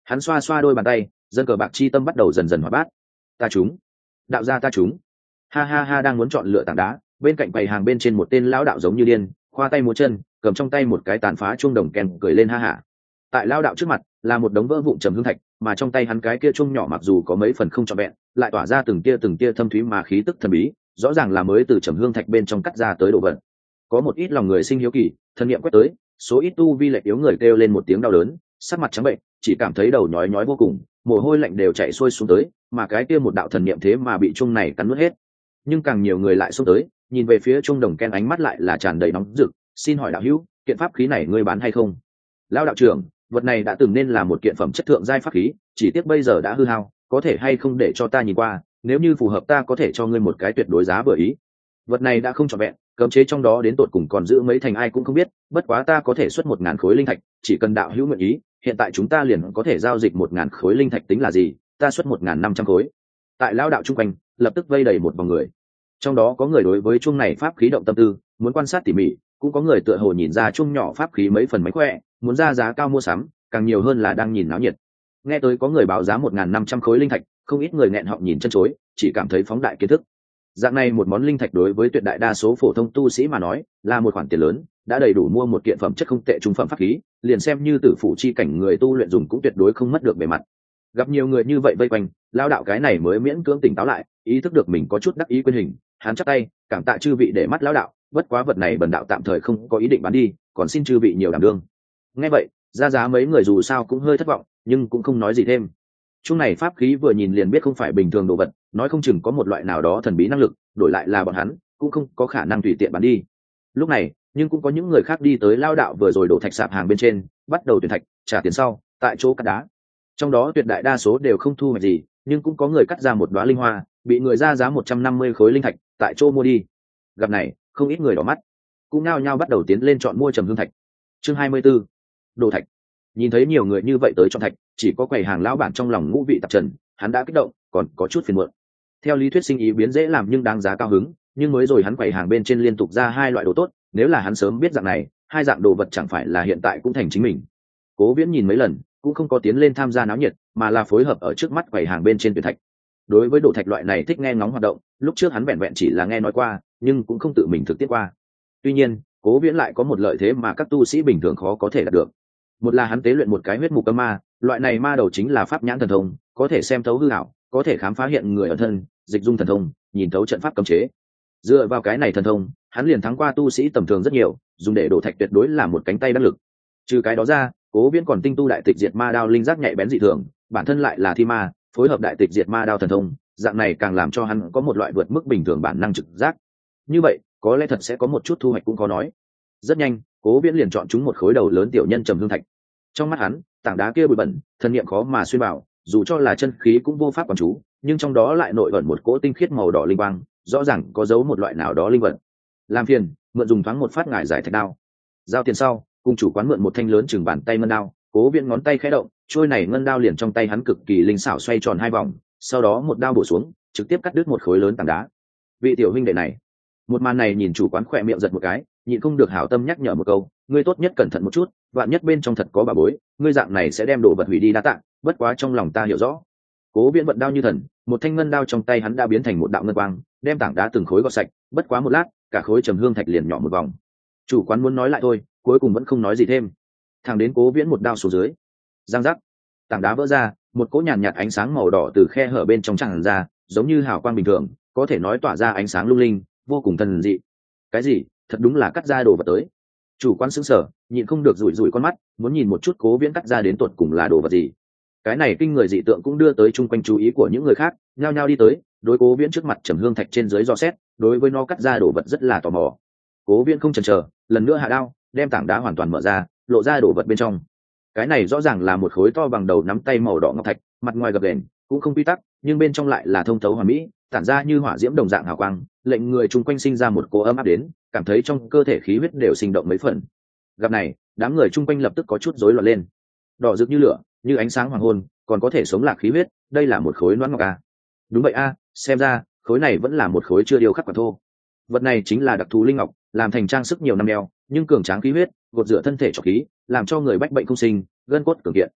Hắn xoa xoa đôi bàn tay, dân cờ bạc chi tâm bắt đầu dần dần hóa bát. Ta trúng, đạo gia ta trúng. Ha ha ha, đang muốn chọn lựa tảng đá, bên cạnh quầy hàng bên trên một tên lão đạo giống như điên, khoa tay múa chân, cầm trong tay một cái tàn phá chuông đồng kèn cười lên ha hả. Tại lão đạo trước mặt là một đống vỡ vụn trầm hương thạch, mà trong tay hắn cái kia chuông nhỏ mặc dù có mấy phần không trọn vẹn, lại tỏa ra từng tia thâm thúy mà khí tức thần bí, rõ ràng là mới từ trầm hương thạch bên trong cắt ra tới đồ vật. Có một ít lòng người sinh hiếu kỳ, thần niệm quét tới, số ít tu vi lệch yếu người kêu lên một tiếng đau đớn, sắc mặt trắng bệnh, chỉ cảm thấy đầu nhói nhói vô cùng, mồ hôi lạnh đều chảy xuôi xuống tới, mà cái kia một đạo thần niệm thế mà bị chuông này cắn nuốt hết. Nhưng càng nhiều người lại xông tới, nhìn về phía chuông đồng ken, ánh mắt lại là tràn đầy nóng rực. Xin hỏi đạo hữu, kiện pháp khí này ngươi bán hay không? Lão đạo trưởng, vật này đã từng nên là một kiện phẩm chất thượng giai pháp khí, chỉ tiếc bây giờ đã hư hao, có thể hay không để cho ta nhìn qua, nếu như phù hợp ta có thể cho ngươi một cái tuyệt đối giá vừa ý. Vật này đã không trọn vẹn, cấm chế trong đó đến tột cùng còn giữ mấy thành ai cũng không biết, bất quá ta có thể xuất 1000 khối linh thạch, chỉ cần đạo hữu nguyện ý, hiện tại chúng ta liền có thể giao dịch 1000 khối linh thạch tính là gì, ta xuất 1500 khối. Tại lão đạo trung quanh lập tức vây đầy một vòng người, trong đó có người đối với chuông này pháp khí động tâm tư, muốn quan sát tỉ mỉ, cũng có người tựa hồ nhìn ra chuông nhỏ pháp khí mấy phần mánh khỏe, muốn ra giá cao mua sắm, càng nhiều hơn là đang nhìn náo nhiệt. Nghe tới có người báo giá 1500 khối linh thạch, không ít người nghẹn họng nhìn chân chối, chỉ cảm thấy phóng đại kiến thức. Dạng này một món linh thạch đối với tuyệt đại đa số phổ thông tu sĩ mà nói là một khoản tiền lớn, đã đầy đủ mua một kiện phẩm chất không tệ trung phẩm pháp khí, liền xem như tử phụ chi cảnh người tu luyện dùng cũng tuyệt đối không mất được bề mặt. Gặp nhiều người như vậy vây quanh, lao đạo cái này mới miễn cưỡng tỉnh táo lại, ý thức được mình có chút đắc ý quên hình, hắn chắp tay cảm tạ chư vị để mắt lão đạo, bất quá vật này bần đạo tạm thời không có ý định bán đi, còn xin chư vị nhiều đảm đương. Nghe vậy, ra giá mấy người dù sao cũng hơi thất vọng, nhưng cũng không nói gì thêm. Chung này pháp khí vừa nhìn liền biết không phải bình thường đồ vật, nói không chừng có một loại nào đó thần bí năng lực, đổi lại là bọn hắn cũng không có khả năng tùy tiện bán đi. Lúc này, nhưng cũng có những người khác đi tới lao đạo vừa rồi đổ thạch sạp hàng bên trên, bắt đầu tuyển thạch, trả tiền sau, tại chỗ cắt đá. Trong đó tuyệt đại đa số đều không thu hoạch gì, nhưng cũng có người cắt ra một đóa linh hoa, bị người ra giá 150 khối linh thạch, tại chỗ mua đi. Gặp này, không ít người đỏ mắt, cũng nao nhao bắt đầu tiến lên chọn mua trầm hương thạch. Chương 24, đồ thạch. Nhìn thấy nhiều người như vậy tới chọn thạch, chỉ có quầy hàng lão bản trong lòng ngũ vị tạp trần, hắn đã kích động, còn có chút phiền muộn. Theo lý thuyết sinh ý biến dễ làm nhưng đáng giá cao hứng, nhưng mới rồi hắn quầy hàng bên trên liên tục ra hai loại đồ tốt, nếu là hắn sớm biết dạng này, hai dạng đồ vật chẳng phải là hiện tại cũng thành chính mình. Cố Viễn nhìn mấy lần, cũng không có tiến lên tham gia náo nhiệt, mà là phối hợp ở trước mắt quầy hàng bên trên tuyển thạch. Đối với đồ thạch loại này thích nghe ngóng hoạt động, lúc trước hắn vẹn vẹn chỉ là nghe nói qua, nhưng cũng không tự mình thực tiễn qua. Tuy nhiên, Cố Viễn lại có một lợi thế mà các tu sĩ bình thường khó có thể đạt được. Một là hắn tế luyện một cái huyết mục âm ma, loại này ma đầu chính là pháp nhãn thần thông, có thể xem thấu hư ảo, có thể khám phá hiện người ẩn thân, dịch dung thần thông, nhìn thấu trận pháp cấm chế. Dựa vào cái này thần thông, hắn liền thắng qua tu sĩ tầm thường rất nhiều, dùng để đổ thạch tuyệt đối là một cánh tay đắc lực. Trừ cái đó ra, Cố Viễn còn tinh tu đại tịch diệt ma đao linh giác nhạy bén dị thường, bản thân lại là thi ma, phối hợp đại tịch diệt ma đao thần thông, dạng này càng làm cho hắn có một loại vượt mức bình thường bản năng trực giác. Như vậy, có lẽ thật sẽ có một chút thu hoạch cũng có nói. Rất nhanh, Cố Viễn liền chọn chúng một khối đầu lớn tiểu nhân trầm hương thạch. Trong mắt hắn, tảng đá kia bụi bẩn, thần niệm khó mà xuyên bảo, dù cho là chân khí cũng vô pháp quản chú, nhưng trong đó lại nội ẩn một cỗ tinh khiết màu đỏ linh quang, rõ ràng có giấu một loại nào đó linh vật. Làm phiền, mượn dùng thoáng một phát ngải giải thạch đao. Giao tiền sau, cùng chủ quán mượn một thanh lớn chừng bàn tay ngân đao, Cố Viễn ngón tay khẽ động, trôi này ngân đao liền trong tay hắn cực kỳ linh xảo xoay tròn hai vòng, sau đó một đao bổ xuống, trực tiếp cắt đứt một khối lớn tảng đá. Vị tiểu huynh đệ này, một màn này nhìn chủ quán khỏe miệng giật một cái, nhịn không được hảo tâm nhắc nhở một câu, ngươi tốt nhất cẩn thận một chút, vạn nhất bên trong thật có bà bối, ngươi dạng này sẽ đem đồ vật hủy đi đa tạ, bất quá trong lòng ta hiểu rõ. Cố Viễn vận đao như thần, một thanh ngân đao trong tay hắn đã biến thành một đạo ngân quang, đem tảng đá từng khối gọt sạch, bất quá một lát, cả khối trầm hương thạch liền nhỏ một vòng. Chủ quán muốn nói lại thôi, cuối cùng vẫn không nói gì thêm. Thẳng đến Cố Viễn một đao xuống dưới, giang giác, tảng đá vỡ ra, một cỗ nhàn nhạt ánh sáng màu đỏ từ khe hở bên trong tràn ra, giống như hào quang bình thường, có thể nói tỏa ra ánh sáng lung linh, vô cùng thần dị. Cái gì? Thật đúng là cắt ra đồ vật tới. Chủ quán sững sờ, nhịn không được rủi rủi con mắt, muốn nhìn một chút Cố Viễn cắt ra đến tột cùng là đồ vật gì. Cái này kinh người dị tượng cũng đưa tới chung quanh chú ý của những người khác, nhao nhao đi tới, đối Cố Viễn trước mặt trầm hương thạch trên dưới dò xét, đối với nó cắt ra đồ vật rất là tò mò. Cố Viễn không chần chờ, lần nữa hạ đao, đem tảng đá hoàn toàn mở ra, lộ ra đồ vật bên trong. Cái này rõ ràng là một khối to bằng đầu nắm tay màu đỏ ngọc thạch, mặt ngoài gập ghềnh, cũng không quy tắc, nhưng bên trong lại là thông thấu hoàn mỹ, tản ra như hỏa diễm đồng dạng hào quang, lệnh người chung quanh sinh ra một cỗ ấm áp đến, cảm thấy trong cơ thể khí huyết đều sinh động mấy phần. Gặp này, đám người chung quanh lập tức có chút rối loạn lên. Đỏ rực như lửa, như ánh sáng hoàng hôn, còn có thể sống lạc khí huyết, đây là một khối noãn ngọc a. Đúng vậy a, xem ra khối này vẫn là một khối chưa điêu khắc quả thô. Vật này chính là đặc thù linh ngọc, làm thành trang sức nhiều năm đeo, nhưng cường tráng khí huyết, gột rửa thân thể cho khí, làm cho người bách bệnh không sinh, gân cốt cường kiện.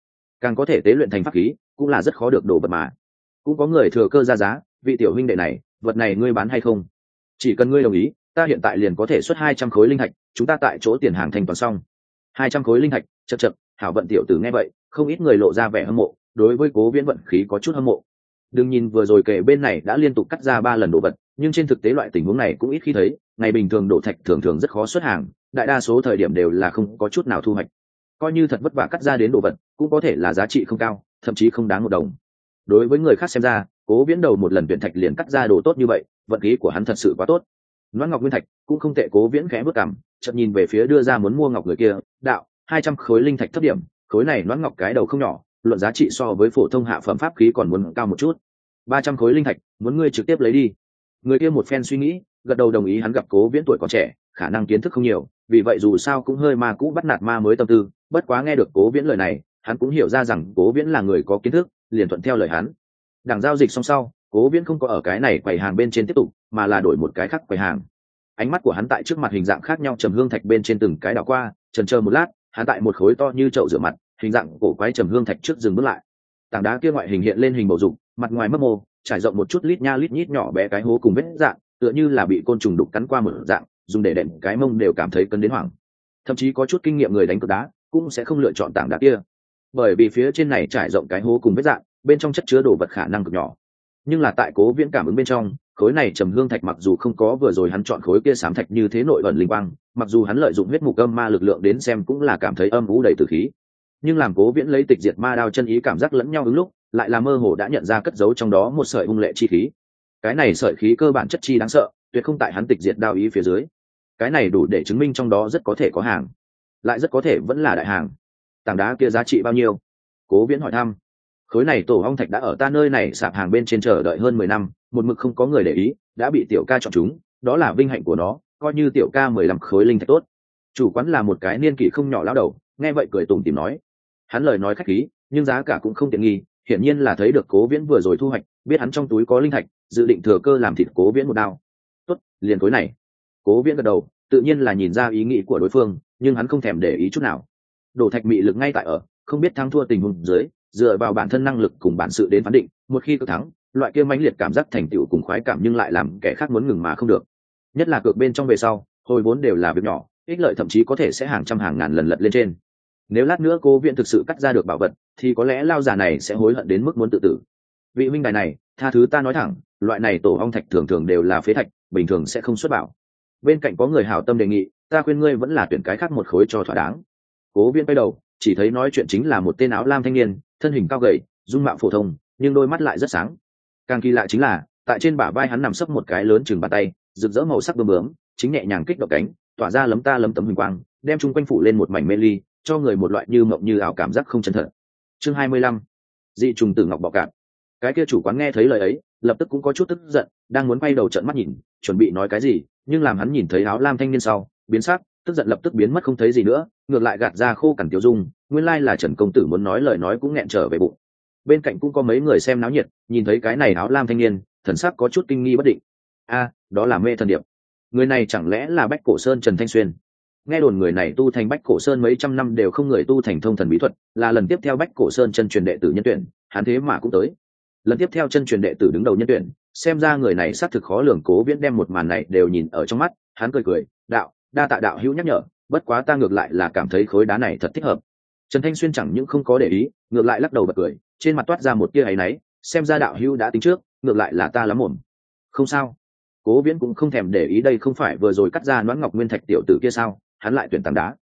càng có thể tế luyện thành pháp khí cũng là rất khó được đồ vật mà. Cũng có người thừa cơ ra giá, vị tiểu huynh đệ này, vật này ngươi bán hay không? Chỉ cần ngươi đồng ý, ta hiện tại liền có thể xuất 200 khối linh thạch, chúng ta tại chỗ tiền hàng thanh toán xong. 200 khối linh thạch, chậc chậc, hảo vận tiểu tử nghe vậy, không ít người lộ ra vẻ hâm mộ, đối với Cố Viễn vận khí có chút hâm mộ. Đừng nhìn vừa rồi kể bên này đã liên tục cắt ra 3 lần đồ vật, nhưng trên thực tế loại tình huống này cũng ít khi thấy, ngày bình thường đổ thạch thường thường rất khó xuất hàng, đại đa số thời điểm đều là không có chút nào thu hoạch. Coi như thật vất vả cắt ra đến đồ vật, cũng có thể là giá trị không cao, thậm chí không đáng một đồng. Đối với người khác xem ra, Cố Viễn đầu một lần tuyển thạch liền cắt ra đồ tốt như vậy, vận khí của hắn thật sự quá tốt. Loan ngọc nguyên thạch cũng không tệ. Cố Viễn khẽ bước cằm, chợt nhìn về phía đưa ra muốn mua ngọc người kia, đạo: 200 khối linh thạch thấp điểm, khối này loan ngọc cái đầu không nhỏ, luận giá trị so với phổ thông hạ phẩm pháp khí còn muốn cao một chút. 300 khối linh thạch, muốn ngươi trực tiếp lấy đi. Người kia một phen suy nghĩ, gật đầu đồng ý. Hắn gặp Cố Viễn tuổi còn trẻ, khả năng kiến thức không nhiều, vì vậy dù sao cũng hơi ma cũ bắt nạt ma mới tâm tư. Bất quá nghe được Cố Viễn lời này, hắn cũng hiểu ra rằng Cố Viễn là người có kiến thức, liền thuận theo lời hắn. Đằng giao dịch xong sau, Cố Viễn không có ở cái này quầy hàng bên trên tiếp tục, mà là đổi một cái khác quầy hàng. Ánh mắt của hắn tại trước mặt hình dạng khác nhau trầm hương thạch bên trên từng cái đảo qua, chần chờ một lát, hắn tại một khối to như chậu rửa mặt, hình dạng cổ quái trầm hương thạch trước dừng bước lại. Tảng đá kia ngoại hình hiện lên hình bầu dục, mặt ngoài mấp mô, trải rộng một chút lít nha lít nhít nhỏ bé cái hố cùng vết dạng, tựa như là bị côn trùng đục cắn qua một dạng, dùng để đệm cái mông đều cảm thấy cấn đến hoảng. Thậm chí có chút kinh nghiệm người đánh cược đá cũng sẽ không lựa chọn tảng đá kia, bởi vì phía trên này trải rộng cái hố cùng vết dạng, bên trong chất chứa đồ vật khả năng cực nhỏ. Nhưng là tại Cố Viễn cảm ứng bên trong, khối này trầm hương thạch mặc dù không có vừa rồi hắn chọn khối kia xám thạch như thế nội ẩn linh quang, mặc dù hắn lợi dụng huyết mục âm ma lực lượng đến xem cũng là cảm thấy âm u đầy tử khí, nhưng làm Cố Viễn lấy tịch diệt ma đao chân ý cảm giác lẫn nhau ứng lúc, lại là mơ hồ đã nhận ra cất giấu trong đó một sợi hung lệ chi khí. Cái này sợi khí cơ bản chất chi đáng sợ, tuyệt không tại hắn tịch diệt đao ý phía dưới. Cái này đủ để chứng minh trong đó rất có thể có hàng, lại rất có thể vẫn là đại hàng. Tảng đá kia giá trị bao nhiêu? Cố Viễn hỏi thăm. Khối này tổ ong thạch đã ở ta nơi này sạp hàng bên trên chờ đợi hơn 10 năm, một mực không có người để ý, đã bị tiểu ca chọn chúng, đó là vinh hạnh của nó, coi như tiểu ca 15 khối linh thạch tốt. Chủ quán là một cái niên kỷ không nhỏ lão đầu, nghe vậy cười tủm tỉm nói. Hắn lời nói khách khí, nhưng giá cả cũng không tiện nghi, hiển nhiên là thấy được Cố Viễn vừa rồi thu hoạch, biết hắn trong túi có linh thạch, dự định thừa cơ làm thịt Cố Viễn một đao. Tốt, liền khối này. Cố Viễn gật đầu, tự nhiên là nhìn ra ý nghĩ của đối phương, nhưng hắn không thèm để ý chút nào. Đổ thạch mị lực ngay tại ở, không biết thắng thua tình huống dưới, dựa vào bản thân năng lực cùng bản sự đến phán định, một khi cược thắng, loại kia mãnh liệt cảm giác thành tựu cùng khoái cảm nhưng lại làm kẻ khác muốn ngừng mà không được. Nhất là cược bên trong về sau, hồi vốn đều là việc nhỏ, ích lợi thậm chí có thể sẽ hàng trăm hàng ngàn lần lật lên trên. Nếu lát nữa Cố Viễn thực sự cắt ra được bảo vật, thì có lẽ lao giả này sẽ hối hận đến mức muốn tự tử. Vị huynh đài này, tha thứ ta nói thẳng, loại này tổ ong thạch thường thường đều là phế thạch, bình thường sẽ không xuất bảo. Bên cạnh có người hảo tâm đề nghị, ta khuyên ngươi vẫn là tuyển cái khác một khối cho thỏa đáng. Cố Viễn quay đầu, chỉ thấy nói chuyện chính là một tên áo lam thanh niên, thân hình cao gầy, dung mạo phổ thông, nhưng đôi mắt lại rất sáng. Càng kỳ lạ chính là, tại trên bả vai hắn nằm sấp một cái lớn chừng bàn tay, rực rỡ màu sắc bướm bướm, chính nhẹ nhàng kích động cánh, tỏa ra lấm ta lấm tấm huỳnh quang, đem chung quanh phủ lên một mảnh mê ly, cho người một loại như mộng như ảo cảm giác không chân thật. Chương 25. Dị trùng tử ngọc bọ cạp. Cái kia chủ quán nghe thấy lời ấy, lập tức cũng có chút tức giận, đang muốn quay đầu trợn mắt nhìn, chuẩn bị nói cái gì, nhưng làm hắn nhìn thấy áo lam thanh niên sau, biến sắc, tức giận lập tức biến mất không thấy gì nữa, ngược lại gạt ra khô cằn tiêu dung, nguyên lai là Trần công tử muốn nói lời nói cũng nghẹn trở về bụng. Bên cạnh cũng có mấy người xem náo nhiệt, nhìn thấy cái này áo lam thanh niên, thần sắc có chút kinh nghi bất định. A, đó là Mê Thần Điệp. Người này chẳng lẽ là Bách Cổ Sơn Trần Thanh Xuyên? Nghe đồn người này tu thành Bách Cổ Sơn mấy trăm năm đều không người tu thành thông thần bí thuật, là lần tiếp theo Bách Cổ Sơn chân truyền đệ tử nhân tuyển, hắn thế mà cũng tới. Lần tiếp theo chân truyền đệ tử đứng đầu nhân tuyển, xem ra người này xác thực khó lường. Cố Viễn đem một màn này đều nhìn ở trong mắt, hắn cười cười, đạo, đa tạ đạo hữu nhắc nhở, bất quá ta ngược lại là cảm thấy khối đá này thật thích hợp. Trần Thanh Xuyên chẳng những không có để ý, ngược lại lắc đầu bật cười, trên mặt toát ra một tia áy náy, xem ra đạo hữu đã tính trước, ngược lại là ta lắm mồm. Không sao. Cố Viễn cũng không thèm để ý, đây không phải vừa rồi cắt ra Noãn Ngọc Nguyên Thạch tiểu tử kia sao, hắn lại tuyển tảng đá.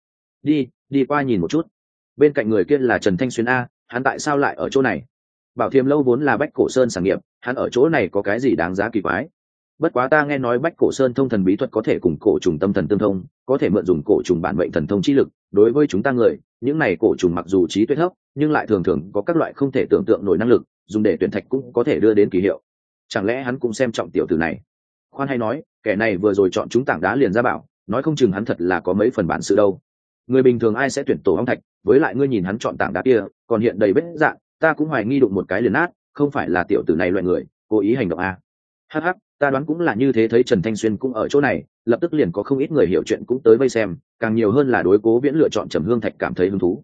Đi qua nhìn một chút. Bên cạnh người kia là Trần Thanh Xuyên a, hắn tại sao lại ở chỗ này? Bảo Thiềm lâu vốn là Bách Cổ Sơn sản nghiệp, hắn ở chỗ này có cái gì đáng giá kỳ quái? Bất quá ta nghe nói Bách Cổ Sơn thông thần bí thuật có thể cùng cổ trùng tâm thần tương thông, có thể mượn dùng cổ trùng bản mệnh thần thông chi lực, đối với chúng ta người, những này cổ trùng mặc dù trí tuệ thấp, nhưng lại thường thường có các loại không thể tưởng tượng nổi năng lực, dùng để tuyển thạch cũng có thể đưa đến kỳ hiệu. Chẳng lẽ hắn cũng xem trọng tiểu tử này? Khoan hay nói, kẻ này vừa rồi chọn chúng tảng đá liền ra bảo, nói không chừng hắn thật là có mấy phần bản sự đâu. Người bình thường ai sẽ tuyển tổ ong thạch, với lại ngươi nhìn hắn chọn tảng đá kia, còn hiện đầy vết dạng, ta cũng hoài nghi đụng một cái liền nát, không phải là tiểu tử này loại người cố ý hành động à? Hắc hắc, ta đoán cũng là như thế. Thấy Trần Thanh Xuyên cũng ở chỗ này, lập tức liền có không ít người hiểu chuyện cũng tới vây xem, càng nhiều hơn là đối Cố Viễn lựa chọn trầm hương thạch cảm thấy hứng thú.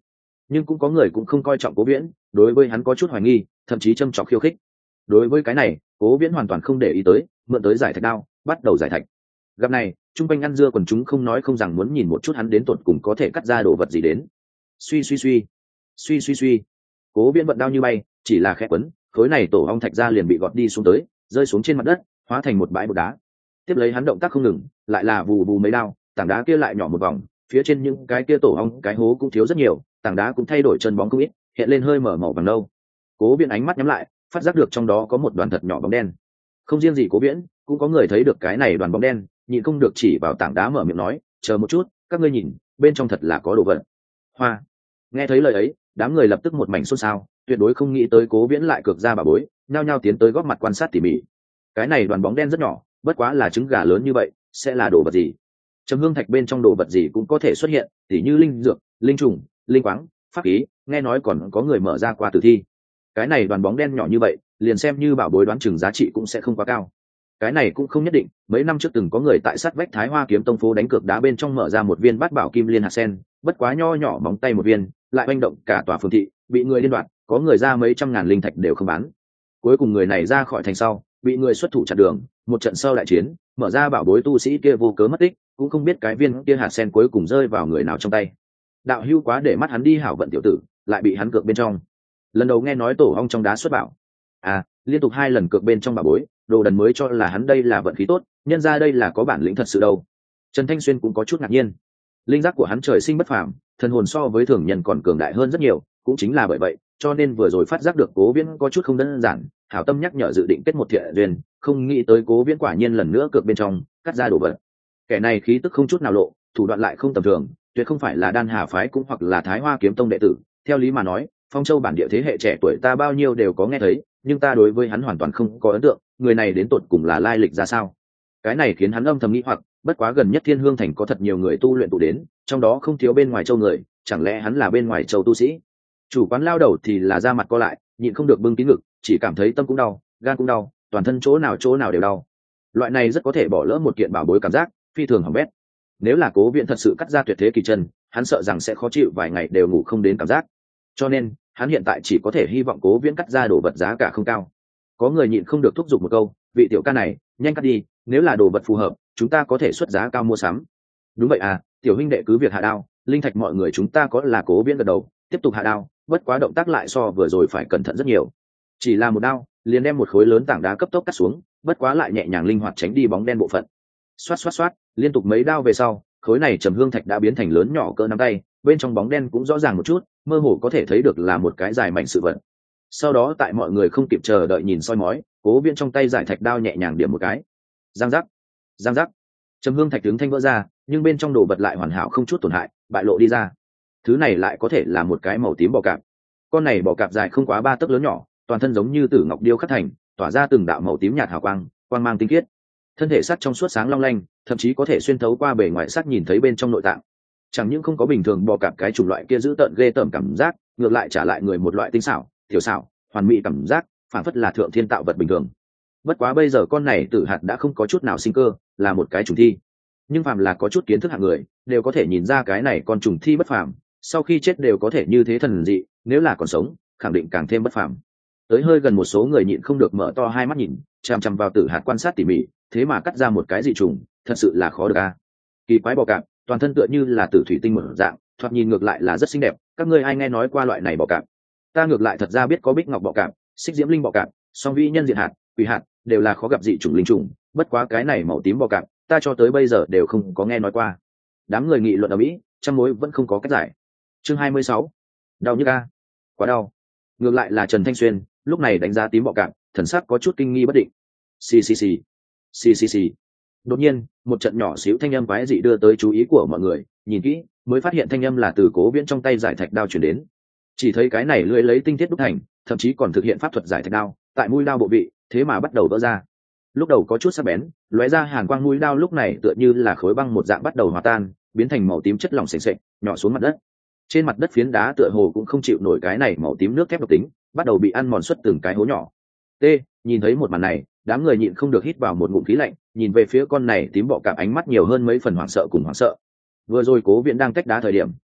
nhưng cũng có người cũng không coi trọng Cố Viễn, đối với hắn có chút hoài nghi, thậm chí châm chọc khiêu khích. Đối với cái này, Cố Viễn hoàn toàn không để ý tới, mượn tới giải thạch đao, bắt đầu giải thạch. Gặp này, trung quanh ăn dưa quần chúng không nói không rằng muốn nhìn một chút hắn đến tột cùng có thể cắt ra đồ vật gì đến. Suy suy suy, suy suy suy. Cố Viễn vận đao như bay, chỉ là khẽ quấn, khối này tổ ong thạch ra liền bị gọt đi xuống tới, rơi xuống trên mặt đất, hóa thành một bãi bột đá. Tiếp lấy hắn động tác không ngừng, lại là vù vù mấy đao, tảng đá kia lại nhỏ một vòng, phía trên những cái kia tổ ong cái hố cũng thiếu rất nhiều, tảng đá cũng thay đổi chân bóng không ít, hiện lên hơi mở màu vàng nâu. Cố Viễn ánh mắt nhắm lại, phát giác được trong đó có một đoàn thật nhỏ bóng đen. Không riêng gì Cố Viễn, cũng có người thấy được cái này đoàn bóng đen, nhịn không được chỉ vào tảng đá mở miệng nói, chờ một chút, các ngươi nhìn, bên trong thật là có đồ vật. Hoa. Nghe thấy lời ấy, đám người lập tức một mảnh xôn xao, tuyệt đối không nghĩ tới Cố Viễn lại cược ra bà bối, nhao nhao tiến tới góp mặt quan sát tỉ mỉ. Cái này đoàn bóng đen rất nhỏ, bất quá là trứng gà lớn như vậy, sẽ là đồ vật gì? Trầm hương thạch bên trong đồ vật gì cũng có thể xuất hiện, tỉ như linh dược, linh trùng, linh quáng, pháp khí, nghe nói còn có người mở ra qua tử thi. Cái này đoàn bóng đen nhỏ như vậy, liền xem như bảo bối đoán chừng giá trị cũng sẽ không quá cao. Cái này cũng không nhất định, mấy năm trước từng có người tại sát vách Thái Hoa Kiếm Tông phố đánh cược đá bên trong mở ra một viên bát bảo kim liên hạt sen, bất quá nho nhỏ móng tay một viên, lại oanh động cả tòa phường thị, bị người liên đoạt, có người ra mấy trăm ngàn linh thạch đều không bán. Cuối cùng người này ra khỏi thành sau, bị người xuất thủ chặn đường, một trận sau đại chiến, mở ra bảo bối tu sĩ kia vô cớ mất tích, cũng không biết cái viên kia hạt sen cuối cùng rơi vào người nào trong tay. Đạo hưu quá để mắt hắn đi hảo vận tiểu tử, lại bị hắn cược bên trong. Lần đầu nghe nói tổ ong trong đá xuất bảo, liên tục 2 lần cược bên trong bảo bối, đồ đần mới cho là hắn đây là vận khí tốt, nhân ra đây là có bản lĩnh thật sự đâu. Trần Thanh Xuyên cũng có chút ngạc nhiên, linh giác của hắn trời sinh bất phàm, thần hồn so với thường nhân còn cường đại hơn rất nhiều, cũng chính là bởi vậy, cho nên vừa rồi phát giác được Cố Viễn có chút không đơn giản, hảo tâm nhắc nhở dự định kết một thiện duyên, không nghĩ tới Cố Viễn quả nhiên lần nữa cược bên trong, cắt ra đồ vật. Kẻ này khí tức không chút nào lộ, thủ đoạn lại không tầm thường, tuyệt không phải là Đan Hà phái cũng hoặc là Thái Hoa Kiếm Tông đệ tử. Theo lý mà nói, Phong Châu bản địa thế hệ trẻ tuổi ta bao nhiêu đều có nghe thấy, nhưng ta đối với hắn hoàn toàn không có ấn tượng, người này đến tột cùng là lai lịch ra sao? Cái này khiến hắn âm thầm nghĩ hoặc, bất quá gần nhất Thiên Hương Thành có thật nhiều người tu luyện tụ đến, trong đó không thiếu bên ngoài châu người, chẳng lẽ hắn là bên ngoài châu tu sĩ? Chủ quán lao đầu thì là ra mặt co lại, nhịn không được bưng kín ngực, chỉ cảm thấy tâm cũng đau, gan cũng đau, toàn thân chỗ nào đều đau. Loại này rất có thể bỏ lỡ một kiện bảo bối cảm giác, phi thường hỏng bét. Nếu là Cố Viễn thật sự cắt ra tuyệt thế kỳ chân, hắn sợ rằng sẽ khó chịu vài ngày đều ngủ không đến cảm giác. Cho nên, hắn hiện tại chỉ có thể hy vọng Cố Viễn cắt ra đồ vật giá cả không cao. Có người nhịn không được thúc giục một câu, vị tiểu ca này, nhanh cắt đi, nếu là đồ vật phù hợp, chúng ta có thể xuất giá cao mua sắm. Đúng vậy à, tiểu huynh đệ cứ việc hạ đao, linh thạch mọi người chúng ta có là Cố Viễn gật đầu, tiếp tục hạ đao, bất quá động tác lại so vừa rồi phải cẩn thận rất nhiều. Chỉ là một đao, liền đem một khối lớn tảng đá cấp tốc cắt xuống, bất quá lại nhẹ nhàng linh hoạt tránh đi bóng đen bộ phận. Xoát xoát xoát, liên tục mấy đao về sau, khối này trầm hương thạch đã biến thành lớn nhỏ cỡ nắm tay, bên trong bóng đen cũng rõ ràng một chút, mơ hồ có thể thấy được là một cái dài mảnh sự vật. Sau đó tại mọi người không kịp chờ đợi nhìn soi mói, Cố Viễn trong tay giải thạch đao nhẹ nhàng điểm một cái, giang giác, giang giác, trầm hương thạch tướng thanh vỡ ra, nhưng bên trong đồ vật lại hoàn hảo không chút tổn hại, bại lộ đi ra. Thứ này lại có thể là một cái màu tím bò cạp. Con này bò cạp dài không quá 3 tấc lớn nhỏ, toàn thân giống như tử ngọc điêu khắc thành, tỏa ra từng đạo màu tím nhạt hào quang, quang mang tinh khiết. Thân thể sắt trong suốt sáng long lanh, thậm chí có thể xuyên thấu qua bề ngoài sắt nhìn thấy bên trong nội tạng. Chẳng những không có bình thường bò cạp cái chủng loại kia giữ tợn ghê tởm cảm giác, ngược lại trả lại người một loại tinh xảo, tiểu xảo, hoàn mỹ cảm giác, phản phất là thượng thiên tạo vật bình thường. Bất quá bây giờ con này tử hạt đã không có chút nào sinh cơ, là một cái trùng thi. Nhưng phàm là có chút kiến thức hạng người, đều có thể nhìn ra cái này con trùng thi bất phàm, sau khi chết đều có thể như thế thần dị, nếu là còn sống, khẳng định càng thêm bất phàm. Tới hơi gần một số người nhịn không được mở to hai mắt nhìn, chằm chằm vào tử hạt quan sát tỉ mỉ, thế mà cắt ra một cái dị trùng, thật sự là khó được a. Kỳ quái bò cạp, toàn thân tựa như là tử thủy tinh một dạng, thoạt nhìn ngược lại là rất xinh đẹp, các ngươi ai nghe nói qua loại này bò cạp? Ta ngược lại thật ra biết có bích ngọc bò cạp, xích diễm linh bò cạp, song vĩ nhân diện hạt, quỷ hạt, đều là khó gặp dị trùng linh trùng, bất quá cái này màu tím bò cạp, ta cho tới bây giờ đều không có nghe nói qua. Đám người nghị luận ở mỹ, trăm mối vẫn không có cách giải. Chương 26. Đau nhức a, quá đau. Ngược lại là Trần Thanh Xuyên, lúc này đánh giá tím bọ cạp, thần sắc có chút kinh nghi bất định. Xì xì xì, xì xì xì. Đột nhiên, một trận nhỏ xíu thanh âm quái dị đưa tới chú ý của mọi người, nhìn kỹ, mới phát hiện thanh âm là từ Cố Viễn trong tay giải thạch đao truyền đến. Chỉ thấy cái này lưỡi lấy tinh thiết đúc thành, thậm chí còn thực hiện pháp thuật giải thạch đao, tại mũi đao bộ vị, thế mà bắt đầu vỡ ra. Lúc đầu có chút sắc bén, lóe ra hàn quang mũi đao lúc này tựa như là khối băng một dạng bắt đầu hòa tan, biến thành màu tím chất lỏng sền sệt, nhỏ xuống mặt đất. Trên mặt đất phiến đá tựa hồ cũng không chịu nổi cái này màu tím nước thép độc tính, bắt đầu bị ăn mòn xuất từng cái hố nhỏ. Nhìn thấy một màn này, đám người nhịn không được hít vào một ngụm khí lạnh, nhìn về phía con này tím bọ cạp ánh mắt nhiều hơn mấy phần hoảng sợ cùng hoảng sợ. Vừa rồi Cố Viễn đang tách đá thời điểm,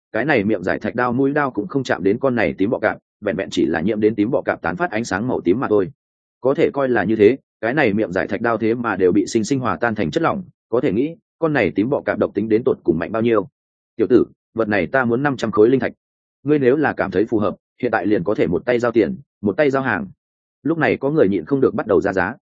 cái này miệng giải thạch đao mũi đao cũng không chạm đến con này tím bọ cạp, vẹn vẹn chỉ là nhiễm đến tím bọ cạp tán phát ánh sáng màu tím mà thôi. Có thể coi là như thế, cái này miệng giải thạch đao thế mà đều bị sinh hòa tan thành chất lỏng, có thể nghĩ con này tím bọ cạp độc tính đến tột cùng mạnh bao nhiêu. Tiểu tử, vật này ta muốn 500 khối linh thạch, ngươi nếu là cảm thấy phù hợp, hiện tại liền có thể một tay giao tiền, một tay giao hàng. Lúc này có người nhịn không được bắt đầu ra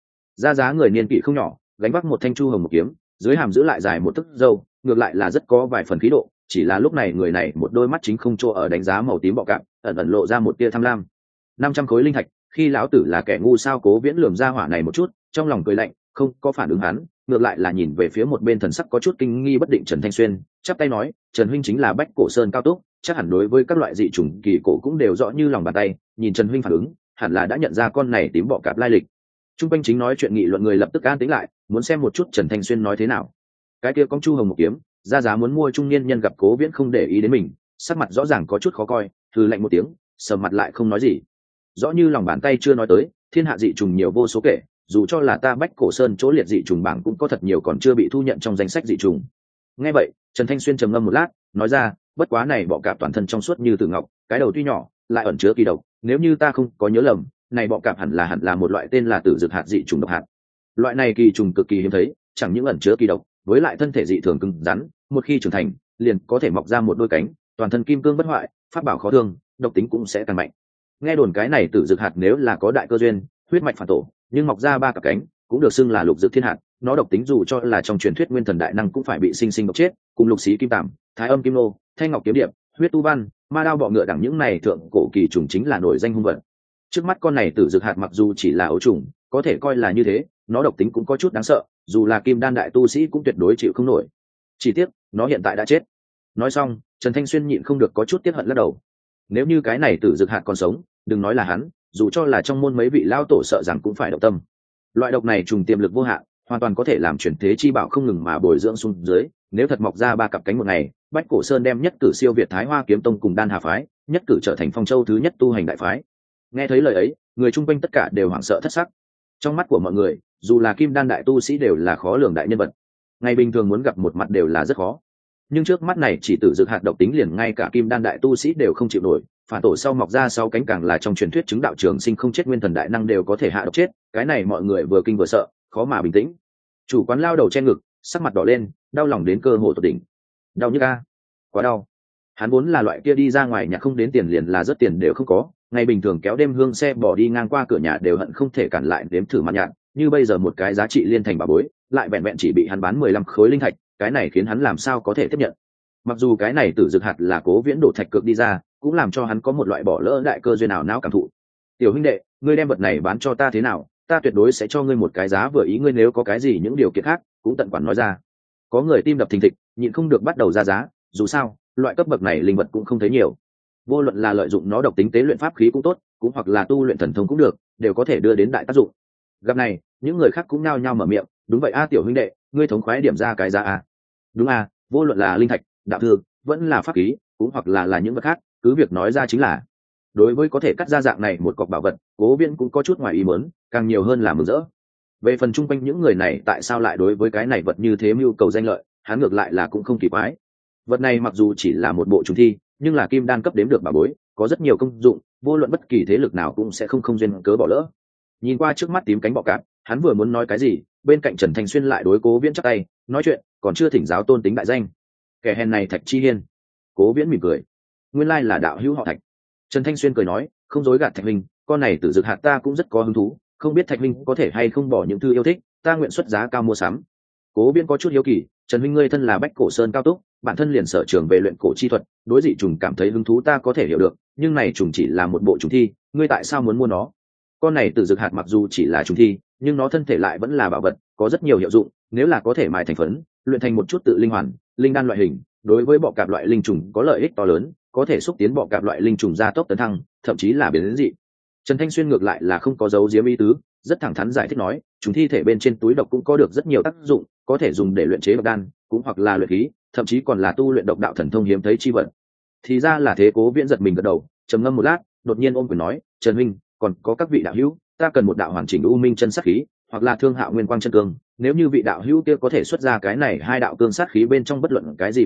giá người niên kỷ không nhỏ, gánh vác một thanh chu hồng một kiếm, dưới hàm giữ lại dài một tấc râu, ngược lại là rất có vài phần khí độ, chỉ là lúc này người này một đôi mắt chính không chỗ ở đánh giá màu tím bọ cạp, ẩn ẩn lộ ra một tia tham lam. 500 khối linh thạch, khi lão tử là kẻ ngu sao? Cố Viễn lườm ra hỏa này một chút, trong lòng cười lạnh, không có phản ứng hắn, ngược lại là nhìn về phía một bên thần sắc có chút kinh nghi bất định Trần Thanh Xuyên, chắp tay nói, Trần huynh chính là Bách Cổ Sơn cao túc, chắc hẳn đối với các loại dị trùng kỳ cổ cũng đều rõ như lòng bàn tay. Nhìn Trần huynh phản ứng, hẳn là đã nhận ra con này tím bọ cạp lai lịch. Trung quanh chính nói chuyện nghị luận người lập tức an tĩnh lại, muốn xem một chút Trần Thanh Xuyên nói thế nào. Cái kia con chu hồng một kiếm, ra giá muốn mua trung niên nhân gặp Cố Viễn không để ý đến mình, sắc mặt rõ ràng có chút khó coi, hừ lạnh một tiếng, sầm mặt lại không nói gì. Rõ như lòng bàn tay chưa nói tới, thiên hạ dị trùng nhiều vô số kể, dù cho là ta Bách Cổ Sơn chỗ liệt dị trùng bảng cũng có thật nhiều còn chưa bị thu nhận trong danh sách dị trùng. Nghe vậy, Trần Thanh Xuyên trầm ngâm một lát, nói ra, bất quá này bọ cạp toàn thân trong suốt như tử ngọc, cái đầu tuy nhỏ, lại ẩn chứa kỳ độc, nếu như ta không có nhớ lầm, này bọ cạp hẳn là một loại tên là tử dược hạt dị trùng độc hạt. Loại này kỳ trùng cực kỳ hiếm thấy, chẳng những ẩn chứa kỳ độc, với lại thân thể dị thường cứng rắn, một khi trưởng thành, liền có thể mọc ra một đôi cánh, toàn thân kim cương bất hoại, pháp bảo khó thương, độc tính cũng sẽ càng mạnh. Nghe đồn cái này tử dược hạt nếu là có đại cơ duyên, huyết mạch phản tổ, nhưng mọc ra ba cặp cánh, cũng được xưng là lục dược thiên hạt. Nó độc tính dù cho là trong truyền thuyết nguyên thần đại năng cũng phải bị sinh sinh độc chết, cùng lục xí kim tằm, thái âm kim nô, thanh ngọc kiếm điệp, huyết tu văn, ma đao bọ ngựa đẳng những này thượng cổ kỳ trùng chính là nổi danh hung vật. Trước mắt con này tử dược hạt mặc dù chỉ là ấu trùng, có thể coi là như thế, nó độc tính cũng có chút đáng sợ, dù là kim đan đại tu sĩ cũng tuyệt đối chịu không nổi. Chỉ tiếc, nó hiện tại đã chết. Nói xong, Trần Thanh Xuyên nhịn không được có chút tiếc hận lắc đầu. Nếu như cái này tử dược hạt còn sống, đừng nói là hắn, dù cho là trong môn mấy vị lao tổ sợ rằng cũng phải động tâm. Loại độc này trùng tiềm lực vô hạn, hoàn toàn có thể làm chuyển thế chi bảo không ngừng mà bồi dưỡng xuống dưới. Nếu thật mọc ra ba cặp cánh một ngày, Bách Cổ Sơn đem nhất cử siêu việt Thái Hoa Kiếm Tông cùng Đan Hà phái, nhất cử trở thành Phong Châu thứ nhất tu hành đại phái. Nghe thấy lời ấy, người chung quanh tất cả đều hoảng sợ thất sắc. Trong mắt của mọi người, dù là kim đan đại tu sĩ đều là khó lường đại nhân vật, ngày bình thường muốn gặp một mặt đều là rất khó, nhưng trước mắt này chỉ tử dược hạt độc tính liền ngay cả kim đan đại tu sĩ đều không chịu nổi, phản tổ sau mọc ra sau cánh càng là trong truyền thuyết chứng đạo trường sinh không chết nguyên thần đại năng đều có thể hạ độc chết. Cái này mọi người vừa kinh vừa sợ, khó mà bình tĩnh. Chủ quán lao đầu che ngực, sắc mặt đỏ lên, đau lòng đến cơ hồ tột đỉnh. Đau nhức a, quá đau. Hắn vốn là loại kia đi ra ngoài nhà không đến tiền liền là rất tiền đều không có, ngày bình thường kéo đêm hương xe bỏ đi ngang qua cửa nhà đều hận không thể cản lại đếm thử mặt nhạt, như bây giờ một cái giá trị liên thành bà bối, lại vẹn vẹn chỉ bị hắn bán 15 khối linh thạch, cái này khiến hắn làm sao có thể tiếp nhận. Mặc dù cái này tử dược hạt là Cố Viễn đổ thạch cược đi ra, cũng làm cho hắn có một loại bỏ lỡ đại cơ duyên nào não cảm thụ. Tiểu huynh đệ, ngươi đem vật này bán cho ta thế nào, ta tuyệt đối sẽ cho ngươi một cái giá vừa ý, ngươi nếu có cái gì những điều kiện khác cũng tận quản nói ra. Có người tim đập thình thịch, nhịn không được bắt đầu ra giá, dù sao loại cấp bậc này linh vật cũng không thấy nhiều, vô luận là lợi dụng nó độc tính tế luyện pháp khí cũng tốt, cũng hoặc là tu luyện thần thông cũng được, đều có thể đưa đến đại tác dụng. Gặp này, những người khác cũng nao nhao mở miệng, đúng vậy a tiểu huynh đệ, ngươi thống khoái điểm ra cái giá a. Đúng a, vô luận là linh thạch, đạo thư, vẫn là pháp khí, cũng hoặc là những vật khác, cứ việc nói ra chính là. Đối với có thể cắt ra dạng này một cọc bảo vật, Cố Viễn cũng có chút ngoài ý muốn, càng nhiều hơn là mừng rỡ. Về phần chung quanh những người này tại sao lại đối với cái này vật như thế mưu cầu danh lợi, hắn ngược lại là cũng không kỳ quái. Vật này mặc dù chỉ là một bộ trùng thi, nhưng là kim đan cấp đếm được bảo bối, có rất nhiều công dụng, vô luận bất kỳ thế lực nào cũng sẽ không duyên cớ bỏ lỡ. Nhìn qua trước mắt tím cánh bọ cạp, hắn vừa muốn nói cái gì, bên cạnh Trần Thanh Xuyên lại đối Cố Viễn chắp tay nói chuyện, còn chưa thỉnh giáo tôn tính đại danh. Kẻ hèn này Thạch Chi Hiên. Cố Viễn mỉm cười, nguyên lai là đạo hữu họ Thạch. Trần Thanh Xuyên cười nói, không dối gạt Thạch huynh, con này tử dược hạt ta cũng rất có hứng thú, không biết Thạch huynh có thể hay không bỏ những thư yêu thích, ta nguyện xuất giá cao mua sắm. Cố Viễn có chút hiếu kỳ, Trần huynh ngươi thân là Bách Cổ Sơn cao túc, bản thân liền sở trường về luyện cổ chi thuật, đối dị trùng cảm thấy hứng thú ta có thể hiểu được, nhưng này trùng chỉ là một bộ trùng thi, ngươi tại sao muốn mua nó? Con này tử dược hạt mặc dù chỉ là trùng thi, nhưng nó thân thể lại vẫn là bảo vật, có rất nhiều hiệu dụng, nếu là có thể mài thành phấn, luyện thành một chút tự linh hoàn, linh đan loại hình, đối với bọ cạp loại linh trùng có lợi ích to lớn, có thể xúc tiến bọ cạp loại linh trùng gia tốc tấn thăng, thậm chí là biến đến dị. Trần Thanh Xuyên ngược lại là không có giấu giếm ý tứ, rất thẳng thắn giải thích nói, trùng thi thể bên trên túi độc cũng có được rất nhiều tác dụng, có thể dùng để luyện chế độc đan, cũng hoặc là luyện khí, thậm chí còn là tu luyện độc đạo thần thông hiếm thấy chi vật. Thì ra là thế. Cố Viễn giật mình gật đầu, trầm ngâm một lát, đột nhiên ôm quyền nói, Trần huynh, còn có các vị đạo hữu, ta cần một đạo hoàn chỉnh u minh chân sát khí, hoặc là thương hạo nguyên quang chân cương, nếu như vị đạo hữu kia có thể xuất ra cái này hai đạo cương sát khí bên trong bất luận cái gì một đạo,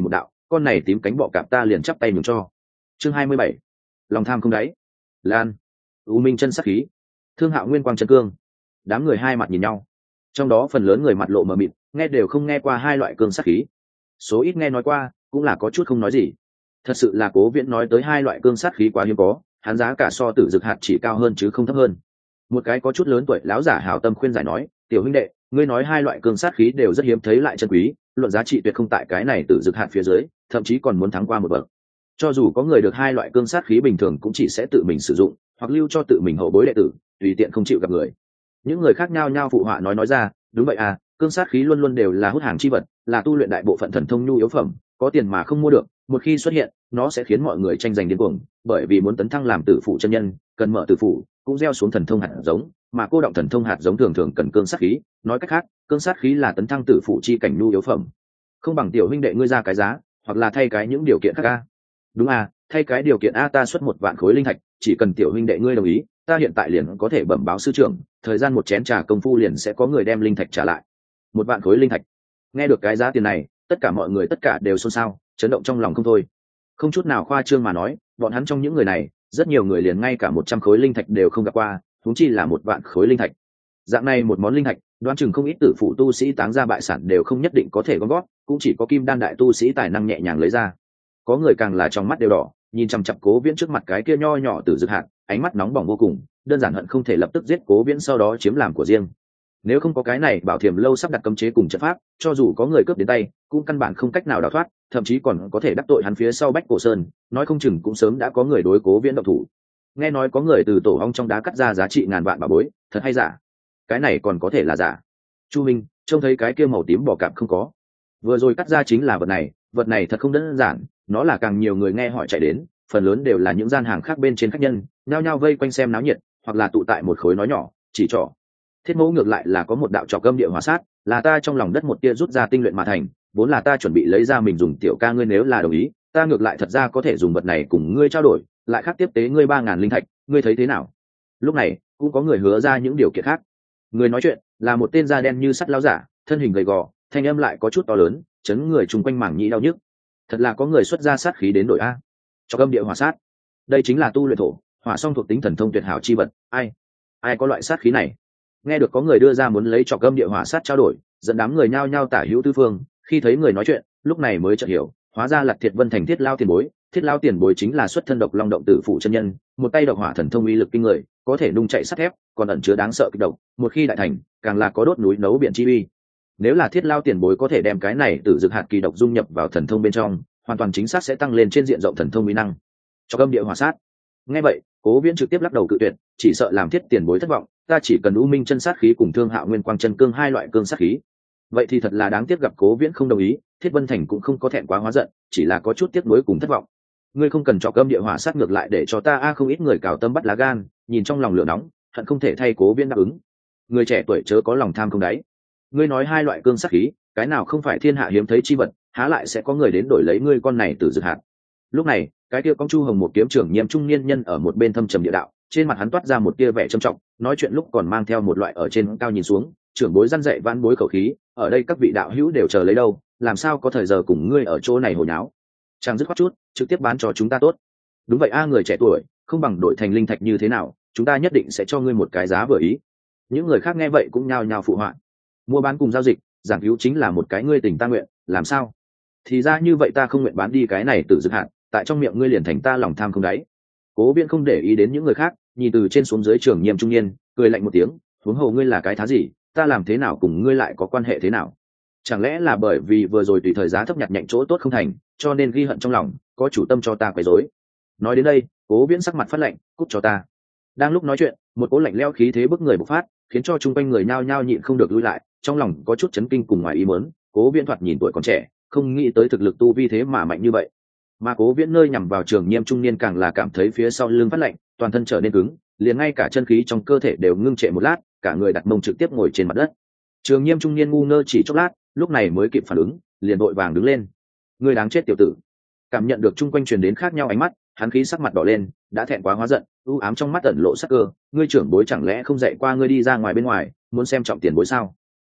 con này tím cánh bọ cạp ta liền chắp tay mừng cho. Chương 27. Lòng tham không đáy. Lan. U minh chân sắc khí. Thương Hạo nguyên quang chân cương. Đám người hai mặt nhìn nhau, trong đó phần lớn người mặt lộ mờ mịt, nghe đều không nghe qua hai loại cương sắc khí, số ít nghe nói qua cũng là có chút không nói gì. Thật sự là Cố Viễn nói tới hai loại cương sát khí quá hiếm có, hắn giá cả so Tử Dực hạt chỉ cao hơn chứ không thấp hơn. Một cái có chút lớn tuổi lão giả hảo tâm khuyên giải nói, tiểu huynh đệ, ngươi nói hai loại cương sát khí đều rất hiếm thấy lại chân quý, luận giá trị tuyệt không tại cái này Tử Dực hạt phía dưới, thậm chí còn muốn thắng qua một bậc. Cho dù có người được hai loại cương sát khí bình thường cũng chỉ sẽ tự mình sử dụng, hoặc lưu cho tự mình hậu bối đệ tử, tùy tiện không chịu gặp người. Những người khác nhau nhau phụ họa nói ra, đúng vậy à, cương sát khí luôn luôn đều là hút hàng chi vật, là tu luyện đại bộ phận thần thông nhu yếu phẩm, có tiền mà không mua được, một khi xuất hiện nó sẽ khiến mọi người tranh giành điên cuồng, bởi vì muốn tấn thăng làm tử phụ chân nhân cần mở tử phụ, cũng gieo xuống thần thông hạt giống, mà cô động thần thông hạt giống thường thường cần cương sát khí, nói cách khác cương sát khí là tấn thăng tử phụ chi cảnh nhu yếu phẩm. Không bằng tiểu huynh đệ ngươi ra cái giá, hoặc là thay cái những điều kiện khác a. Đúng à, thay cái điều kiện a, ta xuất 1 vạn khối linh thạch, chỉ cần tiểu huynh đệ ngươi đồng ý, ta hiện tại liền có thể bẩm báo sư trưởng, thời gian 1 chén trà công phu liền sẽ có người đem linh thạch trả lại. 1 vạn khối linh thạch. Nghe được cái giá tiền này, tất cả mọi người tất cả đều xôn xao, chấn động trong lòng không thôi. Không chút nào khoa trương mà nói, bọn hắn trong những người này, rất nhiều người liền ngay cả 100 khối linh thạch đều không gặp qua, huống chi là 1 vạn khối linh thạch. Dạng này một món linh thạch, đoán chừng không ít tử phụ tu sĩ táng ra bại sản đều không nhất định có thể gom góp, cũng chỉ có kim đan đại tu sĩ tài năng nhẹ nhàng lấy ra. Có người càng là trong mắt đều đỏ, nhìn chằm chằm Cố Viễn trước mặt cái kia nho nhỏ Tử Dực hạt, ánh mắt nóng bỏng vô cùng, đơn giản hận không thể lập tức giết Cố Viễn sau đó chiếm làm của riêng. Nếu không có cái này Bảo Thiềm lâu sắp đặt cấm chế cùng trận pháp, cho dù có người cướp đến tay cũng căn bản không cách nào đào thoát, thậm chí còn có thể đắc tội hắn phía sau Bách Cổ Sơn, nói không chừng cũng sớm đã có người đối Cố Viễn động thủ. Nghe nói có người từ tổ ong trong đá cắt ra giá trị ngàn vạn bảo bối, thật hay giả? Cái này còn có thể là giả? Chu Minh trông thấy cái kia màu tím bò cạp không có, vừa rồi cắt ra chính là vật này thật không đơn giản, nó là càng nhiều người nghe hỏi chạy đến, phần lớn đều là những gian hàng khác bên trên khách nhân, nhao nhao vây quanh xem náo nhiệt, hoặc là tụ tại một khối nói nhỏ chỉ trỏ. Thiết mẫu ngược lại là có một đạo trọc âm địa hỏa sát, là ta trong lòng đất một tia rút ra tinh luyện mà thành, vốn là ta chuẩn bị lấy ra mình dùng, tiểu ca ngươi nếu là đồng ý, ta ngược lại thật ra có thể dùng vật này cùng ngươi trao đổi, lại khác tiếp tế ngươi 3000 linh thạch, ngươi thấy thế nào? Lúc này cũng có người hứa ra những điều kiện khác. Người nói chuyện là một tên da đen như sắt lão giả, thân hình gầy gò, thanh âm lại có chút to lớn, chấn người chung quanh mảng nhĩ đau nhức. Thật là có người xuất ra sát khí đến đổi a. Trọc âm địa hỏa sát, đây chính là tu luyện thổ hỏa song thuộc tính thần thông tuyệt hảo chi vật, ai có loại sát khí này? Nghe được có người đưa ra muốn lấy trọc âm địa hỏa sát trao đổi, dẫn đám người nhao nhao tả hữu tư phương, khi thấy người nói chuyện lúc này mới chợt hiểu, hóa ra là Thiệt Vân Thành Thiết Lao tiền bối. Thiết Lao tiền bối chính là xuất thân độc long động tử phụ chân nhân, một tay độc hỏa thần thông uy lực kinh người, có thể nung chạy sắt thép, còn ẩn chứa đáng sợ kịch độc, một khi đại thành càng là có đốt núi nấu biển chi uy. Nếu là Thiết Lao tiền bối có thể đem cái này Tử Dực hạt kỳ độc dung nhập vào thần thông bên trong, hoàn toàn chính xác sẽ tăng lên trên diện rộng thần thông uy năng. Trọc âm địa hỏa sát. Nghe vậy Cố Viễn trực tiếp lắc đầu cự tuyệt, chỉ sợ làm Thiết tiền bối thất vọng, ta chỉ cần U Minh chân sát khí cùng Thương Hạo nguyên quang chân cương hai loại cương sát khí. Vậy thì thật là đáng tiếc, gặp Cố Viễn không đồng ý, Thiết Vân Thành cũng không có thẹn quá hóa giận, chỉ là có chút tiếc nuối cùng thất vọng. Ngươi không cần trọc âm địa hỏa sát, ngược lại để cho ta không ít người cào tâm bắt lá gan, nhìn trong lòng lửa nóng, hận không thể thay Cố Viễn đáp ứng. Người trẻ tuổi chớ có lòng tham không đáy. Ngươi nói hai loại cương sát khí, cái nào không phải thiên hạ hiếm thấy chi vật, há lại sẽ có người đến đổi lấy ngươi con này Tử Dực hạt? Lúc này cái kia con Chu Hồng một kiếm trưởng Nhiễm trung niên nhân ở một bên thâm trầm địa đạo, trên mặt hắn toát ra một tia vẻ trầm trọng, nói chuyện lúc còn mang theo một loại ở trên cao nhìn xuống, trưởng bối răn dạy vãn bối khẩu khí, ở đây các vị đạo hữu đều chờ lấy đâu, làm sao có thời giờ cùng ngươi ở chỗ này hồi nháo? Chẳng dứt khoát chút, trực tiếp bán cho chúng ta tốt. Đúng vậy a, người trẻ tuổi, không bằng đổi thành linh thạch như thế nào, chúng ta nhất định sẽ cho ngươi một cái giá vừa ý. Những người khác nghe vậy cũng nhao nhao phụ họa. Mua bán cùng giao dịch, giảng cứu chính là một cái ngươi tình ta nguyện, làm sao? Thì ra như vậy, ta không nguyện bán đi cái này Tử Dực hạt, tại trong miệng ngươi liền thành ta lòng tham không đáy. Cố Viễn không để ý đến những người khác, nhìn từ trên xuống dưới trưởng Nhiễm trung niên, cười lạnh một tiếng, huống hồ ngươi là cái thá gì, ta làm thế nào cùng ngươi lại có quan hệ thế nào? Chẳng lẽ là bởi vì vừa rồi tùy thời giá thấp nhặt nhạnh chỗ tốt không thành, cho nên ghi hận trong lòng, có chủ tâm cho ta quấy rối? Nói đến đây Cố Viễn sắc mặt phát lạnh, cút cho ta. Đang lúc nói chuyện, một cỗ lạnh lẽo khí thế bức người bộc phát, khiến cho chung quanh người nhao nhao nhịn không được lùi lại, trong lòng có chút chấn kinh cùng ngoài ý muốn. Cố Viễn thoạt nhìn tuổi còn trẻ, không nghĩ tới thực lực tu vi thế mà mạnh như vậy. Mà Cố Viễn nơi nhằm vào Trường Nhiễm trung niên càng là cảm thấy phía sau lưng phát lạnh, toàn thân trở nên cứng, liền ngay cả chân khí trong cơ thể đều ngưng trệ một lát, cả người đặt mông trực tiếp ngồi trên mặt đất. Trường Nhiễm trung niên ngu ngơ chỉ chốc lát, lúc này mới kịp phản ứng, liền vội vàng đứng lên. Ngươi đáng chết tiểu tử! Cảm nhận được chung quanh truyền đến khác nhau ánh mắt, hắn khí sắc mặt đỏ lên, đã thẹn quá hóa giận, u ám trong mắt ẩn lộ sắc cơ. Ngươi trưởng bối chẳng lẽ không dạy qua ngươi đi ra ngoài bên ngoài, muốn xem trọng tiền bối sao?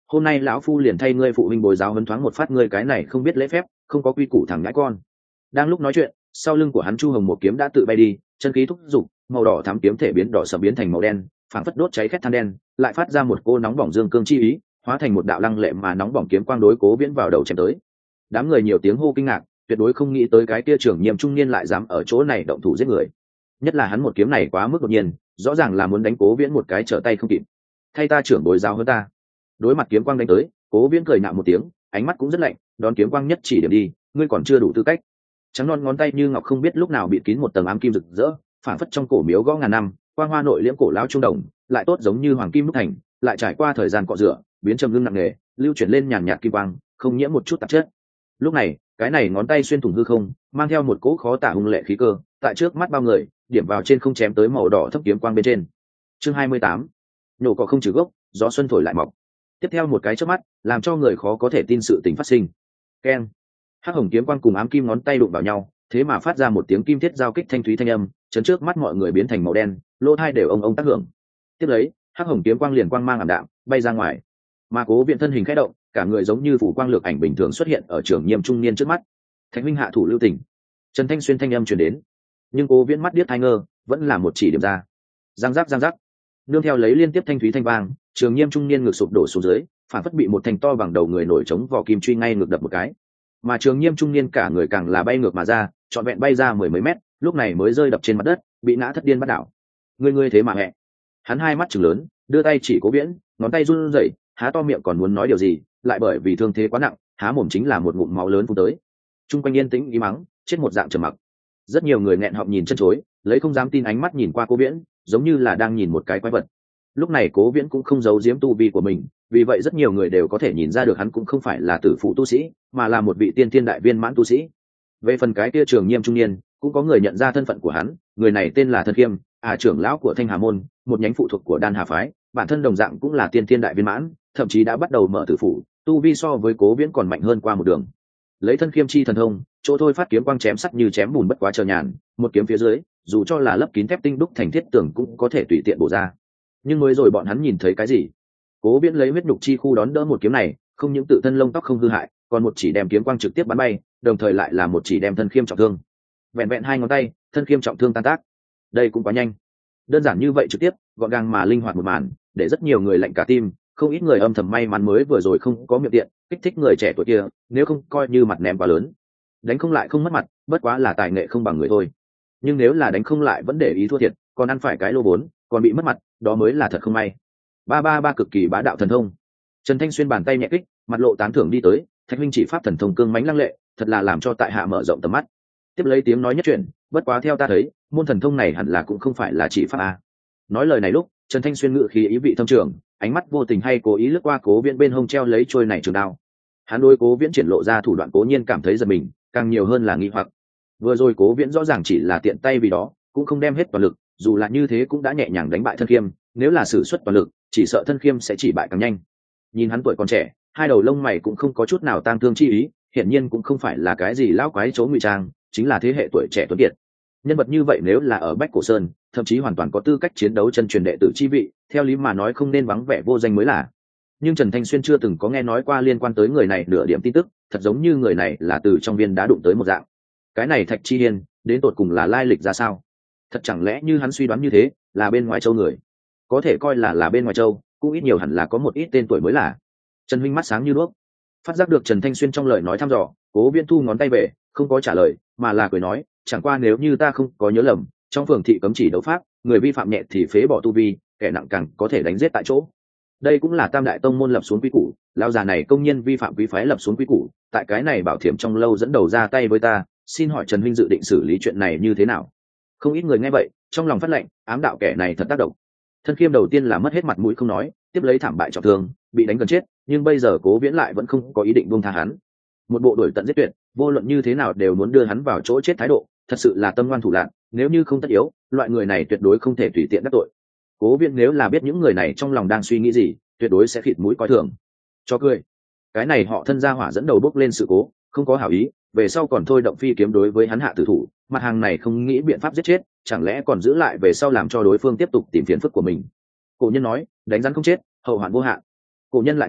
hôm nay lão phu liền thay ngươi phụ huynh bồi giáo huấn thoáng một phát ngươi cái này không biết lễ phép không có quy củ thằng ngãi con. Đang lúc nói chuyện, sau lưng của hắn Chu Hồng một kiếm đã tự bay đi, chân khí thúc giục, màu đỏ thắm kiếm thể biến đỏ sầm biến thành màu đen, phảng phất đốt cháy khét than đen, lại phát ra một cô nóng bỏng dương cương chi ý, hóa thành một đạo lăng lệ mà nóng bỏng kiếm quang đối Cố Viễn vào đầu chém tới. Đám người nhiều tiếng hô kinh ngạc, tuyệt đối không nghĩ tới cái kia trưởng nhiệm trung niên lại dám ở chỗ này động thủ giết người. Nhất là hắn một kiếm này quá mức đột nhiên, rõ ràng là muốn đánh Cố Viễn một cái trở tay không kịp. Thay ta trưởng bối giáo hơn ta. Đối mặt kiếm quang đánh tới, Cố Viễn cười nhạo một tiếng, ánh mắt cũng rất lạnh, đón kiếm quang nhất chỉ điểm đi, ngươi còn chưa đủ tư cách. Trắng non ngón tay như ngọc không biết lúc nào bị kín một tầng ám kim rực rỡ, phản phất trong cổ miếu gõ ngàn năm, quang hoa nội liễm cổ lão trung đồng, lại tốt giống như hoàng kim đúc thành, lại trải qua thời gian cọ rửa, biến trầm ngưng nặng nề, lưu chuyển lên nhàn nhạt kim quang, không nhiễm một chút tạp chất. Lúc này, cái này ngón tay xuyên thủng hư không, mang theo một cỗ khó tả hung lệ khí cơ, tại trước mắt bao người, điểm vào trên không chém tới màu đỏ thấp kiếm quang bên trên. Chương 28. Nhổ cỏ không trừ gốc, gió xuân thổi lại mọc. Tiếp theo một cái chớp mắt, làm cho người khó có thể tin sự tình phát sinh. Keng. Hắc hồng kiếm quang cùng ám kim ngón tay đụng vào nhau, thế mà phát ra một tiếng kim thiết giao kích thanh thúy thanh âm, chấn trước mắt mọi người biến thành màu đen, lỗ tai đều ông tác hưởng. Tiếp lấy, hắc hồng kiếm quang liền quang mang ảm đạm, bay ra ngoài. Mà Cố Viễn thân hình khẽ động, cả người giống như phủ quang lược ảnh bình thường xuất hiện ở trường Nhiêm trung niên trước mắt. Thạch huynh hạ thủ lưu tình. Trần Thanh Xuyên thanh âm truyền đến, nhưng Cố Viễn mắt điếc tai ngơ, vẫn là một chỉ điểm ra. Giang giác, nương theo lấy liên tiếp thanh thúy thanh vang, trường Nhiêm trung niên ngực sụp đổ xuống dưới, phản phất bị một thanh to bằng đầu người nổi trống vỏ kim truy ngay ngực đập một cái. Mà trường Nhiêm trung niên cả người càng là bay ngược mà ra, trọn vẹn bay ra mười mấy mét, lúc này mới rơi đập trên mặt đất, bị ngã thất điên bắt đảo. Ngươi thế mà mẹ. Hắn hai mắt trừng lớn, đưa tay chỉ Cố Viễn, ngón tay run rẩy, há to miệng còn muốn nói điều gì, lại bởi vì thương thế quá nặng, há mồm chính là một ngụm máu lớn phun tới. Trung quanh yên tĩnh im mắng, chết một dạng trầm mặc. Rất nhiều người nghẹn họng nhìn chân chối, lấy không dám tin ánh mắt nhìn qua Cố Viễn, giống như là đang nhìn một cái quái vật. Lúc này Cố Viễn cũng không giấu giếm tu vi của mình, vì vậy rất nhiều người đều có thể nhìn ra được hắn cũng không phải là tử phụ tu sĩ, mà là một vị tiên thiên đại viên mãn tu sĩ. Về phần cái kia trường Nhiêm trung niên, cũng có người nhận ra thân phận của hắn, người này tên là Thân Khiêm, trưởng lão của Thanh Hà môn, một nhánh phụ thuộc của Đan Hà phái, bản thân đồng dạng cũng là tiên thiên đại viên mãn, thậm chí đã bắt đầu mở tử phụ, tu vi so với Cố Viễn còn mạnh hơn qua một đường. Lấy Thân Khiêm chi thần thông, chỗ thôi phát kiếm quang chém sắt như chém bùn bất quá chờ nhàn, một kiếm phía dưới, dù cho là lấp kín thép tinh đúc thành thiết tường cũng có thể tùy tiện bổ ra. Nhưng mới rồi bọn hắn nhìn thấy cái gì? Cố Viễn lấy huyết nhục chi khu đón đỡ một kiếm này, không những tự thân lông tóc không hư hại, còn một chỉ đem kiếm quang trực tiếp bắn bay, đồng thời lại là một chỉ đem Thân Khiêm trọng thương. Vẹn vẹn hai ngón tay, Thân Khiêm trọng thương tan tác. Đây cũng quá nhanh. Đơn giản như vậy trực tiếp, gọn gàng mà linh hoạt một màn, để rất nhiều người lạnh cả tim, không ít người âm thầm may mắn mới vừa rồi không có miệng tiện, kích thích người trẻ tuổi kia, nếu không coi như mặt ném quá lớn. Đánh không lại không mất mặt, bất quá là tài nghệ không bằng người thôi. Nhưng nếu là đánh không lại vẫn để ý thua thiệt, còn ăn phải cái lô vốn, còn bị mất mặt, đó mới là thật không may. Ba cực kỳ bá đạo thần thông. Trần Thanh Xuyên bàn tay nhẹ kích, mặt lộ tán thưởng đi tới, Thạch huynh chỉ pháp thần thông cương mãnh lăng lệ, thật là làm cho tại hạ mở rộng tầm mắt. Tiếp lấy tiếng nói nhất chuyện, bất quá theo ta thấy, môn thần thông này hẳn là cũng không phải là chỉ pháp a. Nói lời này lúc, Trần Thanh Xuyên ngự khí ý vị thâm trường, ánh mắt vô tình hay cố ý lướt qua Cố Viễn bên hông treo lấy trôi này trường đao. Hắn đối Cố Viễn triển lộ ra thủ đoạn cố nhiên cảm thấy giật mình, càng nhiều hơn là nghi hoặc. Vừa rồi Cố Viễn rõ ràng chỉ là tiện tay vì đó, cũng không đem hết toàn lực, dù là như thế cũng đã nhẹ nhàng đánh bại Thân Khiêm, nếu là sử xuất toàn lực, chỉ sợ Thân Khiêm sẽ chỉ bại càng nhanh. Nhìn hắn tuổi còn trẻ, hai đầu lông mày cũng không có chút nào tang thương chi ý, hiển nhiên cũng không phải là cái gì lão quái chỗ ngụy trang, chính là thế hệ tuổi trẻ tuấn kiệt. Nhân vật như vậy nếu là ở Bách Cổ Sơn, thậm chí hoàn toàn có tư cách chiến đấu chân truyền đệ tử chi vị, theo lý mà nói không nên vắng vẻ vô danh mới là. Nhưng Trần Thanh Xuyên chưa từng có nghe nói qua liên quan tới người này nửa điểm tin tức, thật giống như người này là từ trong viên đá đụng tới một dạng. Cái này Thạch Chi Hiên, đến tột cùng là lai lịch ra sao? Thật chẳng lẽ như hắn suy đoán như thế, là bên ngoài châu người? Có thể coi là bên ngoài châu, cũng ít nhiều hẳn là có một ít tên tuổi mới là. Trần huynh mắt sáng như đuốc, phát giác được Trần Thanh Xuyên trong lời nói thăm dò, Cố Viễn thu ngón tay về, không có trả lời, mà là cười nói, chẳng qua nếu như ta không có nhớ lầm, trong phường thị cấm chỉ đấu pháp, người vi phạm nhẹ thì phế bỏ tu vi, kẻ nặng càng có thể đánh giết tại chỗ. Đây cũng là Tam đại tông môn lập xuống quy củ, lão già này công nhiên vi phạm quý phái lập xuống quy củ, tại cái này Bảo Thiểm trong lâu dẫn đầu ra tay với ta, xin hỏi Trần huynh dự định xử lý chuyện này như thế nào? Không ít người nghe vậy, trong lòng phát lệnh, ám đạo kẻ này thật tác động. Thân Khiêm đầu tiên là mất hết mặt mũi không nói, tiếp lấy thảm bại trọng thương, bị đánh gần chết, nhưng bây giờ Cố Viễn lại vẫn không có ý định buông tha hắn. Một bộ đuổi tận giết tuyệt, vô luận như thế nào đều muốn đưa hắn vào chỗ chết thái độ, thật sự là tâm ngoan thủ lạn, nếu như không tất yếu, loại người này tuyệt đối không thể tùy tiện đắc tội. Cố Viễn nếu là biết những người này trong lòng đang suy nghĩ gì, tuyệt đối sẽ khịt mũi coi thường. Cho cười. Cái này họ Thân gia hỏa dẫn đầu bốc lên sự cố, không có hảo ý, về sau còn thôi động phi kiếm đối với hắn hạ tử thủ, mặt hàng này không nghĩ biện pháp giết chết, chẳng lẽ còn giữ lại về sau làm cho đối phương tiếp tục tìm phiền phức của mình. Cổ nhân nói, đánh rắn không chết, hậu hoạn vô hạn. Cổ nhân lại nói,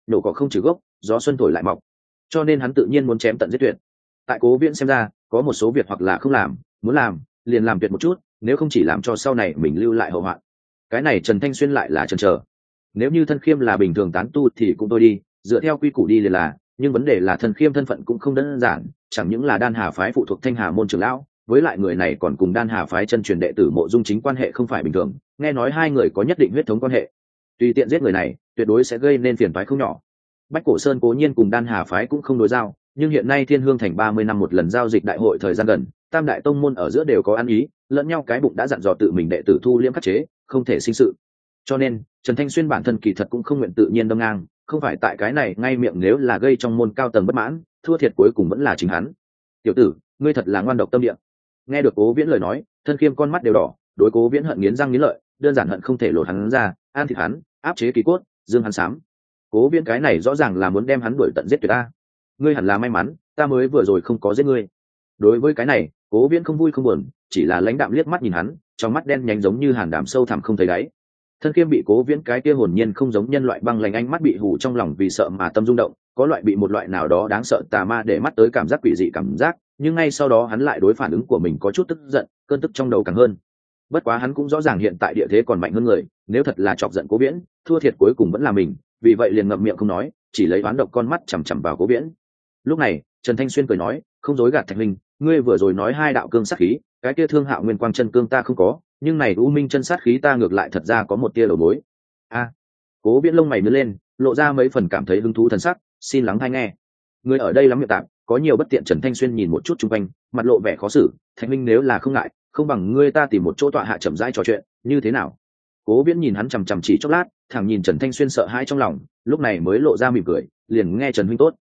nhổ cỏ không trừ gốc, gió xuân thổi lại mọc, cho nên hắn tự nhiên muốn chém tận giết tuyệt. Tại Cố Viễn xem ra, có một số việc hoặc là không làm, muốn làm liền làm tuyệt một chút, nếu không chỉ làm cho sau này mình lưu lại hậu hoạn. Cái này Trần Thanh Xuyên lại là chần chờ. Nếu như Thân Khiêm là bình thường tán tu thì cũng tôi đi, dựa theo quy củ đi liền là, nhưng vấn đề là Thân Khiêm thân phận cũng không đơn giản, chẳng những là Đan Hà phái phụ thuộc Thanh Hà môn trưởng lão, với lại người này còn cùng Đan Hà phái chân truyền đệ tử Mộ Dung Chính quan hệ không phải bình thường, nghe nói hai người có nhất định huyết thống quan hệ. Tùy tiện giết người này, tuyệt đối sẽ gây nên phiền toái không nhỏ. Bách Cổ Sơn cố nhiên cùng Đan Hà phái cũng không đối giao, nhưng hiện nay Thiên Hương thành 30 năm một lần giao dịch đại hội thời gian gần, tam đại tông môn ở giữa đều có ăn ý, lẫn nhau cái bụng đã dặn dò tự mình đệ tử thu liễm khắc chế, không thể sinh sự. Cho nên, Trần Thanh Xuyên bản thân kỳ thật cũng không nguyện tự nhiên đâm ngang, không phải tại cái này ngay miệng nếu là gây trong môn cao tầng bất mãn, thua thiệt cuối cùng vẫn là chính hắn. Tiểu tử, ngươi thật là ngoan độc tâm địa. Nghe được Cố Viễn lời nói, Thân Khiêm con mắt đều đỏ, đối Cố Viễn hận nghiến răng nghiến lợi, đơn giản hận không thể lột hắn ra, an thịt hắn, áp chế kỳ cốt, dương hắn sám. Cố Viễn cái này rõ ràng là muốn đem hắn đuổi tận giết tuyệt ta. Ngươi hẳn là may mắn, ta mới vừa rồi không có giết ngươi. Đối với cái này, Cố Viễn không vui không buồn, chỉ là lãnh đạm liếc mắt nhìn hắn, trong mắt đen nhánh giống như hàn đàm sâu thẳm không thấy đáy. Thân Khiêm bị Cố Viễn cái kia hồn nhiên không giống nhân loại băng lạnh ánh mắt bị hù trong lòng vì sợ mà tâm rung động, có loại bị một loại nào đó đáng sợ tà ma để mắt tới cảm giác quỷ dị cảm giác, nhưng ngay sau đó hắn lại đối phản ứng của mình có chút tức giận, cơn tức trong đầu càng hơn. Bất quá hắn cũng rõ ràng hiện tại địa thế còn mạnh hơn người, nếu thật là chọc giận Cố Viễn, thua thiệt cuối cùng vẫn là mình, vì vậy liền ngậm miệng không nói, chỉ lấy oán độc con mắt chằm chằm vào Cố Viễn. Lúc này, Trần Thanh Xuyên cười nói, không dối gạt Thạch huynh, ngươi vừa rồi nói hai đạo cương sát khí, cái kia Thương Hạo Nguyên Quang chân cương ta không có, nhưng này U Minh chân sát khí ta ngược lại thật ra có một tia đầu mối. A. Cố Viễn lông mày nhướng lên, lộ ra mấy phần cảm thấy hứng thú thần sắc, xin lắng hay nghe. Người ở đây lắm miệng tạm, có nhiều bất tiện. Trần Thanh Xuyên nhìn một chút xung quanh, mặt lộ vẻ khó xử, Thạch huynh nếu là không ngại, không bằng ngươi ta tìm một chỗ tọa hạ chậm rãi trò chuyện, như thế nào? Cố Viễn nhìn hắn chằm chằm chỉ chốc lát, thẳng nhìn Trần Thanh Xuyên sợ hãi trong lòng, lúc này mới lộ ra mỉm cười, liền nghe Trần huynh tốt.